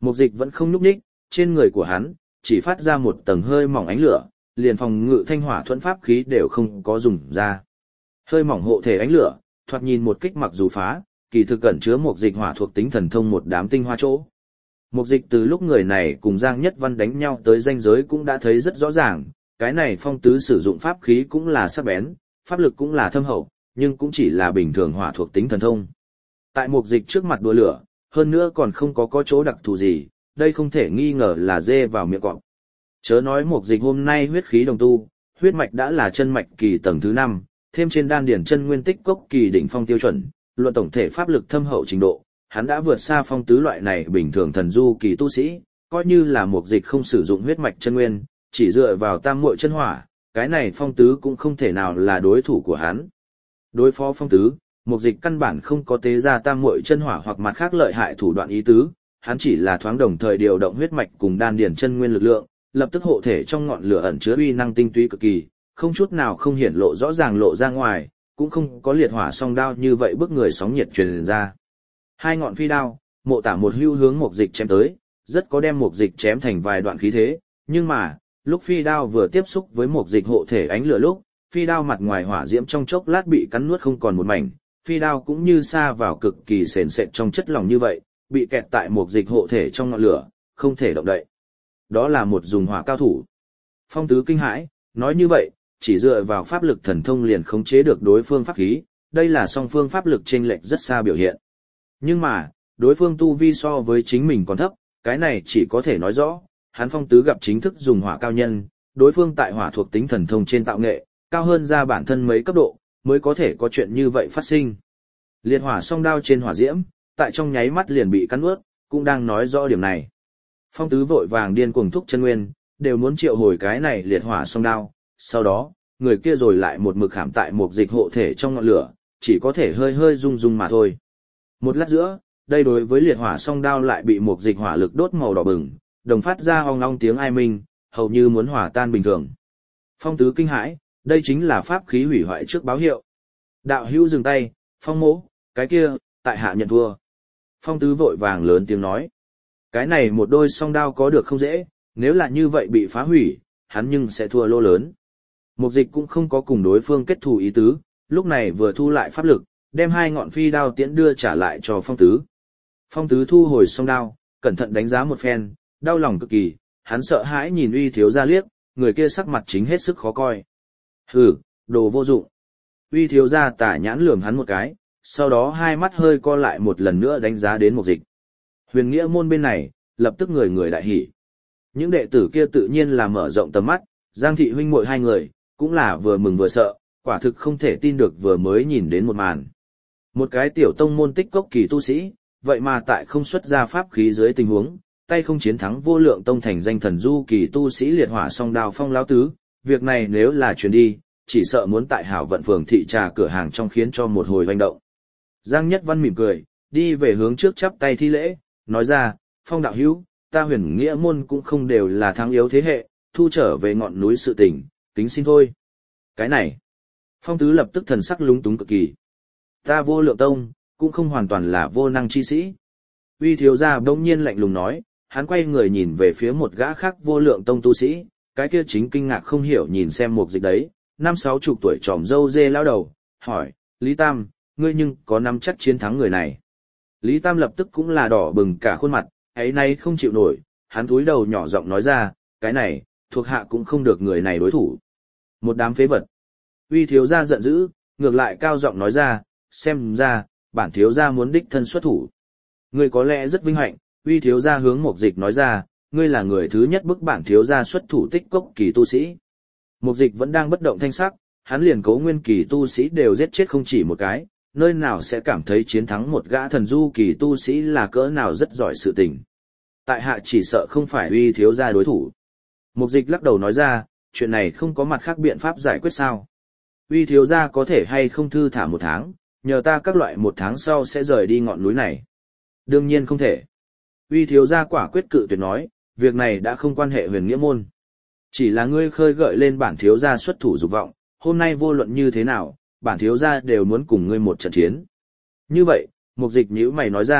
Mục dịch vẫn không nhúc nhích, trên người của hắn, chỉ phát ra một tầng hơi mỏng ánh lửa, liền phòng ngự thanh hỏa thuẫn pháp khí đều không có dùng ra. Hơi mỏng hộ thể ánh lửa, thoạt nhìn một kích mặc dù phá, kỳ thực ẩn chứa một dịch hỏa thuộc tính thần thông một đám tinh hoa chỗ. Một dịch từ lúc người này cùng Giang Nhất Văn đánh nhau tới ranh giới cũng đã thấy rất rõ ràng, cái này Phong Tứ sử dụng pháp khí cũng là sắc bén, pháp lực cũng là thâm hậu, nhưng cũng chỉ là bình thường hỏa thuộc tính thần thông. Tại một dịch trước mặt đùa lửa, hơn nữa còn không có chỗ đặc thù gì, đây không thể nghi ngờ là dê vào miệng cọp. Chớ nói một dịch hôm nay huyết khí đồng tu, huyết mạch đã là chân mạch kỳ tầng thứ 5, thêm trên đan điển chân nguyên tích cốc kỳ đỉnh phong tiêu chuẩn, luận tổng thể pháp lực thâm hậu trình độ, hắn đã vượt xa Phong Tứ loại này bình thường thần du kỳ tu sĩ, coi như là một dịch không sử dụng huyết mạch chân nguyên, chỉ dựa vào tam muội chân hỏa, cái này Phong Tứ cũng không thể nào là đối thủ của hắn. Đối phó Phong Tứ, một dịch căn bản không có tế ra tam muội chân hỏa hoặc mặt khác lợi hại thủ đoạn ý tứ, hắn chỉ là thoáng đồng thời điều động huyết mạch cùng đan điển chân nguyên lực lượng, lập tức hộ thể trong ngọn lửa ẩn chứa uy năng tinh túy cực kỳ, không chút nào không hiển lộ rõ ràng lộ ra ngoài, cũng không có liệt hỏa song đao như vậy bức người sóng nhiệt truyền ra. Hai ngọn phi đao, Mộ Tả một hưu hướng một dịch chém tới, rất có đem một dịch chém thành vài đoạn khí thế, nhưng mà, lúc phi đao vừa tiếp xúc với một dịch hộ thể ánh lửa lúc, phi đao mặt ngoài hỏa diễm trong chốc lát bị cắn nuốt không còn một mảnh, phi đao cũng như sa vào cực kỳ sền sệt trong chất lỏng như vậy, bị kẹt tại một dịch hộ thể trong ngọn lửa, không thể động đậy. Đó là một dùng hỏa cao thủ. Phong Tứ kinh hãi, nói như vậy, chỉ dựa vào pháp lực thần thông liền khống chế được đối phương pháp khí, đây là song phương pháp lực chênh lệch rất xa biểu hiện. Nhưng mà, đối phương tu vi so với chính mình còn thấp, cái này chỉ có thể nói rõ, hắn Phong Tứ gặp chính thức dùng hỏa cao nhân, đối phương tại hỏa thuộc tính thần thông trên tạo nghệ, cao hơn ra bản thân mấy cấp độ, mới có thể có chuyện như vậy phát sinh. Liệt hỏa song đao trên hỏa diễm, tại trong nháy mắt liền bị cắn nuốt, cũng đang nói rõ điểm này. Phong Tứ vội vàng điên cuồng thúc chân nguyên, đều muốn triệu hồi cái này liệt hỏa song đao, sau đó, người kia rồi lại một mực khảm tại một dịch hộ thể trong ngọn lửa, chỉ có thể hơi hơi rung rung mà thôi. Một lát giữa, đây đối với liệt hỏa song đao lại bị một dịch hỏa lực đốt màu đỏ bừng, đồng phát ra ong ong tiếng ai minh, hầu như muốn hỏa tan bình thường. Phong Tứ kinh hãi, đây chính là pháp khí hủy hoại trước báo hiệu. Đạo hữu dừng tay, Phong mỗ, cái kia, tại hạ nhận thua. Phong Tứ vội vàng lớn tiếng nói. Cái này một đôi song đao có được không dễ, nếu là như vậy bị phá hủy, hắn nhưng sẽ thua lô lớn. Mục dịch cũng không có cùng đối phương kết thù ý tứ, lúc này vừa thu lại pháp lực, đem hai ngọn phi đao tiễn đưa trả lại cho Phong Tứ. Phong Tứ thu hồi song đao, cẩn thận đánh giá một phen, đau lòng cực kỳ, hắn sợ hãi nhìn Uy thiếu gia liếc, người kia sắc mặt chính hết sức khó coi. Hừ, đồ vô dụng. Uy thiếu gia tả nhãn lườm hắn một cái, sau đó hai mắt hơi co lại một lần nữa đánh giá đến Mục dịch. Huyền Nghĩa môn bên này, lập tức người người đại hỉ. Những đệ tử kia tự nhiên là mở rộng tầm mắt, Giang thị huynh muội hai người, cũng là vừa mừng vừa sợ, quả thực không thể tin được vừa mới nhìn đến một màn. Một cái tiểu tông môn tích cốc kỳ tu sĩ, vậy mà tại không xuất ra pháp khí dưới tình huống, tay không chiến thắng vô lượng tông thành danh thần du kỳ tu sĩ liệt hỏa song đao Phong lão tứ, việc này nếu là truyền đi, chỉ sợ muốn tại Hảo Vận phường thị trà cửa hàng trong khiến cho một hồi hoành động. Giang Nhất Văn mỉm cười, đi về hướng trước chắp tay thi lễ, nói ra, Phong đạo hữu, ta Huyền Nghĩa môn cũng không đều là thắng yếu thế hệ, thu trở về ngọn núi sự tình, kính xin thôi. Cái này, Phong Tứ lập tức thần sắc lúng túng cực kỳ. Ta vô lượng tông, cũng không hoàn toàn là vô năng chi sĩ. Uy thiếu gia bỗng nhiên lạnh lùng nói, hắn quay người nhìn về phía một gã khác vô lượng tông tu sĩ, cái kia chính kinh ngạc không hiểu nhìn xem Mục dịch đấy, 50-60 tuổi tròm râu dê lao đầu, hỏi, Lý Tam, ngươi nhưng có nắm chắc chiến thắng người này. Lý Tam lập tức cũng là đỏ bừng cả khuôn mặt, ấy nay không chịu nổi, hắn cúi đầu nhỏ giọng nói ra, cái này, thuộc hạ cũng không được người này đối thủ. Một đám phế vật. Uy thiếu gia giận dữ, ngược lại cao giọng nói ra, xem ra, bản thiếu gia muốn đích thân xuất thủ. Ngươi có lẽ rất vinh hạnh, Uy thiếu gia hướng Mục dịch nói ra, ngươi là người thứ nhất bức bản thiếu gia xuất thủ tích cốc kỳ tu sĩ. Mục dịch vẫn đang bất động thanh sắc, hắn liền Cố Nguyên kỳ tu sĩ đều giết chết không chỉ một cái, nơi nào sẽ cảm thấy chiến thắng một gã thần du kỳ tu sĩ là cỡ nào rất giỏi sự tình. Tại hạ chỉ sợ không phải Uy thiếu gia đối thủ. Mục dịch lắc đầu nói ra, chuyện này không có mặt khác biện pháp giải quyết sao. Uy thiếu gia có thể hay không thư thả 1 tháng, nhờ ta các loại 1 tháng sau sẽ rời đi ngọn núi này. Đương nhiên không thể. Uy thiếu gia quả quyết cự tuyệt nói, việc này đã không quan hệ Huyền Nghĩa môn. Chỉ là ngươi khơi gợi lên bản thiếu gia xuất thủ dục vọng, hôm nay vô luận như thế nào, bản thiếu gia đều muốn cùng ngươi một trận chiến. Như vậy, Mục dịch nhíu mày nói ra,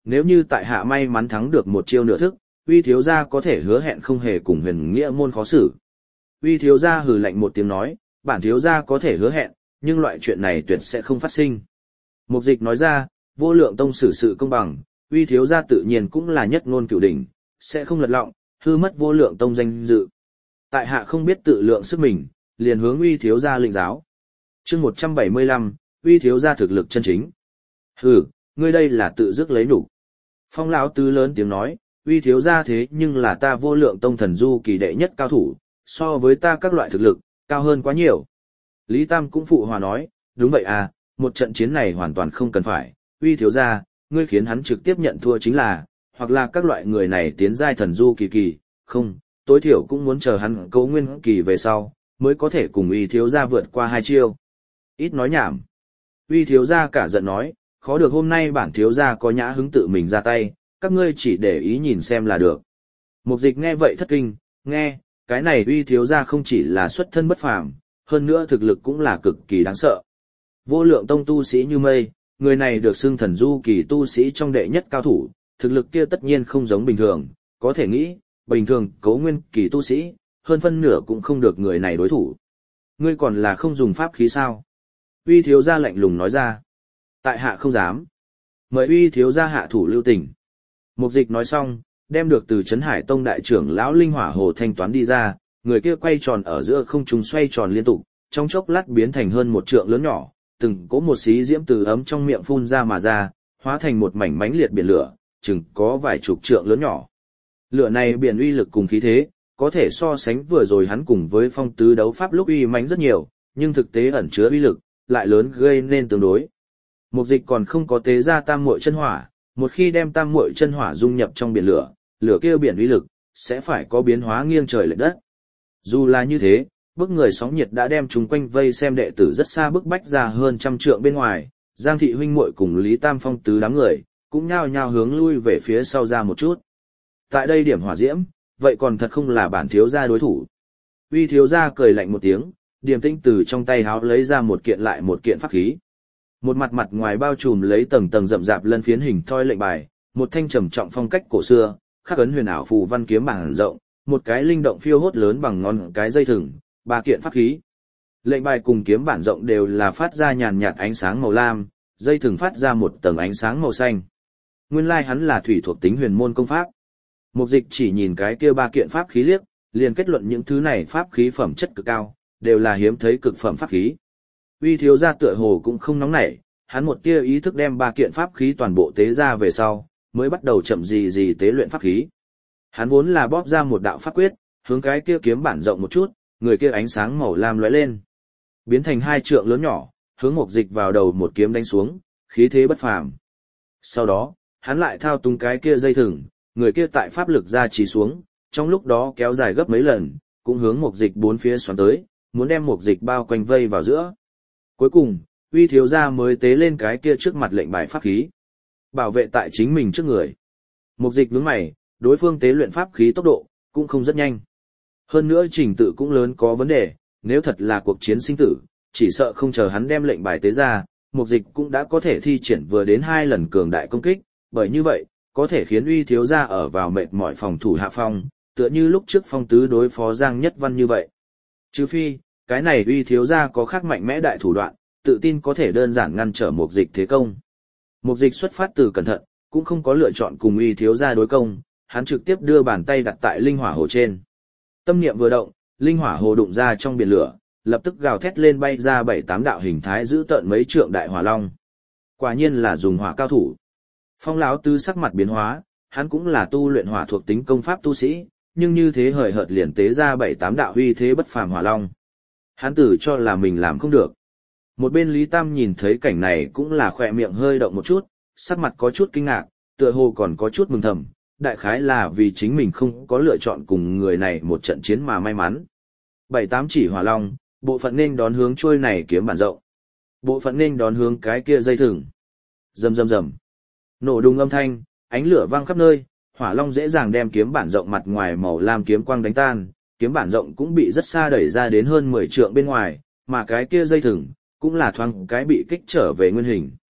nếu như tại hạ may mắn thắng được một chiêu nửa thức, uy thiếu gia có thể hứa hẹn không hề cùng huyền nghĩa môn khó xử. Uy thiếu gia hừ lạnh một tiếng nói, bản thiếu gia có thể hứa hẹn, nhưng loại chuyện này tuyệt sẽ không phát sinh. Mục dịch nói ra, vô lượng tông xử sự công bằng, uy thiếu gia tự nhiên cũng là nhất ngôn cửu đỉnh, sẽ không lật lọng, hư mất vô lượng tông danh dự. Tại hạ không biết tự lượng sức mình, liền hướng uy thiếu gia lĩnh giáo. Chương 175, uy thiếu gia thực lực chân chính. Hừ, ngươi đây là tự dứt lấy nhục. Phong lão tứ lớn tiếng nói, uy thiếu gia thế nhưng là ta vô lượng tông thần du kỳ đệ nhất cao thủ, so với ta các loại thực lực, cao hơn quá nhiều. Lý Tam cũng phụ hòa nói, đúng vậy à, một trận chiến này hoàn toàn không cần phải, uy thiếu gia, ngươi khiến hắn trực tiếp nhận thua chính là, hoặc là các loại người này tiến giai thần du kỳ kỳ, không, tối thiểu cũng muốn chờ hắn cấu nguyên kỳ về sau, mới có thể cùng uy thiếu gia vượt qua 2 chiêu. Ít nói nhảm. Uy thiếu gia cả giận nói, khó được hôm nay bản thiếu gia có nhã hứng tự mình ra tay, các ngươi chỉ để ý nhìn xem là được. Mục dịch nghe vậy thất kinh, nghe, cái này uy thiếu gia không chỉ là xuất thân bất phàm, hơn nữa thực lực cũng là cực kỳ đáng sợ. Vô lượng tông tu sĩ như mây, người này được xưng thần du kỳ tu sĩ trong đệ nhất cao thủ, thực lực kia tất nhiên không giống bình thường, có thể nghĩ, bình thường cấu nguyên kỳ tu sĩ, hơn phân nửa cũng không được người này đối thủ. Ngươi còn là không dùng pháp khí sao? Uy thiếu gia lạnh lùng nói ra. Tại hạ không dám. Mời uy thiếu gia hạ thủ lưu tình. Mục dịch nói xong, đem được từ Trấn Hải Tông đại trưởng lão Linh Hỏa Hồ thanh toán đi ra, người kia quay tròn ở giữa không trung xoay tròn liên tục, trong chốc lát biến thành hơn một trượng lớn nhỏ, từng cỗ một xí diễm từ ấm trong miệng phun ra mà ra, hóa thành một mảnh mánh liệt biển lửa, chừng có vài chục trượng lớn nhỏ. Lửa này biển uy lực cùng khí thế, có thể so sánh vừa rồi hắn cùng với Phong Tứ đấu pháp lúc uy mãnh rất nhiều, nhưng thực tế ẩn chứa uy lực lại lớn gây nên tương đối. Mục dịch còn không có tế ra tam muội chân hỏa, một khi đem tam muội chân hỏa dung nhập trong biển lửa, lửa kia biển uy lực sẽ phải có biến hóa nghiêng trời lệch đất. Dù là như thế, bức người sóng nhiệt đã đem chúng quanh vây xem đệ tử rất xa bức bách ra hơn 100 trượng bên ngoài, Giang thị huynh muội cùng Lý Tam Phong Tứ đám người cũng nhao nhao hướng lui về phía sau ra một chút. Tại đây điểm hỏa diễm, vậy còn thật không là bản thiếu gia đối thủ. Uy thiếu gia cười lạnh một tiếng, điềm tĩnh từ trong tay háo lấy ra một kiện lại một kiện pháp khí. Một mặt mặt ngoài bao trùm lấy tầng tầng rậm rạp lân phiến hình thoi lệnh bài, một thanh trầm trọng phong cách cổ xưa, khắc ấn huyền ảo phù văn kiếm bản rộng, một cái linh động phiêu hốt lớn bằng ngón cái dây thừng, 3 kiện pháp khí. Lệnh bài cùng kiếm bản rộng đều là phát ra nhàn nhạt ánh sáng màu lam, dây thừng phát ra một tầng ánh sáng màu xanh. Nguyên lai hắn là thủy thuộc tính huyền môn công pháp. Mục dịch chỉ nhìn cái kia 3 kiện pháp khí liếc, liền kết luận những thứ này pháp khí phẩm chất cực cao, đều là hiếm thấy cực phẩm pháp khí. Uy thiếu gia tựa hồ cũng không nóng nảy, hắn một tia ý thức đem 3 kiện pháp khí toàn bộ tế ra về sau, mới bắt đầu chậm gì tế luyện pháp khí. Hắn vốn là bóp ra một đạo pháp quyết, hướng cái kia kiếm bản rộng một chút, người kia ánh sáng màu lam lóe lên, biến thành 2 trượng lớn nhỏ, hướng Mục dịch vào đầu một kiếm đánh xuống, khí thế bất phàm. Sau đó, hắn lại thao túng cái kia dây thừng, người kia tại pháp lực ra chỉ xuống, trong lúc đó kéo dài gấp mấy lần, cũng hướng Mục dịch bốn phía xoắn tới, muốn đem Mục dịch bao quanh vây vào giữa. Cuối cùng, Uy thiếu gia mới tế lên cái kia trước mặt lệnh bài pháp khí, bảo vệ tại chính mình trước người. Mục dịch nhướng mày, đối phương tế luyện pháp khí tốc độ cũng không rất nhanh. Hơn nữa trình tự cũng lớn có vấn đề, nếu thật là cuộc chiến sinh tử, chỉ sợ không chờ hắn đem lệnh bài tế ra, Mục dịch cũng đã có thể thi triển vừa đến 2 lần cường đại công kích, bởi như vậy, có thể khiến Uy thiếu gia ở vào mệt mỏi phòng thủ hạ phong, tựa như lúc trước Phong Tứ đối phó Giang Nhất Văn như vậy. Trừ phi, cái này Uy thiếu gia có khác mạnh mẽ đại thủ đoạn, tự tin có thể đơn giản ngăn trở Mục dịch thế công. Mục dịch xuất phát từ cẩn thận, cũng không có lựa chọn cùng Uy thiếu gia đối công, hắn trực tiếp đưa bàn tay đặt tại linh hỏa hồ trên. Tâm niệm vừa động, linh hỏa hồ đụng ra trong biển lửa, lập tức gào thét lên bay ra 7-8 đạo hình thái giữ tợn mấy trượng đại hỏa long. Quả nhiên là dùng hỏa cao thủ. Phong lão tứ sắc mặt biến hóa, hắn cũng là tu luyện hỏa thuộc tính công pháp tu sĩ, nhưng như thế hời hợt liền tế ra 7-8 đạo uy thế bất phàm hỏa long. Hắn tự cho là mình làm không được. Một bên Lý Tam nhìn thấy cảnh này cũng là khỏe miệng hơi động một chút, sắc mặt có chút kinh ngạc, tựa hồ còn có chút mừng thầm, đại khái là vì chính mình không có lựa chọn cùng người này một trận chiến mà may mắn. 7-8 chỉ hỏa long, bộ phận nên đón hướng trôi này kiếm bản rộng, bộ phận nên đón hướng cái kia dây thừng. Rầm rầm rầm. Nổ đùng âm thanh, ánh lửa vang khắp nơi, hỏa long dễ dàng đem kiếm bản rộng mặt ngoài màu lam kiếm quang đánh tan, kiếm bản rộng cũng bị rất xa đẩy ra đến hơn 10 trượng bên ngoài, mà cái kia dây thừng cũng là thoáng cái bị kích trở về nguyên hình.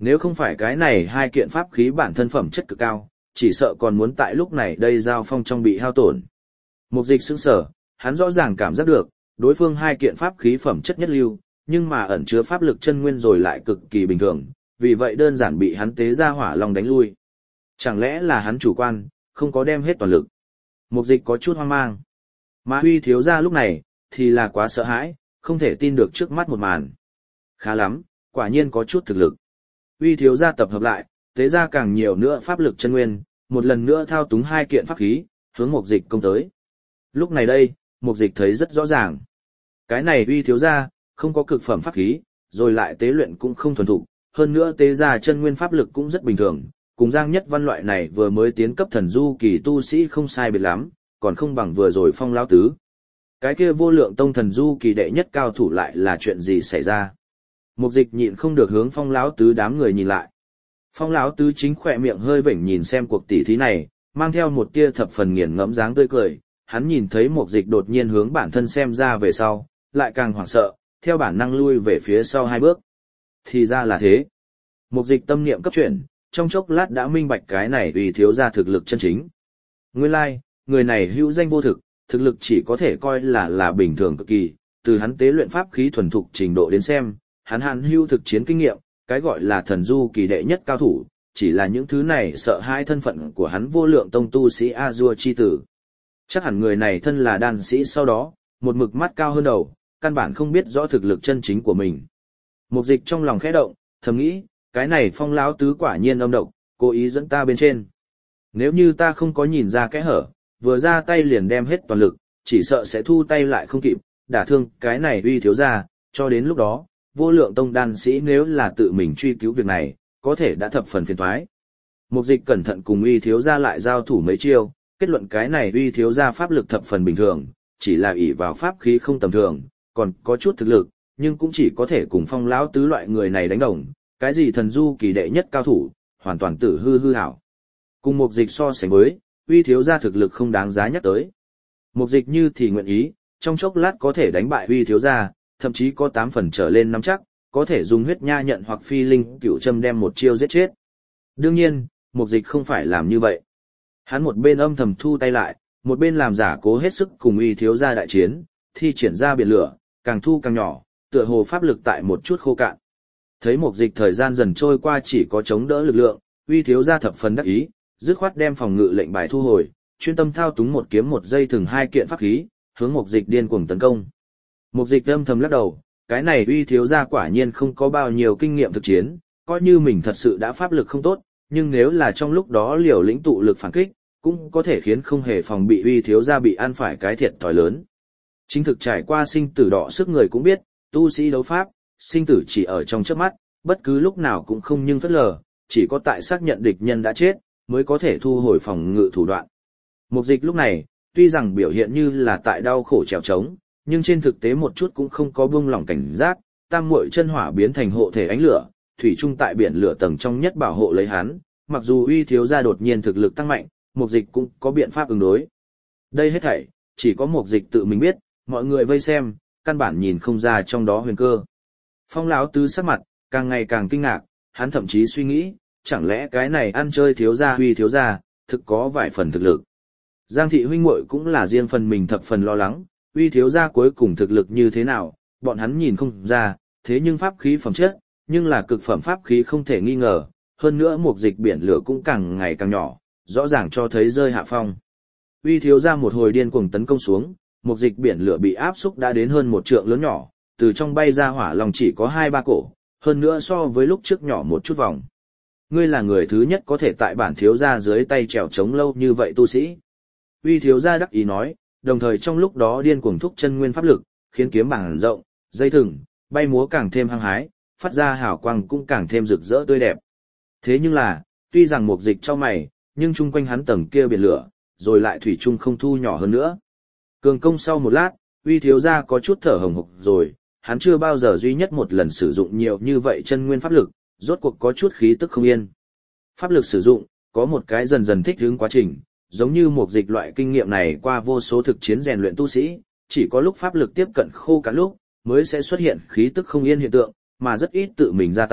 Nếu không phải cái này hai kiện pháp khí bản thân phẩm chất cực cao, chỉ sợ còn muốn tại lúc này đây giao phong trong bị hao tổn. Mục Dịch sững sờ, hắn rõ ràng cảm giác được, đối phương hai kiện pháp khí phẩm chất nhất lưu, nhưng mà ẩn chứa pháp lực chân nguyên rồi lại cực kỳ bình thường, vì vậy đơn giản bị hắn tế ra hỏa long đánh lui. Chẳng lẽ là hắn chủ quan, không có đem hết toàn lực. Mục Dịch có chút hoang mang. Mà Huy thiếu gia lúc này, thì là quá sợ hãi, không thể tin được trước mắt một màn. Khá lắm, quả nhiên có chút thực lực. Huy thiếu gia tập hợp lại, tế ra càng nhiều nữa pháp lực chân nguyên, một lần nữa thao túng hai kiện pháp khí, hướng Mục Dịch công tới. Lúc này đây, Mục Dịch thấy rất rõ ràng. Cái này Huy thiếu gia, không có cực phẩm pháp khí, rồi lại tế luyện cũng không thuần thục, hơn nữa tế ra chân nguyên pháp lực cũng rất bình thường, cùng Giang Nhất Văn loại này vừa mới tiến cấp thần du kỳ tu sĩ không sai biệt lắm, còn không bằng vừa rồi Phong lão tứ. Cái kia Vô Lượng Tông thần du kỳ đệ nhất cao thủ lại là chuyện gì xảy ra? Mục Dịch nhịn không được hướng Phong lão tứ đám người nhìn lại. Phong lão tứ chính khỏe miệng hơi vểnh nhìn xem cuộc tỉ thí này, mang theo một tia thập phần nghiền ngẫm dáng tươi cười, hắn nhìn thấy Mục Dịch đột nhiên hướng bản thân xem ra về sau, lại càng hoảng sợ, theo bản năng lui về phía sau hai bước. Thì ra là thế. Mục Dịch tâm niệm cấp chuyển, trong chốc lát đã minh bạch cái này vì thiếu gia thực lực chân chính. Nguyên lai, người này hữu danh vô thực, thực lực chỉ có thể coi là bình thường cực kỳ, từ hắn tế luyện pháp khí thuần thục trình độ đến xem, hắn hữu thực chiến kinh nghiệm, cái gọi là thần du kỳ đệ nhất cao thủ, chỉ là những thứ này sợ hãi thân phận của hắn Vô Lượng Tông tu sĩ A-dua chi tử. Chắc hẳn người này thân là đan sĩ sau đó, một mực mắt cao hơn đầu, căn bản không biết rõ thực lực chân chính của mình. Mục Dịch trong lòng khẽ động, thầm nghĩ, cái này Phong lão tứ quả nhiên âm độc, cố ý dẫn ta bên trên. Nếu như ta không có nhìn ra kẽ hở, vừa ra tay liền đem hết toàn lực, chỉ sợ sẽ thu tay lại không kịp, đả thương cái này Huy thiếu gia, cho đến lúc đó, Vô Lượng Tông đan sĩ nếu là tự mình truy cứu việc này, có thể đã thập phần phiền toái. Mục Dịch cẩn thận cùng Huy thiếu gia lại giao thủ mấy chiêu, kết luận cái này Huy thiếu gia pháp lực thập phần bình thường, chỉ là ỷ vào pháp khí không tầm thường, còn có chút thực lực, nhưng cũng chỉ có thể cùng Phong lão tứ loại người này đánh đồng, cái gì thần du kỳ đệ nhất cao thủ, hoàn toàn tử hư hảo. Cùng Mục Dịch so sánh với, Huy thiếu gia thực lực không đáng giá nhắc tới. Mục Dịch như thì nguyện ý, trong chốc lát có thể đánh bại Huy thiếu gia, thậm chí có 8 phần trở lên nắm chắc, có thể dùng huyết nha nhận hoặc phi linh cửu châm đem một chiêu giết chết. Đương nhiên, Mục Dịch không phải làm như vậy. Hắn một bên âm thầm thu tay lại, một bên làm giả cố hết sức cùng Huy thiếu gia đại chiến, thi triển ra biển lửa, càng thu càng nhỏ, tựa hồ pháp lực tại một chút khô cạn. Thấy Mục Dịch thời gian dần trôi qua chỉ có chống đỡ lực lượng, Huy thiếu gia thập phần đắc ý, dứt khoát đem phòng ngự lệnh bài thu hồi, chuyên tâm thao túng một kiếm một dây thừng hai kiện pháp khí, hướng Mục Dịch điên cuồng tấn công. Mục Dịch âm thầm lắc đầu, cái này Huy thiếu gia quả nhiên không có bao nhiêu kinh nghiệm thực chiến, coi như mình thật sự đã pháp lực không tốt, nhưng nếu là trong lúc đó liều lĩnh tụ lực phản kích, cũng có thể khiến không hề phòng bị Huy thiếu gia bị ăn phải cái thiệt thòi lớn. Chính thực trải qua sinh tử đọ sức người cũng biết, tu sĩ đấu pháp, sinh tử chỉ ở trong chớp mắt, bất cứ lúc nào cũng không nhưng phất lờ, chỉ có tại xác nhận địch nhân đã chết, mới có thể thu hồi phòng ngự thủ đoạn. Mục Dịch lúc này, tuy rằng biểu hiện như là tại đau khổ trèo trống, nhưng trên thực tế một chút cũng không có buông lỏng cảnh giác, tam muội chân hỏa biến thành hộ thể ánh lửa, thủy chung tại biển lửa tầng trong nhất bảo hộ lấy hắn, mặc dù Huy thiếu gia đột nhiên thực lực tăng mạnh, Mục Dịch cũng có biện pháp ứng đối. Đây hết thảy, chỉ có Mục Dịch tự mình biết, mọi người vây xem, căn bản nhìn không ra trong đó huyền cơ. Phong lão tứ sắc mặt, càng ngày càng kinh ngạc, hắn thậm chí suy nghĩ, chẳng lẽ cái này ăn chơi thiếu gia Huy thiếu gia, thực có vài phần thực lực. Giang thị huynh muội cũng là riêng phần mình thập phần lo lắng, Huy thiếu gia cuối cùng thực lực như thế nào, bọn hắn nhìn không ra, thế nhưng pháp khí phẩm chất, nhưng là cực phẩm pháp khí không thể nghi ngờ, hơn nữa Mục Dịch biển lửa cũng càng ngày càng nhỏ, rõ ràng cho thấy rơi hạ phong. Huy thiếu gia một hồi điên cuồng tấn công xuống, Mục Dịch biển lửa bị áp xúc đã đến hơn một trượng lớn nhỏ, từ trong bay ra hỏa long chỉ có 2-3 cổ, hơn nữa so với lúc trước nhỏ một chút vòng. Ngươi là người thứ nhất có thể tại bản thiếu gia dưới tay trèo trống lâu như vậy tu sĩ. Huy thiếu gia đắc ý nói, đồng thời trong lúc đó điên cuồng thúc chân nguyên pháp lực, khiến kiếm bảng rộng, dây thừng, bay múa càng thêm hăng hái, phát ra hào quang cũng càng thêm rực rỡ tươi đẹp. Thế nhưng là, tuy rằng Mục Dịch trong mày, nhưng chung quanh hắn tầng kia biển lửa, rồi lại thủy chung không thu nhỏ hơn nữa. Cường công sau một lát, Huy thiếu gia có chút thở hồng hộc rồi, hắn chưa bao giờ duy nhất một lần sử dụng nhiều như vậy chân nguyên pháp lực, rốt cuộc có chút khí tức không yên. Pháp lực sử dụng, có một cái dần dần thích ứng quá trình, giống như Mục Dịch loại kinh nghiệm này qua vô số thực chiến rèn luyện tu sĩ, chỉ có lúc pháp lực tiếp cận khô cạn lúc, mới sẽ xuất hiện khí tức không yên hiện tượng, mà rất ít tự mình ra tay,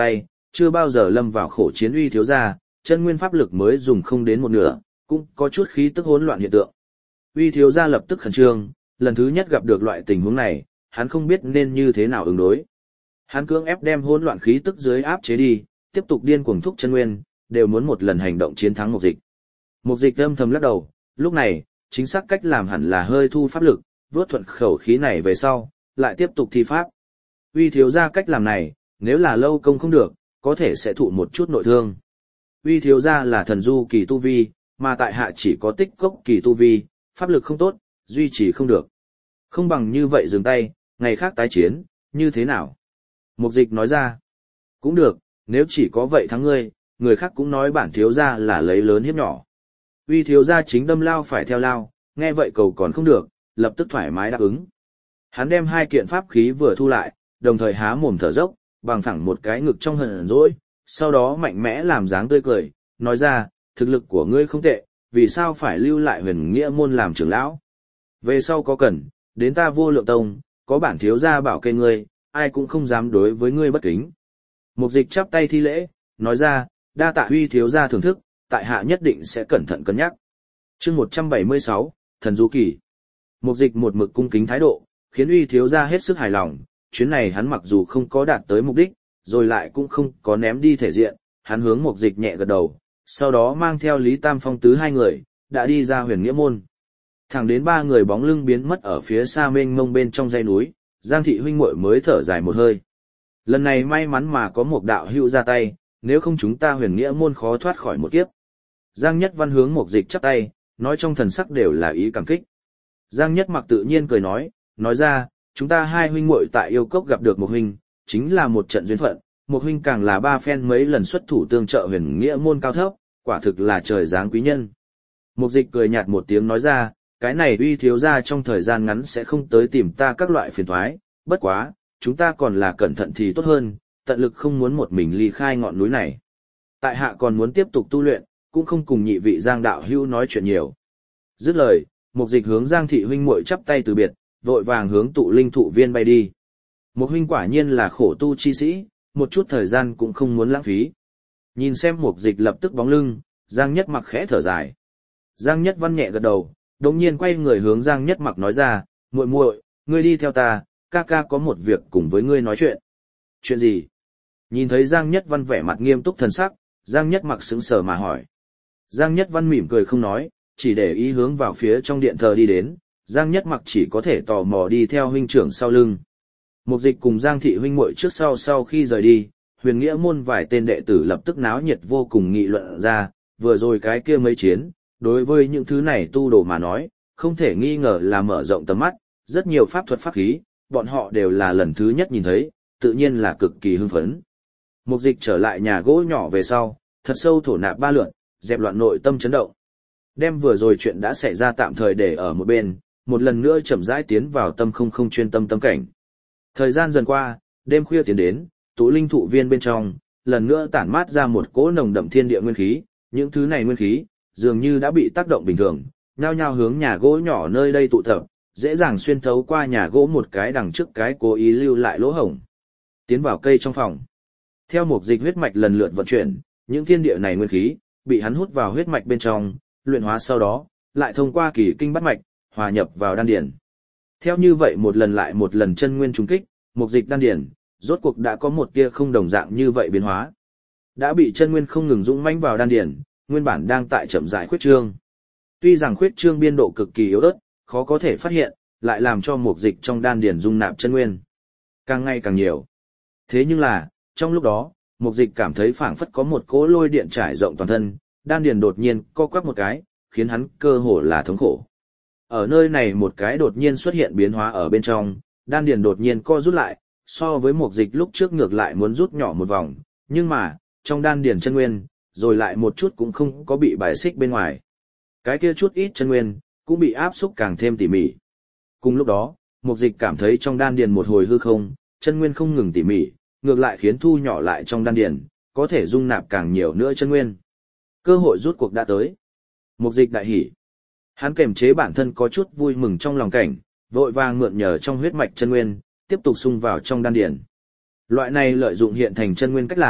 chưa bao giờ lâm vào khổ chiến Uy thiếu gia, chân nguyên pháp lực mới dùng không đến một nửa, cũng có chút khí tức hỗn loạn hiện tượng. Uy thiếu gia lập tức khẩn trương, lần thứ nhất gặp được loại tình huống này, hắn không biết nên như thế nào ứng đối. Hắn cưỡng ép đem hỗn loạn khí tức dưới áp chế đi, tiếp tục điên cuồng thúc chân nguyên, đều muốn một lần hành động chiến thắng Mục Dịch. Mục Dịch âm thầm lắc đầu, lúc này, chính xác cách làm hẳn là hơi thu pháp lực, vớt thuận khẩu khí này về sau, lại tiếp tục thi pháp. Uy thiếu gia cách làm này, nếu là lâu công không được, có thể sẽ thụ một chút nội thương. Uy thiếu gia là thần du kỳ tu vi, mà tại hạ chỉ có tích cốc kỳ tu vi, pháp lực không tốt, duy trì không được. Không bằng như vậy dừng tay, ngày khác tái chiến, như thế nào? Mục Dịch nói ra, cũng được, nếu chỉ có vậy thắng ngươi, người khác cũng nói bản thiếu gia là lấy lớn hiếp nhỏ. Uy thiếu gia chính đâm lao phải theo lao, nghe vậy cầu còn không được, lập tức thoải mái đáp ứng. Hắn đem 2 kiện pháp khí vừa thu lại, đồng thời há mồm thở dốc, bằng thẳng một cái ngực trong hờn dỗi, sau đó mạnh mẽ làm dáng tươi cười, nói ra, thực lực của ngươi không tệ, vì sao phải lưu lại Huyền Nghĩa môn làm trưởng lão? Về sau có cần, đến ta Vô Lượng tông, có bản thiếu gia bảo kê ngươi, ai cũng không dám đối với ngươi bất kính. Mục Dịch chắp tay thi lễ, nói ra, đa tạ Uy thiếu gia thưởng thức, tại hạ nhất định sẽ cẩn thận cân nhắc. Chương 176, Thần Du Kỳ. Mục Dịch một mực cung kính thái độ, khiến Uy thiếu gia hết sức hài lòng, chuyến này hắn mặc dù không có đạt tới mục đích, rồi lại cũng không có ném đi thể diện, hắn hướng Mục Dịch nhẹ gật đầu, sau đó mang theo Lý Tam Phong tứ 2 người, đã đi ra Huyền Nghĩa môn. Thẳng đến 3 người bóng lưng biến mất ở phía xa mênh mông bên trong dãy núi, Giang thị huynh muội mới thở dài một hơi. Lần này may mắn mà có một đạo hữu ra tay, nếu không chúng ta Huyền Nghĩa môn khó thoát khỏi một kiếp. Giang Nhất Văn hướng Mục Dịch chắp tay, nói trong thần sắc đều là ý cảm kích. Giang Nhất Mặc tự nhiên cười nói ra, chúng ta 2 huynh muội tại yêu cốc gặp được một huynh, chính là một trận duyên phận, một huynh càng là 3 phen mấy lần xuất thủ tương trợ Huyền Nghĩa môn cao thấp, quả thực là trời giáng quý nhân. Mục Dịch cười nhạt một tiếng nói ra, cái này Uy thiếu gia trong thời gian ngắn sẽ không tới tìm ta các loại phiền toái, bất quá, chúng ta còn là cẩn thận thì tốt hơn, tận lực không muốn một mình ly khai ngọn núi này. Tại hạ còn muốn tiếp tục tu luyện, cũng không cùng nhị vị Giang đạo hữu nói chuyện nhiều. Dứt lời, Mục Dịch hướng Giang thị huynh muội chắp tay từ biệt, vội vàng hướng tụ linh thụ viên bay đi. Một huynh quả nhiên là khổ tu chi sĩ, một chút thời gian cũng không muốn lãng phí. Nhìn xem Mục Dịch lập tức bóng lưng, Giang Nhất Mặc khẽ thở dài. Giang Nhất Văn nhẹ gật đầu, đột nhiên quay người hướng Giang Nhất Mặc nói ra, muội muội, ngươi đi theo ta, ca ca có một việc cùng với ngươi nói chuyện. Chuyện gì? Nhìn thấy Giang Nhất Văn vẻ mặt nghiêm túc thần sắc, Giang Nhất Mặc sững sờ mà hỏi. Giang Nhất Văn mỉm cười không nói, chỉ để ý hướng vào phía trong điện thờ đi đến, Giang Nhất Mặc chỉ có thể tò mò đi theo huynh trưởng sau lưng. Mục Dịch cùng Giang thị huynh muội trước sau khi rời đi, Huyền Nghĩa môn vài tên đệ tử lập tức náo nhiệt vô cùng nghị luận ra, vừa rồi cái kia mấy chiến, đối với những thứ này tu đồ mà nói, không thể nghi ngờ là mở rộng tầm mắt, rất nhiều pháp thuật pháp khí, bọn họ đều là lần thứ nhất nhìn thấy, tự nhiên là cực kỳ hưng phấn. Mục Dịch trở lại nhà gỗ nhỏ về sau, thật sâu thổ nạp 3 lượt, dẹp loạn nội tâm chấn động. Đem vừa rồi chuyện đã xảy ra tạm thời để ở một bên, một lần nữa chậm rãi tiến vào tâm không chuyên tâm tâm cảnh. Thời gian dần qua, đêm khuya tiến đến, tụ linh thụ viên bên trong, lần nữa tản mát ra một cỗ nồng đậm thiên địa nguyên khí, những thứ này nguyên khí, dường như đã bị tác động bình thường, nhao nhao hướng nhà gỗ nhỏ nơi đây tụ tập, dễ dàng xuyên thấu qua nhà gỗ một cái đằng trước cái cố ý lưu lại lỗ hổng. Tiến vào cây trong phòng. Theo Mục Dịch huyết mạch lần lượt vận chuyển, những thiên địa này nguyên khí, bị hắn hút vào huyết mạch bên trong, luyện hóa sau đó, lại thông qua kỳ kinh bát mạch, hòa nhập vào đan điển. Theo như vậy một lần lại một lần chân nguyên trùng kích, Mục Dịch đan điển, rốt cuộc đã có một tia không đồng dạng như vậy biến hóa. Đã bị chân nguyên không ngừng dũng mãnh vào đan điển, nguyên bản đang tại chậm rãi khuyết trương. Tuy rằng khuyết trương biên độ cực kỳ yếu ớt, khó có thể phát hiện, lại làm cho Mục Dịch trong đan điển dung nạp chân nguyên càng ngày càng nhiều. Thế nhưng là, trong lúc đó, Mục Dịch cảm thấy phảng phất có một cỗ lôi điện trải rộng toàn thân, đan điển đột nhiên co quắp một cái, khiến hắn cơ hồ là thống khổ. Ở nơi này một cái đột nhiên xuất hiện biến hóa ở bên trong, đan điển đột nhiên co rút lại, so với Mục Dịch lúc trước ngược lại muốn rút nhỏ một vòng, nhưng mà, trong đan điển chân nguyên, rồi lại một chút cũng không có bị bài xích bên ngoài. Cái kia chút ít chân nguyên, cũng bị áp xúc càng thêm tỉ mỉ. Cùng lúc đó, Mục Dịch cảm thấy trong đan điển một hồi hư không, chân nguyên không ngừng tỉ mỉ, ngược lại khiến thu nhỏ lại trong đan điển, có thể dung nạp càng nhiều nữa chân nguyên. Cơ hội rút cuộc đã tới. Mục Dịch đại hỉ. Hắn kềm chế bản thân có chút vui mừng trong lòng cảnh, vội vàng mượn nhờ trong huyết mạch chân nguyên, tiếp tục xung vào trong đan điển. Loại này lợi dụng hiện thành chân nguyên cách làm,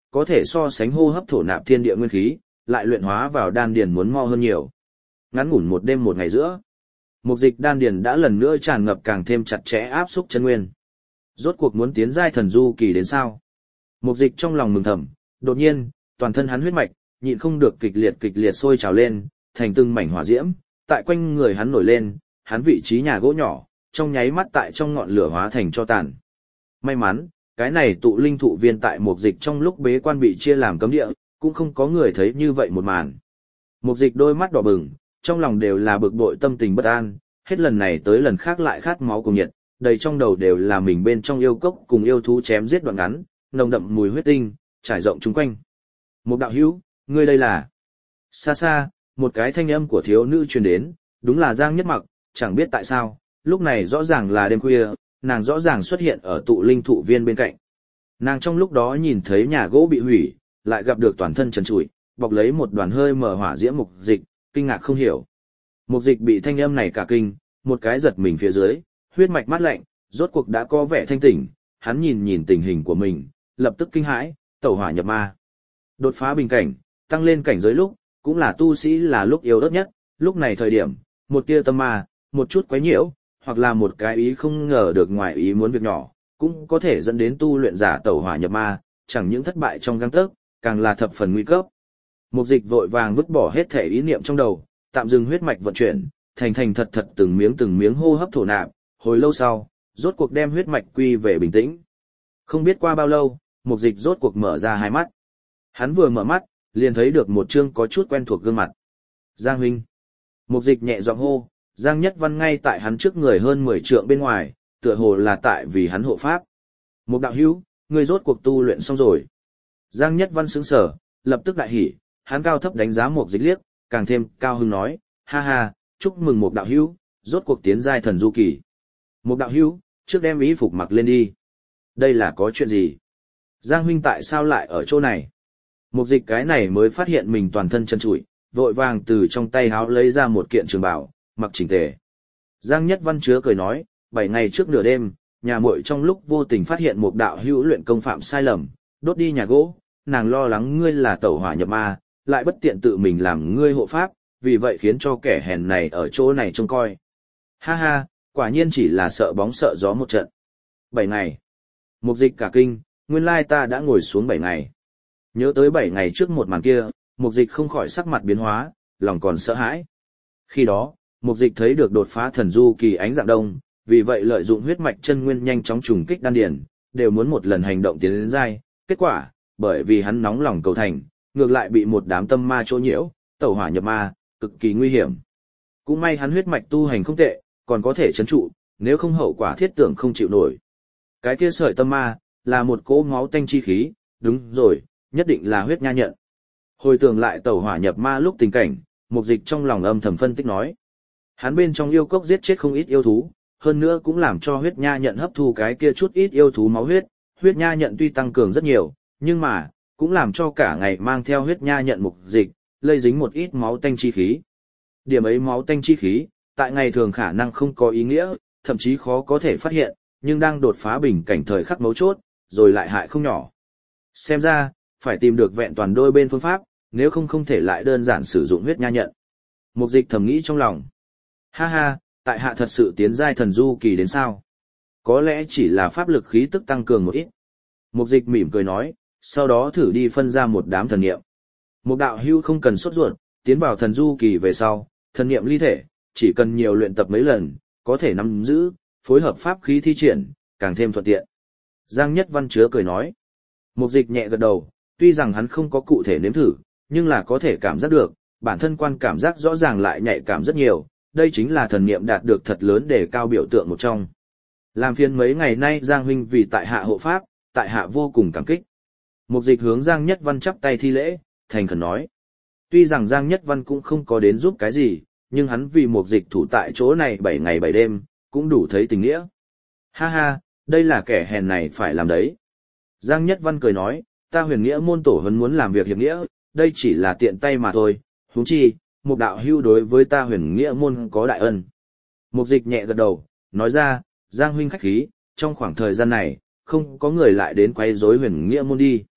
có thể so sánh hô hấp thổ nạp thiên địa nguyên khí, lại luyện hóa vào đan điền muốn mo hơn nhiều. Ngắn ngủn một đêm một ngày giữa, mục dịch đan điền đã lần nữa tràn ngập càng thêm chặt chẽ áp xúc chân nguyên. Rốt cuộc muốn tiến giai thần du kỳ đến sao? Mục dịch trong lòng mừng thầm, đột nhiên, toàn thân hắn huyết mạch, nhịn không được kịch liệt sôi trào lên, thành từng mảnh hỏa diễm, tại quanh người hắn nổi lên, hắn vị trí nhà gỗ nhỏ, trong nháy mắt tại trong ngọn lửa hóa thành tro tàn. May mắn, cái này tụ linh thụ viên tại mục dịch trong lúc bế quan bị chia làm cấm địa, cũng không có người thấy như vậy một màn. Mục dịch đôi mắt đỏ bừng, trong lòng đều là bực bội tâm tình bất an, hết lần này tới lần khác lại khát máu cùng nhiệt, đầy trong đầu đều là mình bên trong yêu cốc cùng yêu thú chém giết đoạn ngắn, nồng đậm mùi huyết tinh, trải rộng chung quanh. Mục đạo hữu, ngươi đây là... Xa xa, một cái thanh âm của thiếu nữ truyền đến, đúng là Giang Nhất Mặc, chẳng biết tại sao, lúc này rõ ràng là đêm khuya, nàng rõ ràng xuất hiện ở tụ linh thụ viên bên cạnh. Nàng trong lúc đó nhìn thấy nhà gỗ bị hủy, lại gặp được toàn thân trần trụi, bọc lấy một đoàn hơi mở hỏa diễm mục dịch, kinh ngạc không hiểu. Mục dịch bị thanh âm này cả kinh, một cái giật mình phía dưới, huyết mạch mát lạnh, rốt cuộc đã có vẻ thanh tỉnh, hắn nhìn tình hình của mình, lập tức kinh hãi, tẩu hỏa nhập ma. Đột phá bình cảnh, tăng lên cảnh giới lúc, cũng là tu sĩ là lúc yếu ớt nhất, lúc này thời điểm, một tia tâm ma, một chút quấy nhiễu, hoặc là một cái ý không ngờ được ngoài ý muốn việc nhỏ, cũng có thể dẫn đến tu luyện giả tẩu hỏa nhập ma, chẳng những thất bại trong gang tấc, càng là thập phần nguy cấp. Mục dịch vội vàng vứt bỏ hết thể ý niệm trong đầu, tạm dừng huyết mạch vận chuyển, thành thật từng miếng hô hấp thổ nạp, hồi lâu sau, rốt cuộc đem huyết mạch quy về bình tĩnh. Không biết qua bao lâu, mục dịch rốt cuộc mở ra hai mắt. Hắn vừa mở mắt, liền thấy được một chương có chút quen thuộc gương mặt. Giang huynh. Mục dịch nhẹ giọng hô, Giang Nhất Văn ngay tại hắn trước người hơn 10 trượng bên ngoài, tựa hồ là tại vì hắn hộ pháp. Mục đạo hữu, ngươi rốt cuộc tu luyện xong rồi. Giang Nhất Văn sững sờ, lập tức đại hỉ, hắn cao thấp đánh giá Mục dịch liếc, càng thêm cao hứng nói, ha ha, chúc mừng Mục đạo hữu, rốt cuộc tiến giai thần du kỳ. Mục đạo hữu, trước đem y phục mặc lên đi. Đây là có chuyện gì? Giang huynh tại sao lại ở chỗ này? Mục dịch cái này mới phát hiện mình toàn thân chân trụi, vội vàng từ trong tay háo lấy ra một kiện trường bào, mặc chỉnh tề. Giang Nhất Văn chứa cười nói, 7 ngày trước nửa đêm, nhà muội trong lúc vô tình phát hiện một đạo hữu luyện công phạm sai lầm, đốt đi nhà gỗ, nàng lo lắng ngươi là tẩu hỏa nhập ma, lại bất tiện tự mình làm ngươi hộ pháp, vì vậy khiến cho kẻ hèn này ở chỗ này trông coi. Ha ha, quả nhiên chỉ là sợ bóng sợ gió một trận. 7 ngày. Mục dịch cả kinh, nguyên lai ta đã ngồi xuống 7 ngày. Nhớ tới 7 ngày trước một màn kia, mục dịch không khỏi sắc mặt biến hóa, lòng còn sợ hãi. Khi đó, mục dịch thấy được đột phá thần du kỳ ánh dạng đông, vì vậy lợi dụng huyết mạch chân nguyên nhanh chóng trùng kích đan điền, đều muốn một lần hành động tiến đến giai. Kết quả, bởi vì hắn nóng lòng cầu thành, ngược lại bị một đám tâm ma chỗ nhiễu, tẩu hỏa nhập ma, cực kỳ nguy hiểm. Cũng may hắn huyết mạch tu hành không tệ, còn có thể trấn trụ, nếu không hậu quả thiết tưởng không chịu nổi. Cái kia sợi tâm ma, là một cỗ máu tanh chi khí, đúng rồi, nhất định là huyết nha nhận. Hồi tưởng lại tẩu hỏa nhập ma lúc tình cảnh, mục dịch trong lòng âm thầm phân tích nói. Hắn bên trong yêu cốc giết chết không ít yêu thú, hơn nữa cũng làm cho huyết nha nhận hấp thu cái kia chút ít yêu thú máu huyết. Huyết nha nhận tuy tăng cường rất nhiều, nhưng mà, cũng làm cho cả ngày mang theo huyết nha nhận mục dịch, lây dính một ít máu tanh chi khí. Điểm ấy máu tanh chi khí, tại ngày thường khả năng không có ý nghĩa, thậm chí khó có thể phát hiện, nhưng đang đột phá bình cảnh thời khắc mấu chốt, rồi lại hại không nhỏ. Xem ra, phải tìm được vẹn toàn đôi bên phương pháp, nếu không thể lại đơn giản sử dụng huyết nha nhận. Mục dịch thầm nghĩ trong lòng. Ha ha, tại hạ thật sự tiến giai thần du kỳ đến sao? Có lẽ chỉ là pháp lực khí tức tăng cường một ít. Mục dịch mỉm cười nói, sau đó thử đi phân ra một đám thần niệm. Mục đạo hưu không cần sốt ruột, tiến vào thần du kỳ về sau, thần niệm ly thể, chỉ cần nhiều luyện tập mấy lần, có thể nắm giữ, phối hợp pháp khí thi triển, càng thêm thuận tiện. Giang Nhất Văn chứa cười nói. Mục dịch nhẹ gật đầu, tuy rằng hắn không có cụ thể nếm thử, nhưng là có thể cảm giác được, bản thân quan cảm giác rõ ràng lại nhạy cảm rất nhiều, đây chính là thần niệm đạt được thật lớn để cao biểu tượng một trong. Làm phiền mấy ngày nay Giang huynh vì tại hạ hộ pháp, tại hạ vô cùng cảm kích. Mục dịch hướng Giang Nhất Văn chắp tay thi lễ, thành khẩn nói. Tuy rằng Giang Nhất Văn cũng không có đến giúp cái gì, nhưng hắn vì mục dịch thủ tại chỗ này 7 ngày 7 đêm, cũng đủ thấy tình nghĩa. Ha ha, đây là kẻ hèn này phải làm đấy. Giang Nhất Văn cười nói, ta huyền nghĩa môn tổ vẫn muốn làm việc hiệp nghĩa, đây chỉ là tiện tay mà thôi, huống chi, một đạo hưu đối với ta huyền nghĩa môn có đại ân. Mục dịch nhẹ gật đầu, nói ra, Giang huynh khách khí, trong khoảng thời gian này, không có người lại đến quấy rối huyền nghĩa môn đi.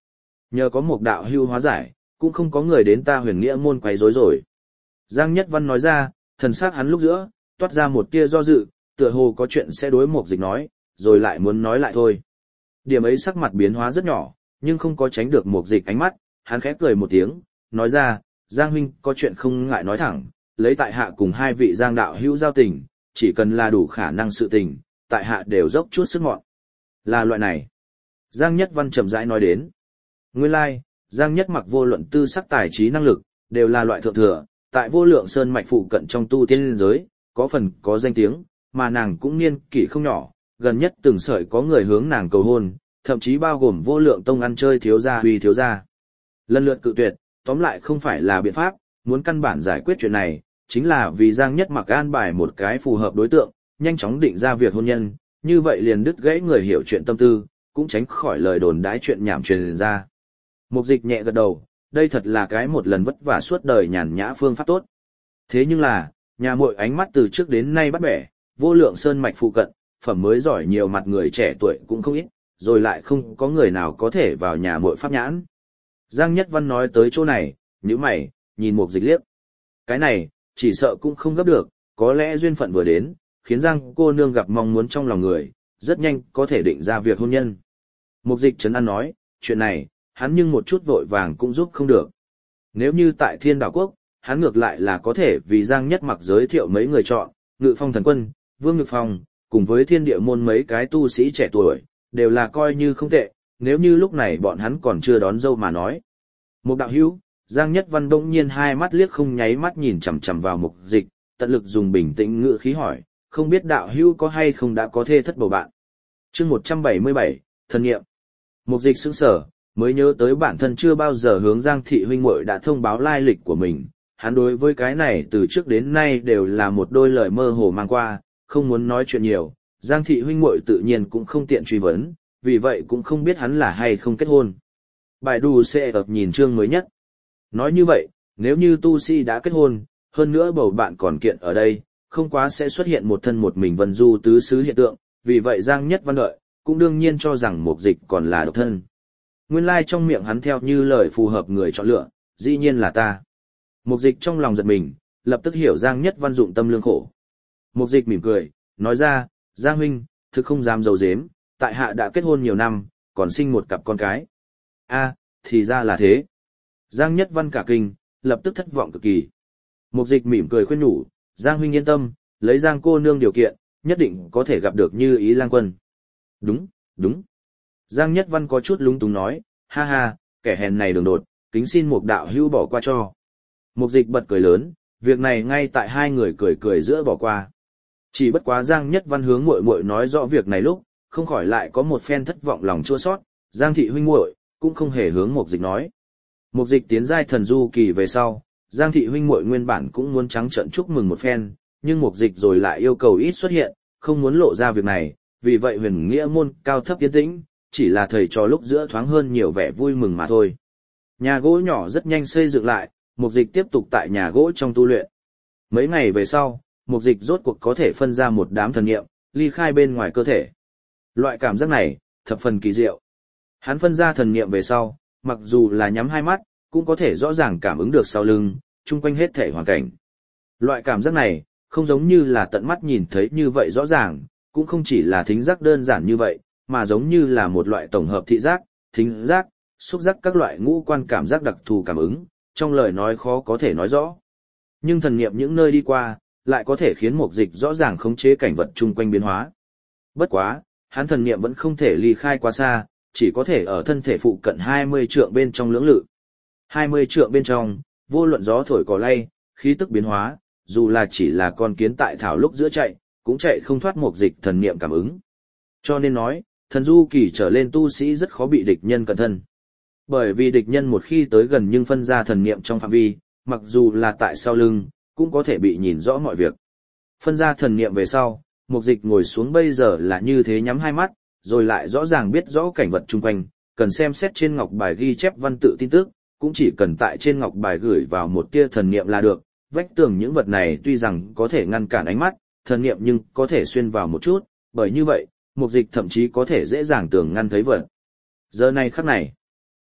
Nhờ có một đạo hưu hóa giải, cũng không có người đến ta huyền nghĩa môn quấy rối rồi. Giang Nhất Văn nói ra, thần sắc hắn lúc giữa, toát ra một tia do dự, tựa hồ có chuyện sẽ đối Mục Dịch nói, rồi lại muốn nói lại thôi. Điểm ấy sắc mặt biến hóa rất nhỏ, nhưng không có tránh được Mục Dịch ánh mắt, hắn khẽ cười một tiếng, nói ra, Giang huynh có chuyện không ngại nói thẳng, lấy tại hạ cùng hai vị Giang đạo hữu giao tình, chỉ cần là đủ khả năng sự tình, tại hạ đều dốc chút sức mọn. Là loại này. Giang Nhất Văn chậm rãi nói đến. Nguyên lai, Giang Nhất Mặc vô luận tư sắc tài trí năng lực, đều là loại thượng thừa, tại vô lượng sơn mạch phụ cận trong tu tiên giới, có phần có danh tiếng, mà nàng cũng niên kỷ không nhỏ, gần nhất từng sợi có người hướng nàng cầu hôn, thậm chí bao gồm vô lượng tông ăn chơi thiếu gia huy thiếu gia. Lần lượt cự tuyệt, tóm lại không phải là biện pháp, muốn căn bản giải quyết chuyện này, chính là vì Giang Nhất Mặc an bài một cái phù hợp đối tượng, nhanh chóng định ra việc hôn nhân, như vậy liền đứt gãy người hiểu chuyện tâm tư, cũng tránh khỏi lời đồn đãi chuyện nhảm truyền ra. Mục Dịch nhẹ gật đầu, đây thật là cái một lần vất vả suốt đời nhàn nhã phương pháp tốt. Thế nhưng là, nhà muội ánh mắt từ trước đến nay bắt bẻ, vô lượng sơn mạch phụ cận, phẩm mới giỏi nhiều mặt người trẻ tuổi cũng không ít, rồi lại không có người nào có thể vào nhà muội pháp nhãn. Giang Nhất Văn nói tới chỗ này, nhíu mày, nhìn Mục Dịch liếc. Cái này, chỉ sợ cũng không gấp được, có lẽ duyên phận vừa đến, khiến Giang cô nương gặp mong muốn trong lòng người, rất nhanh có thể định ra việc hôn nhân. Mục Dịch trấn an nói, chuyện này, hắn nhưng một chút vội vàng cũng giúp không được. Nếu như tại Thiên Đảo Quốc, hắn ngược lại là có thể vì Giang Nhất Mặc giới thiệu mấy người chọn, Ngự Phong Thần Quân, Vương Nhược Phong, cùng với Thiên Địa môn mấy cái tu sĩ trẻ tuổi, đều là coi như không tệ, nếu như lúc này bọn hắn còn chưa đón dâu mà nói. Một đạo hữu, Giang Nhất Văn đông nhiên hai mắt liếc không nháy mắt nhìn chằm chằm vào Mục Dịch, tận lực dùng bình tĩnh ngữ khí hỏi, không biết đạo hữu có hay không đã có thê thất bầu bạn. Chương 177, thân nghiệm. Mục Dịch sững sờ, mới nhớ tới bản thân chưa bao giờ hướng Giang thị huynh muội đã thông báo lai lịch của mình, hắn đối với cái này từ trước đến nay đều là một đôi lời mơ hồ mang qua, không muốn nói chuyện nhiều, Giang thị huynh muội tự nhiên cũng không tiện truy vấn, vì vậy cũng không biết hắn là hay không kết hôn. Bài đù sẽ ập nhìn chương mới nhất. Nói như vậy, nếu như tu sĩ đã kết hôn, hơn nữa bầu bạn còn kiện ở đây, không quá sẽ xuất hiện một thân một mình vân du tứ xứ hiện tượng, vì vậy Giang Nhất Văn đợi, cũng đương nhiên cho rằng Mục Dịch còn là độc thân. Nguyên lai trong miệng hắn theo như lời phù hợp người chọn lựa, dĩ nhiên là ta. Mục Dịch trong lòng giật mình, lập tức hiểu Giang Nhất Văn dụng tâm lương khổ. Mục Dịch mỉm cười, nói ra, Giang huynh, thực không dám giấu giếm, tại hạ đã kết hôn nhiều năm, còn sinh một cặp con cái. A, thì ra là thế. Giang Nhất Văn cả kinh, lập tức thất vọng cực kỳ. Mục Dịch mỉm cười khuyên nhủ, Giang huynh yên tâm, lấy Giang cô nương điều kiện, nhất định có thể gặp được như ý lang quân. Đúng, đúng. Giang Nhất Văn có chút lúng túng nói, ha ha, kẻ hèn này đường đột, kính xin Mục đạo hữu bỏ qua cho. Mục Dịch bật cười lớn, việc này ngay tại hai người cười cười giữa bỏ qua. Chỉ bất quá Giang Nhất Văn hướng muội muội nói rõ việc này lúc, không khỏi lại có một phen thất vọng lòng chua xót, Giang thị huynh muội cũng không hề hướng Mục Dịch nói. Mục Dịch tiến giai thần du kỳ về sau, Giang thị huynh muội nguyên bản cũng muốn trắng trợn chúc mừng một phen, nhưng Mục Dịch rồi lại yêu cầu ít xuất hiện, không muốn lộ ra việc này, vì vậy huyền nghĩa môn cao thấp tiến tĩnh, chỉ là thầy trò lúc giữa thoáng hơn nhiều vẻ vui mừng mà thôi. Nhà gỗ nhỏ rất nhanh xây dựng lại, Mục Dịch tiếp tục tại nhà gỗ trong tu luyện. Mấy ngày về sau, Mục Dịch rốt cuộc có thể phân ra một đám thần niệm, ly khai bên ngoài cơ thể. Loại cảm giác này, thập phần kỳ diệu. Hắn phân ra thần niệm về sau, mặc dù là nhắm hai mắt, cũng có thể rõ ràng cảm ứng được sau lưng, chung quanh hết thể hoàn cảnh. Loại cảm giác này, không giống như là tận mắt nhìn thấy như vậy rõ ràng, cũng không chỉ là thính giác đơn giản như vậy, mà giống như là một loại tổng hợp thị giác, thính giác, xúc giác các loại ngũ quan cảm giác đặc thù cảm ứng, trong lời nói khó có thể nói rõ. Nhưng thần niệm những nơi đi qua, lại có thể khiến Mục Dịch rõ ràng khống chế cảnh vật chung quanh biến hóa. Bất quá, hắn thần niệm vẫn không thể ly khai quá xa, chỉ có thể ở thân thể phụ cận 20 trượng bên trong lưỡng lự. 20 trượng bên trong, vô luận gió thổi cỏ lay, khí tức biến hóa, dù là chỉ là con kiến tại thảo lúc giữa chạy, cũng chạy không thoát Mục Dịch thần niệm cảm ứng. Cho nên nói, thần du kỳ trở lên tu sĩ rất khó bị địch nhân cận thân. Bởi vì địch nhân một khi tới gần nhưng phân ra thần niệm trong phạm vi, mặc dù là tại sau lưng, cũng có thể bị nhìn rõ mọi việc. Phân ra thần niệm về sau, Mục Dịch ngồi xuống bây giờ là như thế nhắm hai mắt, rồi lại rõ ràng biết rõ cảnh vật chung quanh, cần xem xét trên ngọc bài ghi chép văn tự tin tức, cũng chỉ cần tại trên ngọc bài gửi vào một tia thần niệm là được. Vách tường những vật này tuy rằng có thể ngăn cản ánh mắt, thần niệm nhưng có thể xuyên vào một chút, bởi như vậy, Mục Dịch thậm chí có thể dễ dàng tưởng ngăn thấy vật. Giờ này khắc này,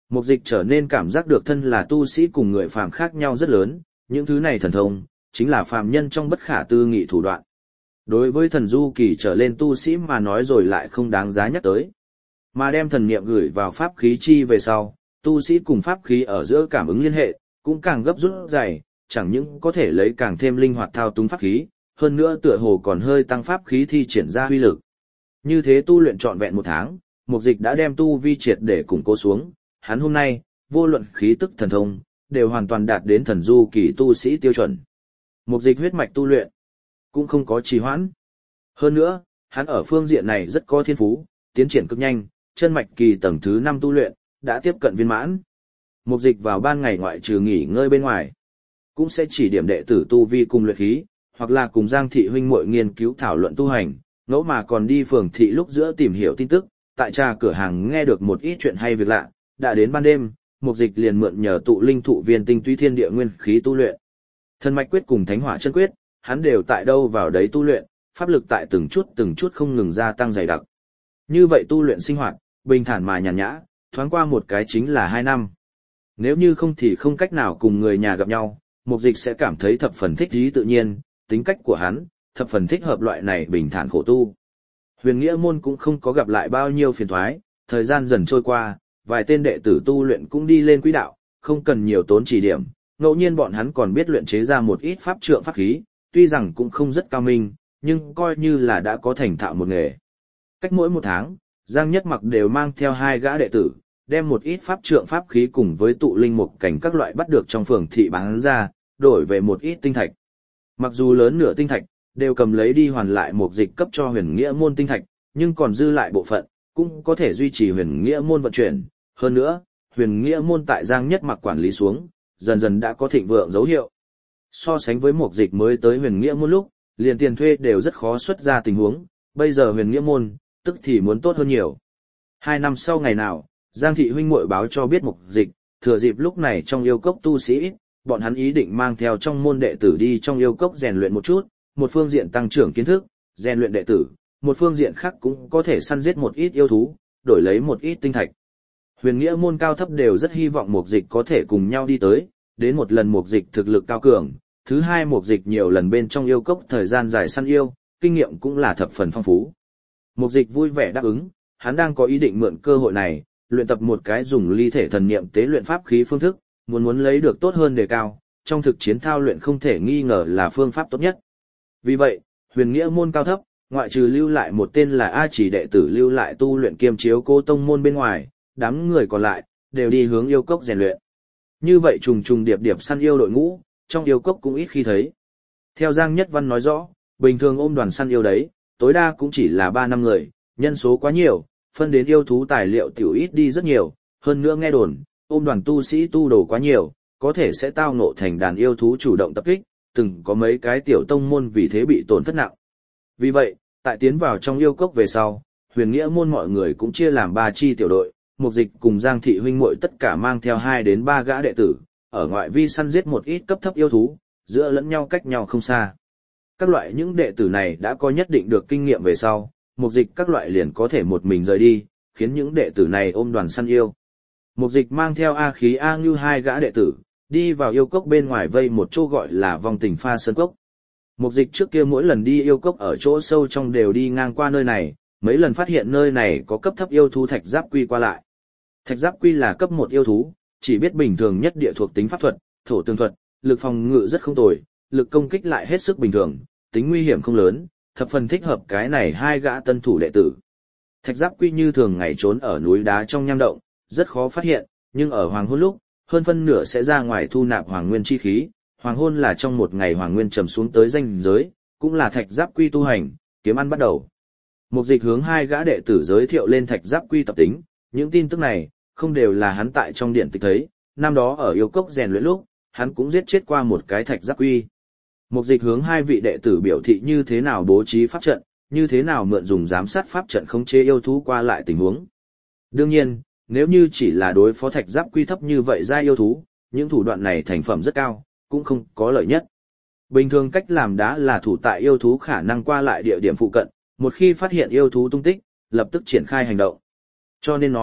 Mục dịch trở nên cảm giác được thân là tu sĩ cùng người phàm khác nhau rất lớn, những thứ này thần thông, chính là phàm nhân trong bất khả tư nghị thủ đoạn. Đối với thần du kỳ trở lên tu sĩ mà nói rồi lại không đáng giá nhắc tới. Mà đem thần niệm gửi vào pháp khí chi về sau, tu sĩ cùng pháp khí ở giữa cảm ứng liên hệ, cũng càng gấp rút dày, chẳng những có thể lấy càng thêm linh hoạt thao túng pháp khí, hơn nữa tựa hồ còn hơi tăng pháp khí thi triển ra huy lực. Như thế tu luyện trọn vẹn 1 tháng, Mục Dịch đã đem tu vi triệt để củng cố xuống, hắn hôm nay, vô luận khí tức thần thông, đều hoàn toàn đạt đến thần du kỳ tu sĩ tiêu chuẩn. Mục Dịch huyết mạch tu luyện, cũng không có trì hoãn. Hơn nữa, hắn ở phương diện này rất có thiên phú, tiến triển cực nhanh, chân mạch kỳ tầng thứ 5 tu luyện, đã tiếp cận viên mãn. Mục Dịch vào ban ngày ngoại trừ nghỉ ngơi bên ngoài, cũng sẽ chỉ điểm đệ tử tu vi cùng luyện khí, hoặc là cùng Giang thị huynh muội nghiên cứu thảo luận tu hành, ngẫu mà còn đi phường thị lúc giữa tìm hiểu tin tức, tại trà cửa hàng nghe được một ít chuyện hay việc lạ, đã đến ban đêm, Mục Dịch liền mượn nhờ tụ linh thụ viên tinh túy thiên địa nguyên khí tu luyện. Thần mạch quyết cùng thánh hỏa chân quyết, hắn đều tại đâu vào đấy tu luyện, pháp lực tại từng chút không ngừng gia tăng dày đặc. Như vậy tu luyện sinh hoạt, bình thản mà nhàn nhã, thoáng qua một cái chính là 2 năm. Nếu như không thì không cách nào cùng người nhà gặp nhau, Mục Dịch sẽ cảm thấy thập phần thích ý tự nhiên, tính cách của hắn, thập phần thích hợp loại này bình thản khổ tu. Huyền Nghĩa môn cũng không có gặp lại bao nhiêu phiền toái, thời gian dần trôi qua, vài tên đệ tử tu luyện cũng đi lên quỹ đạo, không cần nhiều tốn chỉ điểm, ngẫu nhiên bọn hắn còn biết luyện chế ra một ít pháp trượng pháp khí, tuy rằng cũng không rất cao minh, nhưng coi như là đã có thành thạo một nghề. Cách mỗi 1 tháng, Giang Nhất Mặc đều mang theo 2 gã đệ tử, đem một ít pháp trượng pháp khí cùng với tụ linh mục cảnh các loại bắt được trong phường thị bán ra, đổi về một ít tinh thạch. Mặc dù lớn nửa tinh thạch, đều cầm lấy đi hoàn lại Mục Dịch cấp cho Huyền Nghĩa môn tinh thạch, nhưng còn dư lại bộ phận, cũng có thể duy trì Huyền Nghĩa môn vận chuyển. Hơn nữa, Huyền Nghĩa môn tại Giang Nhất Mặc quản lý xuống, dần dần đã có thịnh vượng dấu hiệu. So sánh với Mục Dịch mới tới Huyền Nghĩa môn lúc, liền tiền thuê đều rất khó xuất ra tình huống, bây giờ Huyền Nghĩa môn, tức thì muốn tốt hơn nhiều. 2 năm sau ngày nào, Giang thị huynh muội báo cho biết Mục Dịch, thừa dịp lúc này trong yêu cốc tu sĩ, bọn hắn ý định mang theo trong môn đệ tử đi trong yêu cốc rèn luyện một chút, một phương diện tăng trưởng kiến thức, rèn luyện đệ tử, một phương diện khác cũng có thể săn giết một ít yêu thú, đổi lấy một ít tinh thạch. Huyền Nghĩa môn cao thấp đều rất hy vọng Mục Dịch có thể cùng nhau đi tới, đến một lần Mục Dịch thực lực cao cường, thứ hai Mục Dịch nhiều lần bên trong yêu cốc thời gian dài săn yêu, kinh nghiệm cũng là thập phần phong phú. Mục Dịch vui vẻ đáp ứng, hắn đang có ý định mượn cơ hội này, luyện tập một cái dùng ly thể thần niệm tế luyện pháp khí phương thức, muốn lấy được tốt hơn đề cao, trong thực chiến thao luyện không thể nghi ngờ là phương pháp tốt nhất. Vì vậy, Huyền Nghĩa môn cao thấp, ngoại trừ lưu lại một tên là A Chỉ đệ tử lưu lại tu luyện kiêm chiếu cô tông môn bên ngoài, đám người còn lại đều đi hướng yêu cốc rèn luyện. Như vậy trùng trùng điệp điệp săn yêu đội ngũ, trong yêu cốc cũng ít khi thấy. Theo Giang Nhất Văn nói rõ, bình thường ôm đoàn săn yêu đấy, tối đa cũng chỉ là 3-5 người, nhân số quá nhiều, phân đến yêu thú tài liệu tiểu ít đi rất nhiều, hơn nữa nghe đồn, ôm đoàn tu sĩ tu đồ quá nhiều, có thể sẽ tao ngộ thành đàn yêu thú chủ động tập kích, từng có mấy cái tiểu tông môn vì thế bị tổn thất nặng. Vì vậy, tại tiến vào trong yêu cốc về sau, Huyền Nghĩa môn mọi người cũng chia làm 3 chi tiểu đội, Mục Dịch cùng Giang thị huynh muội tất cả mang theo 2 đến 3 gã đệ tử, ở ngoại vi săn giết một ít cấp thấp yêu thú, giữa lẫn nhau cách nhau không xa. Các loại những đệ tử này đã có nhất định được kinh nghiệm về sau, Mục Dịch các loại liền có thể một mình rời đi, khiến những đệ tử này ôm đoàn săn yêu. Mục Dịch mang theo A Khí A Ngưu 2 gã đệ tử, đi vào yêu cốc bên ngoài vây một chỗ gọi là Vong Tình Pha Sơn Cốc. Mục Dịch trước kia mỗi lần đi yêu cốc ở chỗ sâu trong đều đi ngang qua nơi này, mấy lần phát hiện nơi này có cấp thấp yêu thú Thạch Giáp Quy qua lại. Thạch Giáp Quy là cấp 1 yêu thú, chỉ biết bình thường nhất địa thuộc tính pháp thuật, thổ tường thuật, lực phòng ngự rất không tồi, lực công kích lại hết sức bình thường, tính nguy hiểm không lớn, thập phần thích hợp cái này 2 gã tân thủ đệ tử. Thạch Giáp Quy như thường ngày trốn ở núi đá trong nham động, rất khó phát hiện, nhưng ở hoàng hôn lúc, hơn phân nửa sẽ ra ngoài thu nạp hoàng nguyên chi khí. Hoàng hôn là trong một ngày hoàng nguyên trầm xuống tới ranh giới, cũng là Thạch Giáp Quy tu hành, kiếm ăn bắt đầu. Mục Dịch hướng 2 gã đệ tử giới thiệu lên Thạch Giáp Quy tập tính, những tin tức này không đều là hắn tại trong điện tịch thấy, năm đó ở yêu cốc rèn luyện lúc, hắn cũng giết chết qua một cái Thạch Giáp Quy. Mục Dịch hướng 2 vị đệ tử biểu thị như thế nào bố trí pháp trận, như thế nào mượn dùng giám sát pháp trận khống chế yêu thú qua lại tình huống. Đương nhiên, nếu như chỉ là đối phó Thạch Giáp Quy thấp như vậy ra yêu thú, những thủ đoạn này thành phẩm rất cao, cũng không có lợi nhất. Bình thường cách làm đã là thủ tại yêu thú khả năng qua lại địa điểm phụ cận, một khi phát hiện yêu thú tung tích, lập tức triển khai hành động. Cho nên nói,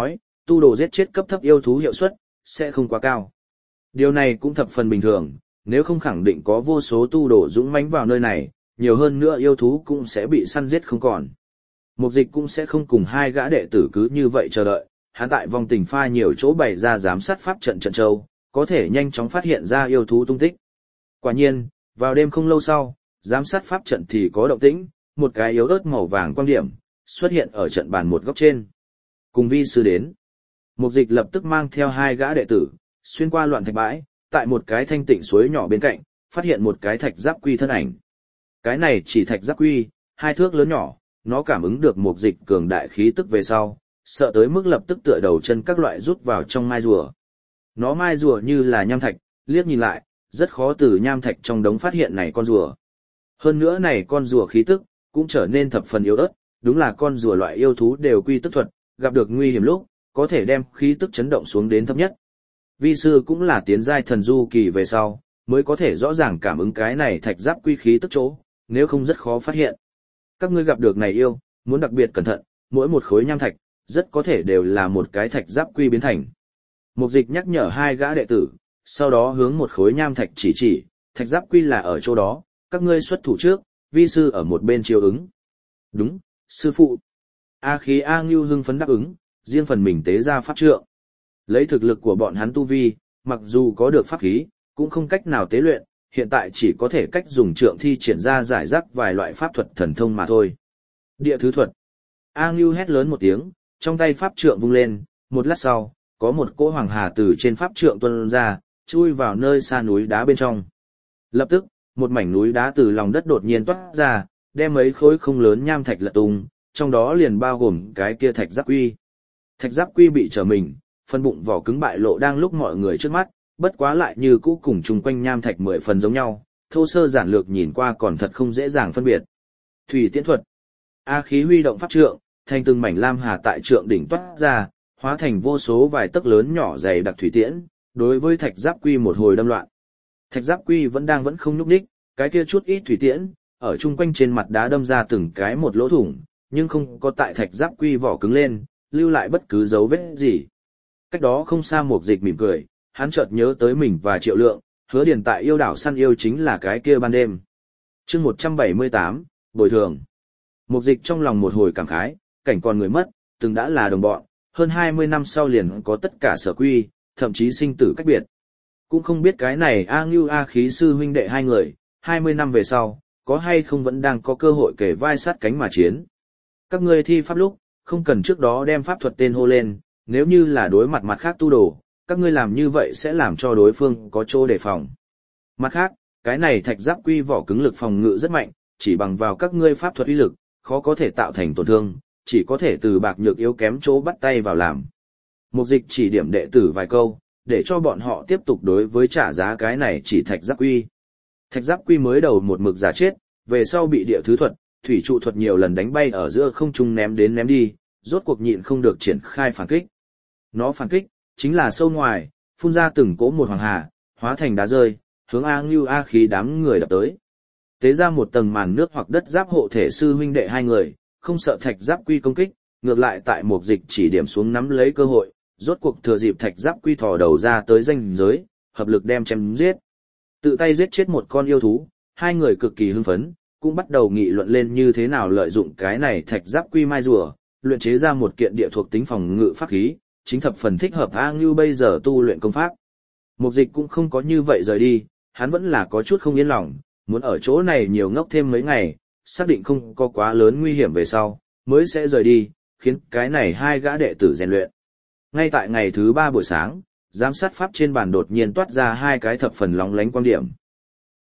tu đồ giết chết cấp thấp yêu thú hiệu suất sẽ không quá cao. Điều này cũng thập phần bình thường, nếu không khẳng định có vô số tu đồ dũng mãnh vào nơi này, nhiều hơn nữa yêu thú cũng sẽ bị săn giết không còn. Mục Dịch cũng sẽ không cùng hai gã đệ tử cứ như vậy chờ đợi, hắn tại vòng tình pha nhiều chỗ bày ra giám sát pháp trận trận châu, có thể nhanh chóng phát hiện ra yêu thú tung tích. Quả nhiên, vào đêm không lâu sau, giám sát pháp trận thì có động tĩnh, một cái yếu ớt màu vàng quang điểm xuất hiện ở trận bàn một góc trên. Cùng vi sư đến. Mục Dịch lập tức mang theo hai gã đệ tử, xuyên qua loạn thạch bãi, tại một cái thanh tịnh suối nhỏ bên cạnh, phát hiện một cái thạch giáp quy thân ảnh. Cái này chỉ thạch giáp quy, 2 thước lớn nhỏ, nó cảm ứng được Mục Dịch cường đại khí tức về sau, sợ tới mức lập tức tựa đầu chân các loại rút vào trong mai rùa. Nó mai rùa như là nham thạch, liếc nhìn lại, rất khó từ nham thạch trong đống phát hiện này con rùa. Hơn nữa này con rùa khí tức, cũng trở nên thập phần yếu ớt, đúng là con rùa loại yêu thú đều quy tức thuật, gặp được nguy hiểm lúc, có thể đem khí tức chấn động xuống đến thấp nhất. Vi sư cũng là tiến giai thần du kỳ về sau, mới có thể rõ ràng cảm ứng cái này thạch giáp quy khí tức chỗ, nếu không rất khó phát hiện. Các ngươi gặp được này yêu, muốn đặc biệt cẩn thận, mỗi một khối nham thạch, rất có thể đều là một cái thạch giáp quy biến thành. Mục Dịch nhắc nhở hai gã đệ tử, sau đó hướng một khối nham thạch chỉ, thạch giáp quy là ở chỗ đó, các ngươi xuất thủ trước, vi sư ở một bên chiếu ứng. Đúng, sư phụ. A Khí A Ngưu hưng phấn đáp ứng, riêng phần mình tế ra pháp trượng. Lấy thực lực của bọn hắn tu vi, mặc dù có được pháp khí, cũng không cách nào tế luyện, hiện tại chỉ có thể cách dùng trượng thi triển ra giải rác vài loại pháp thuật thần thông mà thôi. Địa thứ thuật. A Ngưu hét lớn một tiếng, trong tay pháp trượng vung lên, một lát sau, có một cỗ hoàng hà từ trên pháp trượng tuôn ra, chui vào nơi xa núi đá bên trong. Lập tức, một mảnh núi đá từ lòng đất đột nhiên toát ra, đem mấy khối không lớn nham thạch lật tung, trong đó liền bao gồm cái kia thạch giáp quy. Thạch giáp quy bị trở mình, phân bụng vỏ cứng bại lộ đang lúc mọi người trước mắt, bất quá lại như cũ cùng chung quanh nham thạch 10 phần giống nhau, thô sơ giản lược nhìn qua còn thật không dễ dàng phân biệt. Thủy tiễn thuật. A Khí huy động pháp trượng, thành từng mảnh lam hà tại trượng đỉnh toát ra, hóa thành vô số vài tấc lớn nhỏ dày đặc thủy tiễn, đối với thạch giáp quy một hồi đâm loạn. Thạch giáp quy vẫn không nhúc nhích, cái kia chút ít thủy tiễn ở chung quanh trên mặt đá đâm ra từng cái một lỗ thủng, nhưng không có tại thạch giáp quy vỏ cứng lên, lưu lại bất cứ dấu vết gì. Cách đó không xa Mục Dịch mỉm cười, hắn chợt nhớ tới mình và Triệu Lượng, Hứa Điền tại yêu đảo săn yêu chính là cái kia ban đêm. Chương 178, bồi thường. Mục Dịch trong lòng một hồi cảm khái, cảnh còn người mất, từng đã là đồng bọn, hơn 20 năm sau liền có tất cả sở quy, thậm chí sinh tử cách biệt. Cũng không biết cái này A Ngưu A Khí sư huynh đệ hai người, 20 năm về sau, có hay không vẫn đang có cơ hội kề vai sát cánh mà chiến. Các ngươi thi pháp lúc, không cần trước đó đem pháp thuật tên hô lên, nếu như là đối mặt mặt khác tu đồ, các ngươi làm như vậy sẽ làm cho đối phương có chỗ đề phòng. Mặt khác, cái này thạch giáp quy vỏ cứng lực phòng ngự rất mạnh, chỉ bằng vào các ngươi pháp thuật uy lực, khó có thể tạo thành tổn thương, chỉ có thể từ bạc nhược yếu kém chỗ bắt tay vào làm. Mục Dịch chỉ điểm đệ tử vài câu, để cho bọn họ tiếp tục đối với trả giá cái này chỉ thạch giáp quy. Thạch giáp quy mới đầu một mực giả chết, về sau bị địa thứ thuật, thủy trụ thuật nhiều lần đánh bay ở giữa không trung ném đến ném đi, rốt cuộc nhịn không được triển khai phản kích. Nó phản kích, chính là sâu ngoài, phun ra từng cỗ một hoàng hà, hóa thành đá rơi, hướng A Ngưu A Khí đám người đập tới. Tế ra một tầng màn nước hoặc đất giáp hộ thể sư huynh đệ hai người, không sợ thạch giáp quy công kích, ngược lại tại Mục Dịch chỉ điểm xuống nắm lấy cơ hội, rốt cuộc thừa dịp thạch giáp quy thò đầu ra tới ranh giới, hợp lực đem chém giết. Tự tay giết chết một con yêu thú, hai người cực kỳ hưng phấn, cũng bắt đầu nghị luận lên như thế nào lợi dụng cái này thạch giáp quy mai rùa, luyện chế ra một kiện địa thuộc tính phòng ngự pháp khí, chính thập phần thích hợp A Ngưu bây giờ tu luyện công pháp. Mục Dịch cũng không có như vậy rời đi, hắn vẫn là có chút không yên lòng, muốn ở chỗ này nhiều ngốc thêm mấy ngày, xác định không có quá lớn nguy hiểm về sau, mới sẽ rời đi, khiến cái này hai gã đệ tử rèn luyện. Ngay tại ngày thứ 3 buổi sáng, giám sát pháp trên bàn đột nhiên toát ra hai cái thập phần lóng lánh quang điểm.